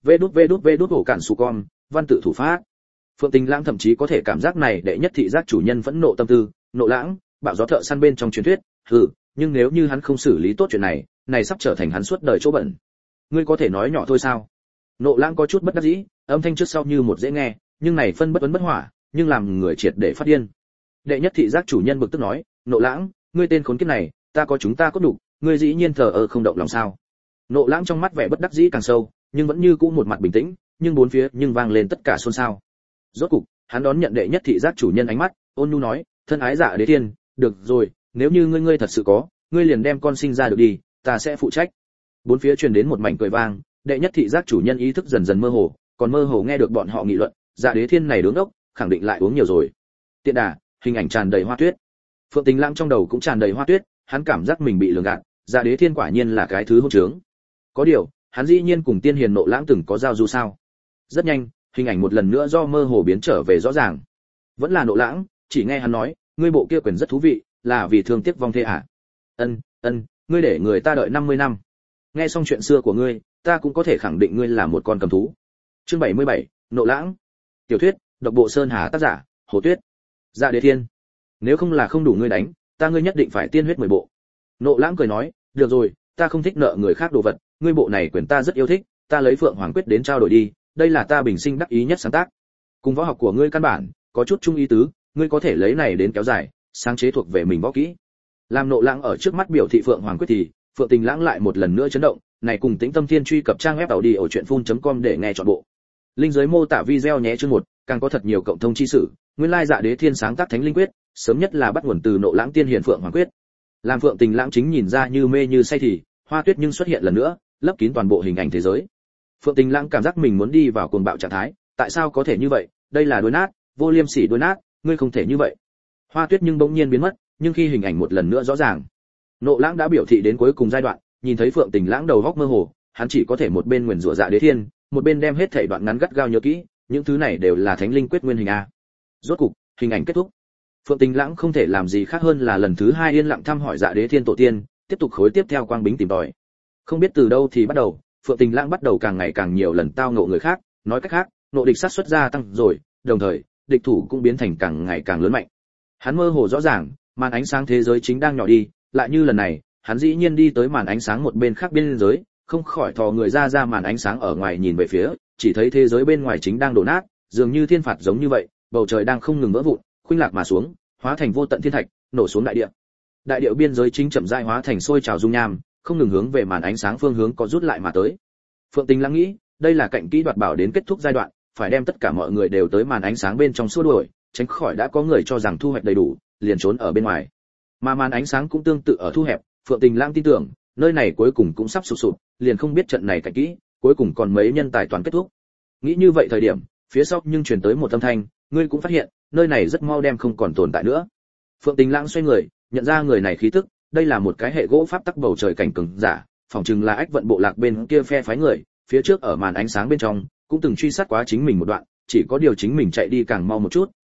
vđvđvđ cản su con, văn tự thủ pháp. Phượng Tình Lãng thậm chí có thể cảm giác này đệ nhất thị giác chủ nhân phẫn nộ tâm tư, Nộ Lãng, bạo gió thợ săn bên trong truyền thuyết, hừ, nhưng nếu như hắn không xử lý tốt chuyện này, này sắp trở thành hắn suốt đời chỗ bẩn. Ngươi có thể nói nhỏ thôi sao? Nộ Lãng có chút bất đắc dĩ, âm thanh trước sau như một dễ nghe, nhưng này phân bất vấn bất hỏa, nhưng làm người triệt để phát điên. Đệ nhất thị giác chủ nhân bực tức nói, Nộ Lãng, ngươi tên khốn kiếp này, ta có chúng ta có đủ, ngươi dĩ nhiên thờ ơ không động lòng sao? Nộ Lãng trong mắt vẻ bất đắc dĩ càng sâu, nhưng vẫn như cũ một mặt bình tĩnh, nhưng bốn phía nhưng vang lên tất cả xôn xao. Rốt cục, hắn đón nhận đệ nhất thị giác chủ nhân ánh mắt, ôn nhu nói, thân ái Dạ Đế Thiên, được rồi, nếu như ngươi ngươi thật sự có, ngươi liền đem con sinh ra được đi, ta sẽ phụ trách. Bốn phía truyền đến một mảnh cười vang, đệ nhất thị giác chủ nhân ý thức dần dần mơ hồ, còn mơ hồ nghe được bọn họ nghị luận, Dạ Đế Thiên này đứng ốc, khẳng định lại uống nhiều rồi. Tiện đà, hình ảnh tràn đầy hoa tuyết. Phượng Tình Lãng trong đầu cũng tràn đầy hoa tuyết, hắn cảm giác mình bị lường gạt, Dạ Đế Thiên quả nhiên là cái thứ hỗn trướng. Có điều, hắn dĩ nhiên cùng tiên hiền Nộ Lãng từng có giao du sao? Rất nhanh, hình ảnh một lần nữa do mơ hồ biến trở về rõ ràng. Vẫn là Nộ Lãng, chỉ nghe hắn nói, ngươi bộ kia quyền rất thú vị, là vì thương tiếc vong thê à? Ân, ân, ngươi để người ta đợi năm mươi năm. Nghe xong chuyện xưa của ngươi, ta cũng có thể khẳng định ngươi là một con cầm thú. Chương bảy mươi bảy, Nộ Lãng. Tiểu thuyết, độc bộ Sơn Hà, tác giả, Hồ Tuyết. Dạ Đế Thiên, nếu không là không đủ ngươi đánh, ta ngươi nhất định phải tiên huyết mười bộ. Nộ Lãng cười nói, được rồi, ta không thích nợ người khác đồ vật, ngươi bộ này quyền ta rất yêu thích, ta lấy Phượng Hoàng quyết đến trao đổi đi, đây là ta bình sinh đắc ý nhất sáng tác. Cùng võ học của ngươi căn bản có chút chung ý tứ, ngươi có thể lấy này đến kéo dài, sáng chế thuộc về mình võ kỹ. Làm Nộ Lãng ở trước mắt biểu thị Phượng Hoàng quyết thì, Phượng Tình Lãng lại một lần nữa chấn động, này cùng Tĩnh Tâm Thiên truy cập trang web tàu đi ở truyện.com để nghe trọn bộ. Linh dưới mô tả video nhé, chương một, càng có thật nhiều cộng thông chi sử, nguyên lai Dạ Đế Thiên sáng tác Thánh Linh quyết, sớm nhất là bắt nguồn từ Nộ Lãng tiên hiền Phượng Hoàng quyết. Làm Phượng Tình Lãng chính nhìn ra như mê như say thì, hoa tuyết nhưng xuất hiện lần nữa, lấp kín toàn bộ hình ảnh thế giới. Phượng Tình Lãng cảm giác mình muốn đi vào cuồng bạo trạng thái, tại sao có thể như vậy, đây là đối nát, vô liêm sỉ đối nát, ngươi không thể như vậy. Hoa tuyết nhưng bỗng nhiên biến mất, nhưng khi hình ảnh một lần nữa rõ ràng, Nộ Lãng đã biểu thị đến cuối cùng giai đoạn, nhìn thấy Phượng Tình Lãng đầu góc mơ hồ, hắn chỉ có thể một bên nguyền rủa Dạ Đế Thiên, một bên đem hết thảy đoạn ngắn gắt gao nhớ kỹ, những thứ này đều là Thánh Linh quyết nguyên hình a. Rốt cục, hình ảnh kết thúc. Phượng Tình Lãng không thể làm gì khác hơn là lần thứ hai yên lặng thăm hỏi Dạ Đế Thiên tổ tiên, tiếp tục khối tiếp theo quang bính tìm tòi. Không biết từ đâu thì bắt đầu, Phượng Tình Lãng bắt đầu càng ngày càng nhiều lần tao ngộ người khác, nói cách khác, nộ địch sát xuất gia tăng rồi, đồng thời, địch thủ cũng biến thành càng ngày càng lớn mạnh. Hắn mơ hồ rõ ràng, màn ánh sáng thế giới chính đang nhỏ đi, lại như lần này, hắn dĩ nhiên đi tới màn ánh sáng một bên khác biên giới, không khỏi thò người ra ra màn ánh sáng ở ngoài nhìn về phía, chỉ thấy thế giới bên ngoài chính đang đổ nát, dường như thiên phạt giống như vậy, bầu trời đang không ngừng vỡ vụn, khuynh lạc mà xuống, hóa thành vô tận thiên thạch, nổ xuống đại địa. Đại địa biên giới chính chậm rãi hóa thành sôi trào dung nham, không ngừng hướng về màn ánh sáng phương hướng có rút lại mà tới. Phượng Tình Lãng nghĩ, đây là cạnh kỹ đoạt bảo đến kết thúc giai đoạn, phải đem tất cả mọi người đều tới màn ánh sáng bên trong xua đuổi, tránh khỏi đã có người cho rằng thu hoạch đầy đủ, liền trốn ở bên ngoài. Mà màn ánh sáng cũng tương tự ở thu hẹp, Phượng Tình Lãng tin tưởng, nơi này cuối cùng cũng sắp sụp sụp, liền không biết trận này cạnh kỹ, cuối cùng còn mấy nhân tài toàn kết thúc. Nghĩ như vậy thời điểm, phía sau nhưng truyền tới một âm thanh, ngươi cũng phát hiện, nơi này rất mau đem không còn tồn tại nữa. Phượng Tình Lãng xoay người, nhận ra người này khí tức, đây là một cái hệ gỗ pháp tắc bầu trời cảnh cường giả, phỏng chừng là ách vận bộ lạc bên kia phe phái người, phía trước ở màn ánh sáng bên trong cũng từng truy sát quá chính mình một đoạn, chỉ có điều chính mình chạy đi càng mau một chút,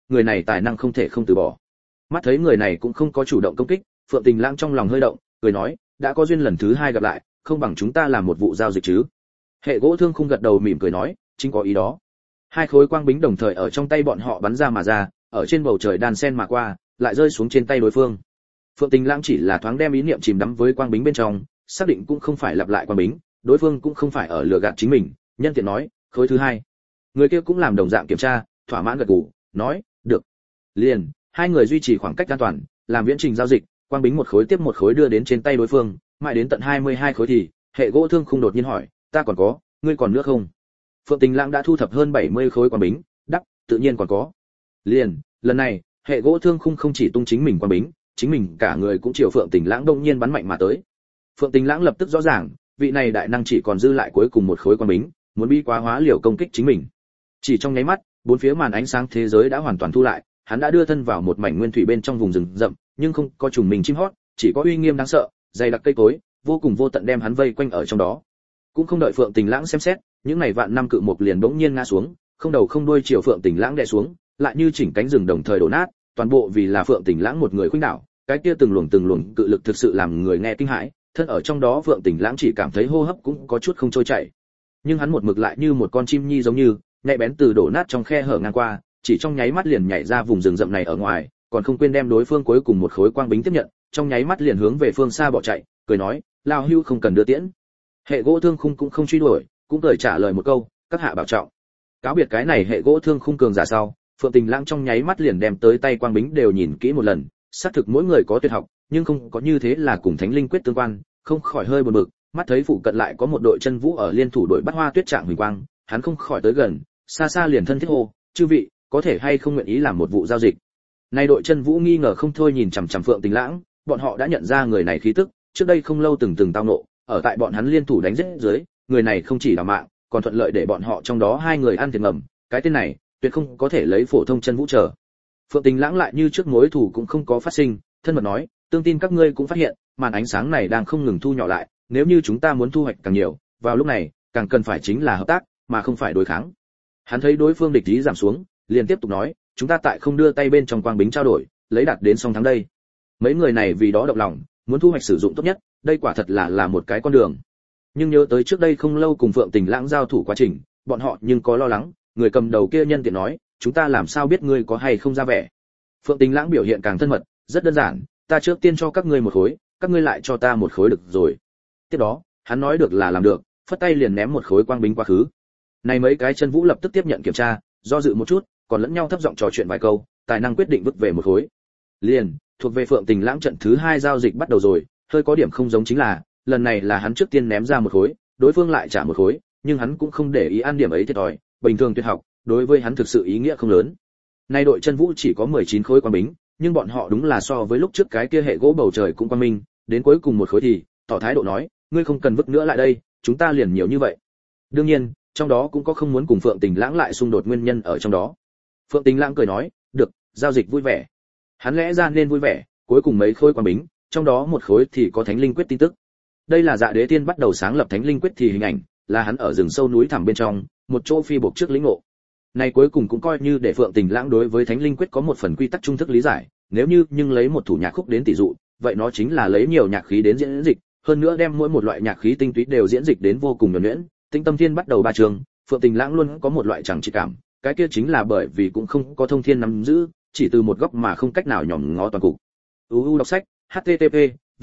người này tài năng không thể không từ bỏ. Mắt thấy người này cũng không có chủ động công kích, Phượng Tình Lãng trong lòng hơi động, cười nói, đã có duyên lần thứ hai gặp lại, không bằng chúng ta làm một vụ giao dịch chứ. Hệ Gỗ Thương Khung gật đầu mỉm cười nói, chính có ý đó. Hai khối quang bính đồng thời ở trong tay bọn họ bắn ra mà ra, ở trên bầu trời đan sen mà qua, lại rơi xuống trên tay đối phương. Phượng Tình Lãng chỉ là thoáng đem ý niệm chìm đắm với quang bính bên trong, xác định cũng không phải lặp lại quang bính, đối phương cũng không phải ở lừa gạt chính mình, nhân tiện nói, khối thứ hai. Người kia cũng làm đồng dạng kiểm tra, thỏa mãn gật gù, nói, được. Liền, hai người duy trì khoảng cách an toàn, làm viễn trình giao dịch, quang bính một khối tiếp một khối đưa đến trên tay đối phương, mãi đến tận hai mươi hai khối thì, Hệ Gỗ Thương Khung đột nhiên hỏi, ta còn có, ngươi còn nữa không? Phượng Tình Lãng đã thu thập hơn bảy mươi khối quang bính, đáp, tự nhiên còn có. Liền, lần này, Hệ Gỗ Thương Khung không chỉ tung chính mình quang bính, chính mình cả người cũng chiều Phượng Tình Lãng đông nhiên bắn mạnh mà tới. Phượng Tình Lãng lập tức rõ ràng, vị này đại năng chỉ còn dư lại cuối cùng một khối quang bính, muốn bi quá hóa liều công kích chính mình. Chỉ trong nháy mắt, bốn phía màn ánh sáng thế giới đã hoàn toàn thu lại, hắn đã đưa thân vào một mảnh nguyên thủy bên trong vùng rừng rậm, nhưng không có trùng mình chim hót, chỉ có uy nghiêm đáng sợ, dày đặc cây cối, vô cùng vô tận đem hắn vây quanh ở trong đó. Cũng không đợi Phượng Tình Lãng xem xét, những này vạn năm cự mục liền bỗng nhiên ngã xuống, không đầu không đuôi chiều Phượng Tình Lãng đè xuống, lại như chỉnh cánh rừng đồng thời đổ nát, toàn bộ vì là Phượng Tình Lãng một người khuynh đảo, cái kia từng luồng từng luồng cự lực thực sự làm người nghe kinh hãi, thân ở trong đó Phượng Tình Lãng chỉ cảm thấy hô hấp cũng có chút không trôi chảy. Nhưng hắn một mực lại như một con chim nhi giống như, nhạy bén từ đổ nát trong khe hở ngang qua, chỉ trong nháy mắt liền nhảy ra vùng rừng rậm này ở ngoài, còn không quên đem đối phương cuối cùng một khối quang bính tiếp nhận, trong nháy mắt liền hướng về phương xa bỏ chạy, cười nói, lao hưu không cần đưa tiễn. Hệ Gỗ Thương Khung cũng không truy đuổi, cũng cười trả lời một câu, các hạ bảo trọng. Cáo biệt cái này Hệ Gỗ Thương Khung cường giả sau, Phượng Tình Lãng trong nháy mắt liền đem tới tay quang bính đều nhìn kỹ một lần, xác thực mỗi người có tuyệt học, nhưng không có như thế là cùng Thánh Linh Quyết tương quan, không khỏi hơi buồn bực, mắt thấy phụ cận lại có một đội chân vũ ở liên thủ đội Bắt Hoa Tuyết Trạng huỳnh quang, hắn không khỏi tới gần, xa xa liền thân thiết hô, chư vị, có thể hay không nguyện ý làm một vụ giao dịch. Nay đội chân vũ nghi ngờ không thôi nhìn chằm chằm Phượng Tình Lãng, bọn họ đã nhận ra người này khí tức, trước đây không lâu từng từng tao nộ, ở tại bọn hắn liên thủ đánh giết dưới, người này không chỉ là mạng, còn thuận lợi để bọn họ trong đó hai người ăn thiệt ngầm, cái tên này tuyệt không có thể lấy phổ thông chân vũ trở. Phượng Tình Lãng lại như trước mối thủ cũng không có phát sinh, thân mật nói, tương tin các ngươi cũng phát hiện, màn ánh sáng này đang không ngừng thu nhỏ lại, nếu như chúng ta muốn thu hoạch càng nhiều, vào lúc này, càng cần phải chính là hợp tác, mà không phải đối kháng. Hắn thấy đối phương địch ý giảm xuống, liền tiếp tục nói, chúng ta tại không đưa tay bên trong quang bính trao đổi, lấy đạt đến song thắng đây. Mấy người này vì đó động lòng, muốn thu hoạch sử dụng tốt nhất, đây quả thật là là một cái con đường. Nhưng nhớ tới trước đây không lâu cùng Phượng Tình Lãng giao thủ quá trình, bọn họ nhưng có lo lắng, người cầm đầu kia nhân tiện nói, chúng ta làm sao biết ngươi có hay không ra vẻ. Phượng Tình Lãng biểu hiện càng thân mật, rất đơn giản, ta trước tiên cho các ngươi một khối, các ngươi lại cho ta một khối được rồi. Tiếp đó, hắn nói được là làm được, phất tay liền ném một khối quang bính quá khứ. Này mấy cái chân vũ lập tức tiếp nhận kiểm tra, do dự một chút, còn lẫn nhau thấp giọng trò chuyện vài câu, tài năng quyết định vứt về một khối. Liền, thuộc về Phượng Tình Lãng trận thứ hai giao dịch bắt đầu rồi, hơi có điểm không giống chính là, lần này là hắn trước tiên ném ra một khối, đối phương lại trả một khối, nhưng hắn cũng không để ý ăn điểm ấy thiệt thòi, bình thường tuyệt học, đối với hắn thực sự ý nghĩa không lớn. Nay đội chân vũ chỉ có mười chín khối quang bính, nhưng bọn họ đúng là so với lúc trước cái kia hệ gỗ bầu trời cũng quang minh, đến cuối cùng một khối thì tỏ thái độ nói, ngươi không cần vứt nữa lại đây, chúng ta liền nhiều như vậy. Đương nhiên, trong đó cũng có không muốn cùng Phượng Tình Lãng lại xung đột nguyên nhân ở trong đó. Phượng Tình Lãng cười nói, được, giao dịch vui vẻ. Hắn lẽ ra nên vui vẻ, cuối cùng mấy khối quang bính, trong đó một khối thì có Thánh Linh Quyết tin tức. Đây là Dạ Đế Tiên bắt đầu sáng lập Thánh Linh Quyết thì hình ảnh, là hắn ở rừng sâu núi thẳm bên trong, một chỗ phi bộc trước lĩnh ngộ. Này cuối cùng cũng coi như để Phượng Tình Lãng đối với Thánh Linh Quyết có một phần quy tắc trung thức lý giải, nếu như nhưng lấy một thủ nhạc khúc đến tỷ dụ, vậy nó chính là lấy nhiều nhạc khí đến diễn dịch, hơn nữa đem mỗi một loại nhạc khí tinh túy đều diễn dịch đến vô cùng nhuần nhuyễn. Tinh Tâm Thiên bắt đầu ba trường, Phượng Tình Lãng luôn có một loại chẳng chỉ cảm, cái kia chính là bởi vì cũng không có thông thiên nắm giữ, chỉ từ một góc mà không cách nào nhòm ngó toàn cục. u u đọc sách http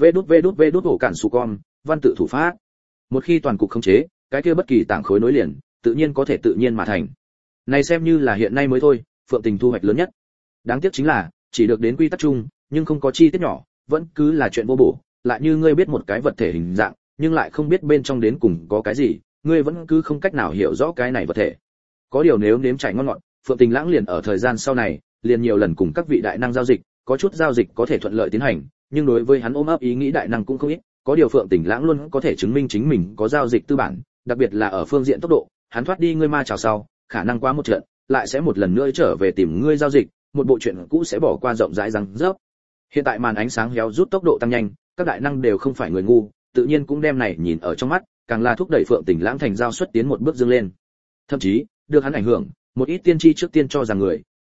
vđvđvđ ổ cản su con văn tự thủ pháp. Một khi toàn cục khống chế, cái kia bất kỳ tảng khối nối liền, tự nhiên có thể tự nhiên mà thành. Này xem như là hiện nay mới thôi, Phượng Tình thu hoạch lớn nhất. Đáng tiếc chính là, chỉ được đến quy tắc chung, nhưng không có chi tiết nhỏ, vẫn cứ là chuyện vô bổ, lại như ngươi biết một cái vật thể hình dạng, nhưng lại không biết bên trong đến cùng có cái gì, ngươi vẫn cứ không cách nào hiểu rõ cái này vật thể. Có điều nếu nếm trải ngon ngọt, Phượng Tình Lãng liền ở thời gian sau này, liền nhiều lần cùng các vị đại năng giao dịch, có chút giao dịch có thể thuận lợi tiến hành, nhưng đối với hắn ôm ấp ý nghĩ đại năng cũng không ít, có điều Phượng Tình Lãng luôn có thể chứng minh chính mình có giao dịch tư bản, đặc biệt là ở phương diện tốc độ, hắn thoát đi ngươi ma chào sau, khả năng qua một trận, lại sẽ một lần nữa trở về tìm ngươi giao dịch, một bộ chuyện cũ sẽ bỏ qua rộng rãi răng rớp. Hiện tại màn ánh sáng héo rút tốc độ tăng nhanh, các đại năng đều không phải người ngu, tự nhiên cũng đem này nhìn ở trong mắt, càng là thúc đẩy Phượng Tình Lãng thành giao xuất tiến một bước dương lên. Thậm chí, được hắn ảnh hưởng, một ít tiên tri trước tiên cho rằng người,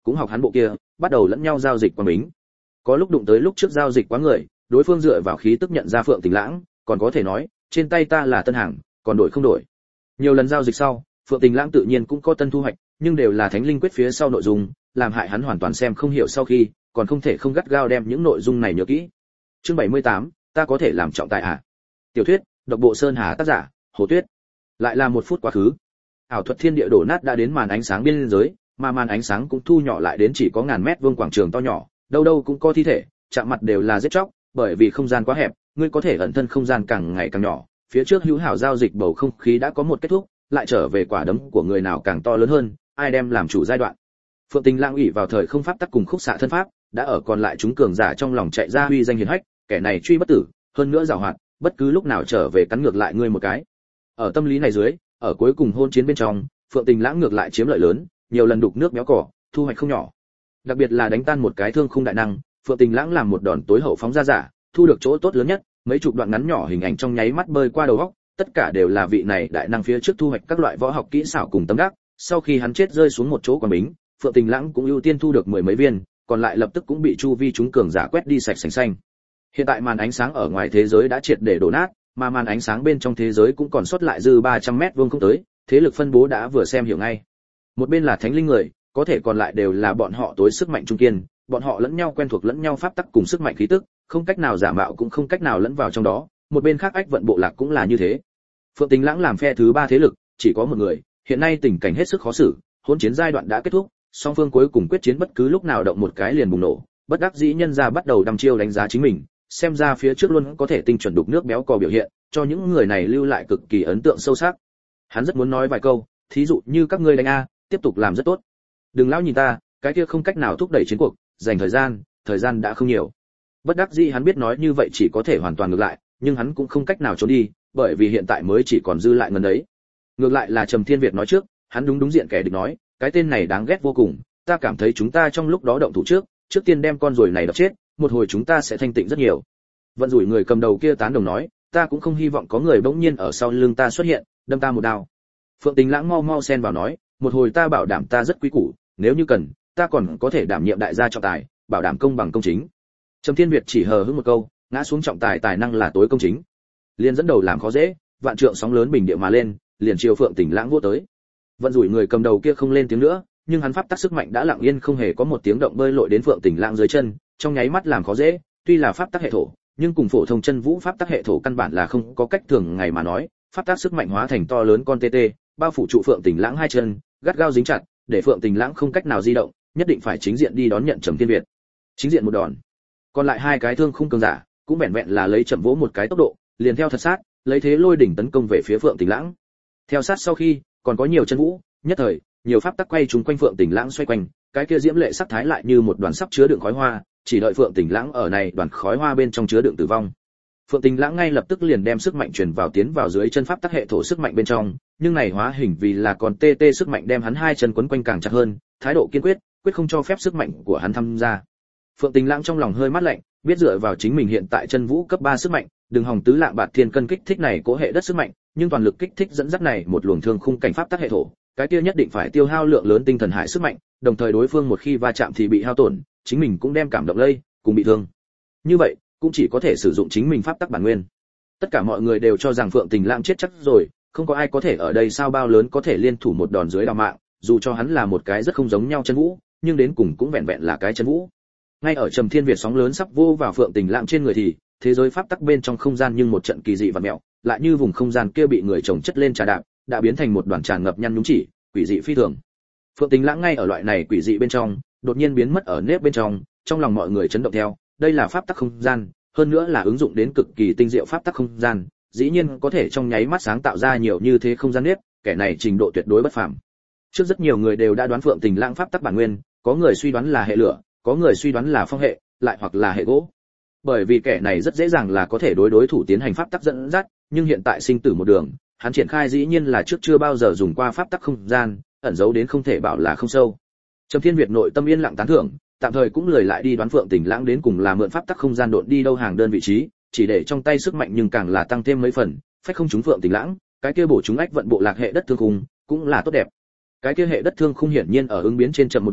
cũng học hắn bộ kia, bắt đầu lẫn nhau giao dịch quang bính. Có lúc đụng tới lúc trước giao dịch quá người, đối phương dựa vào khí tức nhận ra Phượng Tình Lãng, còn có thể nói, trên tay ta là tân hàng, còn đổi không đổi. Nhiều lần giao dịch sau, Phượng Tình Lãng tự nhiên cũng có tân thu hoạch, nhưng đều là Thánh Linh Quyết phía sau nội dung, làm hại hắn hoàn toàn xem không hiểu sau khi, còn không thể không gắt gao đem những nội dung này nhớ kỹ. Chương bảy mươi tám, ta có thể làm trọng tài à? Tiểu thuyết, độc bộ Sơn Hà, tác giả Hồ Tuyết. Lại là một phút quá khứ. Ảo thuật thiên địa đổ nát đã đến màn ánh sáng biên giới, mà màn ánh sáng cũng thu nhỏ lại đến chỉ có ngàn mét vuông quảng trường to nhỏ, đâu đâu cũng có thi thể, chạm mặt đều là giết chóc, bởi vì không gian quá hẹp, ngươi có thể ẩn thân không gian càng ngày càng nhỏ. Phía trước hữu hảo giao dịch bầu không khí đã có một kết thúc, lại trở về quả đấm của người nào càng to lớn hơn, ai đem làm chủ giai đoạn. Phượng Tình Lãng ủy vào thời không pháp tắc cùng khúc xạ thân pháp, đã ở còn lại chúng cường giả trong lòng chạy ra huy danh hiển hách, kẻ này truy bất tử, hơn nữa giàu hoạt, bất cứ lúc nào trở về cắn ngược lại ngươi một cái. Ở tâm lý này dưới, ở cuối cùng hôn chiến bên trong, Phượng Tình Lãng ngược lại chiếm lợi lớn, nhiều lần đục nước béo cỏ, thu hoạch không nhỏ. Đặc biệt là đánh tan một cái thương khung đại năng, Phượng Tình Lãng làm một đòn tối hậu phóng ra giả, thu được chỗ tốt lớn nhất, mấy chục đoạn ngắn nhỏ hình ảnh trong nháy mắt bơi qua đầu óc, tất cả đều là vị này đại năng phía trước thu hoạch các loại võ học kỹ xảo cùng tấm đắc, sau khi hắn chết rơi xuống một chỗ quán bính, Phượng Tình Lãng cũng ưu tiên thu được mười mấy viên, còn lại lập tức cũng bị chu vi chúng cường giả quét đi sạch sành xanh. Hiện tại màn ánh sáng ở ngoài thế giới đã triệt để đổ nát, mà màn ánh sáng bên trong thế giới cũng còn sót lại dư ba trăm mét vuông không tới, thế lực phân bố đã vừa xem hiểu ngay. Một bên là thánh linh người, có thể còn lại đều là bọn họ tối sức mạnh trung kiên, bọn họ lẫn nhau quen thuộc lẫn nhau pháp tắc cùng sức mạnh khí tức, không cách nào giả mạo cũng không cách nào lẫn vào trong đó. Một bên khác Ách Vận bộ lạc cũng là như thế. Phượng Tình Lãng làm phe thứ ba thế lực, chỉ có một người, hiện nay tình cảnh hết sức khó xử, hỗn chiến giai đoạn đã kết thúc, song phương cuối cùng quyết chiến bất cứ lúc nào động một cái liền bùng nổ, bất đắc dĩ nhân ra bắt đầu đăm chiêu đánh giá chính mình, xem ra phía trước luôn có thể tinh chuẩn đục nước béo cò biểu hiện, cho những người này lưu lại cực kỳ ấn tượng sâu sắc. Hắn rất muốn nói vài câu, thí dụ như các ngươi đánh a, tiếp tục làm rất tốt. Đừng lão nhìn ta, cái kia không cách nào thúc đẩy chiến cuộc, dành thời gian, thời gian đã không nhiều. Bất đắc dĩ hắn biết nói như vậy chỉ có thể hoàn toàn ngược lại, nhưng hắn cũng không cách nào trốn đi, bởi vì hiện tại mới chỉ còn dư lại ngần ấy. Ngược lại là Trầm Thiên Việt nói trước, hắn đúng đúng diện kẻ địch nói, cái tên này đáng ghét vô cùng, ta cảm thấy chúng ta trong lúc đó động thủ trước, trước tiên đem con ruồi này đập chết, một hồi chúng ta sẽ thanh tịnh rất nhiều. Vận rủi người cầm đầu kia tán đồng nói, ta cũng không hy vọng có người bỗng nhiên ở sau lưng ta xuất hiện, đâm ta một đao. Phượng Tình Lãng mau mau xen vào nói, một hồi ta bảo đảm ta rất quý củ, nếu như cần, ta còn có thể đảm nhiệm đại gia trọng tài, bảo đảm công bằng công chính. Trầm Thiên Việt chỉ hờ hững một câu, ngã xuống trọng tài tài năng là tối công chính. Liên dẫn đầu làm khó dễ, vạn trượng sóng lớn bình địa mà lên, liền chiều Phượng Tình Lãng vô tới. Vận rủi người cầm đầu kia không lên tiếng nữa, nhưng hắn pháp tắc sức mạnh đã lặng yên không hề có một tiếng động bơi lội đến Phượng Tình Lãng dưới chân, trong nháy mắt làm khó dễ, tuy là pháp tắc hệ thổ, nhưng cùng phổ thông chân vũ pháp tắc hệ thổ căn bản là không có cách thường ngày mà nói, pháp tắc sức mạnh hóa thành to lớn con tê tê, bao phủ trụ Phượng Tình Lãng hai chân, gắt gao dính chặt, để Phượng Tình Lãng không cách nào di động, nhất định phải chính diện đi đón nhận Trầm Thiên Việt. Chính diện một đòn. Còn lại hai cái thương khung cường giả, cũng vẹn vẹn là lấy chậm vỗ một cái tốc độ, liền theo thật sát, lấy thế lôi đỉnh tấn công về phía Phượng Tình Lãng. Theo sát sau khi, còn có nhiều chân vũ, nhất thời, nhiều pháp tắc quay trúng quanh Phượng Tình Lãng xoay quanh, cái kia diễm lệ sắc thái lại như một đoàn sắp chứa đựng khói hoa, chỉ đợi Phượng Tình Lãng ở này đoàn khói hoa bên trong chứa đựng tử vong. Phượng Tình Lãng ngay lập tức liền đem sức mạnh truyền vào tiến vào dưới chân pháp tắc hệ thổ sức mạnh bên trong, nhưng này hóa hình vì là còn tê tê sức mạnh đem hắn hai chân quấn quanh càng chặt hơn, thái độ kiên quyết, quyết không cho phép sức mạnh của hắn tham gia. Phượng Tình Lãng trong lòng hơi mát lạnh, biết dựa vào chính mình hiện tại chân vũ cấp ba sức mạnh, đừng hòng tứ lạng bạt thiên cân kích thích này cố hệ đất sức mạnh, nhưng toàn lực kích thích dẫn dắt này một luồng thương khung cảnh pháp tắc hệ thổ, cái kia nhất định phải tiêu hao lượng lớn tinh thần hải sức mạnh, đồng thời đối phương một khi va chạm thì bị hao tổn, chính mình cũng đem cảm động lây, cùng bị thương. Như vậy, cũng chỉ có thể sử dụng chính mình pháp tắc bản nguyên. Tất cả mọi người đều cho rằng Phượng Tình Lãng chết chắc rồi, không có ai có thể ở đây sao bao lớn có thể liên thủ một đòn dưới đào mạng, dù cho hắn là một cái rất không giống nhau chân vũ, nhưng đến cùng cũng vẹn vẹn là cái chân vũ. Ngay ở Trầm Thiên Việt sóng lớn sắp vô vào Phượng Tình Lãng trên người thì, thế giới pháp tắc bên trong không gian nhưng một trận kỳ dị vặn mèo, lại như vùng không gian kia bị người chồng chất lên trà đạp, đã biến thành một đoàn tràn ngập nhăn nhúm chỉ, quỷ dị phi thường. Phượng Tình Lãng ngay ở loại này quỷ dị bên trong, đột nhiên biến mất ở nếp bên trong, trong lòng mọi người chấn động theo, đây là pháp tắc không gian, hơn nữa là ứng dụng đến cực kỳ tinh diệu pháp tắc không gian, dĩ nhiên có thể trong nháy mắt sáng tạo ra nhiều như thế không gian nếp, kẻ này trình độ tuyệt đối bất phàm. Trước rất nhiều người đều đã đoán Phượng Tình Lãng pháp tắc bản nguyên, có người suy đoán là hệ lửa, có người suy đoán là phong hệ, lại hoặc là hệ gỗ. Bởi vì kẻ này rất dễ dàng là có thể đối đối thủ tiến hành pháp tắc dẫn dắt, nhưng hiện tại sinh tử một đường, hắn triển khai dĩ nhiên là trước chưa bao giờ dùng qua pháp tắc không gian, ẩn giấu đến không thể bảo là không sâu. Trầm Thiên Việt nội tâm yên lặng tán thưởng, tạm thời cũng lười lại đi đoán Phượng Tình Lãng đến cùng là mượn pháp tắc không gian độn đi đâu hàng đơn vị trí, chỉ để trong tay sức mạnh nhưng càng là tăng thêm mấy phần, phách không trúng Phượng Tình Lãng, cái kia bổ chúng Ách Vận bộ lạc hệ đất thương khung, cũng là tốt đẹp. Cái kia hệ đất thương khung hiển nhiên ở ứng biến trên chậm một nhịp,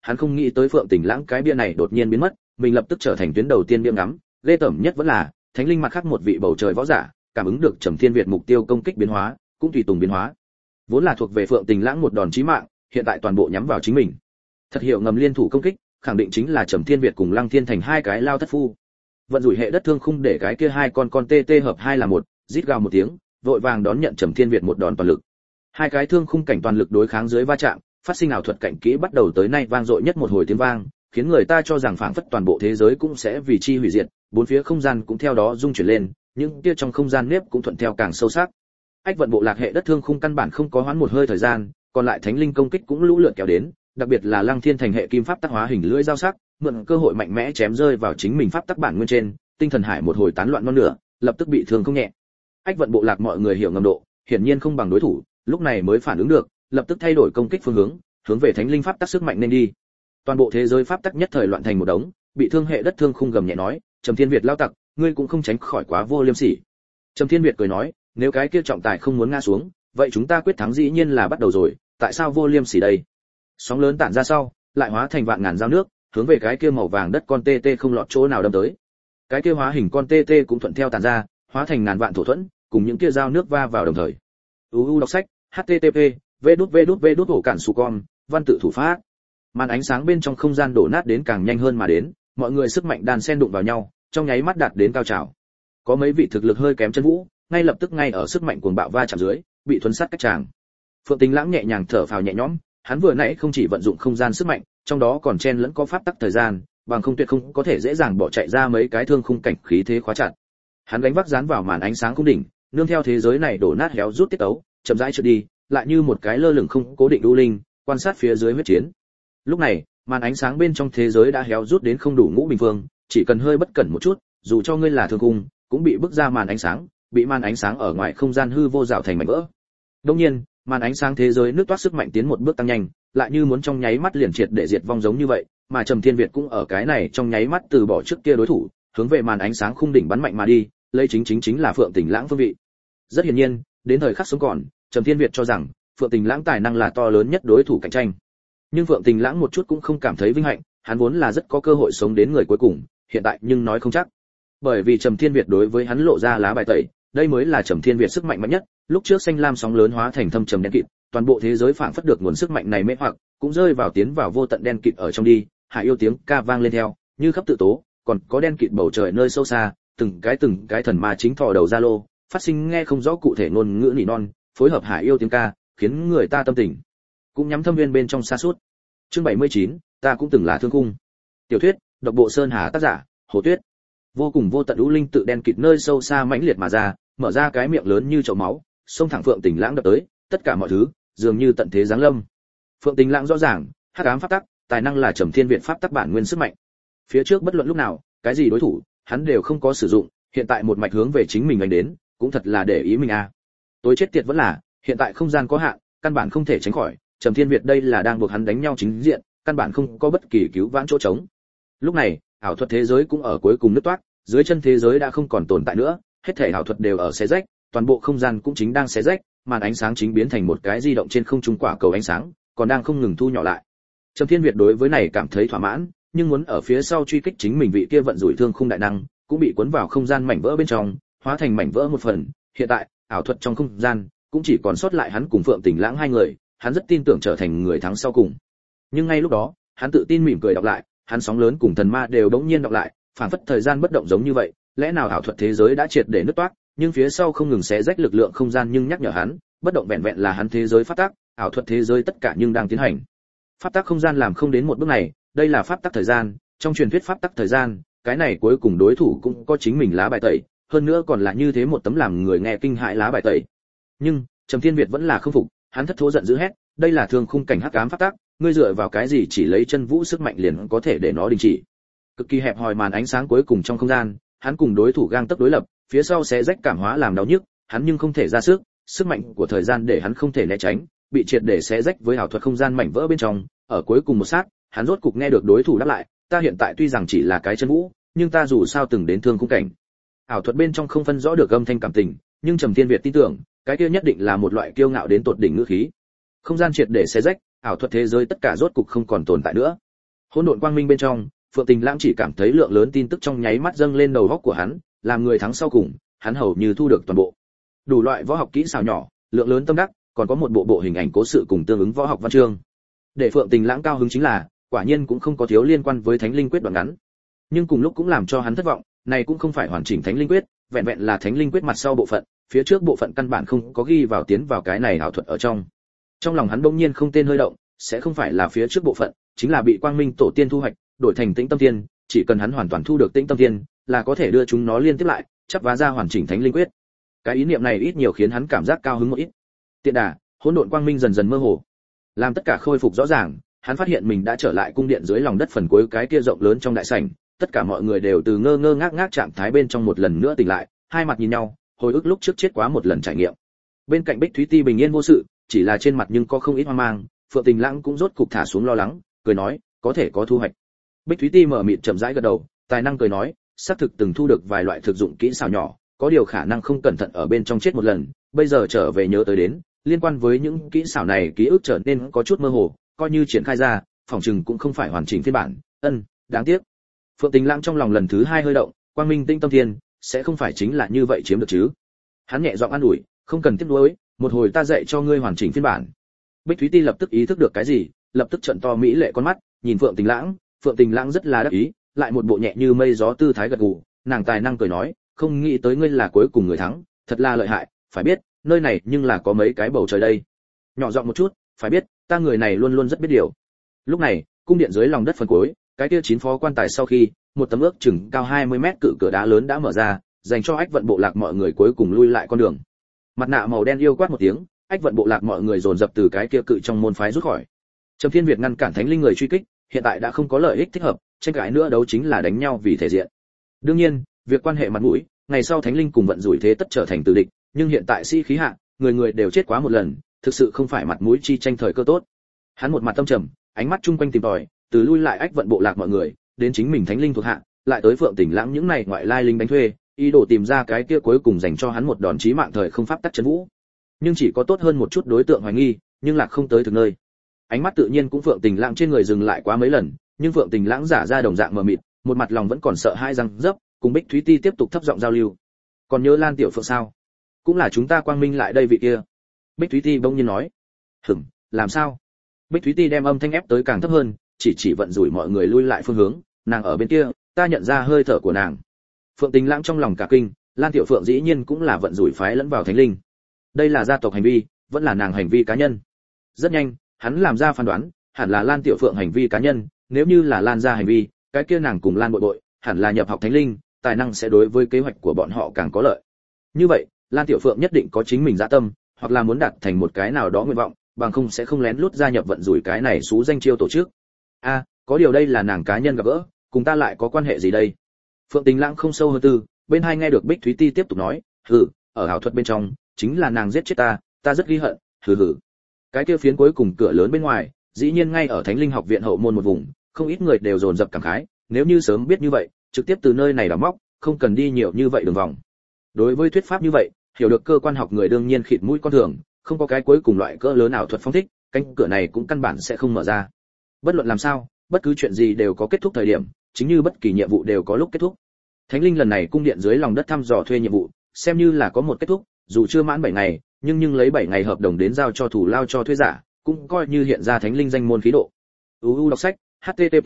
hắn không nghĩ tới Phượng Tình Lãng cái bia này đột nhiên biến mất, mình lập tức trở thành tuyến đầu tiên bia ngắm, ghê tởm nhất vẫn là, thánh linh mặt khác một vị bầu trời võ giả, cảm ứng được Trầm Thiên Việt mục tiêu công kích biến hóa, cũng tùy tùng biến hóa. Vốn là thuộc về Phượng Tình Lãng một đòn chí mạng, hiện tại toàn bộ nhắm vào chính mình. Thật hiểu ngầm liên thủ công kích, khẳng định chính là Trầm Thiên Việt cùng Lăng Thiên Thành hai cái lao thất phu. Vận rủi hệ đất thương khung để cái kia hai con con tê tê hợp hai là một, rít gào một tiếng, vội vàng đón nhận Trầm Thiên Việt một đòn toàn lực. Hai cái thương khung cảnh toàn lực đối kháng dưới va chạm, phát sinh ảo thuật cảnh kỹ bắt đầu tới nay vang dội nhất một hồi tiếng vang, khiến người ta cho rằng phảng phất toàn bộ thế giới cũng sẽ vì chi hủy diệt, bốn phía không gian cũng theo đó rung chuyển lên, những kia trong không gian nếp cũng thuận theo càng sâu sắc. Ách vận bộ lạc hệ đất thương khung căn bản không có hoãn một hơi thời gian, còn lại thánh linh công kích cũng lũ lượt kéo đến, đặc biệt là Lăng Thiên Thành hệ kim pháp tác hóa hình lưỡi dao sắc, mượn cơ hội mạnh mẽ chém rơi vào chính mình pháp tắc bản nguyên trên, tinh thần hải một hồi tán loạn non nửa, lập tức bị thương không nhẹ. Ách vận bộ lạc mọi người hiểu ngầm độ, hiển nhiên không bằng đối thủ, lúc này mới phản ứng được, lập tức thay đổi công kích phương hướng, hướng về thánh linh pháp tắc sức mạnh nên đi. Toàn bộ thế giới pháp tắc nhất thời loạn thành một đống, bị thương hệ đất thương khung gầm nhẹ nói, Trầm Thiên Việt lao tặc, ngươi cũng không tránh khỏi quá vô liêm sỉ. Trầm Thiên Việt cười nói, nếu cái kia trọng tài không muốn ngã xuống, vậy chúng ta quyết thắng dĩ nhiên là bắt đầu rồi, tại sao vô liêm sỉ đây? Sóng lớn tản ra sau, lại hóa thành vạn ngàn dao nước, hướng về cái kia màu vàng đất con tê tê không lọt chỗ nào đâm tới. Cái kia hóa hình con tê tê cũng thuận theo tản ra, hóa thành ngàn vạn thổ thuẫn, cùng những kia dao nước va vào đồng thời. u u đọc sách, http vđvđv hổ cản su con, văn tự thủ pháp. Màn ánh sáng bên trong không gian đổ nát đến càng nhanh hơn mà đến, mọi người sức mạnh đan xen đụng vào nhau, trong nháy mắt đạt đến cao trào. Có mấy vị thực lực hơi kém chân vũ, ngay lập tức ngay ở sức mạnh cuồng bạo va chạm dưới, bị thuấn sát cách tràng. Phượng Tình Lãng nhẹ nhàng thở phào nhẹ nhõm, hắn vừa nãy không chỉ vận dụng không gian sức mạnh, trong đó còn chen lẫn có pháp tắc thời gian, bằng không tuyệt không có thể dễ dàng bỏ chạy ra mấy cái thương khung cảnh khí thế khóa chặt. Hắn đánh vác dán vào màn ánh sáng cung đỉnh, nương theo thế giới này đổ nát héo rút tiết tấu, chậm rãi trượt đi, lại như một cái lơ lửng không cố định u linh, quan sát phía dưới huyết chiến. Lúc này, màn ánh sáng bên trong thế giới đã héo rút đến không đủ ngũ bình phương, chỉ cần hơi bất cẩn một chút, dù cho ngươi là thương cung, cũng bị bức ra màn ánh sáng, bị màn ánh sáng ở ngoài không gian hư vô rào thành mảnh vỡ. Đương nhiên, màn ánh sáng thế giới nước toát sức mạnh tiến một bước tăng nhanh, lại như muốn trong nháy mắt liền triệt để diệt vong giống như vậy, mà Trầm Thiên Việt cũng ở cái này trong nháy mắt từ bỏ trước kia đối thủ, hướng về màn ánh sáng khung đỉnh bắn mạnh mà đi, lấy chính chính chính là Phượng Tình Lãng phương vị. Rất hiển nhiên, đến thời khắc sống còn, Trầm Thiên Việt cho rằng Phượng Tình Lãng tài năng là to lớn nhất đối thủ cạnh tranh. Nhưng Phượng Tình Lãng một chút cũng không cảm thấy vinh hạnh, hắn vốn là rất có cơ hội sống đến người cuối cùng, hiện tại nhưng nói không chắc. Bởi vì Trầm Thiên Việt đối với hắn lộ ra lá bài tẩy, đây mới là Trầm Thiên Việt sức mạnh mạnh nhất, lúc trước xanh lam sóng lớn hóa thành thâm trầm đen kịt, toàn bộ thế giới phảng phất được nguồn sức mạnh này mê hoặc, cũng rơi vào tiến vào vô tận đen kịt ở trong đi, hạ yêu tiếng ca vang lên theo, như khắp tự tố, còn có đen kịt bầu trời nơi sâu xa, từng cái từng cái thần ma chính thò đầu ra lô, phát sinh nghe không rõ cụ thể ngôn ngữ nỉ non, phối hợp hạ yêu tiếng ca, khiến người ta tâm tình cũng nhắm thâm viên bên trong xa suốt. Chương bảy mươi chín, ta cũng từng là thương cung. Tiểu thuyết, độc bộ sơn hà, tác giả Hồ Tuyết. Vô cùng vô tận u linh tự đen kịt nơi sâu xa mãnh liệt mà ra, mở ra cái miệng lớn như chậu máu, xông thẳng Phượng Tình Lãng đập tới, tất cả mọi thứ dường như tận thế giáng lâm. Phượng Tình Lãng rõ ràng, hắc ám pháp tắc, tài năng là Trầm Thiên Việt pháp tắc bản nguyên sức mạnh. Phía trước bất luận lúc nào, cái gì đối thủ, hắn đều không có sử dụng, hiện tại một mạch hướng về chính mình đánh đến, cũng thật là để ý mình a. À. Tối chết tiệt vẫn là, hiện tại không gian có hạn, căn bản không thể tránh khỏi, Trầm Thiên Việt đây là đang buộc hắn đánh nhau chính diện, căn bản không có bất kỳ cứu vãn chỗ trống. Lúc này, ảo thuật thế giới cũng ở cuối cùng nứt toát, dưới chân thế giới đã không còn tồn tại nữa, hết thảy ảo thuật đều ở xé rách, toàn bộ không gian cũng chính đang xé rách, màn ánh sáng chính biến thành một cái di động trên không trung quả cầu ánh sáng, còn đang không ngừng thu nhỏ lại. Trầm Thiên Việt đối với này cảm thấy thỏa mãn, nhưng muốn ở phía sau truy kích chính mình vị kia vận rủi thương khung đại năng, cũng bị cuốn vào không gian mảnh vỡ bên trong, hóa thành mảnh vỡ một phần. Hiện tại, ảo thuật trong không gian cũng chỉ còn sót lại hắn cùng Phượng Tình Lãng hai người, hắn rất tin tưởng trở thành người thắng sau cùng. Nhưng ngay lúc đó, hắn tự tin mỉm cười đọc lại, hắn sóng lớn cùng thần ma đều đống nhiên đọc lại, phản phất thời gian bất động giống như vậy, lẽ nào ảo thuật thế giới đã triệt để nứt toát, nhưng phía sau không ngừng xé rách lực lượng không gian nhưng nhắc nhở hắn, bất động vẹn vẹn là hắn thế giới pháp tắc, ảo thuật thế giới tất cả nhưng đang tiến hành. Pháp tắc không gian làm không đến một bước này, đây là pháp tắc thời gian, trong truyền thuyết pháp tắc thời gian, cái này cuối cùng đối thủ cũng có chính mình lá bài tẩy, hơn nữa còn là như thế một tấm làm người nghe kinh hãi lá bài tẩy. Nhưng, Trầm Thiên Việt vẫn là không phục, hắn thất thố giận dữ hét, đây là thương khung cảnh hắc ám pháp tắc, ngươi dựa vào cái gì chỉ lấy chân vũ sức mạnh liền có thể để nó đình chỉ. Cực kỳ hẹp hòi màn ánh sáng cuối cùng trong không gian, hắn cùng đối thủ gang tấc đối lập, phía sau xé rách cảm hóa làm đau nhức, hắn nhưng không thể ra sức, sức mạnh của thời gian để hắn không thể né tránh, bị triệt để xé rách với ảo thuật không gian mảnh vỡ bên trong, ở cuối cùng một sát, hắn rốt cục nghe được đối thủ đáp lại, ta hiện tại tuy rằng chỉ là cái chân vũ, nhưng ta dù sao từng đến thương khung cảnh. Ảo thuật bên trong không phân rõ được âm thanh cảm tình, nhưng Trầm Thiên Việt tin tưởng, cái kia nhất định là một loại kiêu ngạo đến tột đỉnh ngữ khí. Không gian triệt để xé rách, ảo thuật thế giới tất cả rốt cục không còn tồn tại nữa. Hỗn độn quang minh bên trong, Phượng Tình Lãng chỉ cảm thấy lượng lớn tin tức trong nháy mắt dâng lên đầu óc của hắn, làm người thắng sau cùng, hắn hầu như thu được toàn bộ. Đủ loại võ học kỹ xảo nhỏ, lượng lớn tâm đắc, còn có một bộ bộ hình ảnh cố sự cùng tương ứng võ học văn chương. Để Phượng Tình Lãng cao hứng chính là, quả nhiên cũng không có thiếu liên quan với Thánh Linh Quyết đoạn ngắn. Nhưng cùng lúc cũng làm cho hắn thất vọng, này cũng không phải hoàn chỉnh Thánh Linh Quyết, vẹn vẹn là Thánh Linh Quyết mặt sau bộ phận, phía trước bộ phận căn bản không có ghi vào tiến vào cái này ảo thuật ở trong. Trong lòng hắn bỗng nhiên không tên hơi động, sẽ không phải là phía trước bộ phận, chính là bị Quang Minh tổ tiên thu hoạch, đổi thành Tĩnh Tâm Thiên, chỉ cần hắn hoàn toàn thu được Tĩnh Tâm Thiên, là có thể đưa chúng nó liên tiếp lại, chắp vá ra hoàn chỉnh Thánh Linh Quyết. Cái ý niệm này ít nhiều khiến hắn cảm giác cao hứng một ít. Tiện đà, hỗn độn quang minh dần dần mơ hồ. Làm tất cả khôi phục rõ ràng, hắn phát hiện mình đã trở lại cung điện dưới lòng đất phần cuối cái kia rộng lớn trong đại sảnh, tất cả mọi người đều từ ngơ ngơ ngác ngác trạng thái bên trong một lần nữa tỉnh lại, hai mặt nhìn nhau, hồi ức lúc trước chết quá một lần trải nghiệm. Bên cạnh Bích Thúy Ti bình yên vô sự, chỉ là trên mặt nhưng có không ít hoang mang, Phượng Tình Lãng cũng rốt cục thả xuống lo lắng, cười nói, có thể có thu hoạch. Bích Thúy Ti mở miệng chậm rãi gật đầu, tài năng cười nói, xác thực từng thu được vài loại thực dụng kỹ xảo nhỏ, có điều khả năng không cẩn thận ở bên trong chết một lần, bây giờ trở về nhớ tới đến, liên quan với những kỹ xảo này ký ức trở nên có chút mơ hồ, coi như triển khai ra, phòng trừng cũng không phải hoàn chỉnh phiên bản, ân, đáng tiếc. Phượng Tình Lãng trong lòng lần thứ hai hơi động, Quang Minh Tĩnh Tâm Thiên sẽ không phải chính là như vậy chiếm được chứ? Hắn nhẹ giọng an ủi, không cần tiếc nuối, một hồi ta dạy cho ngươi hoàn chỉnh phiên bản. Bích Thúy Ti lập tức ý thức được cái gì, lập tức trợn to mỹ lệ con mắt, nhìn Phượng Tình Lãng, Phượng Tình Lãng rất là đắc ý, lại một bộ nhẹ như mây gió tư thái gật gù, nàng tài năng cười nói, không nghĩ tới ngươi là cuối cùng người thắng, thật là lợi hại, phải biết, nơi này nhưng là có mấy cái bầu trời đây. Nhỏ giọng một chút, phải biết, ta người này luôn luôn rất biết điều. Lúc này, cung điện dưới lòng đất phần cuối, cái kia chín phó quan tài sau khi, một tấm ước chừng cao hai mươi mét cự cửa đá lớn đã mở ra, dành cho Ách Vận bộ lạc mọi người cuối cùng lui lại con đường. Mặt nạ màu đen yêu quát một tiếng, Ách Vận bộ lạc mọi người dồn dập từ cái kia cự trong môn phái rút khỏi. Trầm Thiên Việt ngăn cản Thánh Linh người truy kích, hiện tại đã không có lợi ích thích hợp, tranh cãi nữa đấu chính là đánh nhau vì thể diện. Đương nhiên, việc quan hệ mặt mũi, ngày sau Thánh Linh cùng vận rủi thế tất trở thành tử địch, nhưng hiện tại sĩ khí hạ, người người đều chết quá một lần, thực sự không phải mặt mũi chi tranh thời cơ tốt. Hắn một mặt tâm trầm, ánh mắt chung quanh tìm tòi, từ lui lại Ách Vận bộ lạc mọi người, đến chính mình Thánh Linh thuộc hạ, lại tới Phượng Tình Lãng những này ngoại lai lính đánh thuê, ý đồ tìm ra cái kia cuối cùng dành cho hắn một đòn chí mạng thời không pháp tắc trấn vũ. Nhưng chỉ có tốt hơn một chút đối tượng hoài nghi, nhưng là không tới thực nơi. Ánh mắt tự nhiên cũng Phượng Tình Lãng trên người dừng lại quá mấy lần, nhưng Phượng Tình Lãng giả ra đồng dạng mờ mịt, một mặt lòng vẫn còn sợ hai răng dấp, cùng Bích Thúy Ti tiếp tục thấp giọng giao lưu. Còn nhớ Lan Tiểu Phượng sao? Cũng là chúng ta quang minh lại đây vị kia. Bích Thúy Ti bỗng nhiên nói. Hửm, làm sao? Bích Thúy Ti đem âm thanh ép tới càng thấp hơn, chỉ chỉ vận rủi mọi người lui lại phương hướng, nàng ở bên kia, ta nhận ra hơi thở của nàng. Phượng Tình Lãng trong lòng cả kinh, Lan Tiểu Phượng dĩ nhiên cũng là vận rủi phái lẫn vào Thánh Linh. Đây là gia tộc hành vi, vẫn là nàng hành vi cá nhân. Rất nhanh, hắn làm ra phán đoán, hẳn là Lan Tiểu Phượng hành vi cá nhân, nếu như là Lan gia hành vi, cái kia nàng cùng Lan bội bội, hẳn là nhập học Thánh Linh, tài năng sẽ đối với kế hoạch của bọn họ càng có lợi. Như vậy, Lan Tiểu Phượng nhất định có chính mình dạ tâm, hoặc là muốn đạt thành một cái nào đó nguyện vọng, bằng không sẽ không lén lút gia nhập vận rủi cái này xú danh chiêu tổ chức. A, à, có điều đây là nàng cá nhân gặp gỡ, cùng ta lại có quan hệ gì đây? Phượng Tình Lãng không sâu hơn tư, bên hai nghe được Bích Thúy Ti tiếp tục nói, hừ, ở ảo thuật bên trong, chính là nàng giết chết ta, ta rất ghi hận, hừ hừ. Cái kia phiến cuối cùng cửa lớn bên ngoài, dĩ nhiên ngay ở Thánh Linh học viện hậu môn một vùng, không ít người đều dồn dập cảm khái, nếu như sớm biết như vậy, trực tiếp từ nơi này đào móc, không cần đi nhiều như vậy đường vòng. Đối với thuyết pháp như vậy, hiểu được cơ quan học người đương nhiên khịt mũi con thường, không có cái cuối cùng loại cỡ lớn ảo thuật phong thích, cánh cửa này cũng căn bản sẽ không mở ra. Bất luận làm sao, bất cứ chuyện gì đều có kết thúc thời điểm, chính như bất kỳ nhiệm vụ đều có lúc kết thúc. Thánh Linh lần này cung điện dưới lòng đất thăm dò thuê nhiệm vụ, xem như là có một kết thúc, dù chưa mãn bảy ngày, nhưng nhưng lấy bảy ngày hợp đồng đến giao cho thủ lao cho thuê giả, cũng coi như hiện ra Thánh Linh danh môn khí độ. u u đọc sách, http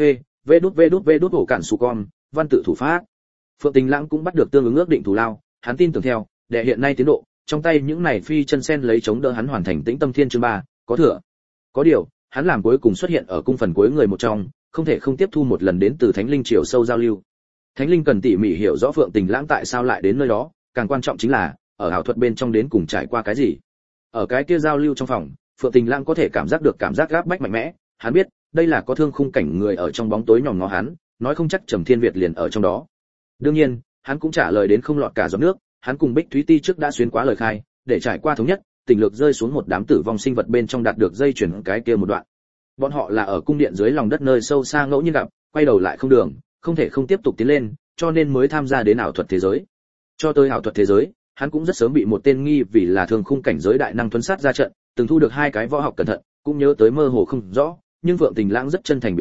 vđvđvđ ổ cản su con, văn tự thủ pháp. Phượng Tình Lãng cũng bắt được tương ứng ước định thủ lao, hắn tin tưởng theo, để hiện nay tiến độ, trong tay những này phi chân sen lấy chống đỡ hắn hoàn thành Tĩnh Tâm Thiên chương ba, có thừa. Có điều, hắn làm cuối cùng xuất hiện ở cung phần cuối người một trong, không thể không tiếp thu một lần đến từ Thánh Linh chiều sâu giao lưu. Thánh Linh cần tỉ mỉ hiểu rõ Phượng Tình Lãng tại sao lại đến nơi đó, càng quan trọng chính là, ở ảo thuật bên trong đến cùng trải qua cái gì. Ở cái kia giao lưu trong phòng, Phượng Tình Lãng có thể cảm giác được cảm giác gáp bách mạnh mẽ, hắn biết, đây là có thương khung cảnh người ở trong bóng tối nhòm ngó hắn, nói không chắc Trầm Thiên Việt liền ở trong đó. Đương nhiên, hắn cũng trả lời đến không lọt cả giọt nước, hắn cùng Bích Thúy Ti trước đã xuyên quá lời khai, để trải qua thống nhất, tình lực rơi xuống một đám tử vong sinh vật bên trong đạt được dây chuyển cái kia một đoạn. Bọn họ là ở cung điện dưới lòng đất nơi sâu xa ngẫu nhiên gặp, quay đầu lại không đường, không thể không tiếp tục tiến lên, cho nên mới tham gia đến ảo thuật thế giới. Cho tới ảo thuật thế giới, hắn cũng rất sớm bị một tên nghi vì là thường khung cảnh giới đại năng tuấn sát ra trận, từng thu được hai cái võ học cẩn thận, cũng nhớ tới mơ hồ không rõ, nhưng Phượng Tình Lãng rất chân thành biểu thị,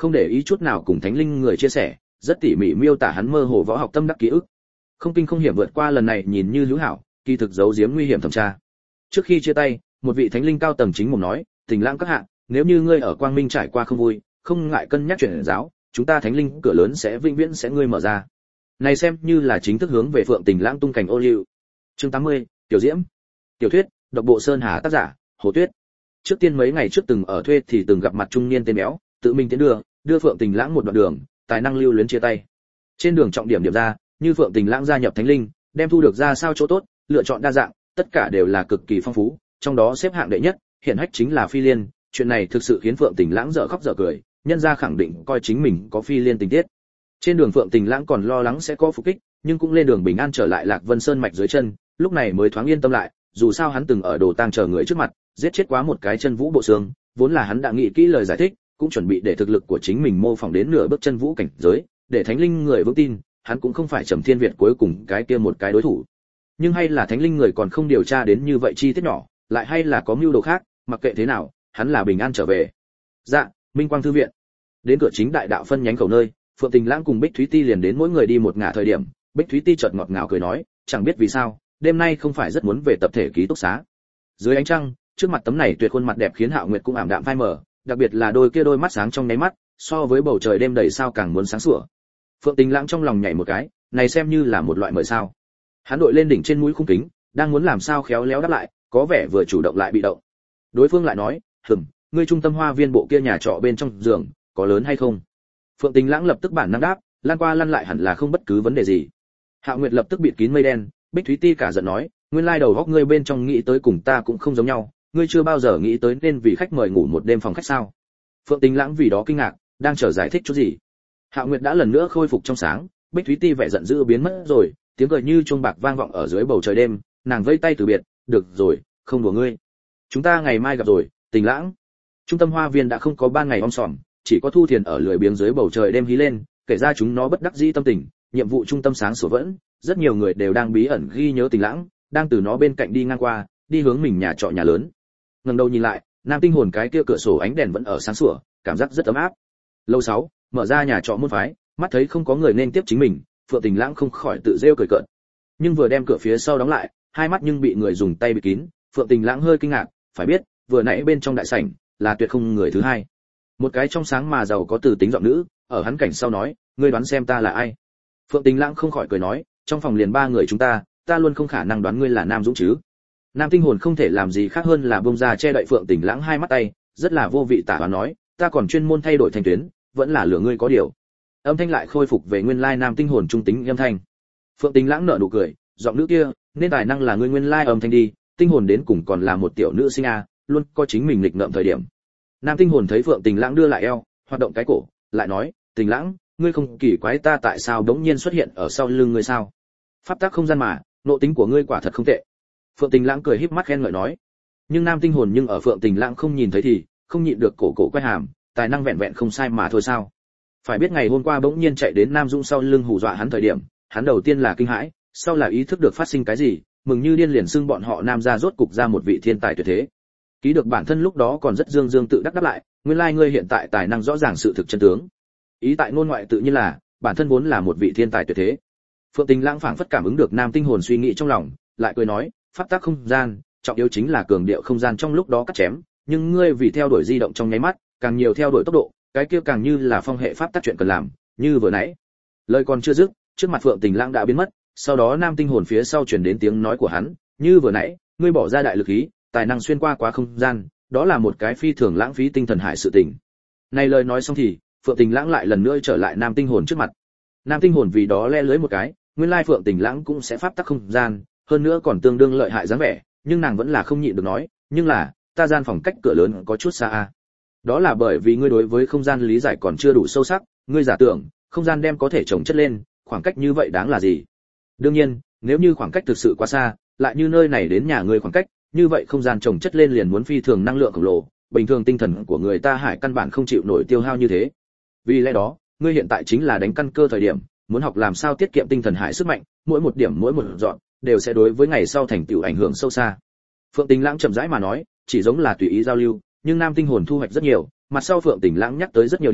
không để ý chút nào cùng thánh linh người chia sẻ, rất tỉ mỉ miêu tả hắn mơ hồ võ học tâm đắc ký ức. Không kinh không hiểm vượt qua lần này nhìn như hữu hảo, kỳ thực giấu giếm nguy hiểm thẩm tra. Trước khi chia tay, một vị thánh linh cao tầng chính mồm nói, Tình Lãng các hạ, nếu như ngươi ở Quang Minh trải qua không vui, không ngại cân nhắc chuyển giáo, chúng ta thánh linh cửa lớn sẽ vĩnh viễn sẽ ngươi mở ra. Này xem như là chính thức hướng về Phượng Tình Lãng tung cảnh ô liu. Chương tám mươi, tiểu diễm. Tiểu thuyết, độc bộ Sơn Hà tác giả, Hồ Tuyết. Trước tiên mấy ngày trước từng ở thuê thì từng gặp mặt trung niên tên béo, tự mình tiến đưa, đưa Phượng Tình Lãng một đoạn đường, tài năng lưu luyến chia tay. Trên đường trọng điểm điểm ra, như Phượng Tình Lãng gia nhập thánh linh, đem thu được ra sao chỗ tốt, lựa chọn đa dạng, tất cả đều là cực kỳ phong phú, trong đó xếp hạng đệ nhất, hiện hách chính là phi liên, chuyện này thực sự khiến Phượng Tình Lãng dở khóc dở cười, nhân ra khẳng định coi chính mình có phi liên tình tiết. Trên đường Phượng Tình Lãng còn lo lắng sẽ có phục kích, nhưng cũng lên đường bình an trở lại Lạc Vân Sơn mạch dưới chân, lúc này mới thoáng yên tâm lại, dù sao hắn từng ở Đồ Tang chờ người trước mặt, giết chết quá một cái chân vũ bộ xương, vốn là hắn đã nghĩ kỹ lời giải thích, cũng chuẩn bị để thực lực của chính mình mô phỏng đến nửa bước chân vũ cảnh giới, để thánh linh người vững tin, hắn cũng không phải Trầm Thiên Việt cuối cùng cái kia một cái đối thủ. Nhưng hay là thánh linh người còn không điều tra đến như vậy chi tiết nhỏ, lại hay là có mưu đồ khác, mặc kệ thế nào, hắn là bình an trở về. Dạ, Minh Quang thư viện. Đến cửa chính đại đạo phân nhánh khẩu nơi, Phượng Tình Lãng cùng Bích Thúy Ti liền đến mỗi người đi một ngả thời điểm, Bích Thúy Ti chợt ngọt ngào cười nói, chẳng biết vì sao, đêm nay không phải rất muốn về tập thể ký túc xá. Dưới ánh trăng, trước mặt tấm này tuyệt khuôn mặt đẹp khiến Hạo Nguyệt cũng ảm đạm phai mờ, đặc biệt là đôi kia đôi mắt sáng trong nháy mắt, so với bầu trời đêm đầy sao càng muốn sáng sủa. Phượng Tình Lãng trong lòng nhảy một cái, này xem như là một loại mời sao. Hắn đội lên đỉnh trên mũi khung kính, đang muốn làm sao khéo léo đáp lại, có vẻ vừa chủ động lại bị động. Đối phương lại nói, "Hừm, ngươi trung tâm hoa viên bộ kia nhà trọ bên trong giường, có lớn hay không?" Phượng Tình Lãng lập tức bản năng đáp, lan qua lăn lại hẳn là không bất cứ vấn đề gì. Hạo Nguyệt lập tức bịt kín mây đen, Bích Thúy Ti cả giận nói, nguyên lai đầu góc ngươi bên trong nghĩ tới cùng ta cũng không giống nhau, ngươi chưa bao giờ nghĩ tới nên vì khách mời ngủ một đêm phòng khách sao? Phượng Tình Lãng vì đó kinh ngạc, đang chờ giải thích chút gì. Hạo Nguyệt đã lần nữa khôi phục trong sáng, Bích Thúy Ti vẻ giận dữ biến mất rồi, tiếng cười như chuông bạc vang vọng ở dưới bầu trời đêm, nàng vẫy tay từ biệt, được rồi, không đùa ngươi. Chúng ta ngày mai gặp rồi, Tình Lãng. Trung tâm hoa viên đã không có ban ngày om sòm, chỉ có Thu Thiền ở lười biếng dưới bầu trời đêm hí lên, kể ra chúng nó bất đắc dĩ tâm tình, nhiệm vụ trung tâm sáng sủa vẫn, rất nhiều người đều đang bí ẩn ghi nhớ Tình Lãng, đang từ nó bên cạnh đi ngang qua, đi hướng mình nhà trọ nhà lớn. Ngẩng đầu nhìn lại, Nam Tinh Hồn cái kia cửa sổ ánh đèn vẫn ở sáng sủa, cảm giác rất ấm áp. Lâu sáu, mở ra nhà trọ môn phái, mắt thấy không có người nên tiếp chính mình, Phượng Tình Lãng không khỏi tự rêu cười cợt. Nhưng vừa đem cửa phía sau đóng lại, hai mắt nhưng bị người dùng tay bịt kín, Phượng Tình Lãng hơi kinh ngạc, phải biết, vừa nãy bên trong đại sảnh là tuyệt không người thứ hai. Một cái trong sáng mà giàu có từ tính giọng nữ, ở hắn cảnh sau nói, ngươi đoán xem ta là ai? Phượng Tình Lãng không khỏi cười nói, trong phòng liền ba người chúng ta, ta luôn không khả năng đoán ngươi là Nam Dũng chứ. Nam Tinh Hồn không thể làm gì khác hơn là bông ra che đậy Phượng Tình Lãng hai mắt tay, rất là vô vị tả và nói, ta còn chuyên môn thay đổi thành tuyến, vẫn là lừa ngươi có điều. Âm thanh lại khôi phục về nguyên lai Nam Tinh Hồn trung tính âm thanh. Phượng Tình Lãng nở nụ cười, giọng nữ kia, nên tài năng là ngươi nguyên lai âm thanh đi, Tinh Hồn đến cùng còn là một tiểu nữ sinh a, luôn có chính mình lịch ngợm thời điểm. Nam Tinh Hồn thấy Phượng Tình Lãng đưa lại eo, hoạt động cái cổ, lại nói, Tình Lãng, ngươi không kỳ quái ta tại sao đống nhiên xuất hiện ở sau lưng ngươi sao? Pháp tắc không gian mà, nội tính của ngươi quả thật không tệ. Phượng Tình Lãng cười híp mắt khen ngợi nói. Nhưng Nam Tinh Hồn nhưng ở Phượng Tình Lãng không nhìn thấy thì, không nhịn được cổ cổ quay hàm, tài năng vẹn vẹn không sai mà thôi sao? Phải biết ngày hôm qua bỗng nhiên chạy đến Nam Dung sau lưng hù dọa hắn thời điểm, hắn đầu tiên là kinh hãi, sau là ý thức được phát sinh cái gì, mừng như điên liền xưng bọn họ Nam gia rốt cục ra một vị thiên tài tuyệt thế. Ký được bản thân lúc đó còn rất dương dương tự đắc đáp lại, nguyên lai ngươi hiện tại tài năng rõ ràng sự thực chân tướng. Ý tại ngôn ngoại tự nhiên là, bản thân vốn là một vị thiên tài tuyệt thế. Phượng Tình Lãng phảng phất cảm ứng được Nam Tinh Hồn suy nghĩ trong lòng, lại cười nói, pháp tắc không gian, trọng yếu chính là cường điệu không gian trong lúc đó cắt chém, nhưng ngươi vì theo đuổi di động trong nháy mắt, càng nhiều theo đuổi tốc độ, cái kia càng như là phong hệ pháp tắc chuyện cần làm, như vừa nãy. Lời còn chưa dứt, trước mặt Phượng Tình Lãng đã biến mất, sau đó Nam Tinh Hồn phía sau truyền đến tiếng nói của hắn, như vừa nãy, ngươi bỏ ra đại lực khí, tài năng xuyên qua quá không gian, đó là một cái phi thường lãng phí tinh thần hải sự tình. Này lời nói xong thì, Phượng Tình Lãng lại lần nữa trở lại Nam Tinh Hồn trước mặt. Nam Tinh Hồn vì đó le lưới một cái, nguyên lai Phượng Tình Lãng cũng sẽ pháp tắc không gian, hơn nữa còn tương đương lợi hại dáng vẻ, nhưng nàng vẫn là không nhịn được nói, nhưng là, ta gian phòng cách cửa lớn có chút xa a. Đó là bởi vì ngươi đối với không gian lý giải còn chưa đủ sâu sắc, ngươi giả tưởng, không gian đem có thể chồng chất lên, khoảng cách như vậy đáng là gì? Đương nhiên, nếu như khoảng cách thực sự quá xa, lại như nơi này đến nhà ngươi khoảng cách, như vậy không gian chồng chất lên liền muốn phi thường năng lượng khổng lồ, bình thường tinh thần của người ta hải căn bản không chịu nổi tiêu hao như thế. Vì lẽ đó, ngươi hiện tại chính là đánh căn cơ thời điểm, muốn học làm sao tiết kiệm tinh thần hải sức mạnh, mỗi một điểm mỗi một dọn đều sẽ đối với ngày sau thành tựu ảnh hưởng sâu xa. Phượng Tình Lãng chậm rãi mà nói, chỉ giống là tùy ý giao lưu, nhưng Nam Tinh Hồn thu hoạch rất nhiều, mặt sau Phượng Tình Lãng nhắc tới rất nhiều điểm,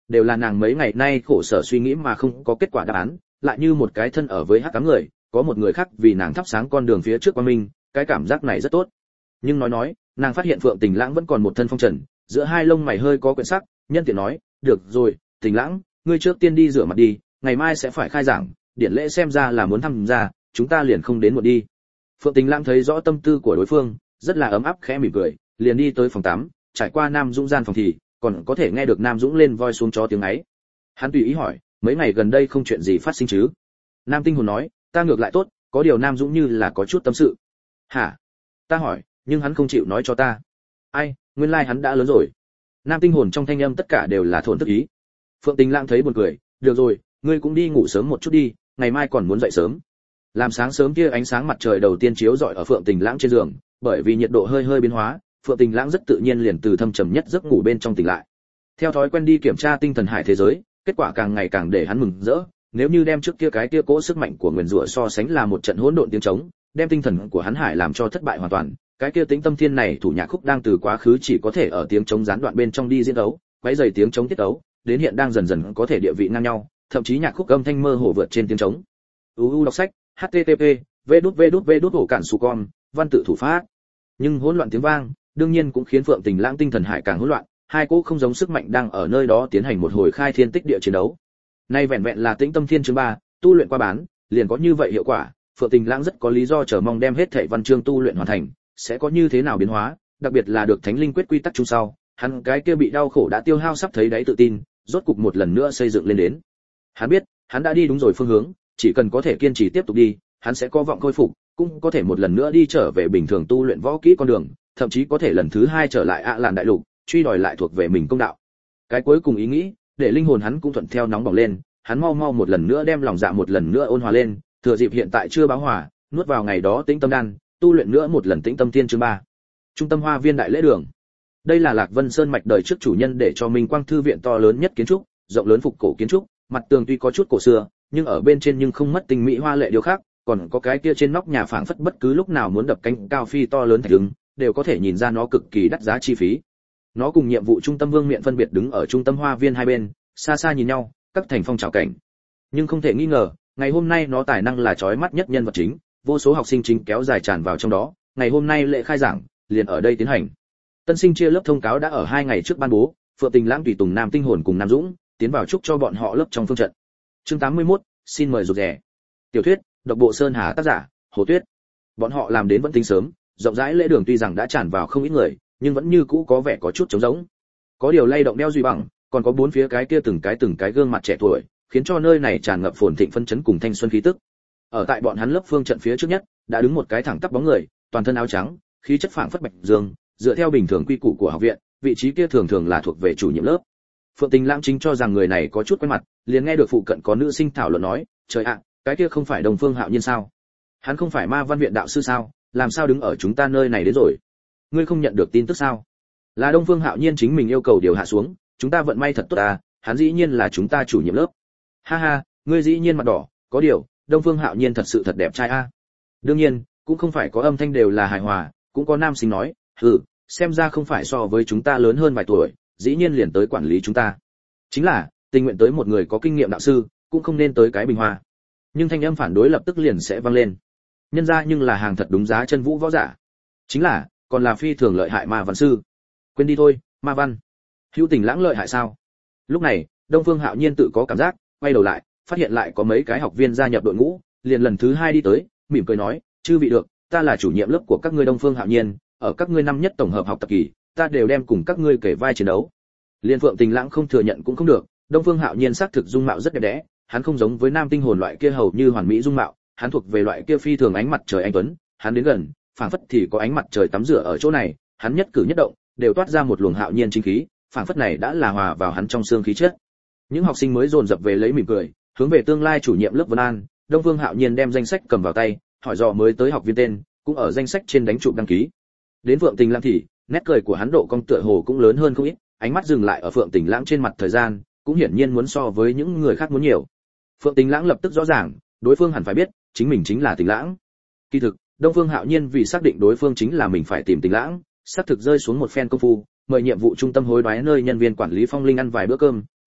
đều là nàng mấy ngày nay khổ sở suy nghĩ mà không có kết quả đáp án, lại như một cái thân ở với hắc ám người, có một người khác vì nàng thắp sáng con đường phía trước qua mình, cái cảm giác này rất tốt. Nhưng nói nói, nàng phát hiện Phượng Tình Lãng vẫn còn một thân phong trần, giữa hai lông mày hơi có quyện sắc, nhân tiện nói, "Được rồi, Tình Lãng, ngươi trước tiên đi rửa mặt đi, ngày mai sẽ phải khai giảng, điển lễ xem ra là muốn tham gia, chúng ta liền không đến một đi." Phượng Tình Lãng thấy rõ tâm tư của đối phương, rất là ấm áp khẽ mỉm cười, liền đi tới phòng tắm, trải qua Nam Dũng gian phòng thì còn có thể nghe được Nam Dũng lên voi xuống chó tiếng ấy. Hắn tùy ý hỏi, mấy ngày gần đây không chuyện gì phát sinh chứ? Nam Tinh Hồn nói, ta ngược lại tốt, có điều Nam Dũng như là có chút tâm sự. Hả? Ta hỏi, nhưng hắn không chịu nói cho ta. Ai, nguyên lai like hắn đã lớn rồi. Nam Tinh Hồn trong thanh âm tất cả đều là thổn thức ý. Phượng Tình Lãng thấy buồn cười, được rồi, ngươi cũng đi ngủ sớm một chút đi, ngày mai còn muốn dậy sớm. Làm sáng sớm kia ánh sáng mặt trời đầu tiên chiếu rọi ở Phượng Tình Lãng trên giường, bởi vì nhiệt độ hơi hơi biến hóa, Phượng Tình Lãng rất tự nhiên liền từ thâm trầm nhất giấc ngủ bên trong tỉnh lại. Theo thói quen đi kiểm tra tinh thần hải thế giới, kết quả càng ngày càng để hắn mừng rỡ, nếu như đem trước kia cái kia cỗ sức mạnh của nguyên rủa so sánh là một trận hỗn độn tiếng trống, đem tinh thần của hắn hải làm cho thất bại hoàn toàn, cái kia Tĩnh Tâm Thiên này thủ nhạc khúc đang từ quá khứ chỉ có thể ở tiếng trống gián đoạn bên trong đi diễn đấu, quấy rầy tiếng trống tiết đấu, đến hiện đang dần dần có thể địa vị ngang nhau, thậm chí nhạc khúc âm thanh mơ hồ vượt trên tiếng trống. u u đọc sách h t t p v đút v đút v đút hổ cản su con văn tự thủ pháp. Nhưng hỗn loạn tiếng vang đương nhiên cũng khiến Phượng Tình Lãng tinh thần hải càng hỗn loạn, hai cỗ không giống sức mạnh đang ở nơi đó tiến hành một hồi khai thiên tích địa chiến đấu. Nay vẹn vẹn là Tĩnh Tâm Thiên chương ba, tu luyện qua bán, liền có như vậy hiệu quả, Phượng Tình Lãng rất có lý do chờ mong đem hết thảy văn chương tu luyện hoàn thành, sẽ có như thế nào biến hóa, đặc biệt là được Thánh Linh quyết quy tắc chung sau, hắn cái kia bị đau khổ đã tiêu hao sắp thấy đáy tự tin, rốt cục một lần nữa xây dựng lên đến. Hắn biết, hắn đã đi đúng rồi phương hướng, chỉ cần có thể kiên trì tiếp tục đi, hắn sẽ có vọng khôi phục, cũng có thể một lần nữa đi trở về bình thường tu luyện võ kỹ con đường, thậm chí có thể lần thứ hai trở lại ạ à làn đại lục, truy đòi lại thuộc về mình công đạo. Cái cuối cùng ý nghĩ, để linh hồn hắn cũng thuận theo nóng bỏng lên, hắn mau mau một lần nữa đem lòng dạ một lần nữa ôn hòa lên, thừa dịp hiện tại chưa báo hòa, nuốt vào ngày đó Tĩnh Tâm Đan, tu luyện nữa một lần Tĩnh Tâm Thiên chương ba. Trung tâm Hoa Viên đại lễ đường. Đây là Lạc Vân Sơn mạch đời trước chủ nhân để cho Minh Quang thư viện to lớn nhất kiến trúc, rộng lớn phục cổ kiến trúc, mặt tường tuy có chút cổ xưa, nhưng ở bên trên nhưng không mất tinh mỹ hoa lệ điều khác, còn có cái kia trên nóc nhà phảng phất bất cứ lúc nào muốn đập cánh cao phi to lớn thạch đứng, đều có thể nhìn ra nó cực kỳ đắt giá chi phí. Nó cùng nhiệm vụ trung tâm vương miện phân biệt đứng ở trung tâm hoa viên hai bên, xa xa nhìn nhau, các thành phong trào cảnh. Nhưng không thể nghi ngờ, ngày hôm nay nó tài năng là chói mắt nhất nhân vật chính, vô số học sinh chính kéo dài tràn vào trong đó, ngày hôm nay lễ khai giảng liền ở đây tiến hành. Tân sinh chia lớp thông cáo đã ở hai ngày trước ban bố, Phượng Tình Lãng tùy tùng Nam Tinh Hồn cùng Nam Dũng tiến vào chúc cho bọn họ lớp trong phương trận. Chương tám mươi mốt, xin mời rụt rè. Tiểu thuyết, độc bộ Sơn Hà tác giả, Hồ Tuyết. Bọn họ làm đến vẫn tính sớm, rộng rãi lễ đường tuy rằng đã tràn vào không ít người, nhưng vẫn như cũ có vẻ có chút trống rỗng. Có điều lay động đeo duy bằng, còn có bốn phía cái kia từng cái từng cái gương mặt trẻ tuổi, khiến cho nơi này tràn ngập phồn thịnh phân chấn cùng thanh xuân khí tức. Ở tại bọn hắn lớp phương trận phía trước nhất, đã đứng một cái thẳng tắp bóng người, toàn thân áo trắng, khí chất phảng phất bạch dương, dựa theo bình thường quy củ của học viện, vị trí kia thường thường là thuộc về chủ nhiệm lớp. Phượng Tình Lãng chính cho rằng người này có chút quen mặt, liền nghe được phụ cận có nữ sinh thảo luận nói, trời ạ, cái kia không phải Đồng Phương Hạo Nhiên sao? Hắn không phải Ma Văn viện đạo sư sao, làm sao đứng ở chúng ta nơi này đến rồi? Ngươi không nhận được tin tức sao? Là Đông Phương Hạo Nhiên chính mình yêu cầu điều hạ xuống, chúng ta vận may thật tốt à, hắn dĩ nhiên là chúng ta chủ nhiệm lớp. Ha ha, ngươi dĩ nhiên mặt đỏ, có điều, Đông Phương Hạo Nhiên thật sự thật đẹp trai a. À. Đương nhiên, cũng không phải có âm thanh đều là hài hòa, cũng có nam sinh nói, hừ, xem ra không phải so với chúng ta lớn hơn vài tuổi, dĩ nhiên liền tới quản lý chúng ta. Chính là, tình nguyện tới một người có kinh nghiệm đạo sư, cũng không nên tới cái bình hoa. Nhưng thanh âm phản đối lập tức liền sẽ vang lên. Nhân ra nhưng là hàng thật đúng giá chân vũ võ giả. Chính là, còn là phi thường lợi hại Ma Văn sư. Quên đi thôi, Ma Văn. Hữu Tình Lãng lợi hại sao? Lúc này, Đông Phương Hạo Nhiên tự có cảm giác, quay đầu lại, phát hiện lại có mấy cái học viên gia nhập đội ngũ, liền lần thứ hai đi tới, mỉm cười nói, chư vị được, ta là chủ nhiệm lớp của các ngươi Đông Phương Hạo Nhiên, ở các ngươi năm nhất tổng hợp học tập kỳ, ta đều đem cùng các ngươi kể vai chiến đấu. Liên Phượng Tình Lãng không thừa nhận cũng không được, Đông Phương Hạo Nhiên xác thực dung mạo rất đẹp đẽ, hắn không giống với Nam Tinh Hồn loại kia hầu như hoàn mỹ dung mạo, hắn thuộc về loại kia phi thường ánh mặt trời anh tuấn, hắn đến gần, phảng phất thì có ánh mặt trời tắm rửa ở chỗ này, hắn nhất cử nhất động đều toát ra một luồng hạo nhiên chính khí, phảng phất này đã là hòa vào hắn trong xương khí chất. Những học sinh mới dồn dập về lấy mỉm cười, hướng về tương lai chủ nhiệm lớp Vân An, Đông Phương Hạo Nhiên đem danh sách cầm vào tay, hỏi dò mới tới học viên tên, cũng ở danh sách trên đánh chụp đăng ký. Đến Phượng Tình Lãng thì, nét cười của hắn độ cong tựa hồ cũng lớn hơn không ít, ánh mắt dừng lại ở Phượng Tình Lãng trên mặt thời gian, cũng hiển nhiên muốn so với những người khác muốn nhiều. Phượng Tình Lãng lập tức rõ ràng, đối phương hẳn phải biết, chính mình chính là Tình Lãng. Kỳ thực, Đông Phương Hạo Nhiên vì xác định đối phương chính là mình phải tìm Tình Lãng, xác thực rơi xuống một phen công phu, mời nhiệm vụ trung tâm hối đoái nơi nhân viên quản lý Phong Linh ăn vài bữa cơm,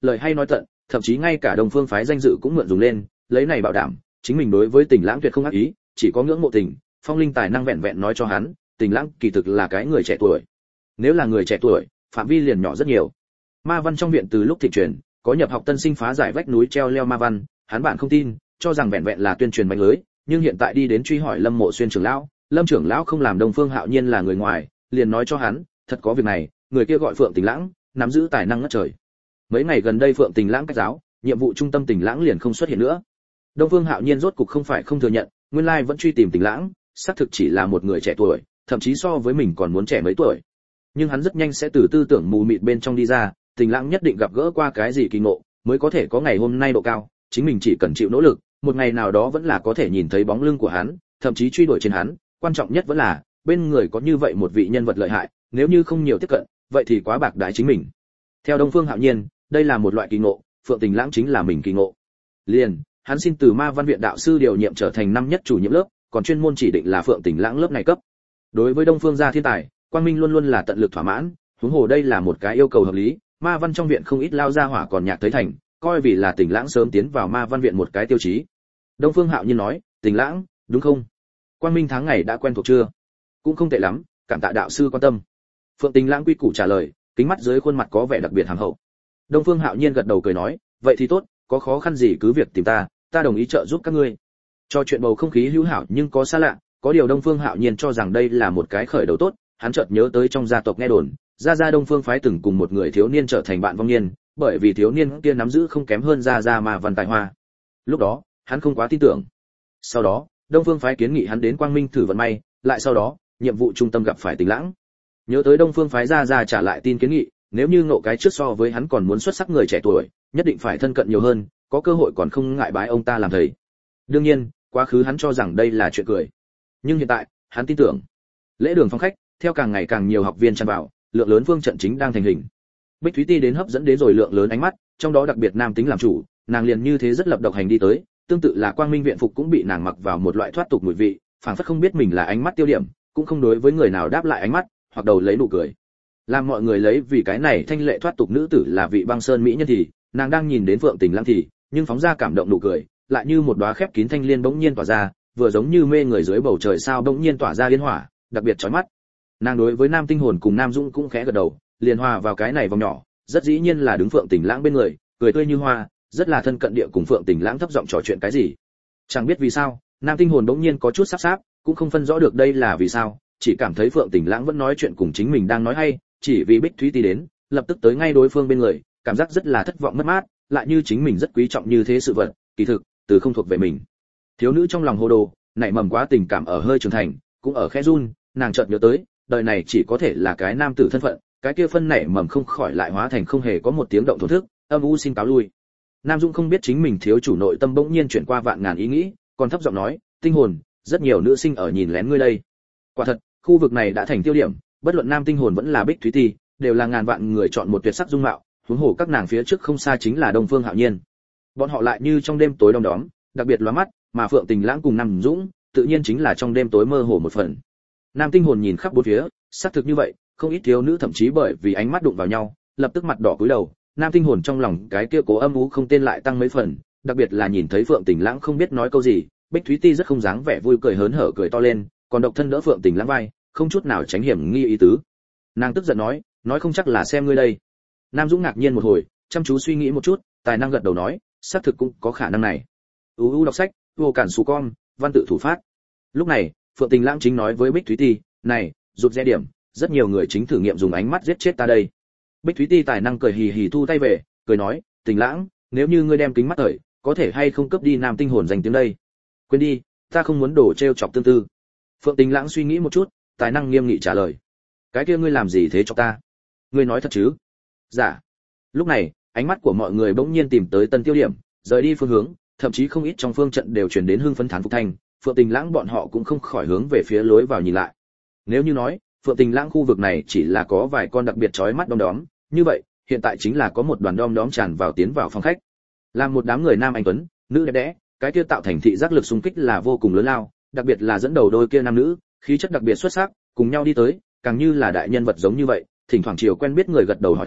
lời hay nói tận, thậm chí ngay cả Đông Phương phái danh dự cũng mượn dùng lên, lấy này bảo đảm, chính mình đối với Tình Lãng tuyệt không ác ý, chỉ có ngưỡng mộ tình, Phong Linh tài năng vẹn vẹn nói cho hắn, Tình Lãng kỳ thực là cái người trẻ tuổi. Nếu là người trẻ tuổi, phạm vi liền nhỏ rất nhiều. Ma văn trong viện từ lúc thịnh truyền, có nhập học tân sinh phá giải vách núi treo leo ma văn, hắn bạn không tin, cho rằng vẹn vẹn là tuyên truyền mạnh lưới, nhưng hiện tại đi đến truy hỏi Lâm Mộ Xuyên trưởng lão, Lâm trưởng lão không làm Đông Phương Hạo Nhiên là người ngoài, liền nói cho hắn, thật có việc này, người kia gọi Phượng Tình Lãng, nắm giữ tài năng ngất trời. Mấy ngày gần đây Phượng Tình Lãng cách giáo, nhiệm vụ trung tâm Tình Lãng liền không xuất hiện nữa. Đông Phương Hạo Nhiên rốt cục không phải không thừa nhận, nguyên lai vẫn truy tìm Tình Lãng, xác thực chỉ là một người trẻ tuổi, thậm chí so với mình còn muốn trẻ mấy tuổi. Nhưng hắn rất nhanh sẽ từ tư tưởng mù mịt bên trong đi ra, Tình Lãng nhất định gặp gỡ qua cái gì kỳ ngộ, mới có thể có ngày hôm nay độ cao, chính mình chỉ cần chịu nỗ lực, một ngày nào đó vẫn là có thể nhìn thấy bóng lưng của hắn, thậm chí truy đuổi trên hắn, quan trọng nhất vẫn là bên người có như vậy một vị nhân vật lợi hại, nếu như không nhiều tiếp cận, vậy thì quá bạc đãi chính mình. Theo Đông Phương Hạo Nhiên, đây là một loại kỳ ngộ, Phượng Tình Lãng chính là mình kỳ ngộ. Liền, hắn xin từ Ma Văn viện đạo sư điều nhiệm trở thành năm nhất chủ nhiệm lớp, còn chuyên môn chỉ định là Phượng Tình Lãng lớp này cấp. Đối với Đông Phương gia thiên tài, Quang Minh luôn luôn là tận lực thỏa mãn, huống hồ đây là một cái yêu cầu hợp lý, Ma Văn trong viện không ít lao ra hỏa còn nhạc tới thành, coi vì là Tình Lãng sớm tiến vào Ma Văn viện một cái tiêu chí. Đông Phương Hạo Nhiên nói, Tình Lãng, đúng không? Quang Minh tháng ngày đã quen thuộc chưa? Cũng không tệ lắm, cảm tạ đạo sư quan tâm. Phượng Tình Lãng quy củ trả lời, kính mắt dưới khuôn mặt có vẻ đặc biệt hàm hậu. Đông Phương Hạo Nhiên gật đầu cười nói, vậy thì tốt, có khó khăn gì cứ việc tìm ta, ta đồng ý trợ giúp các ngươi. Cho chuyện bầu không khí hữu hảo nhưng có xa lạ, có điều Đông Phương Hạo Nhiên cho rằng đây là một cái khởi đầu tốt, hắn chợt nhớ tới trong gia tộc nghe đồn, gia gia Đông Phương phái từng cùng một người thiếu niên trở thành bạn vong niên, bởi vì thiếu niên kia nắm giữ không kém hơn gia gia mà văn tài hoa. Lúc đó, hắn không quá tin tưởng. Sau đó, Đông Phương phái kiến nghị hắn đến Quang Minh thử vận may, lại sau đó, nhiệm vụ trung tâm gặp phải Tình Lãng. Nhớ tới Đông Phương phái gia gia trả lại tin kiến nghị, nếu như ngộ cái trước so với hắn còn muốn xuất sắc người trẻ tuổi, nhất định phải thân cận nhiều hơn, có cơ hội còn không ngại bái ông ta làm thầy. Đương nhiên, quá khứ hắn cho rằng đây là chuyện cười. Nhưng hiện tại, hắn tin tưởng. Lễ đường phong khách, theo càng ngày càng nhiều học viên tràn vào, lượng lớn phương trận chính đang thành hình. Bích Thúy Ti đến hấp dẫn đến rồi lượng lớn ánh mắt, trong đó đặc biệt nam tính làm chủ, nàng liền như thế rất lập độc hành đi tới, tương tự là Quang Minh viện phục cũng bị nàng mặc vào một loại thoát tục mùi vị, phảng phất không biết mình là ánh mắt tiêu điểm, cũng không đối với người nào đáp lại ánh mắt, hoặc đầu lấy nụ cười. Làm mọi người lấy vì cái này thanh lệ thoát tục nữ tử là vị băng sơn mỹ nhân thì, nàng đang nhìn đến Phượng Tình Lãng thì, nhưng phóng ra cảm động nụ cười, lại như một đóa khép kín thanh liên bỗng nhiên tỏa ra, vừa giống như mê người dưới bầu trời sao bỗng nhiên tỏa ra liên hỏa, đặc biệt chói mắt. Nàng đối với Nam Tinh Hồn cùng Nam Dũng cũng khẽ gật đầu, liền hòa vào cái này vòng nhỏ, rất dĩ nhiên là đứng Phượng Tình Lãng bên người, cười tươi như hoa, rất là thân cận địa cùng Phượng Tình Lãng thấp giọng trò chuyện cái gì. Chẳng biết vì sao, Nam Tinh Hồn bỗng nhiên có chút sắp sáp, cũng không phân rõ được đây là vì sao, chỉ cảm thấy Phượng Tình Lãng vẫn nói chuyện cùng chính mình đang nói hay, chỉ vì Bích Thúy Ti đến, lập tức tới ngay đối phương bên người, cảm giác rất là thất vọng mất mát, lại như chính mình rất quý trọng như thế sự vật, kỳ thực, từ không thuộc về mình. Thiếu nữ trong lòng hồ đồ, nảy mầm quá tình cảm ở hơi trưởng thành, cũng ở khẽ run, nàng chợt nhớ tới, đời này chỉ có thể là cái nam tử thân phận, cái kia phân nảy mầm không khỏi lại hóa thành không hề có một tiếng động thổ thức, âm u xin cáo lui. Nam Dung không biết chính mình thiếu chủ nội tâm bỗng nhiên chuyển qua vạn ngàn ý nghĩ, còn thấp giọng nói, Tinh Hồn, rất nhiều nữ sinh ở nhìn lén ngươi đây. Quả thật, khu vực này đã thành tiêu điểm, bất luận Nam Tinh Hồn vẫn là Bích Thúy Ti, đều là ngàn vạn người chọn một tuyệt sắc dung mạo, huống hồ các nàng phía trước không xa chính là Đông Phương Hạo Nhiên. Bọn họ lại như trong đêm tối đông đóm, đặc biệt lóa mắt, mà Phượng Tình Lãng cùng Nam Dũng, tự nhiên chính là trong đêm tối mơ hồ một phần. Nam Tinh Hồn nhìn khắp bốn phía, xác thực như vậy, không ít thiếu nữ thậm chí bởi vì ánh mắt đụng vào nhau, lập tức mặt đỏ cúi đầu. Nam Tinh Hồn trong lòng cái kia cố âm u không tên lại tăng mấy phần, đặc biệt là nhìn thấy Phượng Tình Lãng không biết nói câu gì, Bích Thúy Ti rất không dáng vẻ vui cười hớn hở cười to lên, còn độc thân đỡ Phượng Tình Lãng vai, không chút nào tránh hiểm nghi ý tứ. Nàng tức giận nói, nói không chắc là xem ngươi đây. Nam Dũng ngạc nhiên một hồi, chăm chú suy nghĩ một chút, tài năng gật đầu nói, xác thực cũng có khả năng này. U u đọc sách, vô cản sù con, văn tự thủ phát. Lúc này, Phượng Tình Lãng chính nói với Bích Thúy Ti, này, rụt rẽ điểm, rất nhiều người chính thử nghiệm dùng ánh mắt giết chết ta đây. Bích Thúy Ti tài năng cười hì hì thu tay về, cười nói, Tình Lãng, nếu như ngươi đem kính mắt thời, có thể hay không cướp đi Nam Tinh Hồn danh tiếng đây. Quên đi, ta không muốn đổ trêu chọc tương tư. Phượng Tình Lãng suy nghĩ một chút, tài năng nghiêm nghị trả lời, cái kia ngươi làm gì thế cho ta? Ngươi nói thật chứ? Dạ. Lúc này, ánh mắt của mọi người bỗng nhiên tìm tới tân tiêu điểm, rời đi phương hướng, thậm chí không ít trong phương trận đều truyền đến hưng phấn thán phục thanh, Phượng Tình Lãng bọn họ cũng không khỏi hướng về phía lối vào nhìn lại. Nếu như nói, Phượng Tình Lãng khu vực này chỉ là có vài con đặc biệt chói mắt đom đóm, như vậy, hiện tại chính là có một đoàn đom đóm tràn vào tiến vào phòng khách. Làm một đám người nam anh tuấn, nữ đẹp đẽ, cái kia tạo thành thị giác lực xung kích là vô cùng lớn lao, đặc biệt là dẫn đầu đôi kia nam nữ, khí chất đặc biệt xuất sắc, cùng nhau đi tới, càng như là đại nhân vật giống như vậy, thỉnh thoảng chiều quen biết người gật đầu hỏi thăm,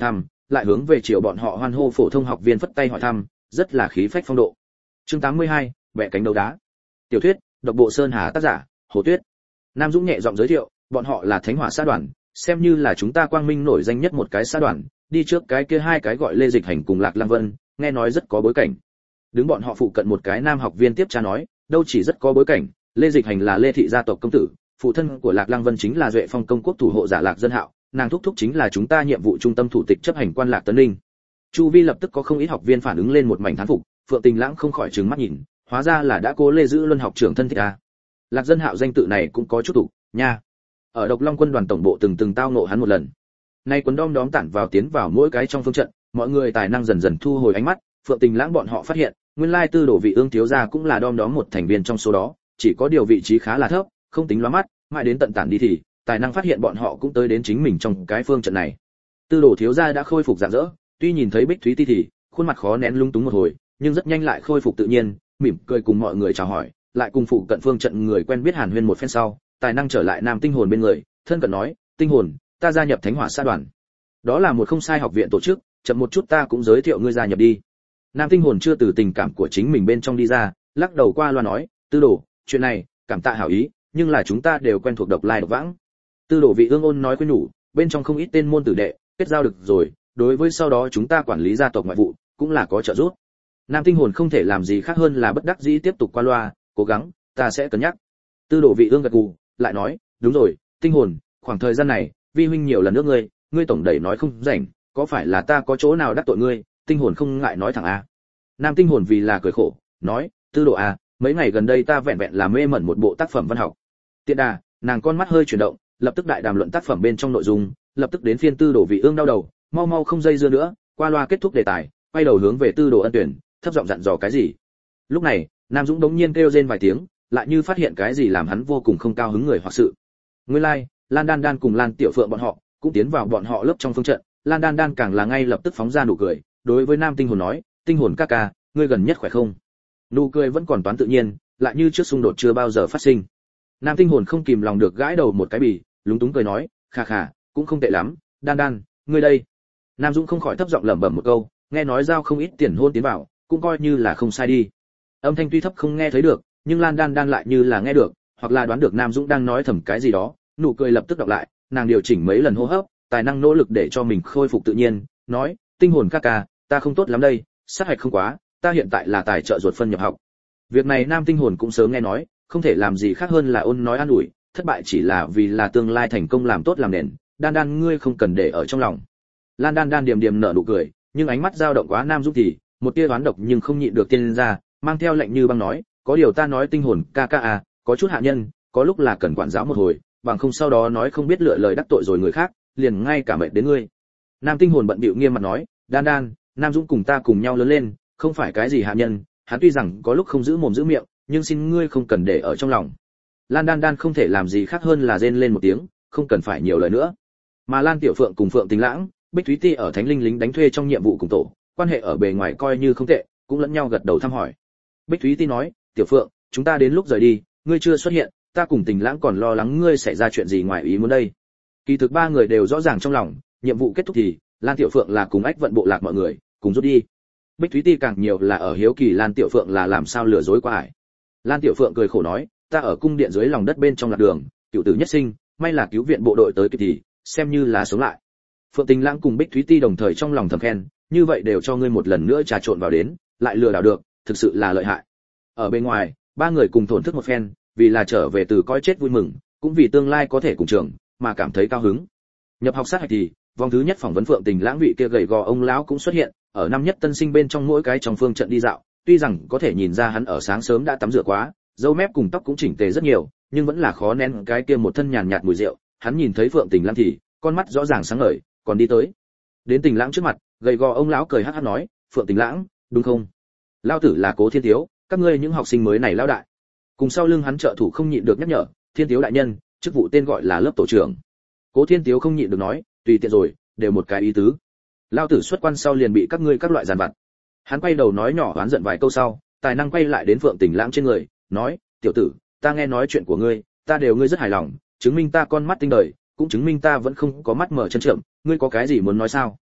lại hướng về chiều bọn họ hoan hô phổ thông học viên phất tay hỏi thăm, rất là khí phách phong độ. Chương tám mươi hai, bẻ cánh đấu đá. Tiểu thuyết, độc bộ Sơn Hà tác giả, Hồ Tuyết. Nam Dũng nhẹ giọng giới thiệu, bọn họ là Thánh Hỏa xã đoàn, xem như là chúng ta Quang Minh nổi danh nhất một cái xã đoàn, đi trước cái kia hai cái gọi Lê Dịch Hành cùng Lạc Lăng Vân, nghe nói rất có bối cảnh. Đứng bọn họ phụ cận một cái nam học viên tiếp tra nói, đâu chỉ rất có bối cảnh, Lê Dịch Hành là Lê thị gia tộc công tử, phụ thân của Lạc Lăng Vân chính là Duệ Phong công quốc thủ hộ giả Lạc Dân Hạo, nàng thúc thúc chính là chúng ta nhiệm vụ trung tâm thủ tịch chấp hành quan Lạc Tấn Linh. Chu vi lập tức có không ít học viên phản ứng lên một mảnh thán phục, Phượng Tình Lãng không khỏi trừng mắt nhìn, hóa ra là đã cố Lê giữ luân học trưởng thân thích a. Lạc Dân Hạo danh tự này cũng có chút tục, nha. Ở Độc Long quân đoàn tổng bộ từng từng tao ngộ hắn một lần. Nay quần đom đóm tản vào tiến vào mỗi cái trong phương trận, mọi người tài năng dần dần thu hồi ánh mắt, Phượng Tình Lãng bọn họ phát hiện, nguyên lai tư đổ vị ương thiếu gia cũng là đom đóm một thành viên trong số đó, chỉ có điều vị trí khá là thấp, không tính lóa mắt, mãi đến tận tản đi thì tài năng phát hiện bọn họ cũng tới đến chính mình trong cái phương trận này. Tư đổ thiếu gia đã khôi phục rạng rỡ, tuy nhìn thấy Bích Thúy Ti thì khuôn mặt khó nén lung túng một hồi, nhưng rất nhanh lại khôi phục tự nhiên, mỉm cười cùng mọi người chào hỏi, lại cùng phụ cận phương trận người quen biết hàn huyên một phen sau, tài năng trở lại Nam Tinh Hồn bên người, thân cận nói, Tinh Hồn, ta gia nhập Thánh Hỏa xã đoàn. Đó là một không sai học viện tổ chức, chậm một chút ta cũng giới thiệu ngươi gia nhập đi. Nam Tinh Hồn chưa từ tình cảm của chính mình bên trong đi ra, lắc đầu qua loa nói, Tư đồ, chuyện này, cảm tạ hảo ý, nhưng là chúng ta đều quen thuộc độc lai độc vãng. Tư đồ vị ương ôn nói quên nhủ, bên trong không ít tên môn tử đệ, kết giao được rồi, đối với sau đó chúng ta quản lý gia tộc ngoại vụ, cũng là có trợ giúp. Nam Tinh Hồn không thể làm gì khác hơn là bất đắc dĩ tiếp tục qua loa, cố gắng, ta sẽ cân nhắc. Tư đồ vị ương gật gù, lại nói, đúng rồi, Tinh Hồn, khoảng thời gian này, vi huynh nhiều lần nước ngươi, ngươi tổng đẩy nói không rảnh, có phải là ta có chỗ nào đắc tội ngươi? Tinh Hồn không ngại nói thẳng a. Nam Tinh Hồn vì là cười khổ, nói, Tư đồ a, mấy ngày gần đây ta vẹn vẹn là mê mẩn một bộ tác phẩm văn học. Tiện đà, nàng con mắt hơi chuyển động, lập tức đại đàm luận tác phẩm bên trong nội dung, lập tức đến phiên Tư đồ vị ương đau đầu, mau mau không dây dưa nữa, qua loa kết thúc đề tài, quay đầu hướng về Tư đồ Ân Tuyển, thấp giọng dặn dò cái gì. Lúc này, Nam Dũng đống nhiên kêu rên vài tiếng, lại như phát hiện cái gì làm hắn vô cùng không cao hứng người hoặc sự. Nguyên lai, like, Lan Đan Đan cùng Lan Tiểu Phượng bọn họ cũng tiến vào bọn họ lớp trong phương trận, Lan Đan Đan càng là ngay lập tức phóng ra nụ cười, đối với Nam Tinh Hồn nói, Tinh Hồn ca ca, ngươi gần nhất khỏe không? Nụ cười vẫn còn toán tự nhiên, lại như trước xung đột chưa bao giờ phát sinh. Nam Tinh Hồn không kìm lòng được gãi đầu một cái bì, lúng túng cười nói, khà khà, cũng không tệ lắm, Đan Đan, ngươi đây. Nam Dũng không khỏi thấp giọng lẩm bẩm một câu, nghe nói giao không ít tiền hôn tiến vào, cũng coi như là không sai đi. Âm thanh tuy thấp không nghe thấy được, nhưng Lan Đan Đan lại như là nghe được, hoặc là đoán được Nam Dũng đang nói thầm cái gì đó, nụ cười lập tức đọc lại, nàng điều chỉnh mấy lần hô hấp, tài năng nỗ lực để cho mình khôi phục tự nhiên, nói, Tinh Hồn ca ca, ta không tốt lắm đây, sát hạch không quá, ta hiện tại là tài trợ ruột phân nhập học. Việc này Nam Tinh Hồn cũng sớm nghe nói, không thể làm gì khác hơn là ôn nói an ủi, thất bại chỉ là vì là tương lai thành công làm tốt làm nền, Đan Đan ngươi không cần để ở trong lòng. Lan Đan Đan điềm điềm nở nụ cười, nhưng ánh mắt dao động quá Nam Dũng thì một tia đoán độc nhưng không nhịn được tiên ra, mang theo lệnh như băng nói, có điều ta nói Tinh Hồn ca ca à, có chút hạ nhân, có lúc là cần quản giáo một hồi, bằng không sau đó nói không biết lựa lời đắc tội rồi người khác, liền ngay cả mệt đến ngươi. Nam Tinh Hồn bận bịu nghiêm mặt nói, Đan Đan, Nam Dũng cùng ta cùng nhau lớn lên, không phải cái gì hạ nhân, hắn tuy rằng có lúc không giữ mồm giữ miệng, nhưng xin ngươi không cần để ở trong lòng. Lan Đan Đan không thể làm gì khác hơn là rên lên một tiếng, không cần phải nhiều lời nữa. Mà Lan Tiểu Phượng cùng Phượng Tình Lãng, Bích Thúy Ti ở Thánh Linh lính đánh thuê trong nhiệm vụ cùng tổ, quan hệ ở bề ngoài coi như không tệ, cũng lẫn nhau gật đầu thăm hỏi. Bích Thúy Ti nói, Tiểu Phượng, chúng ta đến lúc rời đi, ngươi chưa xuất hiện, ta cùng Tình Lãng còn lo lắng ngươi xảy ra chuyện gì ngoài ý muốn đây. Kỳ thực ba người đều rõ ràng trong lòng, nhiệm vụ kết thúc thì Lan Tiểu Phượng là cùng ách vận bộ lạc mọi người, cùng rút đi. Bích Thúy Ti càng nhiều là ở hiếu kỳ Lan Tiểu Phượng là làm sao lừa dối qua ải. Lan Tiểu Phượng cười khổ nói, ta ở cung điện dưới lòng đất bên trong lạc đường, cựu tử nhất sinh, may là cứu viện bộ đội tới kịp thì xem như là sống lại. Phượng Tình Lãng cùng Bích Thúy Ti đồng thời trong lòng thầm khen, như vậy đều cho ngươi một lần nữa trà trộn vào đến, lại lừa đảo được, thực sự là lợi hại. Ở bên ngoài, ba người cùng thổn thức một phen, vì là trở về từ coi chết vui mừng, cũng vì tương lai có thể cùng trường, mà cảm thấy cao hứng. Nhập học sát hạch thì, vòng thứ nhất phỏng vấn Phượng Tình Lãng vị kia gầy gò ông lão cũng xuất hiện, ở năm nhất tân sinh bên trong mỗi cái trong phương trận đi dạo, tuy rằng có thể nhìn ra hắn ở sáng sớm đã tắm rửa quá, râu mép cùng tóc cũng chỉnh tề rất nhiều, nhưng vẫn là khó nén cái kia một thân nhàn nhạt mùi rượu. Hắn nhìn thấy Phượng Tình Lãng thì con mắt rõ ràng sáng ngời, còn đi tới. Đến Tình Lãng trước mặt, gầy gò ông lão cười hắc hắc nói, Phượng Tình Lãng, đúng không? Lão tử là Cố Thiên Tiếu, các ngươi những học sinh mới này lão đại. Cùng sau lưng hắn trợ thủ không nhịn được nhắc nhở, Thiên Tiếu đại nhân, chức vụ tên gọi là lớp tổ trưởng. Cố Thiên Tiếu không nhịn được nói, tùy tiện rồi, đều một cái ý tứ. Lão tử xuất quan sau liền bị các ngươi các loại giàn vặt. Hắn quay đầu nói nhỏ oán giận vài câu sau, tài năng quay lại đến Phượng Tình Lãng trên người, nói, tiểu tử, ta nghe nói chuyện của ngươi, ta đều ngươi rất hài lòng, chứng minh ta con mắt tinh đời, cũng chứng minh ta vẫn không có mắt mở chân trượm, ngươi có cái gì muốn nói sao?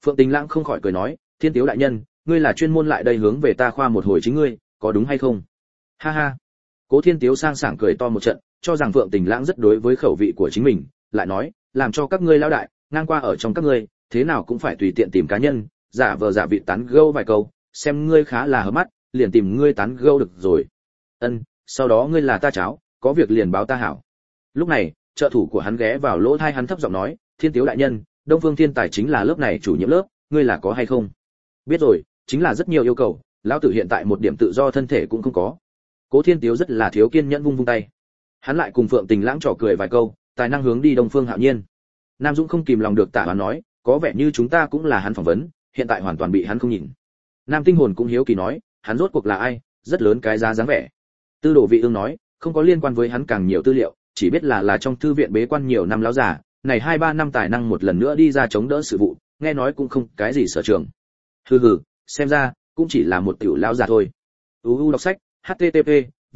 Phượng Tình Lãng không khỏi cười nói, Thiên Tiếu đại nhân, ngươi là chuyên môn lại đây hướng về ta khoa một hồi chính ngươi, có đúng hay không? Ha ha. Cố Thiên Tiếu sang sảng cười to một trận, cho rằng Phượng Tình Lãng rất đối với khẩu vị của chính mình, lại nói, làm cho các ngươi lão đại, ngang qua ở trong các ngươi, thế nào cũng phải tùy tiện tìm cá nhân, giả vờ giả vị tán gẫu vài câu, xem ngươi khá là hợp mắt, liền tìm ngươi tán gẫu được rồi. Ân, sau đó ngươi là ta cháu, có việc liền báo ta hảo. Lúc này, trợ thủ của hắn ghé vào lỗ tai hắn thấp giọng nói, Thiên Tiếu đại nhân, Đông Phương Thiên Tài chính là lớp này chủ nhiệm lớp, ngươi là có hay không? Biết rồi, chính là rất nhiều yêu cầu, lão tử hiện tại một điểm tự do thân thể cũng không có. Cố Thiên Tiếu rất là thiếu kiên nhẫn vung vung tay. Hắn lại cùng Phượng Tình Lãng trò cười vài câu, tài năng hướng đi Đông Phương Hạo Nhiên. Nam Dũng không kìm lòng được tả hắn nói, có vẻ như chúng ta cũng là hắn phỏng vấn, hiện tại hoàn toàn bị hắn không nhìn. Nam Tinh Hồn cũng hiếu kỳ nói, hắn rốt cuộc là ai, rất lớn cái giá dáng vẻ. Tư Đồ Vị Ương nói, không có liên quan với hắn càng nhiều tư liệu, chỉ biết là là trong thư viện bế quan nhiều năm lão già, này hai ba năm tài năng một lần nữa đi ra chống đỡ sự vụ, nghe nói cũng không cái gì sở trường. Hừ hừ, xem ra cũng chỉ là một tiểu lão già thôi. u u đọc sách, http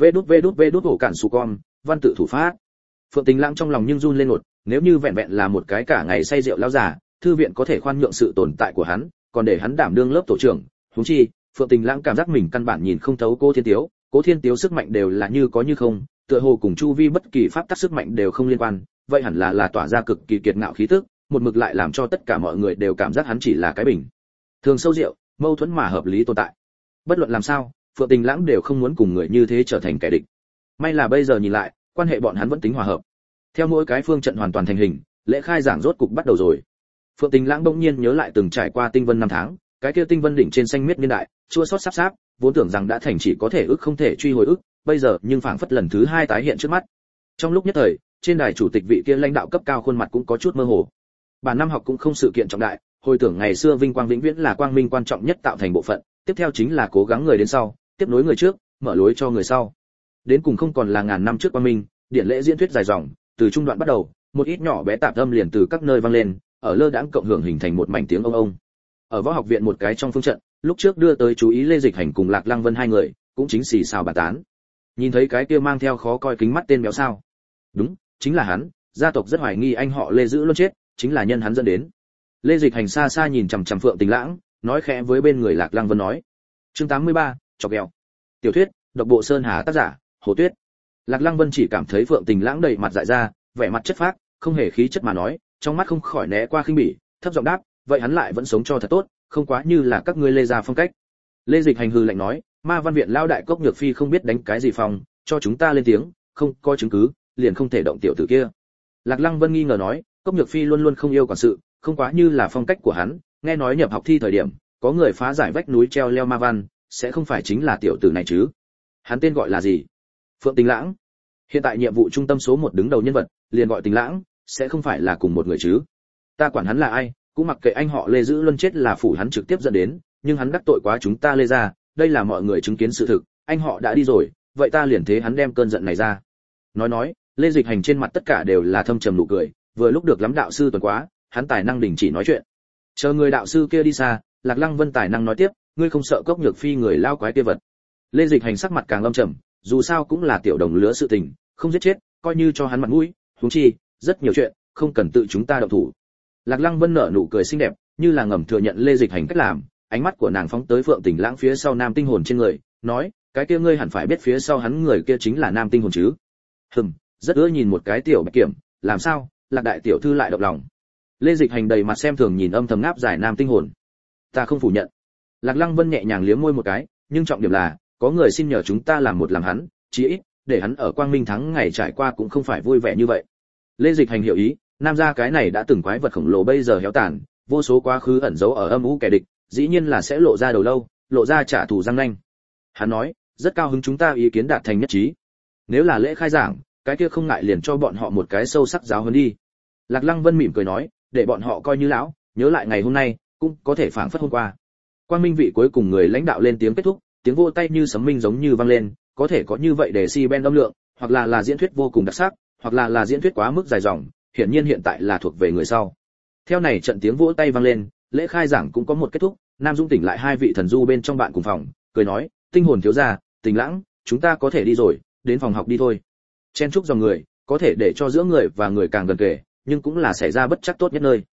vđvđvđ ổ cản su con, văn tự thủ pháp. Phượng Tình Lãng trong lòng nhưng run lên một, nếu như vẹn vẹn là một cái cả ngày say rượu lão già, thư viện có thể khoan nhượng sự tồn tại của hắn, còn để hắn đảm đương lớp tổ trưởng, huống chi, Phượng Tình Lãng cảm giác mình căn bản nhìn không thấu Cố Thiên Tiếu, Cố Thiên Tiếu sức mạnh đều là như có như không, tựa hồ cùng chu vi bất kỳ pháp tắc sức mạnh đều không liên quan, vậy hẳn là là tỏa ra cực kỳ kiệt ngạo khí tức, một mực lại làm cho tất cả mọi người đều cảm giác hắn chỉ là cái bình thường sâu rượu, mâu thuẫn mà hợp lý tồn tại. Bất luận làm sao, Phượng Tình Lãng đều không muốn cùng người như thế trở thành kẻ địch. May là bây giờ nhìn lại, quan hệ bọn hắn vẫn tính hòa hợp. Theo mỗi cái phương trận hoàn toàn thành hình, lễ khai giảng rốt cục bắt đầu rồi. Phượng Tình Lãng bỗng nhiên nhớ lại từng trải qua tinh vân năm tháng, cái kia tinh vân đỉnh trên xanh miết niên đại, chua xót sắp sáp, vốn tưởng rằng đã thành chỉ có thể ức không thể truy hồi ức, bây giờ nhưng phảng phất lần thứ hai tái hiện trước mắt. Trong lúc nhất thời, trên đài chủ tịch vị kia lãnh đạo cấp cao khuôn mặt cũng có chút mơ hồ. Bản năm học cũng không sự kiện trọng đại, hồi tưởng ngày xưa vinh quang vĩnh viễn là quang minh quan trọng nhất tạo thành bộ phận, tiếp theo chính là cố gắng người đến sau, tiếp nối người trước, mở lối cho người sau. Đến cùng không còn là ngàn năm trước quang minh, điện lễ diễn thuyết dài dòng, từ trung đoạn bắt đầu, một ít nhỏ bé tạp âm liền từ các nơi vang lên, ở lơ đãng cộng hưởng hình thành một mảnh tiếng ông ông. Ở võ học viện một cái trong phương trận, lúc trước đưa tới chú ý Lê Dịch Hành cùng Lạc Lăng Vân hai người, cũng chính xì xào bàn tán. Nhìn thấy cái kia mang theo khó coi kính mắt tên béo sao? Đúng, chính là hắn, gia tộc rất hoài nghi anh họ Lê giữ luôn chết, chính là nhân hắn dẫn đến. Lê Dịch Hành xa xa nhìn chằm chằm Phượng Tình Lãng, nói khẽ với bên người Lạc Lăng Vân nói. Chương tám mươi ba, chọc ghẹo. Tiểu thuyết, độc bộ Sơn Hà tác giả, Hồ Tuyết. Lạc Lăng Vân chỉ cảm thấy Phượng Tình Lãng đầy mặt dại ra, vẻ mặt chất phác, không hề khí chất mà nói, trong mắt không khỏi né qua khinh bỉ, thấp giọng đáp, vậy hắn lại vẫn sống cho thật tốt, không quá như là các ngươi Lê gia phong cách. Lê Dịch Hành hừ lạnh nói, Ma Văn viện lao đại Cốc Nhược Phi không biết đánh cái gì phòng, cho chúng ta lên tiếng, không có chứng cứ, liền không thể động tiểu tử kia. Lạc Lăng Vân nghi ngờ nói, Cốc Nhược Phi luôn luôn không yêu quản sự, không quá như là phong cách của hắn, nghe nói nhập học thi thời điểm, có người phá giải vách núi treo leo ma văn, sẽ không phải chính là tiểu tử này chứ? Hắn tên gọi là gì? Phượng Tình Lãng. Hiện tại nhiệm vụ trung tâm số một đứng đầu nhân vật, liền gọi Tình Lãng, sẽ không phải là cùng một người chứ? Ta quản hắn là ai, cũng mặc kệ anh họ Lê giữ luôn chết là phủ hắn trực tiếp dẫn đến, nhưng hắn đắc tội quá chúng ta Lê gia, đây là mọi người chứng kiến sự thực, anh họ đã đi rồi, vậy ta liền thế hắn đem cơn giận này ra. Nói nói, Lê Dịch Hành trên mặt tất cả đều là thâm trầm nụ cười, vừa lúc được lắm đạo sư tuần quá, hắn tài năng đình chỉ nói chuyện. Chờ người đạo sư kia đi xa, Lạc Lăng Vân tài năng nói tiếp, ngươi không sợ Cốc Nhược Phi người lao quái kia vật. Lê Dịch Hành sắc mặt càng âm trầm, dù sao cũng là tiểu đồng lứa sự tình, không giết chết, coi như cho hắn mặt mũi, huống chi, rất nhiều chuyện, không cần tự chúng ta động thủ. Lạc Lăng Vân nở nụ cười xinh đẹp, như là ngầm thừa nhận Lê Dịch Hành cách làm, ánh mắt của nàng phóng tới Phượng Tình Lãng phía sau Nam Tinh Hồn trên người, nói, cái kia ngươi hẳn phải biết phía sau hắn người kia chính là Nam Tinh Hồn chứ? Hừm, rất ưa nhìn một cái tiểu bạch kiểm, làm sao? Lạc đại tiểu thư lại động lòng. Lê Dịch Hành đầy mặt xem thường nhìn âm thầm ngáp dài Nam Tinh Hồn. Ta không phủ nhận. Lạc Lăng Vân nhẹ nhàng liếm môi một cái, nhưng trọng điểm là, có người xin nhờ chúng ta làm một làm hắn, chí ít, để hắn ở Quang Minh thắng ngày trải qua cũng không phải vui vẻ như vậy. Lê Dịch Hành hiểu ý, nam gia cái này đã từng quái vật khổng lồ bây giờ héo tàn, vô số quá khứ ẩn giấu ở âm u kẻ địch, dĩ nhiên là sẽ lộ ra đầu lâu, lộ ra trả thù răng nanh. Hắn nói, rất cao hứng chúng ta ý kiến đạt thành nhất trí. Nếu là lễ khai giảng, cái kia không ngại liền cho bọn họ một cái sâu sắc giáo huấn đi. Lạc Lăng Vân mỉm cười nói, để bọn họ coi như lão, nhớ lại ngày hôm nay, cũng có thể phảng phất hôm qua. Quang Minh vị cuối cùng người lãnh đạo lên tiếng kết thúc, tiếng vỗ tay như sấm minh giống như vang lên, có thể có như vậy để si ben âm lượng, hoặc là là diễn thuyết vô cùng đặc sắc, hoặc là là diễn thuyết quá mức dài dòng, hiển nhiên hiện tại là thuộc về người sau. Theo này trận tiếng vỗ tay vang lên, lễ khai giảng cũng có một kết thúc, Nam Dung tỉnh lại hai vị thần du bên trong bạn cùng phòng, cười nói, Tinh Hồn thiếu gia, Tình Lãng, chúng ta có thể đi rồi, đến phòng học đi thôi. Chen chúc dòng người, có thể để cho giữa người và người càng gần kề, nhưng cũng là xảy ra bất chắc tốt nhất nơi.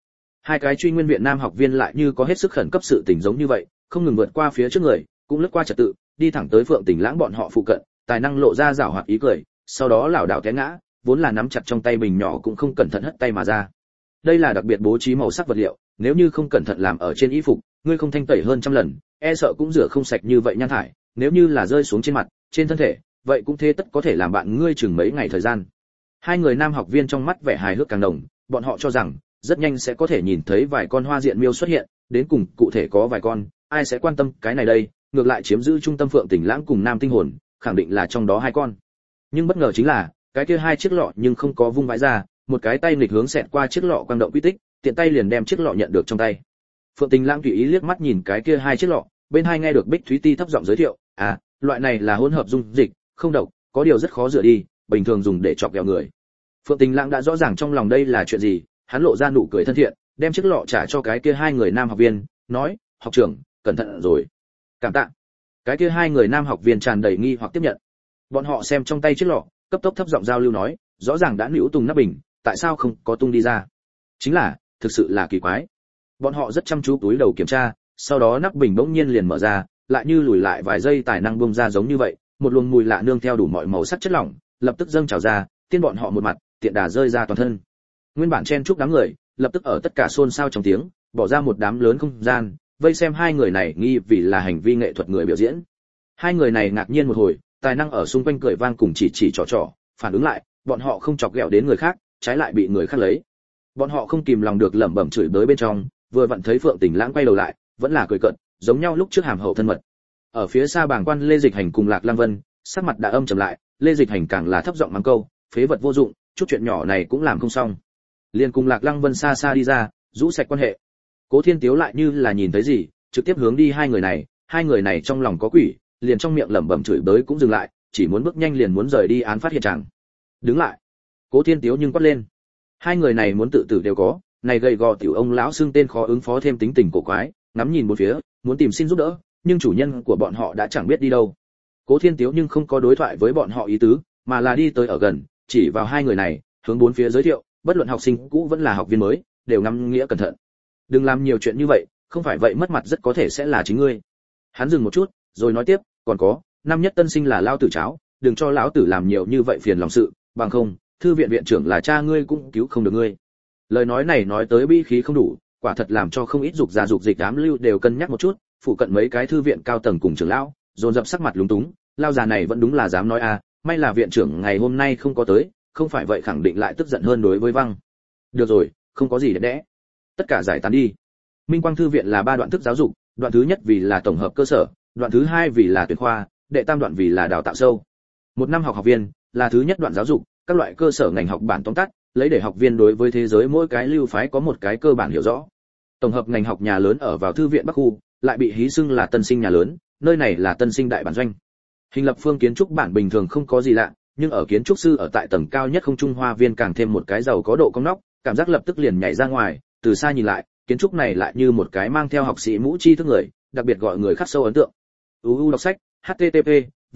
Hai cái truy nguyên viện nam học viên lại như có hết sức khẩn cấp sự tình giống như vậy, không ngừng vượt qua phía trước người, cũng lướt qua trật tự, đi thẳng tới Phượng Tình Lãng bọn họ phụ cận, tài năng lộ ra giảo hoạt ý cười, sau đó lảo đảo té ngã, vốn là nắm chặt trong tay bình nhỏ cũng không cẩn thận hất tay mà ra. Đây là đặc biệt bố trí màu sắc vật liệu, nếu như không cẩn thận làm ở trên y phục, ngươi không thanh tẩy hơn trăm lần, e sợ cũng rửa không sạch như vậy nhan thải, nếu như là rơi xuống trên mặt, trên thân thể, vậy cũng thế tất có thể làm bạn ngươi chừng mấy ngày thời gian. Hai người nam học viên trong mắt vẻ hài hước càng đồng, bọn họ cho rằng rất nhanh sẽ có thể nhìn thấy vài con hoa diện miêu xuất hiện, đến cùng cụ thể có vài con, ai sẽ quan tâm cái này đây, ngược lại chiếm giữ trung tâm Phượng Tình Lãng cùng Nam Tinh Hồn, khẳng định là trong đó hai con. Nhưng bất ngờ chính là, cái kia hai chiếc lọ nhưng không có vung vãi ra, một cái tay nghịch hướng xẹt qua chiếc lọ quang động quy tích, tiện tay liền đem chiếc lọ nhận được trong tay. Phượng Tình Lãng tùy ý liếc mắt nhìn cái kia hai chiếc lọ, bên hai nghe được Bích Thúy Ti thấp giọng giới thiệu, "À, loại này là hỗn hợp dung dịch, không độc, có điều rất khó rửa đi, bình thường dùng để chọc ghẹo người." Phượng Tình Lãng đã rõ ràng trong lòng đây là chuyện gì, hắn lộ ra nụ cười thân thiện, đem chiếc lọ trả cho cái kia hai người nam học viên, nói, "Học trưởng, cẩn thận rồi." "Cảm tạ." Cái kia hai người nam học viên tràn đầy nghi hoặc tiếp nhận. Bọn họ xem trong tay chiếc lọ, cấp tốc thấp giọng giao lưu nói, rõ ràng đã nữu tung nắp bình, tại sao không có tung đi ra? Chính là, thực sự là kỳ quái. Bọn họ rất chăm chú túi đầu kiểm tra, sau đó nắp bình bỗng nhiên liền mở ra, lại như lùi lại vài giây tài năng bung ra giống như vậy, một luồng mùi lạ nương theo đủ mọi màu sắc chất lỏng, lập tức dâng trào ra, tiên bọn họ một mặt, tiện đà rơi ra toàn thân. Nguyên bản chen chúc đám người, lập tức ở tất cả xôn xao trong tiếng, bỏ ra một đám lớn không gian, vây xem hai người này nghi vì là hành vi nghệ thuật người biểu diễn. Hai người này ngạc nhiên một hồi, tài năng ở xung quanh cười vang cùng chỉ chỉ trò trò, phản ứng lại, bọn họ không chọc ghẹo đến người khác, trái lại bị người khác lấy. Bọn họ không kìm lòng được lẩm bẩm chửi bới bên trong, vừa vặn thấy Phượng Tình Lãng quay đầu lại, vẫn là cười cợt, giống nhau lúc trước hàm hậu thân mật. Ở phía xa bàng quan Lê Dịch Hành cùng Lạc Lăng Vân, sắc mặt đã âm trầm lại, Lê Dịch Hành càng là thấp giọng mắng câu, phế vật vô dụng, chút chuyện nhỏ này cũng làm không xong. Liên cùng Lạc Lăng Vân xa xa đi ra, rũ sạch quan hệ. Cố Thiên Tiếu lại như là nhìn thấy gì, trực tiếp hướng đi hai người này, hai người này trong lòng có quỷ, liền trong miệng lẩm bẩm chửi bới cũng dừng lại, chỉ muốn bước nhanh liền muốn rời đi án phát hiện trạng. Đứng lại. Cố Thiên Tiếu nhưng quát lên. Hai người này muốn tự tử đều có, này gầy gò tiểu ông lão xưng tên khó ứng phó thêm tính tình cổ quái, ngắm nhìn bốn phía, muốn tìm xin giúp đỡ, nhưng chủ nhân của bọn họ đã chẳng biết đi đâu. Cố Thiên Tiếu nhưng không có đối thoại với bọn họ ý tứ, mà là đi tới ở gần, chỉ vào hai người này, hướng bốn phía giới thiệu, bất luận học sinh cũ vẫn là học viên mới, đều ngắm nghĩa cẩn thận. Đừng làm nhiều chuyện như vậy, không phải vậy mất mặt rất có thể sẽ là chính ngươi. Hắn dừng một chút, rồi nói tiếp, còn có, năm nhất tân sinh là lão tử cháo, đừng cho lão tử làm nhiều như vậy phiền lòng sự, bằng không, thư viện viện trưởng là cha ngươi cũng cứu không được ngươi. Lời nói này nói tới bi khí không đủ, quả thật làm cho không ít dục gia dục dịch đám lưu đều cân nhắc một chút, phụ cận mấy cái thư viện cao tầng cùng trưởng lão, dồn dập sắc mặt lúng túng, lao già này vẫn đúng là dám nói à, may là viện trưởng ngày hôm nay không có tới, không phải vậy khẳng định lại tức giận hơn đối với Văng. Được rồi, không có gì để đẽ. Tất cả giải tán đi. Minh Quang thư viện là ba đoạn thức giáo dục, đoạn thứ nhất vì là tổng hợp cơ sở, đoạn thứ hai vì là tuyển khoa, đệ tam đoạn vì là đào tạo sâu. Một năm học học viên là thứ nhất đoạn giáo dục, các loại cơ sở ngành học bản tóm tắt, lấy để học viên đối với thế giới mỗi cái lưu phái có một cái cơ bản hiểu rõ. Tổng hợp ngành học nhà lớn ở vào thư viện Bắc khu, lại bị hí xưng là tân sinh nhà lớn, nơi này là tân sinh đại bản doanh. Hình lập phương kiến trúc bản bình thường không có gì lạ, nhưng ở kiến trúc sư ở tại tầng cao nhất không trung hoa viên càng thêm một cái giàu có độ cong nóc, cảm giác lập tức liền nhảy ra ngoài, từ xa nhìn lại, kiến trúc này lại như một cái mang theo học sĩ mũ chi thức người, đặc biệt gọi người khắc sâu ấn tượng. u u đọc sách http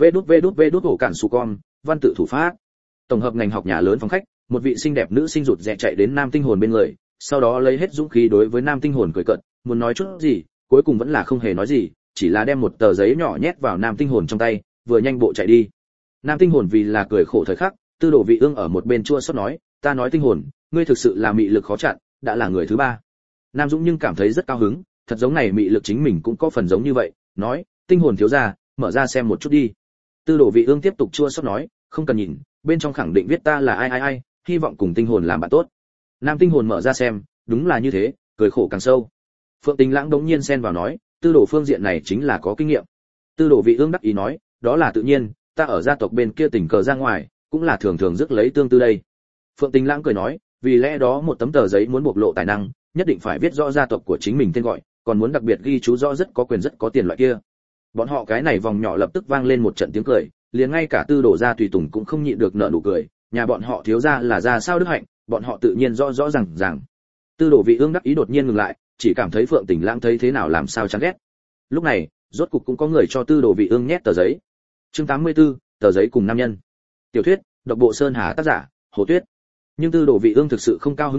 vđvđvđ cản su con văn tự thủ pháp. Tổng hợp ngành học nhà lớn phòng khách, một vị xinh đẹp nữ sinh rụt rè chạy đến Nam Tinh Hồn bên người, sau đó lấy hết dũng khí đối với Nam Tinh Hồn cười cợt, muốn nói chút gì, cuối cùng vẫn là không hề nói gì, chỉ là đem một tờ giấy nhỏ nhét vào Nam Tinh Hồn trong tay, vừa nhanh bộ chạy đi. Nam Tinh Hồn vì là cười khổ thời khắc, Tư Đồ Vị Ương ở một bên chua xót nói, ta nói Tinh Hồn, ngươi thực sự là mị lực khó chặn, đã là người thứ ba. Nam Dũng nhưng cảm thấy rất cao hứng, thật giống này mị lực chính mình cũng có phần giống như vậy, nói, Tinh Hồn thiếu gia, mở ra xem một chút đi. Tư Đồ Vị Ương tiếp tục chua xót nói, không cần nhìn, bên trong khẳng định viết ta là ai ai ai, hy vọng cùng Tinh Hồn làm bạn tốt. Nam Tinh Hồn mở ra xem, đúng là như thế, cười khổ càng sâu. Phượng Tình Lãng đống nhiên xen vào nói, Tư Đồ phương diện này chính là có kinh nghiệm. Tư Đồ Vị Ương đắc ý nói, đó là tự nhiên, ta ở gia tộc bên kia tình cờ ra ngoài, cũng là thường thường rước lấy tương tư đây. Phượng Tình Lãng cười nói, vì lẽ đó một tấm tờ giấy muốn bộc lộ tài năng, nhất định phải viết rõ gia tộc của chính mình tên gọi, còn muốn đặc biệt ghi chú rõ rất có quyền rất có tiền loại kia. Bọn họ cái này vòng nhỏ lập tức vang lên một trận tiếng cười, liền ngay cả Tư Đồ gia tùy tùng cũng không nhịn được nở nụ cười, nhà bọn họ thiếu gia là gia sao đức hạnh, bọn họ tự nhiên rõ rõ ràng ràng. Tư Đồ Vị Ương đắc ý đột nhiên ngừng lại, chỉ cảm thấy Phượng Tình Lãng thấy thế nào làm sao chán ghét. Lúc này, rốt cục cũng có người cho Tư Đồ Vị Ương nhét tờ giấy. Chương tám mươi tư, tờ giấy cùng nam nhân. Tiểu thuyết, độc bộ Sơn Hà tác giả, Hồ Tuyết. Nhưng Tư Đồ Vị Ương thực sự không cao hứng nổi,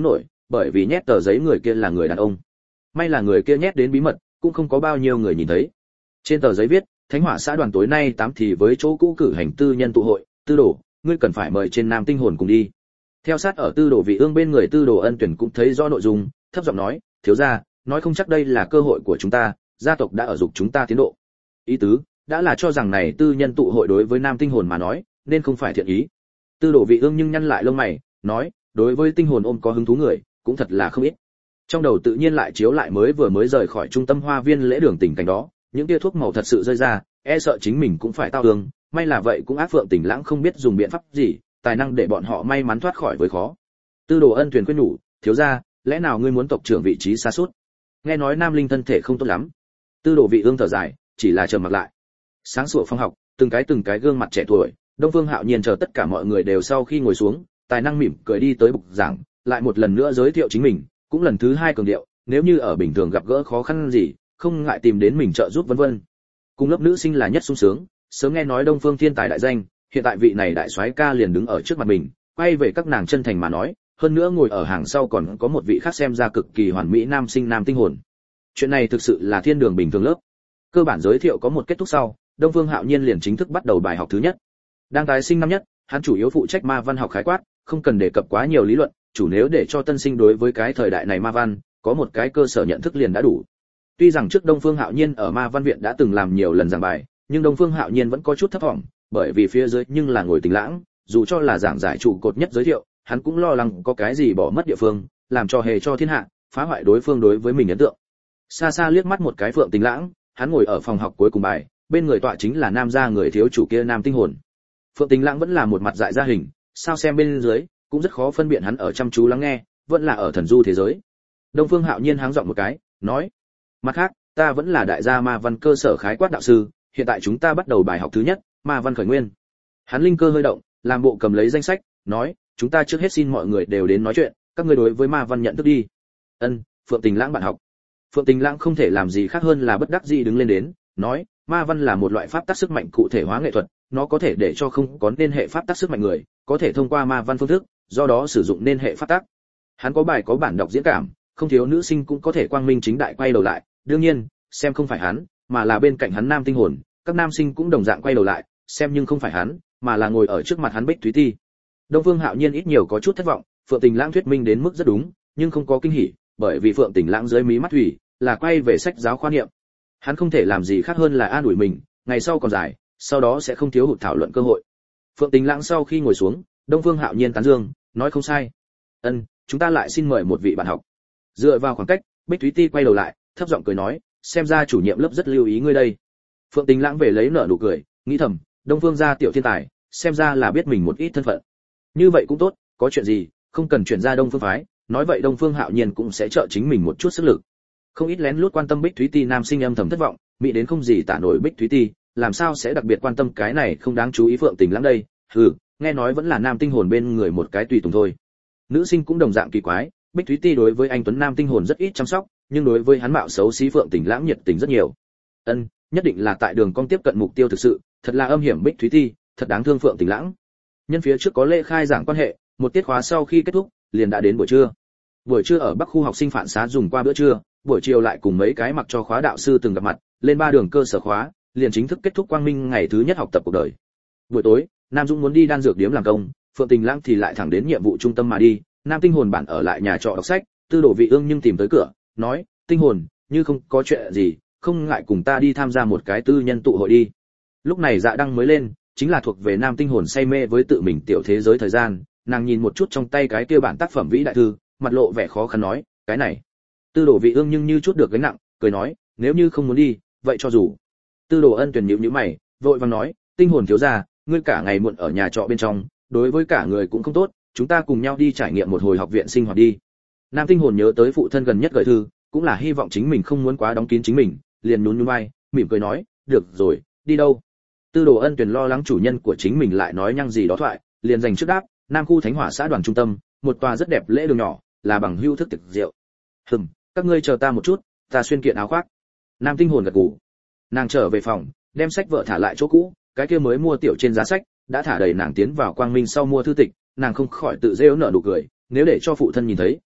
bởi vì nhét tờ giấy người kia là người đàn ông. May là người kia nhét đến bí mật, cũng không có bao nhiêu người nhìn thấy. Trên tờ giấy viết, Thánh Hỏa xã đoàn tối nay tám thì với chỗ cũ cử hành tư nhân tụ hội, Tư Đồ, ngươi cần phải mời trên Nam Tinh Hồn cùng đi. Theo sát ở Tư Đồ Vị Ương bên người Tư Đồ Ân Tuyển cũng thấy rõ nội dung, thấp giọng nói, thiếu gia, nói không chắc đây là cơ hội của chúng ta, gia tộc đã ở dục chúng ta tiến độ. Ý tứ, đã là cho rằng này tư nhân tụ hội đối với Nam Tinh Hồn mà nói, nên không phải thiện ý. Tư Đồ Vị Ương nhưng nhăn lại lông mày, nói, đối với tinh hồn ôm có hứng thú người, cũng thật là không ít. Trong đầu tự nhiên lại chiếu lại mới vừa mới rời khỏi trung tâm hoa viên lễ đường tình cảnh đó, những tia thuốc màu thật sự rơi ra, e sợ chính mình cũng phải tao tường, may là vậy cũng ác Phượng Tình Lãng không biết dùng biện pháp gì, tài năng để bọn họ may mắn thoát khỏi với khó. Tư Đồ Ân Tuyền khuyên nhủ, thiếu gia, lẽ nào ngươi muốn tộc trưởng vị trí xa suốt? Nghe nói Nam Linh thân thể không tốt lắm. Tư Đồ Vị Ương thở dài, chỉ là trầm mặc lại. Sáng sủa phòng học, từng cái từng cái gương mặt trẻ tuổi, Đông Phương Hạo Nhiên chờ tất cả mọi người đều sau khi ngồi xuống, tài năng mỉm cười đi tới bục giảng, lại một lần nữa giới thiệu chính mình, cũng lần thứ hai cường điệu, nếu như ở bình thường gặp gỡ khó khăn gì, không ngại tìm đến mình trợ giúp vân vân. Cùng lớp nữ sinh là nhất sung sướng, sớm nghe nói Đông Phương thiên tài đại danh, hiện tại vị này đại soái ca liền đứng ở trước mặt mình, quay về các nàng chân thành mà nói, hơn nữa ngồi ở hàng sau còn có một vị khác xem ra cực kỳ hoàn mỹ nam sinh Nam Tinh Hồn. Chuyện này thực sự là thiên đường bình thường lớp. Cơ bản giới thiệu có một kết thúc sau, Đông Phương Hạo Nhiên liền chính thức bắt đầu bài học thứ nhất. Đang tái sinh năm nhất, hắn chủ yếu phụ trách ma văn học khái quát, không cần đề cập quá nhiều lý luận, chủ nếu để cho tân sinh đối với cái thời đại này ma văn có một cái cơ sở nhận thức liền đã đủ. Tuy rằng trước Đông Phương Hạo Nhiên ở ma văn viện đã từng làm nhiều lần giảng bài, nhưng Đông Phương Hạo Nhiên vẫn có chút thất vọng, bởi vì phía dưới nhưng là ngồi Tình Lãng, dù cho là giảng giải trụ cột nhất giới thiệu, hắn cũng lo lắng có cái gì bỏ mất địa phương, làm cho hề cho thiên hạ, phá hoại đối phương đối với mình ấn tượng. Xa xa liếc mắt một cái Phượng Tình Lãng, hắn ngồi ở phòng học cuối cùng bài, bên người tọa chính là nam gia người thiếu chủ kia Nam Tinh Hồn. Phượng Tình Lãng vẫn là một mặt dại ra hình, sao xem bên dưới cũng rất khó phân biệt hắn ở chăm chú lắng nghe, vẫn là ở thần du thế giới. Đông Phương Hạo Nhiên háng giọng một cái, nói: "Mặt khác, ta vẫn là đại gia ma văn cơ sở khái quát đạo sư, hiện tại chúng ta bắt đầu bài học thứ nhất, ma văn khởi nguyên." Hắn linh cơ hơi động, làm bộ cầm lấy danh sách, nói: "Chúng ta trước hết xin mọi người đều đến nói chuyện, các ngươi đối với ma văn nhận thức đi." Ân, Phượng Tình Lãng bạn học. Phượng Tình Lãng không thể làm gì khác hơn là bất đắc dĩ đứng lên đến, nói: "Ma văn là một loại pháp tắc sức mạnh cụ thể hóa nghệ thuật, nó có thể để cho không có nên hệ pháp tắc sức mạnh người, có thể thông qua ma văn phương thức, do đó sử dụng nên hệ pháp tắc." Hắn có bài có bản đọc diễn cảm, không thiếu nữ sinh cũng có thể quang minh chính đại quay đầu lại, đương nhiên, xem không phải hắn, mà là bên cạnh hắn Nam Tinh Hồn, các nam sinh cũng đồng dạng quay đầu lại, xem nhưng không phải hắn, mà là ngồi ở trước mặt hắn Bích Thúy Ti. Đông Phương Hạo Nhiên ít nhiều có chút thất vọng, Phượng Tình Lãng thuyết minh đến mức rất đúng, nhưng không có kinh hỉ, bởi vì Phượng Tình Lãng dưới mí mắt thủy, là quay về sách giáo khoa niệm. Hắn không thể làm gì khác hơn là an ủi mình, ngày sau còn dài, sau đó sẽ không thiếu hụt thảo luận cơ hội. Phượng Tình Lãng sau khi ngồi xuống, Đông Phương Hạo Nhiên tán dương, nói không sai. Ân, chúng ta lại xin mời một vị bạn học. Dựa vào khoảng cách, Bích Thúy Ti quay đầu lại, thấp giọng cười nói, xem ra chủ nhiệm lớp rất lưu ý ngươi đây. Phượng Tình Lãng về lấy nở nụ cười, nghĩ thầm, Đông Phương gia tiểu thiên tài, xem ra là biết mình một ít thân phận. Như vậy cũng tốt, có chuyện gì, không cần chuyển ra Đông Phương phái, nói vậy Đông Phương Hạo Nhiên cũng sẽ trợ chính mình một chút sức lực. Không ít lén lút quan tâm Bích Thúy Ti nam sinh âm thầm thất vọng, mỹ đến không gì tả nổi Bích Thúy Ti, làm sao sẽ đặc biệt quan tâm cái này không đáng chú ý Phượng Tình Lãng đây? Hừ, nghe nói vẫn là Nam Tinh Hồn bên người một cái tùy tùng thôi. Nữ sinh cũng đồng dạng kỳ quái, Bích Thúy Ti đối với anh tuấn Nam Tinh Hồn rất ít chăm sóc, nhưng đối với hắn mạo xấu xí Phượng Tình Lãng nhiệt tình rất nhiều. Ân, nhất định là tại đường cong tiếp cận mục tiêu thực sự, thật là âm hiểm Bích Thúy Ti, thật đáng thương Phượng Tình Lãng. Nhân phía trước có lễ khai giảng quan hệ, một tiết khóa sau khi kết thúc, liền đã đến buổi trưa. Buổi trưa ở Bắc khu học sinh phản xá dùng qua bữa trưa, buổi chiều lại cùng mấy cái mặc cho khóa đạo sư từng gặp mặt, lên ba đường cơ sở khóa, liền chính thức kết thúc quang minh ngày thứ nhất học tập cuộc đời. Buổi tối, Nam Dũng muốn đi đan dược điếm làm công, Phượng Tình Lãng thì lại thẳng đến nhiệm vụ trung tâm mà đi, Nam Tinh Hồn bản ở lại nhà trọ đọc sách, Tư Đồ Vị Ương nhưng tìm tới cửa, nói, Tinh Hồn, như không có chuyện gì, không ngại cùng ta đi tham gia một cái tư nhân tụ hội đi. Lúc này Dạ Đăng mới lên, chính là thuộc về Nam Tinh Hồn say mê với tự mình tiểu thế giới thời gian, nàng nhìn một chút trong tay cái kia bản tác phẩm vĩ đại thư, mặt lộ vẻ khó khăn nói, cái này. Tư Đồ Vị Ương nhưng như chút được gánh nặng, cười nói, nếu như không muốn đi, vậy cho dù. Tư Đồ Ân Tuyển nhíu nhíu mày, vội vàng nói, Tinh Hồn thiếu gia, ngươi cả ngày muộn ở nhà trọ bên trong, đối với cả người cũng không tốt, chúng ta cùng nhau đi trải nghiệm một hồi học viện sinh hoạt đi. Nam Tinh Hồn nhớ tới phụ thân gần nhất gửi thư, cũng là hy vọng chính mình không muốn quá đóng kín chính mình, liền nhún nhún vai, mỉm cười nói, được rồi, đi đâu? Tư Đồ Ân Tuyển lo lắng chủ nhân của chính mình lại nói nhăng gì đó thoại, liền dành trước đáp, Nam khu Thánh Hỏa xã đoàn trung tâm, một tòa rất đẹp lễ đường nhỏ, là bằng hưu thức tiệc rượu. Hừm, các ngươi chờ ta một chút, ta xuyên kiện áo khoác. Nam Tinh Hồn gật gù. Nàng trở về phòng, đem sách vở thả lại chỗ cũ, cái kia mới mua tiểu trên giá sách, đã thả đầy nàng tiến vào quang minh sau mua thư tịch, nàng không khỏi tự rêu nở nụ cười, nếu để cho phụ thân nhìn thấy,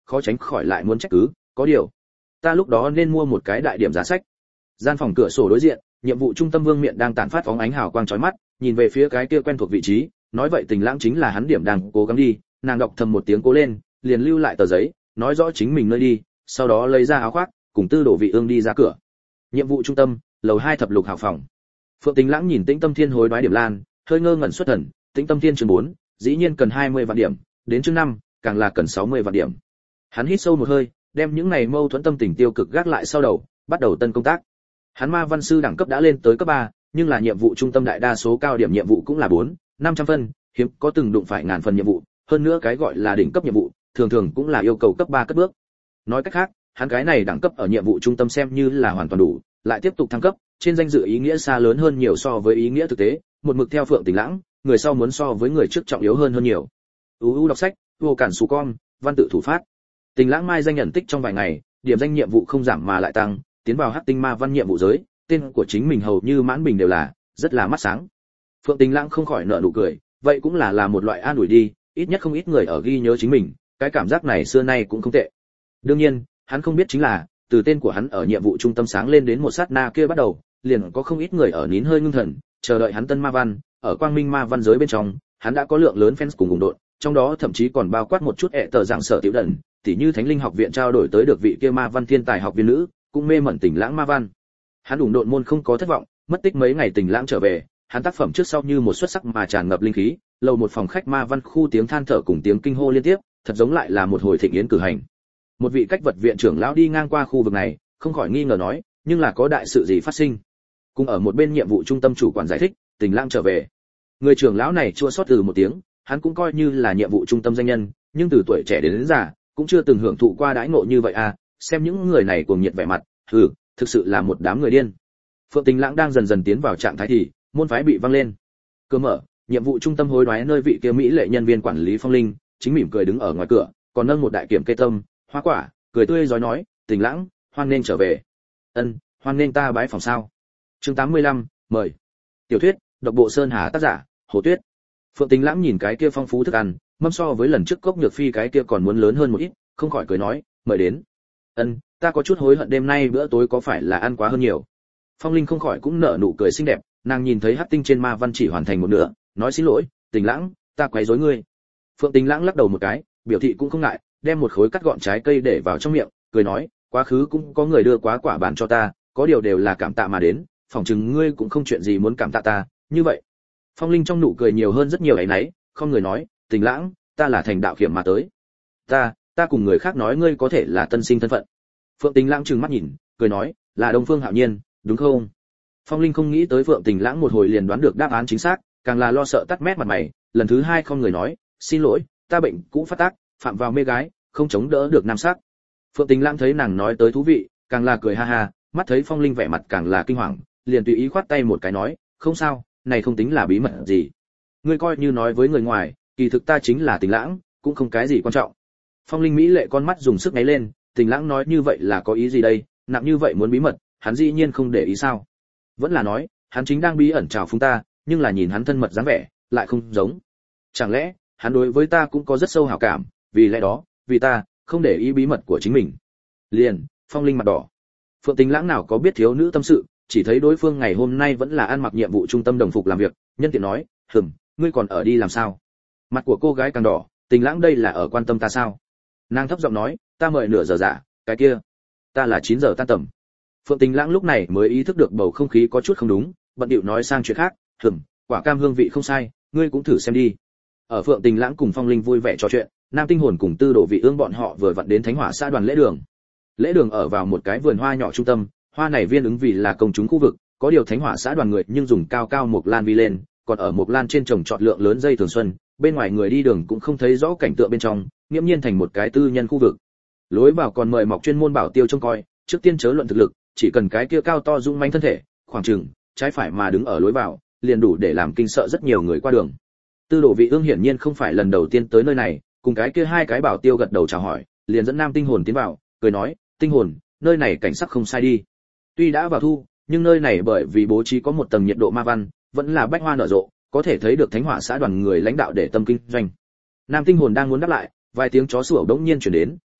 khó tránh khỏi lại muốn trách cứ, có điều, ta lúc đó nên mua một cái đại điểm giá sách. Gian phòng cửa sổ đối diện, nhiệm vụ trung tâm Vương Miện đang tản phát phóng ánh hào quang chói mắt, nhìn về phía cái kia quen thuộc vị trí, nói vậy Tình Lãng chính là hắn điểm đang cố gắng đi, nàng đọc thầm một tiếng cố lên, liền lưu lại tờ giấy, nói rõ chính mình nơi đi, sau đó lấy ra áo khoác, cùng Tư Đồ Vị Ương đi ra cửa. Nhiệm vụ trung tâm, lầu hai thập lục hào phòng. Phượng Tình Lãng nhìn Tĩnh Tâm Thiên hối đoái điểm lan, hơi ngơ ngẩn xuất thần, Tĩnh Tâm Thiên chương bốn, dĩ nhiên cần hai mươi vạn điểm, đến chương năm, càng là cần sáu mươi vạn điểm. Hắn hít sâu một hơi, đem những này mâu thuẫn tâm tình tiêu cực gác lại sau đầu, bắt đầu tân công tác. Hắn ma văn sư đẳng cấp đã lên tới cấp ba, nhưng là nhiệm vụ trung tâm đại đa số cao điểm nhiệm vụ cũng là bốn, năm trăm phân, hiếm có từng đụng phải ngàn phần nhiệm vụ, hơn nữa cái gọi là đỉnh cấp nhiệm vụ, thường thường cũng là yêu cầu cấp ba cất bước. Nói cách khác, hắn cái này đẳng cấp ở nhiệm vụ trung tâm xem như là hoàn toàn đủ, lại tiếp tục thăng cấp, trên danh dự ý nghĩa xa lớn hơn nhiều so với ý nghĩa thực tế, một mực theo Phượng Tình Lãng, người sau muốn so với người trước trọng yếu hơn hơn nhiều. u u đọc sách, vô cản sù con, văn tự thủ phát. Tình Lãng mai danh nhận tích trong vài ngày, điểm danh nhiệm vụ không giảm mà lại tăng, tiến vào hắc tinh ma văn nhiệm vụ giới, tên của chính mình hầu như mãn bình đều là, rất là mắt sáng. Phượng Tình Lãng không khỏi nở nụ cười, vậy cũng là là một loại an ủi đi, ít nhất không ít người ở ghi nhớ chính mình, cái cảm giác này xưa nay cũng không tệ. Đương nhiên, hắn không biết chính là, từ tên của hắn ở nhiệm vụ trung tâm sáng lên đến một sát na kia bắt đầu, liền có không ít người ở nín hơi ngưng thần, chờ đợi hắn tân ma văn, ở quang minh ma văn giới bên trong, hắn đã có lượng lớn fans cùng cùng đội, trong đó thậm chí còn bao quát một chút ệ tờ dạng sở tiểu đần, tỉ như Thánh Linh học viện trao đổi tới được vị kia ma văn thiên tài học viên nữ, cũng mê mẩn Tình Lãng ma văn. Hắn ủng độn môn không có thất vọng, mất tích mấy ngày Tình Lãng trở về, hắn tác phẩm trước sau như một xuất sắc mà tràn ngập linh khí, lầu một phòng khách ma văn khu tiếng than thở cùng tiếng kinh hô liên tiếp, thật giống lại là một hồi thịnh yến cử hành. Một vị cách vật viện trưởng lão đi ngang qua khu vực này, không khỏi nghi ngờ nói, nhưng là có đại sự gì phát sinh? Cùng ở một bên nhiệm vụ trung tâm chủ quản giải thích, Tình Lãng trở về. Người trưởng lão này chua xót từ một tiếng, hắn cũng coi như là nhiệm vụ trung tâm danh nhân, nhưng từ tuổi trẻ đến, đến già, cũng chưa từng hưởng thụ qua đãi ngộ như vậy à, xem những người này cuồng nhiệt vẻ mặt, hừ, thực sự là một đám người điên. Phượng Tình Lãng đang dần dần tiến vào trạng thái thì, môn phái bị văng lên. Cửa mở, nhiệm vụ trung tâm hối đoái nơi vị kia mỹ lệ nhân viên quản lý Phong Linh, chính mỉm cười đứng ở ngoài cửa, còn nâng một đại kiểm cây tâm, hoa quả, cười tươi rói nói, Tình Lãng, hoan nên trở về. Ân, hoan nên ta bái phòng sao? Chương tám mươi lăm, mời. Tiểu thuyết, độc bộ Sơn Hà tác giả, Hồ Tuyết. Phượng Tình Lãng nhìn cái kia phong phú thức ăn, mâm so với lần trước cốc nhược phi cái kia còn muốn lớn hơn một ít, không khỏi cười nói, mời đến. Ân, ta có chút hối hận đêm nay bữa tối có phải là ăn quá hơn nhiều. Phong Linh không khỏi cũng nở nụ cười xinh đẹp, nàng nhìn thấy hắc tinh trên ma văn chỉ hoàn thành một nửa, nói xin lỗi, Tình Lãng, ta quấy rối ngươi. Phượng Tình Lãng lắc đầu một cái, biểu thị cũng không ngại, đem một khối cắt gọn trái cây để vào trong miệng, cười nói, quá khứ cũng có người đưa quá quả bàn cho ta, có điều đều là cảm tạ mà đến, phỏng chừng ngươi cũng không chuyện gì muốn cảm tạ ta, như vậy. Phong Linh trong nụ cười nhiều hơn rất nhiều ấy nấy, không người nói, Tình Lãng, ta là thành đạo kiểm mà tới. Ta, ta cùng người khác nói ngươi có thể là tân sinh thân phận. Phượng Tình Lãng trừng mắt nhìn, cười nói, là Đông Phương Hạo Nhiên, đúng không? Phong Linh không nghĩ tới Phượng Tình Lãng một hồi liền đoán được đáp án chính xác, càng là lo sợ tắt mét mặt mày, lần thứ hai không người nói, xin lỗi, ta bệnh cũ phát tác, phạm vào mê gái, không chống đỡ được nam sắc. Phượng Tình Lãng thấy nàng nói tới thú vị, càng là cười ha ha, mắt thấy Phong Linh vẻ mặt càng là kinh hoàng, liền tùy ý khoát tay một cái nói, không sao, này không tính là bí mật gì. Ngươi coi như nói với người ngoài, kỳ thực ta chính là Tình Lãng, cũng không cái gì quan trọng. Phong Linh mỹ lệ con mắt dùng sức nháy lên, Tình Lãng nói như vậy là có ý gì đây, nặng như vậy muốn bí mật, hắn dĩ nhiên không để ý sao? Vẫn là nói, hắn chính đang bí ẩn chào phúng ta, nhưng là nhìn hắn thân mật dáng vẻ, lại không giống. Chẳng lẽ, hắn đối với ta cũng có rất sâu hảo cảm, vì lẽ đó, vì ta, không để ý bí mật của chính mình. Liền, Phong Linh mặt đỏ. Phượng Tình Lãng nào có biết thiếu nữ tâm sự, chỉ thấy đối phương ngày hôm nay vẫn là ăn mặc nhiệm vụ trung tâm đồng phục làm việc, nhân tiện nói, "Hừm, ngươi còn ở đi làm sao?" Mặt của cô gái càng đỏ, Tình Lãng đây là ở quan tâm ta sao? Nàng thấp giọng nói, "Ta mời nửa giờ dạ, cái kia, ta là chín giờ tan tầm." Phượng Tình Lãng lúc này mới ý thức được bầu không khí có chút không đúng, bận điệu nói sang chuyện khác, "Hừm, quả cam hương vị không sai, ngươi cũng thử xem đi." Ở Phượng Tình Lãng cùng Phong Linh vui vẻ trò chuyện, Nam Tinh Hồn cùng Tư Đồ Vị Ương bọn họ vừa vặn đến Thánh Hỏa xã đoàn lễ đường. Lễ đường ở vào một cái vườn hoa nhỏ trung tâm, hoa này viên ứng vì là công chúng khu vực, có điều Thánh Hỏa xã đoàn người nhưng dùng cao cao mộc lan vi lên, còn ở mộc lan trên trồng trọt lượng lớn dây thường xuân, bên ngoài người đi đường cũng không thấy rõ cảnh tượng bên trong, nghiêm nhiên thành một cái tư nhân khu vực. Lối vào còn mời mọc chuyên môn bảo tiêu trông coi, trước tiên chớ luận thực lực, chỉ cần cái kia cao to dung manh thân thể, khoảng chừng trái phải mà đứng ở lối vào, liền đủ để làm kinh sợ rất nhiều người qua đường. Tư Đồ Vị Ương hiển nhiên không phải lần đầu tiên tới nơi này, cùng cái kia hai cái bảo tiêu gật đầu chào hỏi, liền dẫn Nam Tinh Hồn tiến vào, cười nói, "Tinh Hồn, nơi này cảnh sắc không sai đi. Tuy đã vào thu, nhưng nơi này bởi vì bố trí có một tầng nhiệt độ ma văn, vẫn là bách hoa nở rộ, có thể thấy được Thánh Hỏa xã đoàn người lãnh đạo để tâm kinh doanh." Nam Tinh Hồn đang muốn đáp lại, vài tiếng chó sủa bỗng nhiên truyền đến,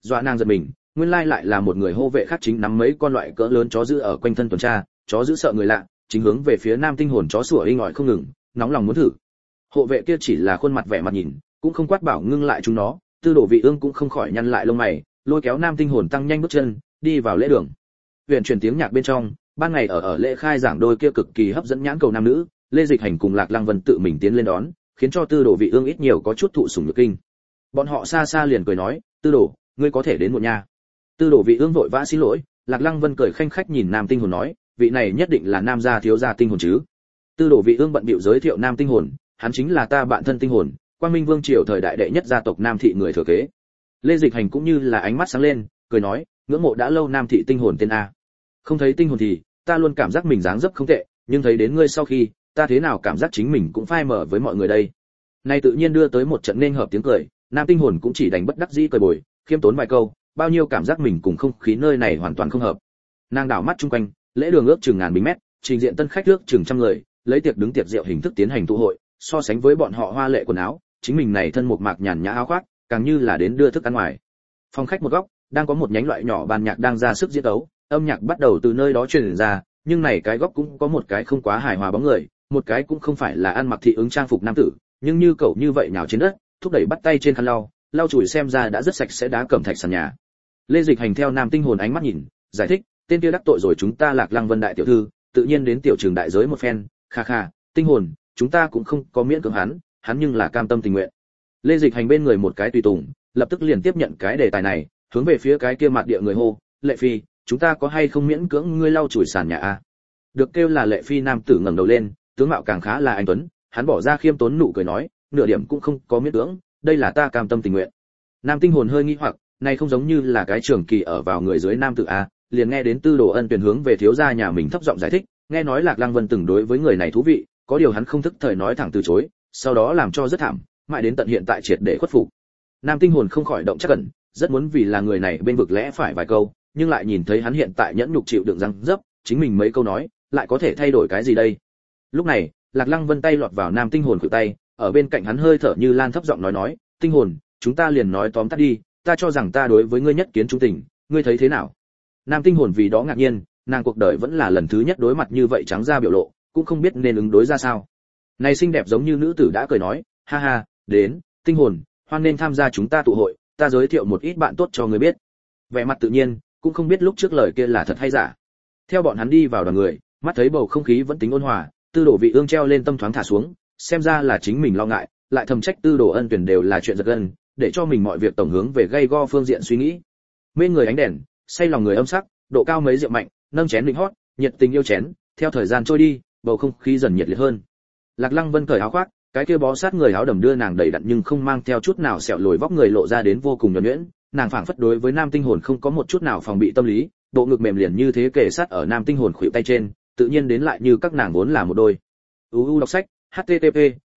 dọa nàng giật mình, nguyên lai lại là một người hô vệ khác chính nắm mấy con loại cỡ lớn chó giữ ở quanh thân tuần tra, chó giữ sợ người lạ, chính hướng về phía Nam Tinh Hồn chó sủa inh ỏi không ngừng, nóng lòng muốn thử. Hộ vệ kia chỉ là khuôn mặt vẻ mặt nhìn, cũng không quát bảo ngưng lại chúng nó, Tư Đồ Vị Ương cũng không khỏi nhăn lại lông mày, lôi kéo Nam Tinh Hồn tăng nhanh bước chân, đi vào lễ đường. Huyền truyền tiếng nhạc bên trong, ban ngày ở ở lễ khai giảng đôi kia cực kỳ hấp dẫn nhãn cầu nam nữ, Lê Dịch Hành cùng Lạc Lăng Vân tự mình tiến lên đón, khiến cho Tư Đồ Vị Ương ít nhiều có chút thụ sủng nhược kinh. Bọn họ xa xa liền cười nói, "Tư Đồ, ngươi có thể đến muộn nha." Tư Đồ Vị Ương vội vã xin lỗi, Lạc Lăng Vân cười khanh khách nhìn Nam Tinh Hồn nói, "Vị này nhất định là Nam gia thiếu gia tinh hồn chứ?" Tư Đồ Vị Ương bận bịu giới thiệu Nam Tinh Hồn, hắn chính là ta bạn thân Tinh Hồn, Quang Minh Vương triều thời đại đệ nhất gia tộc Nam thị người thừa kế. Lê Dịch Hành cũng như là ánh mắt sáng lên, cười nói, "Ngưỡng mộ đã lâu Nam thị Tinh Hồn tên a. Không thấy Tinh Hồn thì, ta luôn cảm giác mình dáng dấp không tệ, nhưng thấy đến ngươi sau khi, ta thế nào cảm giác chính mình cũng phai mờ với mọi người đây." Này tự nhiên đưa tới một trận nên hợp tiếng cười, Nam Tinh Hồn cũng chỉ đành bất đắc dĩ cười bồi, khiêm tốn vài câu, bao nhiêu cảm giác mình cùng không khí nơi này hoàn toàn không hợp. Nàng đảo mắt chung quanh, lễ đường ước chừng ngàn bình mét, trình diện tân khách ước chừng trăm người, lấy tiệc đứng tiệc rượu hình thức tiến hành tụ hội, so sánh với bọn họ hoa lệ quần áo, chính mình này thân một mạc nhàn nhã áo khoác, càng như là đến đưa thức ăn ngoài. Phòng khách một góc, đang có một nhánh loại nhỏ ban nhạc đang ra sức diễn tấu, âm nhạc bắt đầu từ nơi đó truyền ra, nhưng này cái góc cũng có một cái không quá hài hòa bóng người, một cái cũng không phải là ăn mặc thị ứng trang phục nam tử, nhưng như cậu như vậy nhào trên đất, thúc đẩy bắt tay trên khăn lau, lau chùi xem ra đã rất sạch sẽ đá cẩm thạch sàn nhà. Lê Dịch Hành theo Nam Tinh Hồn ánh mắt nhìn, giải thích, tên kia đắc tội rồi chúng ta Lạc Lăng Vân đại tiểu thư, tự nhiên đến tiểu trường đại giới một phen, kha kha, Tinh Hồn, chúng ta cũng không có miễn cưỡng hắn, hắn nhưng là cam tâm tình nguyện. Lê Dịch Hành bên người một cái tùy tùng, lập tức liền tiếp nhận cái đề tài này, hướng về phía cái kia mặt địa người hô, Lệ Phi, chúng ta có hay không miễn cưỡng ngươi lau chùi sàn nhà a? Được kêu là Lệ Phi nam tử ngẩng đầu lên, tướng mạo càng khá là anh tuấn, hắn bỏ ra khiêm tốn nụ cười nói, nửa điểm cũng không có miễn cưỡng, đây là ta cam tâm tình nguyện. Nam Tinh Hồn hơi nghi hoặc, này không giống như là cái trường kỳ ở vào người dưới nam tử a, liền nghe đến Tư Đồ Ân tuyển hướng về thiếu gia nhà mình thấp giọng giải thích, nghe nói Lạc Lăng Vân từng đối với người này thú vị, có điều hắn không thức thời nói thẳng từ chối, sau đó làm cho rất thảm, mãi đến tận hiện tại triệt để khuất phục. Nam Tinh Hồn không khỏi động chắc cẩn, rất muốn vì là người này bên vực lẽ phải vài câu, nhưng lại nhìn thấy hắn hiện tại nhẫn nhục chịu đựng răng dấp, chính mình mấy câu nói, lại có thể thay đổi cái gì đây? Lúc này, Lạc Lăng Vân tay lọt vào Nam Tinh Hồn khuỷu tay, ở bên cạnh hắn hơi thở như lan thấp giọng nói nói, Tinh Hồn, chúng ta liền nói tóm tắt đi, ta cho rằng ta đối với ngươi nhất kiến trung tình, ngươi thấy thế nào? Nam Tinh Hồn vì đó ngạc nhiên, nàng cuộc đời vẫn là lần thứ nhất đối mặt như vậy trắng ra biểu lộ, cũng không biết nên ứng đối ra sao. Này xinh đẹp giống như nữ tử đã cười nói, ha ha, đến, Tinh Hồn, hoan nên tham gia chúng ta tụ hội, ta giới thiệu một ít bạn tốt cho ngươi biết. Vẻ mặt tự nhiên, cũng không biết lúc trước lời kia là thật hay giả. Theo bọn hắn đi vào đoàn người, mắt thấy bầu không khí vẫn tính ôn hòa, Tư Đồ Vị Ương treo lên tâm thoáng thả xuống, xem ra là chính mình lo ngại, lại thầm trách Tư Đồ Ân tuyển đều là chuyện giật gân, để cho mình mọi việc tổng hướng về gây go phương diện suy nghĩ. Mê người ánh đèn, say lòng người âm sắc, độ cao mấy rượu mạnh, nâng chén định hót, nhiệt tình yêu chén, theo thời gian trôi đi, bầu không khí dần nhiệt liệt hơn. Lạc Lăng Vân cởi áo khoác, cái kia bó sát người áo đầm đưa nàng đầy đặn nhưng không mang theo chút nào sẹo lồi vóc người lộ ra đến vô cùng nhuần nhuyễn, nàng phảng phất đối với Nam Tinh Hồn không có một chút nào phòng bị tâm lý, bộ ngực mềm liền như thế kề sát ở Nam Tinh Hồn khuỷu tay trên, tự nhiên đến lại như các nàng vốn là một đôi. u u đọc sách http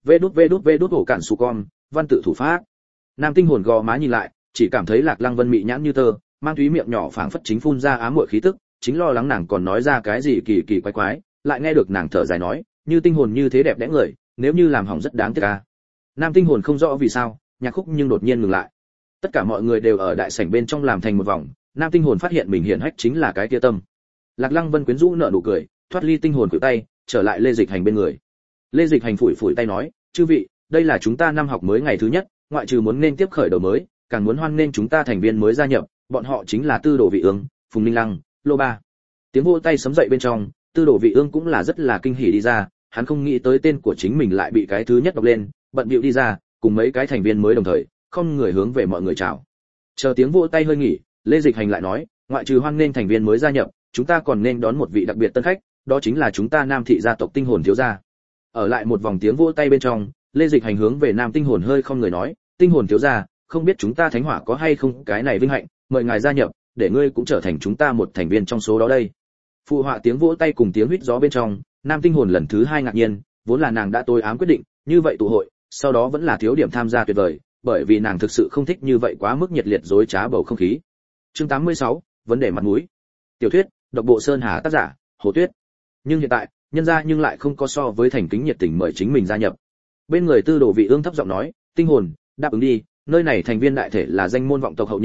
vđvđvđ cản su con văn tự thủ pháp. Nam Tinh Hồn gò má nhìn lại, chỉ cảm thấy Lạc Lăng Vân mị nhãn như tơ, mang thúy miệng nhỏ phảng phất chính phun ra ám muội khí tức, chính lo lắng nàng còn nói ra cái gì kỳ kỳ quái quái, lại nghe được nàng thở dài nói, như Tinh Hồn như thế đẹp đẽ người, nếu như làm hỏng rất đáng tiếc a. Nam Tinh Hồn không rõ vì sao, nhạc khúc nhưng đột nhiên ngừng lại. Tất cả mọi người đều ở đại sảnh bên trong làm thành một vòng, Nam Tinh Hồn phát hiện mình hiện hách chính là cái kia tâm. Lạc Lăng Vân quyến rũ nở nụ cười, thoát ly Tinh Hồn khuỷu tay, trở lại Lê Dịch Hành bên người. Lê Dịch Hành phủi phủi tay nói, chư vị, đây là chúng ta năm học mới ngày thứ nhất, ngoại trừ muốn nên tiếp khởi đầu mới, càng muốn hoan nên chúng ta thành viên mới gia nhập, bọn họ chính là Tư Đồ Vị Ương, Phùng Ninh Lăng, Lô Ba. Tiếng vỗ tay sấm dậy bên trong, Tư Đồ Vị Ương cũng là rất là kinh hỉ đi ra, hắn không nghĩ tới tên của chính mình lại bị cái thứ nhất đọc lên, bận bịu đi ra, cùng mấy cái thành viên mới đồng thời, không người hướng về mọi người chào. Chờ tiếng vỗ tay hơi nghỉ, Lê Dịch Hành lại nói, ngoại trừ hoan nên thành viên mới gia nhập, chúng ta còn nên đón một vị đặc biệt tân khách, đó chính là chúng ta Nam thị gia tộc Tinh Hồn thiếu gia. Ở lại một vòng tiếng vỗ tay bên trong, Lê Dịch Hành hướng về Nam Tinh Hồn hơi không người nói, Tinh Hồn thiếu gia, không biết chúng ta Thánh Hỏa có hay không cái này vinh hạnh, mời ngài gia nhập, để ngươi cũng trở thành chúng ta một thành viên trong số đó đây. Phụ họa tiếng vỗ tay cùng tiếng huýt gió bên trong, Nam Tinh Hồn lần thứ hai ngạc nhiên, vốn là nàng đã tối ám quyết định, như vậy tụ hội, sau đó vẫn là thiếu điểm tham gia tuyệt vời, bởi vì nàng thực sự không thích như vậy quá mức nhiệt liệt dối trá bầu không khí. Chương tám mươi sáu, vấn đề mặt mũi. Tiểu thuyết, độc bộ Sơn Hà tác giả, Hồ Tuyết. Nhưng hiện tại, nhân gia nhưng lại không có so với thành kính nhiệt tình mời chính mình gia nhập. Bên người Tư Đồ Vị Ương thấp giọng nói, Tinh Hồn, đáp ứng đi, nơi này thành viên đại thể là danh môn vọng tộc hậu nhân,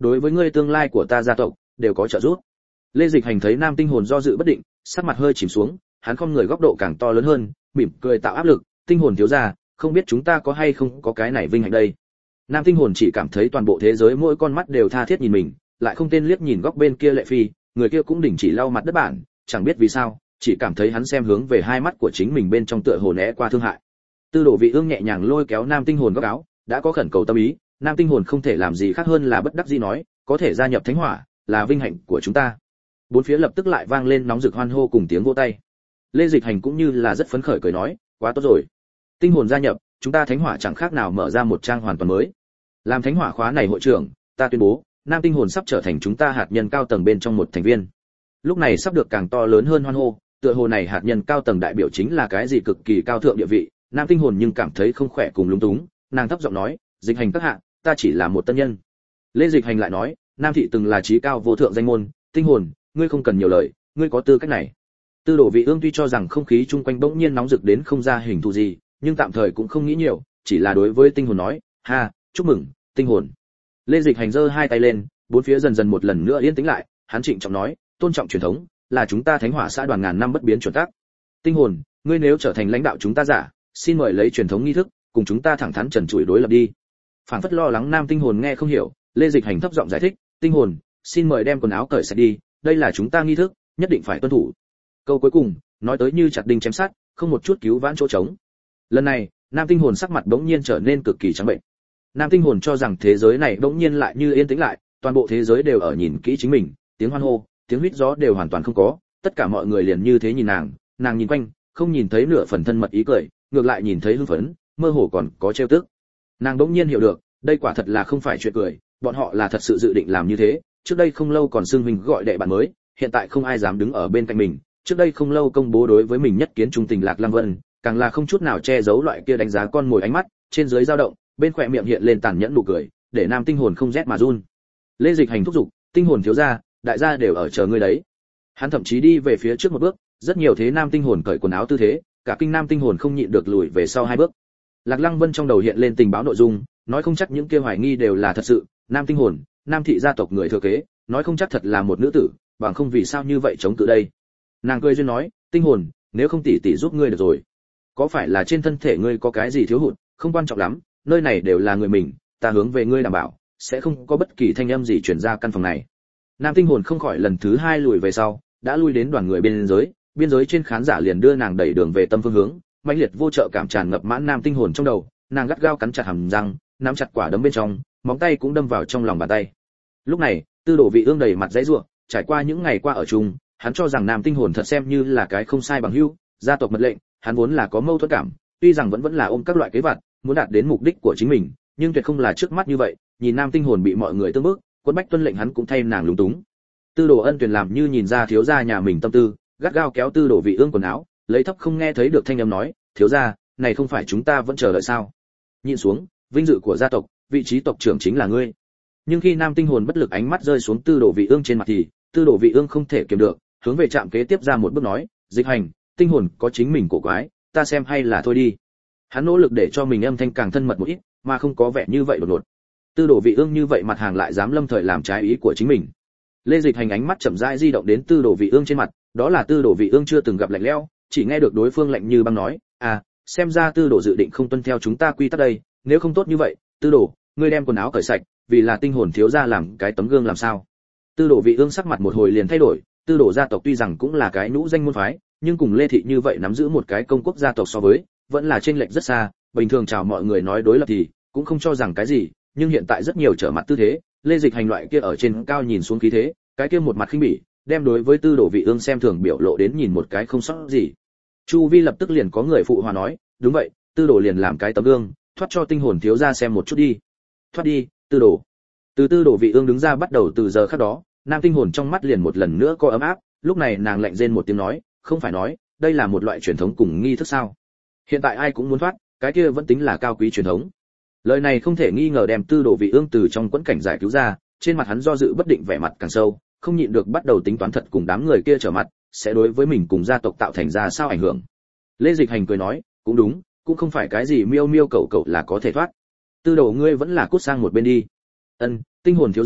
đối với ngươi tương lai của ta gia tộc đều có trợ giúp. Lê Dịch Hành thấy Nam Tinh Hồn do dự bất định, sắc mặt hơi chìm xuống, hắn không người góc độ càng to lớn hơn, mỉm cười tạo áp lực, Tinh Hồn thiếu gia, không biết chúng ta có hay không có cái này vinh hạnh đây. Nam Tinh Hồn chỉ cảm thấy toàn bộ thế giới mỗi con mắt đều tha thiết nhìn mình, lại không tên liếc nhìn góc bên kia Lệ Phi, người kia cũng đình chỉ lau mặt đất bản, chẳng biết vì sao, chỉ cảm thấy hắn xem hướng về hai mắt của chính mình bên trong tựa hồ né qua thương hại. Tư Đồ Vị Ương nhẹ nhàng lôi kéo Nam Tinh Hồn góc áo, đã có khẩn cầu tâm ý, Nam Tinh Hồn không thể làm gì khác hơn là bất đắc dĩ nói, có thể gia nhập Thánh Hỏa, là vinh hạnh của chúng ta. Bốn phía lập tức lại vang lên nóng rực hoan hô cùng tiếng vỗ tay. Lê Dịch Hành cũng như là rất phấn khởi cười nói, quá tốt rồi. Tinh Hồn gia nhập, chúng ta Thánh Hỏa chẳng khác nào mở ra một trang hoàn toàn mới. Làm Thánh Hỏa khóa này hội trưởng, ta tuyên bố, Nam Tinh Hồn sắp trở thành chúng ta hạt nhân cao tầng bên trong một thành viên. Lúc này sắp được càng to lớn hơn hoan hô, tựa hồ này hạt nhân cao tầng đại biểu chính là cái gì cực kỳ cao thượng địa vị, Nam Tinh Hồn nhưng cảm thấy không khỏe cùng lúng túng, nàng thấp giọng nói, Dịch Hành các hạ, ta chỉ là một tân nhân. Lê Dịch Hành lại nói, Nam thị từng là trí cao vô thượng danh môn, Tinh Hồn, ngươi không cần nhiều lời, ngươi có tư cách này. Tư Đồ Vị Ương tuy cho rằng không khí chung quanh bỗng nhiên nóng rực đến không ra hình thù gì, nhưng tạm thời cũng không nghĩ nhiều, chỉ là đối với Tinh Hồn nói, ha, chúc mừng, Tinh Hồn. Lê Dịch Hành giơ hai tay lên, bốn phía dần dần một lần nữa yên tĩnh lại, hắn trịnh trọng nói, tôn trọng truyền thống, là chúng ta Thánh Hỏa xã đoàn ngàn năm bất biến chuẩn tắc. Tinh Hồn, ngươi nếu trở thành lãnh đạo chúng ta giả, xin mời lấy truyền thống nghi thức, cùng chúng ta thẳng thắn trần trụi đối lập đi. Phản phất lo lắng Nam Tinh Hồn nghe không hiểu, Lê Dịch Hành thấp giọng giải thích, Tinh Hồn, xin mời đem quần áo cởi sạch đi, đây là chúng ta nghi thức, nhất định phải tuân thủ. Câu cuối cùng, nói tới như chặt đinh chém sắt, không một chút cứu vãn chỗ trống. Lần này, Nam Tinh Hồn sắc mặt bỗng nhiên trở nên cực kỳ trắng bệnh. Nam Tinh Hồn cho rằng thế giới này bỗng nhiên lại như yên tĩnh lại, toàn bộ thế giới đều ở nhìn kỹ chính mình, tiếng hoan hô, tiếng huýt gió đều hoàn toàn không có, tất cả mọi người liền như thế nhìn nàng, nàng nhìn quanh, không nhìn thấy nửa phần thân mật ý cười, ngược lại nhìn thấy hưng phấn, mơ hồ còn có trêu tức. Nàng bỗng nhiên hiểu được, đây quả thật là không phải chuyện cười, bọn họ là thật sự dự định làm như thế, trước đây không lâu còn xưng mình gọi đệ bạn mới, hiện tại không ai dám đứng ở bên cạnh mình, trước đây không lâu công bố đối với mình nhất kiến trung tình Lạc Lăng Vân, càng là không chút nào che giấu loại kia đánh giá con mồi ánh mắt, trên dưới dao động, bên khóe miệng hiện lên tàn nhẫn nụ cười, để Nam Tinh Hồn không rét mà run. Lê Dịch Hành thúc giục, Tinh Hồn thiếu gia, đại gia đều ở chờ ngươi đấy. Hắn thậm chí đi về phía trước một bước, rất nhiều thế Nam Tinh Hồn cởi quần áo tư thế, cả kinh Nam Tinh Hồn không nhịn được lùi về sau hai bước. Lạc Lăng Vân trong đầu hiện lên tình báo nội dung, nói không chắc những kia hoài nghi đều là thật sự, Nam Tinh Hồn, Nam thị gia tộc người thừa kế, nói không chắc thật là một nữ tử, bằng không vì sao như vậy chống cự đây. Nàng cười duyên nói, Tinh Hồn, nếu không tỷ tỷ giúp ngươi được rồi. Có phải là trên thân thể ngươi có cái gì thiếu hụt, không quan trọng lắm, nơi này đều là người mình, ta hướng về ngươi đảm bảo, sẽ không có bất kỳ thanh âm gì truyền ra căn phòng này. Nam Tinh Hồn không khỏi lần thứ hai lùi về sau, đã lui đến đoàn người biên giới, biên giới trên khán giả liền đưa nàng đẩy đường về tâm phương hướng, mãnh liệt vô trợ cảm tràn ngập mãn Nam Tinh Hồn trong đầu, nàng gắt gao cắn chặt hàm răng, nắm chặt quả đấm bên trong, móng tay cũng đâm vào trong lòng bàn tay. Lúc này, Tư Đồ Vị Ương đầy mặt dãy rủa, trải qua những ngày qua ở chung, hắn cho rằng Nam Tinh Hồn thật xem như là cái không sai bằng hữu, gia tộc mật lệnh, hắn vốn là có mâu thuẫn cảm, tuy rằng vẫn vẫn là ôm các loại kế vật, muốn đạt đến mục đích của chính mình, nhưng tuyệt không là trước mắt như vậy, nhìn Nam Tinh Hồn bị mọi người tương bức, quân bách tuân lệnh hắn cũng thay nàng lúng túng. Tư Đồ Ân Tuyền làm như nhìn ra thiếu gia nhà mình tâm tư, gắt gao kéo Tư Đồ Vị Ương quần áo, lấy thấp không nghe thấy được thanh âm nói, thiếu gia, này không phải chúng ta vẫn chờ đợi sao? Nhìn xuống, vinh dự của gia tộc, vị trí tộc trưởng chính là ngươi. Nhưng khi Nam Tinh Hồn bất lực ánh mắt rơi xuống Tư Đồ Vị Ương trên mặt thì, Tư Đồ Vị Ương không thể kiềm được, hướng về trạm kế tiếp ra một bước nói, Dịch Hành, Tinh Hồn có chính mình cổ quái, ta xem hay là thôi đi. Hắn nỗ lực để cho mình âm thanh càng thân mật một ít, mà không có vẻ như vậy đột ngột. Tư Đồ Vị Ương như vậy mặt hàng lại dám lâm thời làm trái ý của chính mình. Lê Dịch Hành ánh mắt chậm rãi di động đến Tư Đồ Vị Ương trên mặt, đó là Tư Đồ Vị Ương chưa từng gặp lạnh lẽo, chỉ nghe được đối phương lạnh như băng nói, "À, xem ra Tư Đồ dự định không tuân theo chúng ta quy tắc đây, nếu không tốt như vậy, Tư Đồ, ngươi đem quần áo cởi sạch, vì là Tinh Hồn thiếu gia làm cái tấm gương làm sao?" Tư Đồ Vị Ương sắc mặt một hồi liền thay đổi, Tư Đồ gia tộc tuy rằng cũng là cái nhũ danh môn phái, nhưng cùng Lê thị như vậy nắm giữ một cái công quốc gia tộc so với, vẫn là chênh lệch rất xa, bình thường chào mọi người nói đối lập thì cũng không cho rằng cái gì, nhưng hiện tại rất nhiều trở mặt tư thế, Lê Dịch Hành loại kia ở trên cao nhìn xuống khí thế, cái kia một mặt khinh bỉ, đem đối với Tư Đồ Vị Ương xem thường biểu lộ đến nhìn một cái không sót gì. Chu vi lập tức liền có người phụ hòa nói, đúng vậy, Tư Đồ liền làm cái tấm gương, thoát cho Tinh Hồn thiếu gia xem một chút đi. Thoát đi, Tư Đồ. Từ Tư Đồ Vị Ương đứng ra bắt đầu từ giờ khắc đó, Nam Tinh Hồn trong mắt liền một lần nữa có ấm áp, lúc này nàng lạnh rên một tiếng nói, không phải nói, đây là một loại truyền thống cùng nghi thức sao? Hiện tại ai cũng muốn thoát, cái kia vẫn tính là cao quý truyền thống. Lời này không thể nghi ngờ đem Tư Đồ Vị Ương từ trong quẫn cảnh giải cứu ra, trên mặt hắn do dự bất định vẻ mặt càng sâu, không nhịn được bắt đầu tính toán thật cùng đám người kia trở mặt, sẽ đối với mình cùng gia tộc tạo thành ra sao ảnh hưởng. Lê Dịch Hành cười nói, cũng đúng, cũng không phải cái gì miêu miêu cẩu cẩu là có thể thoát. Tư Đồ ngươi vẫn là cút sang một bên đi. Ân, Tinh Hồn thiếu gia,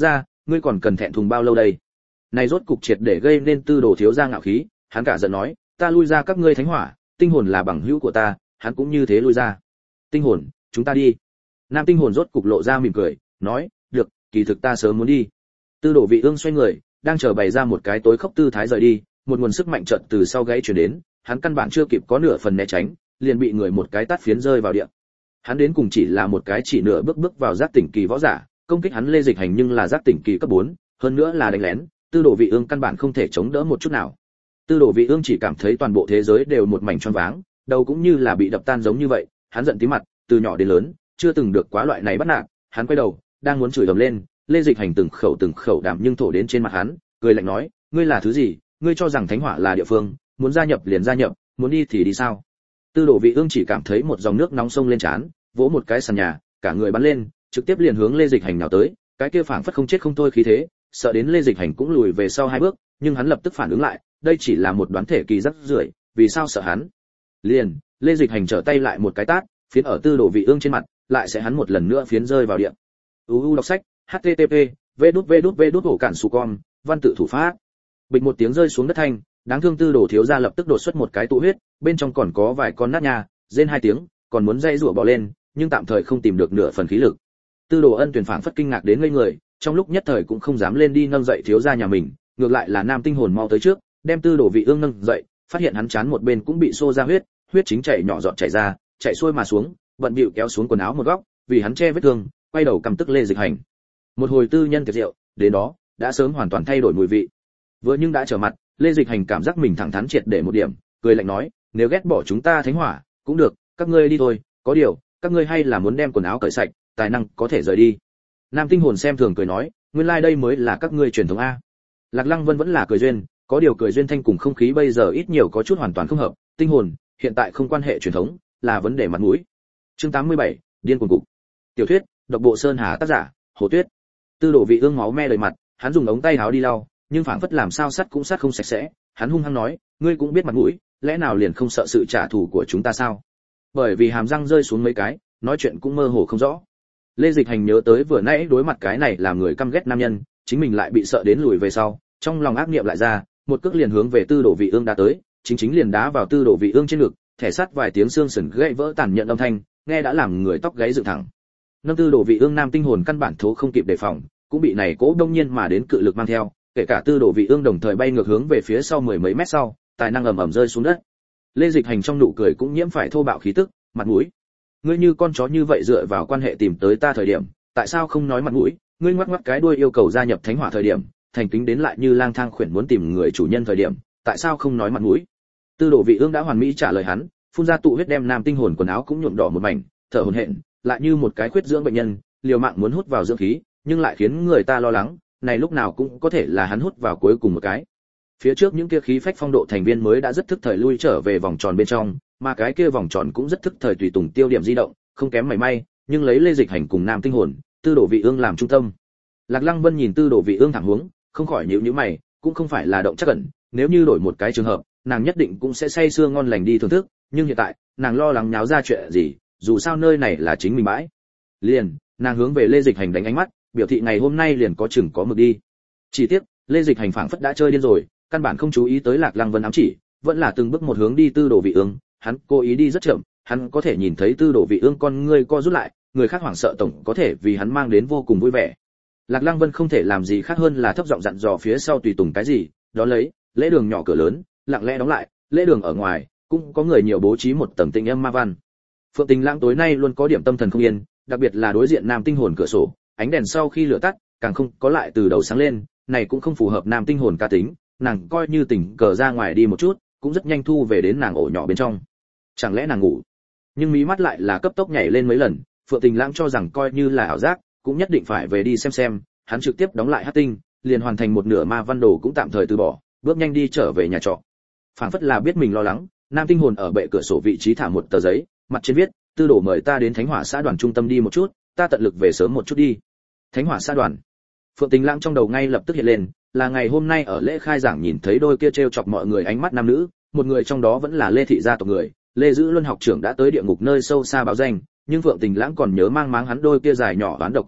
ngươi còn cần thẹn thùng bao lâu đây? Này rốt cục triệt để gây nên Tư Đồ thiếu gia ngạo khí, hắn cả giận nói, ta lui ra các ngươi thánh hỏa, tinh hồn là bằng hữu của ta, hắn cũng như thế lui ra. Tinh hồn, chúng ta đi. Nam tinh hồn rốt cục lộ ra mỉm cười, nói, được, kỳ thực ta sớm muốn đi. Tư Đồ Vị Ương xoay người, đang chờ bày ra một cái tối khốc tư thái rời đi, một nguồn sức mạnh chợt từ sau gáy truyền đến, hắn căn bản chưa kịp có nửa phần né tránh, liền bị người một cái tát phiến rơi vào địa. Hắn đến cùng chỉ là một cái chỉ nửa bước bước vào giác tỉnh kỳ võ giả, công kích hắn Lê Dịch Hành nhưng là giác tỉnh kỳ cấp bốn, hơn nữa là đánh lén, Tư Đồ Vị Ương căn bản không thể chống đỡ một chút nào. Tư Đồ Vị Ương chỉ cảm thấy toàn bộ thế giới đều một mảnh choáng váng, đầu cũng như là bị đập tan giống như vậy, hắn giận tím mặt, từ nhỏ đến lớn, chưa từng được quá loại này bắt nạt, hắn quay đầu, đang muốn chửi ầm lên, Lê Dịch Hành từng khẩu từng khẩu đàm nhưng thổ đến trên mặt hắn, cười lạnh nói, ngươi là thứ gì, ngươi cho rằng thánh hỏa là địa phương, muốn gia nhập liền gia nhập, muốn đi thì đi sao? Tư Đồ Vị Ương chỉ cảm thấy một dòng nước nóng sông lên trán, vỗ một cái sàn nhà, cả người bắn lên, trực tiếp liền hướng Lê Dịch Hành nào tới, cái kia phảng phất không chết không thôi khí thế, sợ đến Lê Dịch Hành cũng lùi về sau hai bước, nhưng hắn lập tức phản ứng lại, đây chỉ là một đoán thể kỳ rất rưởi, vì sao sợ hắn? Liền, Lê Dịch Hành trở tay lại một cái tát, phiến ở Tư Đồ Vị Ương trên mặt, lại sẽ hắn một lần nữa phiến rơi vào địa. u u đọc sách, http vê đút vê đút vê đút hổ cản su con, văn tự thủ pháp. Bịch một tiếng rơi xuống đất thanh, đáng thương Tư Đồ thiếu gia lập tức đột xuất một cái tụ huyết, bên trong còn có vài con nát nha, rên hai tiếng, còn muốn dây rủa bò lên, nhưng tạm thời không tìm được nửa phần khí lực. Tư Đồ Ân tuyển phảng phất kinh ngạc đến ngây người, trong lúc nhất thời cũng không dám lên đi nâng dậy thiếu gia nhà mình, ngược lại là Nam tinh hồn mau tới trước, đem Tư Đồ Vị Ương nâng dậy, phát hiện hắn chán một bên cũng bị xô ra huyết, huyết chính chảy nhỏ giọt chảy ra, chạy xuôi mà xuống, bận bịu kéo xuống quần áo một góc, vì hắn che vết thương, quay đầu cầm tức Lê Dịch Hành. Một hồi tư nhân tiệc rượu, đến đó, đã sớm hoàn toàn thay đổi mùi vị. Vừa nhưng đã trở mặt, Lê Dịch Hành cảm giác mình thẳng thắn triệt để một điểm, cười lạnh nói, nếu ghét bỏ chúng ta thánh hỏa, cũng được, các ngươi đi thôi, có điều, các ngươi hay là muốn đem quần áo cởi sạch, tài năng có thể rời đi. Nam tinh hồn xem thường cười nói, nguyên lai like đây mới là các ngươi truyền thống a. Lạc Lăng Vân vẫn là cười duyên, có điều cười duyên thanh cùng không khí bây giờ ít nhiều có chút hoàn toàn không hợp, tinh hồn, hiện tại không quan hệ truyền thống, là vấn đề mặt mũi. Chương tám mươi bảy, điên cuồng cục. Tiểu thuyết, độc bộ sơn hà tác giả, Hồ Tuyết. Tư Đồ Vị Ương máu me đầy mặt, hắn dùng ống tay áo đi lau, nhưng phảng phất làm sao sắt cũng sắt không sạch sẽ, hắn hung hăng nói, ngươi cũng biết mặt mũi, lẽ nào liền không sợ sự trả thù của chúng ta sao? Bởi vì hàm răng rơi xuống mấy cái, nói chuyện cũng mơ hồ không rõ. Lê Dịch Hành nhớ tới vừa nãy đối mặt cái này làm người căm ghét nam nhân, chính mình lại bị sợ đến lùi về sau, trong lòng ác niệm lại ra, một cước liền hướng về Tư Đồ Vị Ương đá tới, chính chính liền đá vào Tư Đồ Vị Ương trên ngực, thẻ sắt vài tiếng xương sườn gãy vỡ tàn nhận âm thanh, nghe đã làm người tóc gáy dựng thẳng. Nâng Tư Đồ Vị Ương nam tinh hồn căn bản thố không kịp đề phòng, cũng bị này cố đông nhiên mà đến cự lực mang theo, kể cả Tư Đồ Vị Ương đồng thời bay ngược hướng về phía sau mười mấy mét sau, tài năng ầm ầm rơi xuống đất. Lê Dịch Hành trong nụ cười cũng nhiễm phải thô bạo khí tức, mặt mũi. Ngươi như con chó như vậy dựa vào quan hệ tìm tới ta thời điểm, tại sao không nói mặt mũi? Ngươi ngoắc ngoắc cái đuôi yêu cầu gia nhập thánh hỏa thời điểm, thành kính đến lại như lang thang khuyển muốn tìm người chủ nhân thời điểm, tại sao không nói mặt mũi? Tư Đồ Vị Ương đã hoàn mỹ trả lời hắn, phun ra tụ huyết đem nam tinh hồn quần áo cũng nhuộm đỏ một mảnh, thở hổn hển, lại như một cái khuyết dưỡng bệnh nhân, liều mạng muốn hút vào dưỡng khí, nhưng lại khiến người ta lo lắng, này lúc nào cũng có thể là hắn hút vào cuối cùng một cái. Phía trước những kia khí phách phong độ thành viên mới đã rất thức thời lui trở về vòng tròn bên trong, mà cái kia vòng tròn cũng rất thức thời tùy tùng tiêu điểm di động, không kém mảy may, nhưng lấy Lê Dịch Hành cùng nam tinh hồn, Tư Đồ Vị Ương làm trung tâm. Lạc Lăng Vân nhìn Tư Đồ Vị Ương thẳng hướng, không khỏi nhíu nhíu mày, cũng không phải là động chắc ẩn, nếu như đổi một cái trường hợp, nàng nhất định cũng sẽ say sưa ngon lành đi thưởng thức, nhưng hiện tại, nàng lo lắng nháo ra chuyện gì, dù sao nơi này là chính mình bãi. Liền, nàng hướng về Lê Dịch Hành đánh ánh mắt, biểu thị ngày hôm nay liền có chừng có mực đi. Chỉ tiếc, Lê Dịch Hành phảng phất đã chơi điên rồi, căn bản không chú ý tới Lạc Lăng Vân ám chỉ, vẫn là từng bước một hướng đi Tư Đồ Vị Ương, hắn cố ý đi rất chậm, hắn có thể nhìn thấy Tư Đồ Vị Ương con ngươi co rút lại, người khác hoảng sợ tổng có thể vì hắn mang đến vô cùng vui vẻ. Lạc Lăng Vân không thể làm gì khác hơn là thấp giọng dặn dò phía sau tùy tùng cái gì, đó lấy, lễ đường nhỏ cửa lớn, lặng lẽ đóng lại, lễ đường ở ngoài, cũng có người nhiều bố trí một tầng tinh âm ma văn. Phượng Tình Lãng tối nay luôn có điểm tâm thần không yên, đặc biệt là đối diện nam tinh hồn cửa sổ, ánh đèn sau khi lửa tắt, càng không có lại từ đầu sáng lên, này cũng không phù hợp nam tinh hồn ca tính, nàng coi như tỉnh cờ ra ngoài đi một chút, cũng rất nhanh thu về đến nàng ổ nhỏ bên trong. Chẳng lẽ nàng ngủ? Nhưng mí mắt lại là cấp tốc nhảy lên mấy lần, Phượng Tình Lãng cho rằng coi như là ảo giác, cũng nhất định phải về đi xem xem, hắn trực tiếp đóng lại hắc tinh, liền hoàn thành một nửa ma văn đồ cũng tạm thời từ bỏ, bước nhanh đi trở về nhà trọ. Phảng phất là biết mình lo lắng, nam tinh hồn ở bệ cửa sổ vị trí thả một tờ giấy, mặt trên viết, Tư Đồ mời ta đến Thánh Hỏa xã đoàn trung tâm đi một chút, ta tận lực về sớm một chút đi. Thánh Hỏa xã đoàn. Phượng Tình Lãng trong đầu ngay lập tức hiện lên, là ngày hôm nay ở lễ khai giảng nhìn thấy đôi kia trêu chọc mọi người ánh mắt nam nữ, một người trong đó vẫn là Lê thị gia tộc người, Lê Dữ Luân học trưởng đã tới địa ngục nơi sâu xa báo danh, nhưng Phượng Tình Lãng còn nhớ mang máng hắn đôi kia dài nhỏ đoán độc con mắt,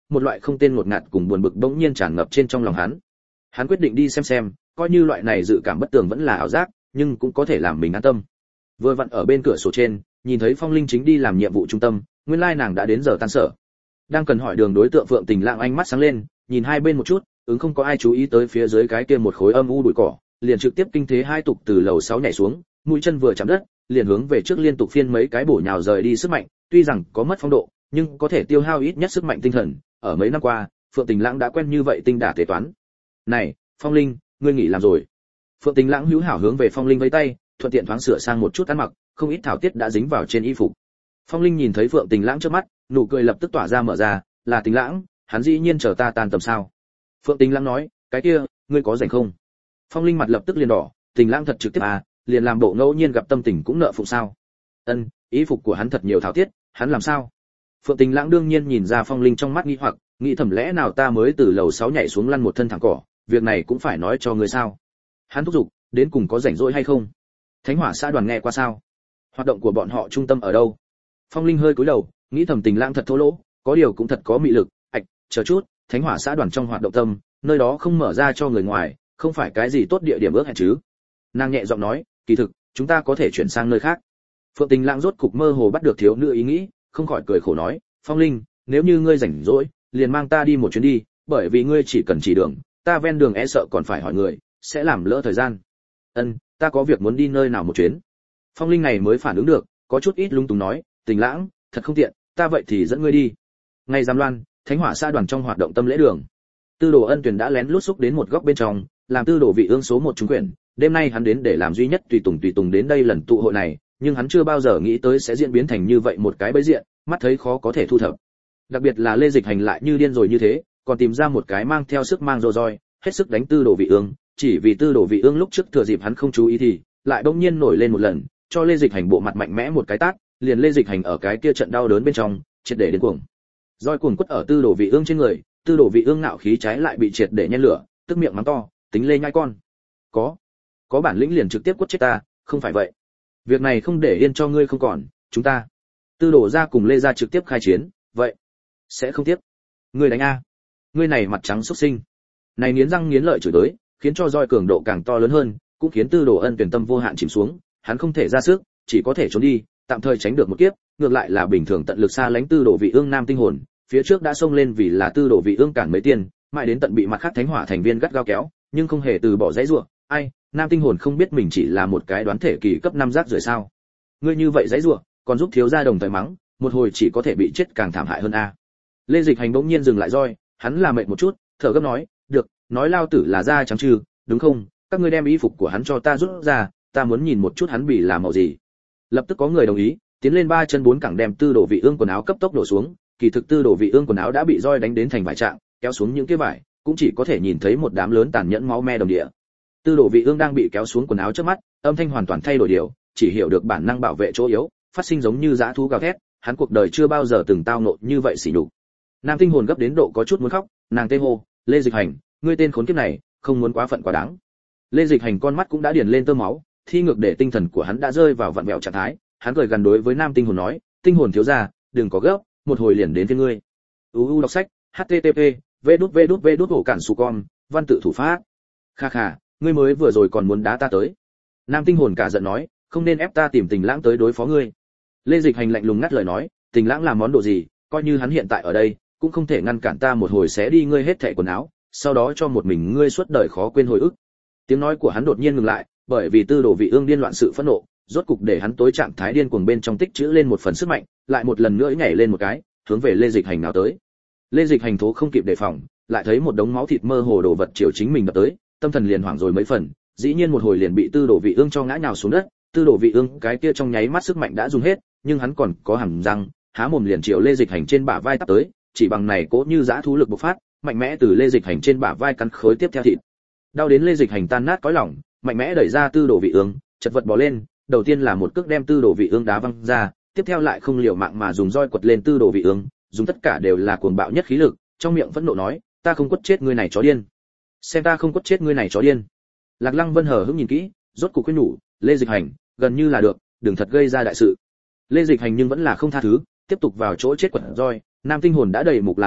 một loại không tên ngột ngạt cùng buồn bực bỗng nhiên tràn ngập trên trong lòng hắn. Hắn quyết định đi xem xem, coi như loại này dự cảm bất tường vẫn là ảo giác, nhưng cũng có thể làm mình an tâm. Vừa vặn ở bên cửa sổ trên, nhìn thấy Phong Linh chính đi làm nhiệm vụ trung tâm, nguyên lai nàng đã đến giờ tan sở. Đang cần hỏi đường đối tượng Phượng Tình Lãng ánh mắt sáng lên, nhìn hai bên một chút, ứng không có ai chú ý tới phía dưới cái kia một khối âm u bụi cỏ, liền trực tiếp kinh thế hai tục từ lầu sáu nhảy xuống, mũi chân vừa chạm đất, liền hướng về trước liên tục phiên mấy cái bổ nhào rời đi sức mạnh, tuy rằng có mất phong độ, nhưng có thể tiêu hao ít nhất sức mạnh tinh thần, ở mấy năm qua, Phượng Tình Lãng đã quen như vậy tinh đả tế toán. "Này, Phong Linh, ngươi nghỉ làm rồi?" Phượng Tình Lãng hữu hảo hướng về Phong Linh vẫy tay, thuận tiện thoáng sửa sang một chút ăn mặc, không ít thảo tiết đã dính vào trên y phục. Phong Linh nhìn thấy Phượng Tình Lãng trước mắt, nụ cười lập tức tỏa ra mở ra, "Là Tình Lãng, hắn dĩ nhiên chờ ta tan tầm sao?" Phượng Tình Lãng nói, "Cái kia, ngươi có rảnh không?" Phong Linh mặt lập tức liền đỏ, Tình Lãng thật trực tiếp à, liền làm bộ ngẫu nhiên gặp tâm tình cũng nợ phụng sao? Ân, y phục của hắn thật nhiều thảo tiết, hắn làm sao? Phượng Tình Lãng đương nhiên nhìn ra Phong Linh trong mắt nghi hoặc, nghĩ thầm lẽ nào ta mới từ lầu sáu nhảy xuống lăn một thân thẳng cỏ, việc này cũng phải nói cho ngươi sao? Hắn thúc giục, đến cùng có rảnh rỗi hay không? Thánh Hỏa xã đoàn nghe qua sao? Hoạt động của bọn họ trung tâm ở đâu? Phong Linh hơi cúi đầu, nghĩ thầm Tình Lãng thật thô lỗ, có điều cũng thật có mị lực, ạch, chờ chút, Thánh Hỏa xã đoàn trong hoạt động tâm, nơi đó không mở ra cho người ngoài, không phải cái gì tốt địa điểm ước hẹn chứ? Nàng nhẹ giọng nói, kỳ thực, chúng ta có thể chuyển sang nơi khác. Phượng Tình Lãng rốt cục mơ hồ bắt được thiếu nữ ý nghĩ, không khỏi cười khổ nói, Phong Linh, nếu như ngươi rảnh rỗi, liền mang ta đi một chuyến đi, bởi vì ngươi chỉ cần chỉ đường, ta ven đường e sợ còn phải hỏi người, sẽ làm lỡ thời gian. Ân, ta có việc muốn đi nơi nào một chuyến. Phong Linh này mới phản ứng được, có chút ít lung túng nói, Tình Lãng, thật không tiện, ta vậy thì dẫn ngươi đi. Ngày Giám Loan, Thánh Hỏa xã đoàn trong hoạt động tâm lễ đường. Tư Đồ Ân Tuyền đã lén lút xúc đến một góc bên trong, làm Tư Đồ Vị Ương số một trúng quyển, đêm nay hắn đến để làm duy nhất tùy tùng tùy tùng đến đây lần tụ hội này, nhưng hắn chưa bao giờ nghĩ tới sẽ diễn biến thành như vậy một cái bẫy diện, mắt thấy khó có thể thu thập. Đặc biệt là Lê Dịch Hành lại như điên rồi như thế, còn tìm ra một cái mang theo sức mang rồ roi, hết sức đánh Tư Đồ Vị Ương, chỉ vì Tư Đồ Vị Ương lúc trước thừa dịp hắn không chú ý thì lại bỗng nhiên nổi lên một lần, cho Lê Dịch Hành bộ mặt mạnh mẽ một cái tát, liền Lê Dịch Hành ở cái kia trận đau đớn bên trong, triệt để đến cuồng. Roi cuồng quất ở Tư Đồ Vị Ương trên người, Tư Đồ Vị Ương ngạo khí trái lại bị triệt để nhen lửa, tức miệng mắng to, tính lê nhai con. Có, có bản lĩnh liền trực tiếp quất chết ta, không phải vậy. Việc này không để yên cho ngươi không còn, chúng ta. Tư Đồ gia cùng Lê gia trực tiếp khai chiến, vậy sẽ không tiếp. Ngươi đánh a. Ngươi này mặt trắng xuất sinh. Này nghiến răng nghiến lợi chửi tới, khiến cho roi cường độ càng to lớn hơn, cũng khiến Tư Đồ Ân tuyển tâm vô hạn chìm xuống, hắn không thể ra sức, chỉ có thể trốn đi, tạm thời tránh được một kiếp, ngược lại là bình thường tận lực xa lánh Tư Đồ Vị Ương nam tinh hồn, phía trước đã xông lên vì là Tư Đồ Vị Ương cản mấy tiền, mãi đến tận bị mặt khác Thánh Hỏa thành viên gắt gao kéo, nhưng không hề từ bỏ dãy rủa. Ai, nam tinh hồn không biết mình chỉ là một cái đoán thể kỳ cấp năm rác rưởi sao? Ngươi như vậy dãy rủa, còn giúp thiếu gia đồng thời mắng, một hồi chỉ có thể bị chết càng thảm hại hơn a. Lê Dịch Hành bỗng nhiên dừng lại roi, hắn là mệt một chút, thở gấp nói, được, nói lao tử là da trắng trừ, đúng không? Các ngươi đem y phục của hắn cho ta rút ra, ta muốn nhìn một chút hắn bị làm màu gì. Lập tức có người đồng ý, tiến lên ba chân bốn cẳng đem Tư Đồ Vị Ương quần áo cấp tốc đổ xuống, kỳ thực Tư Đồ Vị Ương quần áo đã bị roi đánh đến thành vải trạng, kéo xuống những cái vải, cũng chỉ có thể nhìn thấy một đám lớn tàn nhẫn máu me đồng địa. Tư Đồ Vị Ương đang bị kéo xuống quần áo trước mắt, âm thanh hoàn toàn thay đổi điều, chỉ hiểu được bản năng bảo vệ chỗ yếu, phát sinh giống như dã thú gào thét, hắn cuộc đời chưa bao giờ từng tao ngộ như vậy sỉ nhục. Nam tinh hồn gấp đến độ có chút muốn khóc, nàng tê hô, Lê Dịch Hành, ngươi tên khốn kiếp này, không muốn quá phận quá đáng. Lê Dịch Hành con mắt cũng đã điền lên tơ máu, thi ngược để tinh thần của hắn đã rơi vào vặn vẹo trạng thái, hắn cười gần đối với Nam tinh hồn nói, tinh hồn thiếu gia, đừng có gấp, một hồi liền đến với ngươi. u u đọc sách, http vê đút vê đút vê đút hổ cản su con, văn tự thủ pháp. Kha kha, ngươi mới vừa rồi còn muốn đá ta tới. Nam tinh hồn cả giận nói, không nên ép ta tìm Tình Lãng tới đối phó ngươi. Lê Dịch Hành lạnh lùng ngắt lời nói, Tình Lãng làm món đồ gì, coi như hắn hiện tại ở đây, cũng không thể ngăn cản ta một hồi xé đi ngươi hết thảy quần áo, sau đó cho một mình ngươi suốt đời khó quên hồi ức. Tiếng nói của hắn đột nhiên ngừng lại, bởi vì Tư Đồ Vị Ương điên loạn sự phẫn nộ, rốt cục để hắn tối trạng thái điên cuồng bên trong tích trữ lên một phần sức mạnh, lại một lần nữa nhảy lên một cái, hướng về Lê Dịch Hành nào tới. Lê Dịch Hành thố không kịp đề phòng, lại thấy một đống máu thịt mơ hồ đồ vật chiều chính mình đập tới, tâm thần liền hoảng rồi mấy phần, dĩ nhiên một hồi liền bị Tư Đồ Vị Ương cho ngã nhào xuống đất. Tư Đồ Vị Ương cái kia trong nháy mắt sức mạnh đã dùng hết, nhưng hắn còn có hàm răng, há mồm liền chiều Lê Dịch Hành trên bả vai tắp tới, chỉ bằng này cố như dã thú lực bộc phát, mạnh mẽ từ Lê Dịch Hành trên bả vai cắn khối tiếp theo thịt. Đau đến Lê Dịch Hành tan nát cõi lòng, mạnh mẽ đẩy ra Tư Đồ Vị Ương, chật vật bò lên, đầu tiên là một cước đem Tư Đồ Vị Ương đá văng ra, tiếp theo lại không liều mạng mà dùng roi quật lên Tư Đồ Vị Ương, dùng tất cả đều là cuồng bạo nhất khí lực, trong miệng vẫn nộ nói, ta không quất chết ngươi này chó điên. Xem ta không quất chết ngươi này chó điên. Lạc Lăng Vân hờ hững nhìn kỹ, rốt cuộc khuyên nhủ, Lê Dịch Hành, gần như là được, đừng thật gây ra đại sự. Lê Dịch Hành nhưng vẫn là không tha thứ, tiếp tục vào chỗ chết quật roi, nam tinh hồn đã đầy mục là lệ,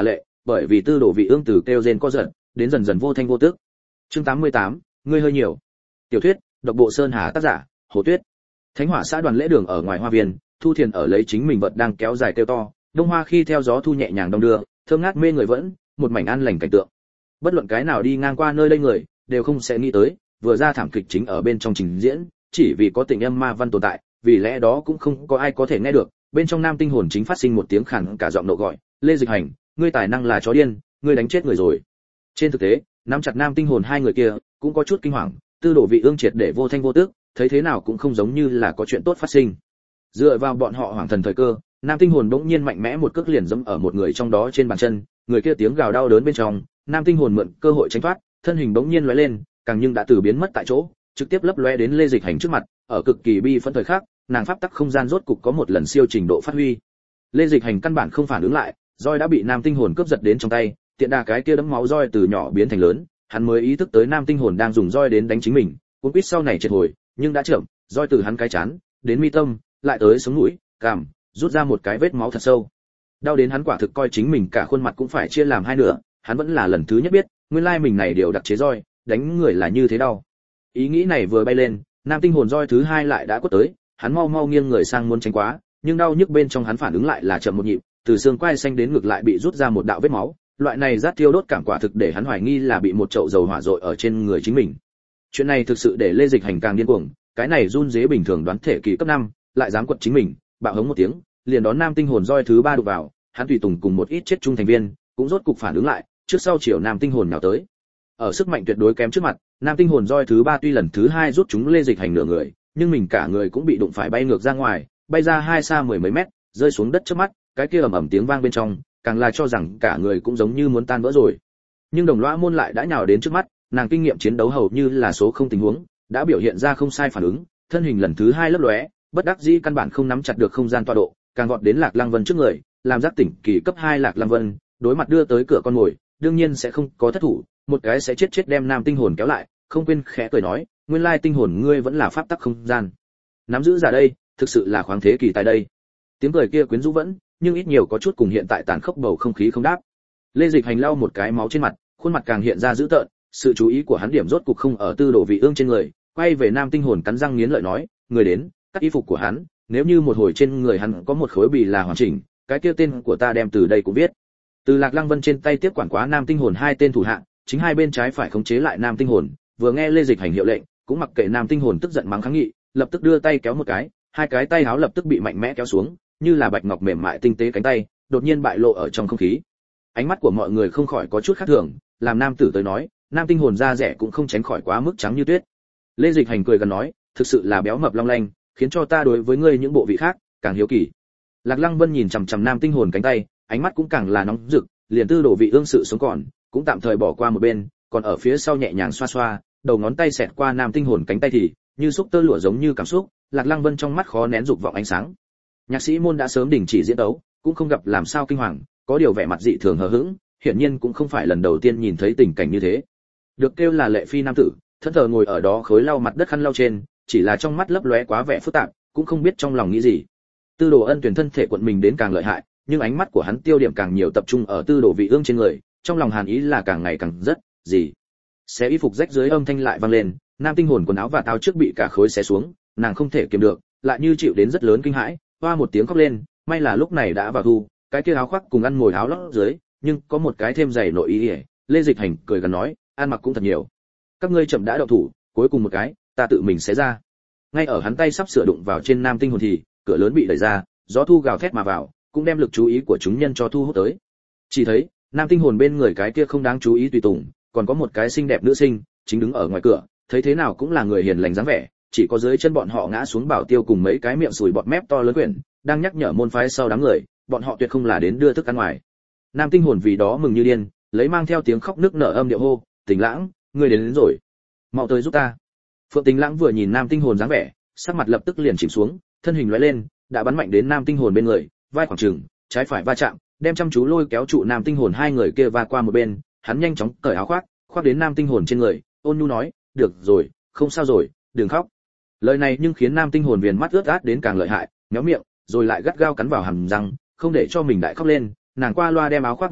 bởi vì tư đồ vị ương từ kêu rên co giật đến dần dần vô thanh vô tức. Chương tám mươi tám, ngươi hơi nhiều. Tiểu thuyết, độc bộ sơn hà, tác giả Hồ Tuyết. Thánh Hỏa xã đoàn lễ đường ở ngoài hoa viên, Thu Thiền ở lấy chính mình vật đang kéo dài kêu to, đông hoa khi theo gió thu nhẹ nhàng đong đưa, thơm ngát mê người vẫn, một mảnh an lành cảnh tượng. Bất luận cái nào đi ngang qua nơi đây người, đều không sẽ nghĩ tới, vừa ra thảm kịch chính ở bên trong trình diễn, chỉ vì có tình âm ma văn tồn tại, vì lẽ đó cũng không có ai có thể nghe được, bên trong nam tinh hồn chính phát sinh một tiếng khàn cả giọng nộ gọi, Lê Dịch Hành, ngươi tài năng là chó điên, ngươi đánh chết người rồi. Trên thực tế, nắm chặt nam tinh hồn hai người kia cũng có chút kinh hoàng, tư đồ vị ương triệt để vô thanh vô tức, thấy thế nào cũng không giống như là có chuyện tốt phát sinh. Dựa vào bọn họ hoàng thần thời cơ, nam tinh hồn bỗng nhiên mạnh mẽ một cước liền giẫm ở một người trong đó trên bàn chân, người kia tiếng gào đau đớn bên trong, nam tinh hồn mượn cơ hội tránh thoát, thân hình bỗng nhiên lóe lên, càng nhưng đã từ biến mất tại chỗ, trực tiếp lấp lóe đến Lê Dịch Hành trước mặt, ở cực kỳ bi phẫn thời khắc, nàng pháp tắc không gian rốt cục có một lần siêu trình độ phát huy. Lê Dịch Hành căn bản không phản ứng lại, roi đã bị nam tinh hồn cướp giật đến trong tay, tiện đà cái kia đấm máu roi từ nhỏ biến thành lớn, hắn mới ý thức tới nam tinh hồn đang dùng roi đến đánh chính mình, cuốn quýt sau này triệt hồi, nhưng đã chậm, roi từ hắn cái chán đến mi tâm, lại tới sống mũi, cằm, rút ra một cái vết máu thật sâu. Đau đến hắn quả thực coi chính mình cả khuôn mặt cũng phải chia làm hai nửa, hắn vẫn là lần thứ nhất biết, nguyên lai mình này điều đặc chế roi, đánh người là như thế đau. Ý nghĩ này vừa bay lên, nam tinh hồn roi thứ hai lại đã quất tới, hắn mau mau nghiêng người sang muốn tránh quá, nhưng đau nhức bên trong hắn phản ứng lại là chậm một nhịp, từ xương quai xanh đến ngực lại bị rút ra một đạo vết máu, loại này rát thiêu đốt cảm quả thực để hắn hoài nghi là bị một chậu dầu hỏa dội ở trên người chính mình. Chuyện này thực sự để Lê Dịch Hành càng điên cuồng, cái này run rế bình thường đoán thể kỳ cấp năm, lại dám quật chính mình, bạo hống một tiếng, liền đón nam tinh hồn roi thứ ba đụng vào, hắn tùy tùng cùng một ít chết trung thành viên, cũng rốt cục phản ứng lại, trước sau chiều nam tinh hồn nhào tới. Ở sức mạnh tuyệt đối kém trước mặt, nam tinh hồn roi thứ ba tuy lần thứ hai rút chúng Lê Dịch Hành nửa người, nhưng mình cả người cũng bị đụng phải bay ngược ra ngoài, bay ra hai xa mười mấy mét, rơi xuống đất trước mắt, cái kia ầm ầm tiếng vang bên trong, càng là cho rằng cả người cũng giống như muốn tan vỡ rồi. Nhưng đồng lõa môn lại đã nhào đến trước mắt, nàng kinh nghiệm chiến đấu hầu như là số không tình huống, đã biểu hiện ra không sai phản ứng, thân hình lần thứ hai lấp lóe, bất đắc dĩ căn bản không nắm chặt được không gian tọa độ, càng vọt đến Lạc Lăng Vân trước người, làm giác tỉnh kỳ cấp hai Lạc Lăng Vân, đối mặt đưa tới cửa con ngồi, đương nhiên sẽ không có thất thủ, một cái sẽ chết chết đem nam tinh hồn kéo lại, không quên khẽ cười nói, nguyên lai tinh hồn ngươi vẫn là pháp tắc không gian. Nắm giữ ra đây, thực sự là khoáng thế kỳ tại đây. Tiếng cười kia quyến rũ vẫn, nhưng ít nhiều có chút cùng hiện tại tàn khốc bầu không khí không đáp. Lê Dịch Hành lau một cái máu trên mặt, khuôn mặt càng hiện ra dữ tợn, sự chú ý của hắn điểm rốt cục không ở tư đồ vị ương trên người, quay về nam tinh hồn cắn răng nghiến lợi nói, người đến, cắt y phục của hắn, nếu như một hồi trên người hắn có một khối bì là hoàn chỉnh, cái kia tên của ta đem từ đây cũng viết. Từ Lạc Lăng Vân trên tay tiếp quản quá nam tinh hồn hai tên thủ hạ, chính hai bên trái phải khống chế lại nam tinh hồn, vừa nghe Lê Dịch Hành hiệu lệnh, cũng mặc kệ nam tinh hồn tức giận mắng kháng nghị, lập tức đưa tay kéo một cái, hai cái tay áo lập tức bị mạnh mẽ kéo xuống, như là bạch ngọc mềm mại tinh tế cánh tay, đột nhiên bại lộ ở trong không khí. Ánh mắt của mọi người không khỏi có chút khác thường, làm nam tử tới nói, nam tinh hồn da rẻ cũng không tránh khỏi quá mức trắng như tuyết. Lê Dịch Hành cười gần nói, thực sự là béo mập long lanh, khiến cho ta đối với ngươi những bộ vị khác càng hiếu kỳ. Lạc Lăng Vân nhìn chằm chằm nam tinh hồn cánh tay, ánh mắt cũng càng là nóng rực, liền tư đồ vị ương sự sống còn, cũng tạm thời bỏ qua một bên, còn ở phía sau nhẹ nhàng xoa xoa, đầu ngón tay xẹt qua nam tinh hồn cánh tay thì như xúc tơ lụa giống như cảm xúc, Lạc Lăng Vân trong mắt khó nén dục vọng ánh sáng. Nhạc sĩ môn đã sớm đình chỉ diễn tấu, cũng không gặp làm sao kinh hoàng, có điều vẻ mặt dị thường hờ hững, hiển nhiên cũng không phải lần đầu tiên nhìn thấy tình cảnh như thế. Được kêu là lệ phi nam tử, thân thờ ngồi ở đó khối lau mặt đất khăn lau trên, chỉ là trong mắt lấp lóe quá vẻ phức tạp, cũng không biết trong lòng nghĩ gì. Tư Đồ Ân tuyển thân thể quận mình đến càng lợi hại, nhưng ánh mắt của hắn tiêu điểm càng nhiều tập trung ở Tư Đồ Vị Ương trên người, trong lòng hàn ý là càng ngày càng rất gì. Xé y phục rách dưới âm thanh lại vang lên, nam tinh hồn quần áo và tao trước bị cả khối xé xuống, nàng không thể kiềm được, lại như chịu đến rất lớn kinh hãi, hoa một tiếng khóc lên, may là lúc này đã vào thu, cái kia áo khoác cùng ăn ngồi áo lót dưới, nhưng có một cái thêm dày nội ý. Lê Dịch Hành cười gần nói, ăn mặc cũng thật nhiều. Các ngươi chậm đã động thủ, cuối cùng một cái, ta tự mình xé ra. Ngay ở hắn tay sắp sửa đụng vào trên nam tinh hồn thì, cửa lớn bị đẩy ra, gió thu gào thét mà vào, cũng đem lực chú ý của chúng nhân cho thu hút tới. Chỉ thấy, nam tinh hồn bên người cái kia không đáng chú ý tùy tùng, còn có một cái xinh đẹp nữ sinh, chính đứng ở ngoài cửa, thấy thế nào cũng là người hiền lành dáng vẻ, chỉ có dưới chân bọn họ ngã xuống bảo tiêu cùng mấy cái miệng sùi bọt mép to lớn quyển, đang nhắc nhở môn phái sau đám người, bọn họ tuyệt không là đến đưa thức ăn ngoài. Nam tinh hồn vì đó mừng như điên, lấy mang theo tiếng khóc nức nở âm điệu hô, Tình Lãng, ngươi đến, đến rồi, mau tới giúp ta. Phượng Tình Lãng vừa nhìn nam tinh hồn dáng vẻ, sắc mặt lập tức liền chìm xuống, thân hình lóe lên, đã bắn mạnh đến nam tinh hồn bên người, vai khoảng chừng, trái phải va chạm, đem chăm chú lôi kéo trụ nam tinh hồn hai người kia va qua một bên, hắn nhanh chóng cởi áo khoác, khoác đến nam tinh hồn trên người, ôn nhu nói, được rồi, không sao rồi, đừng khóc. Lời này nhưng khiến nam tinh hồn viền mắt ướt át đến càng lợi hại, méo miệng, rồi lại gắt gao cắn vào hàm răng, không để cho mình đại khóc lên, nàng qua loa đem áo khoác mặc vào,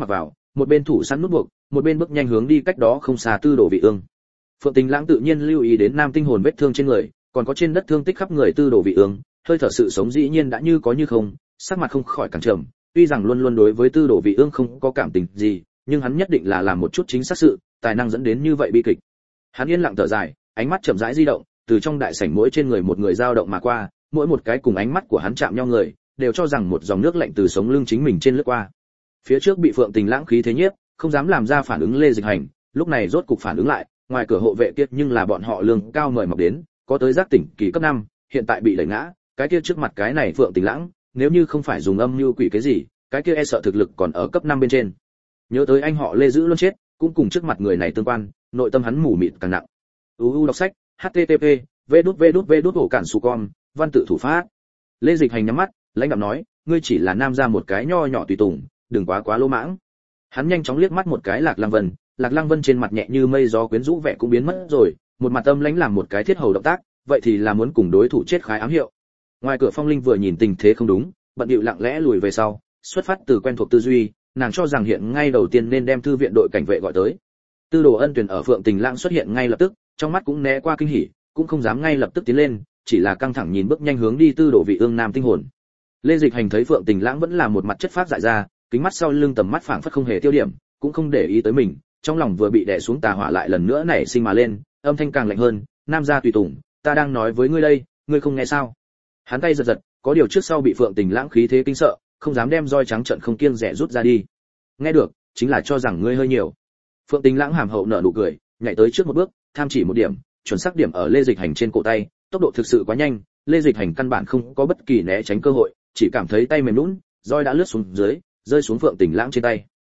một bên thủ sẵn nút buộc, một bên bước nhanh hướng đi cách đó không xa Tư Đồ Vị Ương. Phượng Tình Lãng tự nhiên lưu ý đến nam tinh hồn vết thương trên người, còn có trên đất thương tích khắp người Tư Đồ Vị Ương, hơi thở sự sống dĩ nhiên đã như có như không, sắc mặt không khỏi càng trầm, tuy rằng luôn luôn đối với Tư Đồ Vị Ương không có cảm tình gì, nhưng hắn nhất định là làm một chút chính xác sự, tài năng dẫn đến như vậy bi kịch. Hắn yên lặng thở dài, ánh mắt chậm rãi di động, từ trong đại sảnh mỗi trên người một người dao động mà qua, mỗi một cái cùng ánh mắt của hắn chạm nhau người, đều cho rằng một dòng nước lạnh từ sống lưng chính mình trên lướt qua. Phía trước bị Phượng Tình Lãng khí thế nhiếp, không dám làm ra phản ứng Lê Dịch Hành, lúc này rốt cục phản ứng lại, ngoài cửa hộ vệ kia nhưng là bọn họ lương cao mời mọc đến, có tới giác tỉnh kỳ cấp năm, hiện tại bị đẩy ngã, cái kia trước mặt cái này Phượng Tình Lãng, nếu như không phải dùng âm mưu quỷ cái gì, cái kia e sợ thực lực còn ở cấp năm bên trên. Nhớ tới anh họ Lê giữ luôn chết, cũng cùng trước mặt người này tương quan, nội tâm hắn mù mịt càng nặng. u u đọc sách http vđvđv ổ cản su con văn tự thủ pháp. Lê Dịch Hành nhắm mắt, lãnh đạm nói, ngươi chỉ là nam ra một cái nho nhỏ tùy tùng, đừng quá quá lỗ mãng. Hắn nhanh chóng liếc mắt một cái Lạc Lăng Vân, Lạc Lăng Vân trên mặt nhẹ như mây gió quyến rũ vẻ cũng biến mất rồi, một mặt âm lãnh làm một cái thiết hầu động tác, vậy thì là muốn cùng đối thủ chết khái ám hiệu. Ngoài cửa Phong Linh vừa nhìn tình thế không đúng, bận bịu lặng lẽ lùi về sau, xuất phát từ quen thuộc tư duy, nàng cho rằng hiện ngay đầu tiên nên đem thư viện đội cảnh vệ gọi tới. Tư Đồ Ân Tuyền ở Phượng Tình Lãng xuất hiện ngay lập tức, trong mắt cũng né qua kinh hỉ, cũng không dám ngay lập tức tiến lên, chỉ là căng thẳng nhìn bước nhanh hướng đi Tư Đồ Vị Ương nam tinh hồn. Lê Dịch Hành thấy Phượng Tình Lãng vẫn là một mặt chất phác dại ra, kính mắt sau lưng tầm mắt phảng phất không hề tiêu điểm, cũng không để ý tới mình, trong lòng vừa bị đè xuống tà hỏa lại lần nữa nảy sinh mà lên, âm thanh càng lạnh hơn, nam gia tùy tùng, ta đang nói với ngươi đây, ngươi không nghe sao? Hắn tay giật giật, có điều trước sau bị Phượng Tình Lãng khí thế kinh sợ, không dám đem roi trắng trận không kiêng dè rút ra đi. Nghe được, chính là cho rằng ngươi hơi nhiều. Phượng Tình Lãng hàm hậu nở nụ cười, nhảy tới trước một bước, tham chỉ một điểm, chuẩn xác điểm ở Lê Dịch Hành trên cổ tay, tốc độ thực sự quá nhanh, Lê Dịch Hành căn bản không có bất kỳ né tránh cơ hội, chỉ cảm thấy tay mềm nhũn, roi đã lướt xuống dưới, rơi xuống Phượng Tình Lãng trên tay.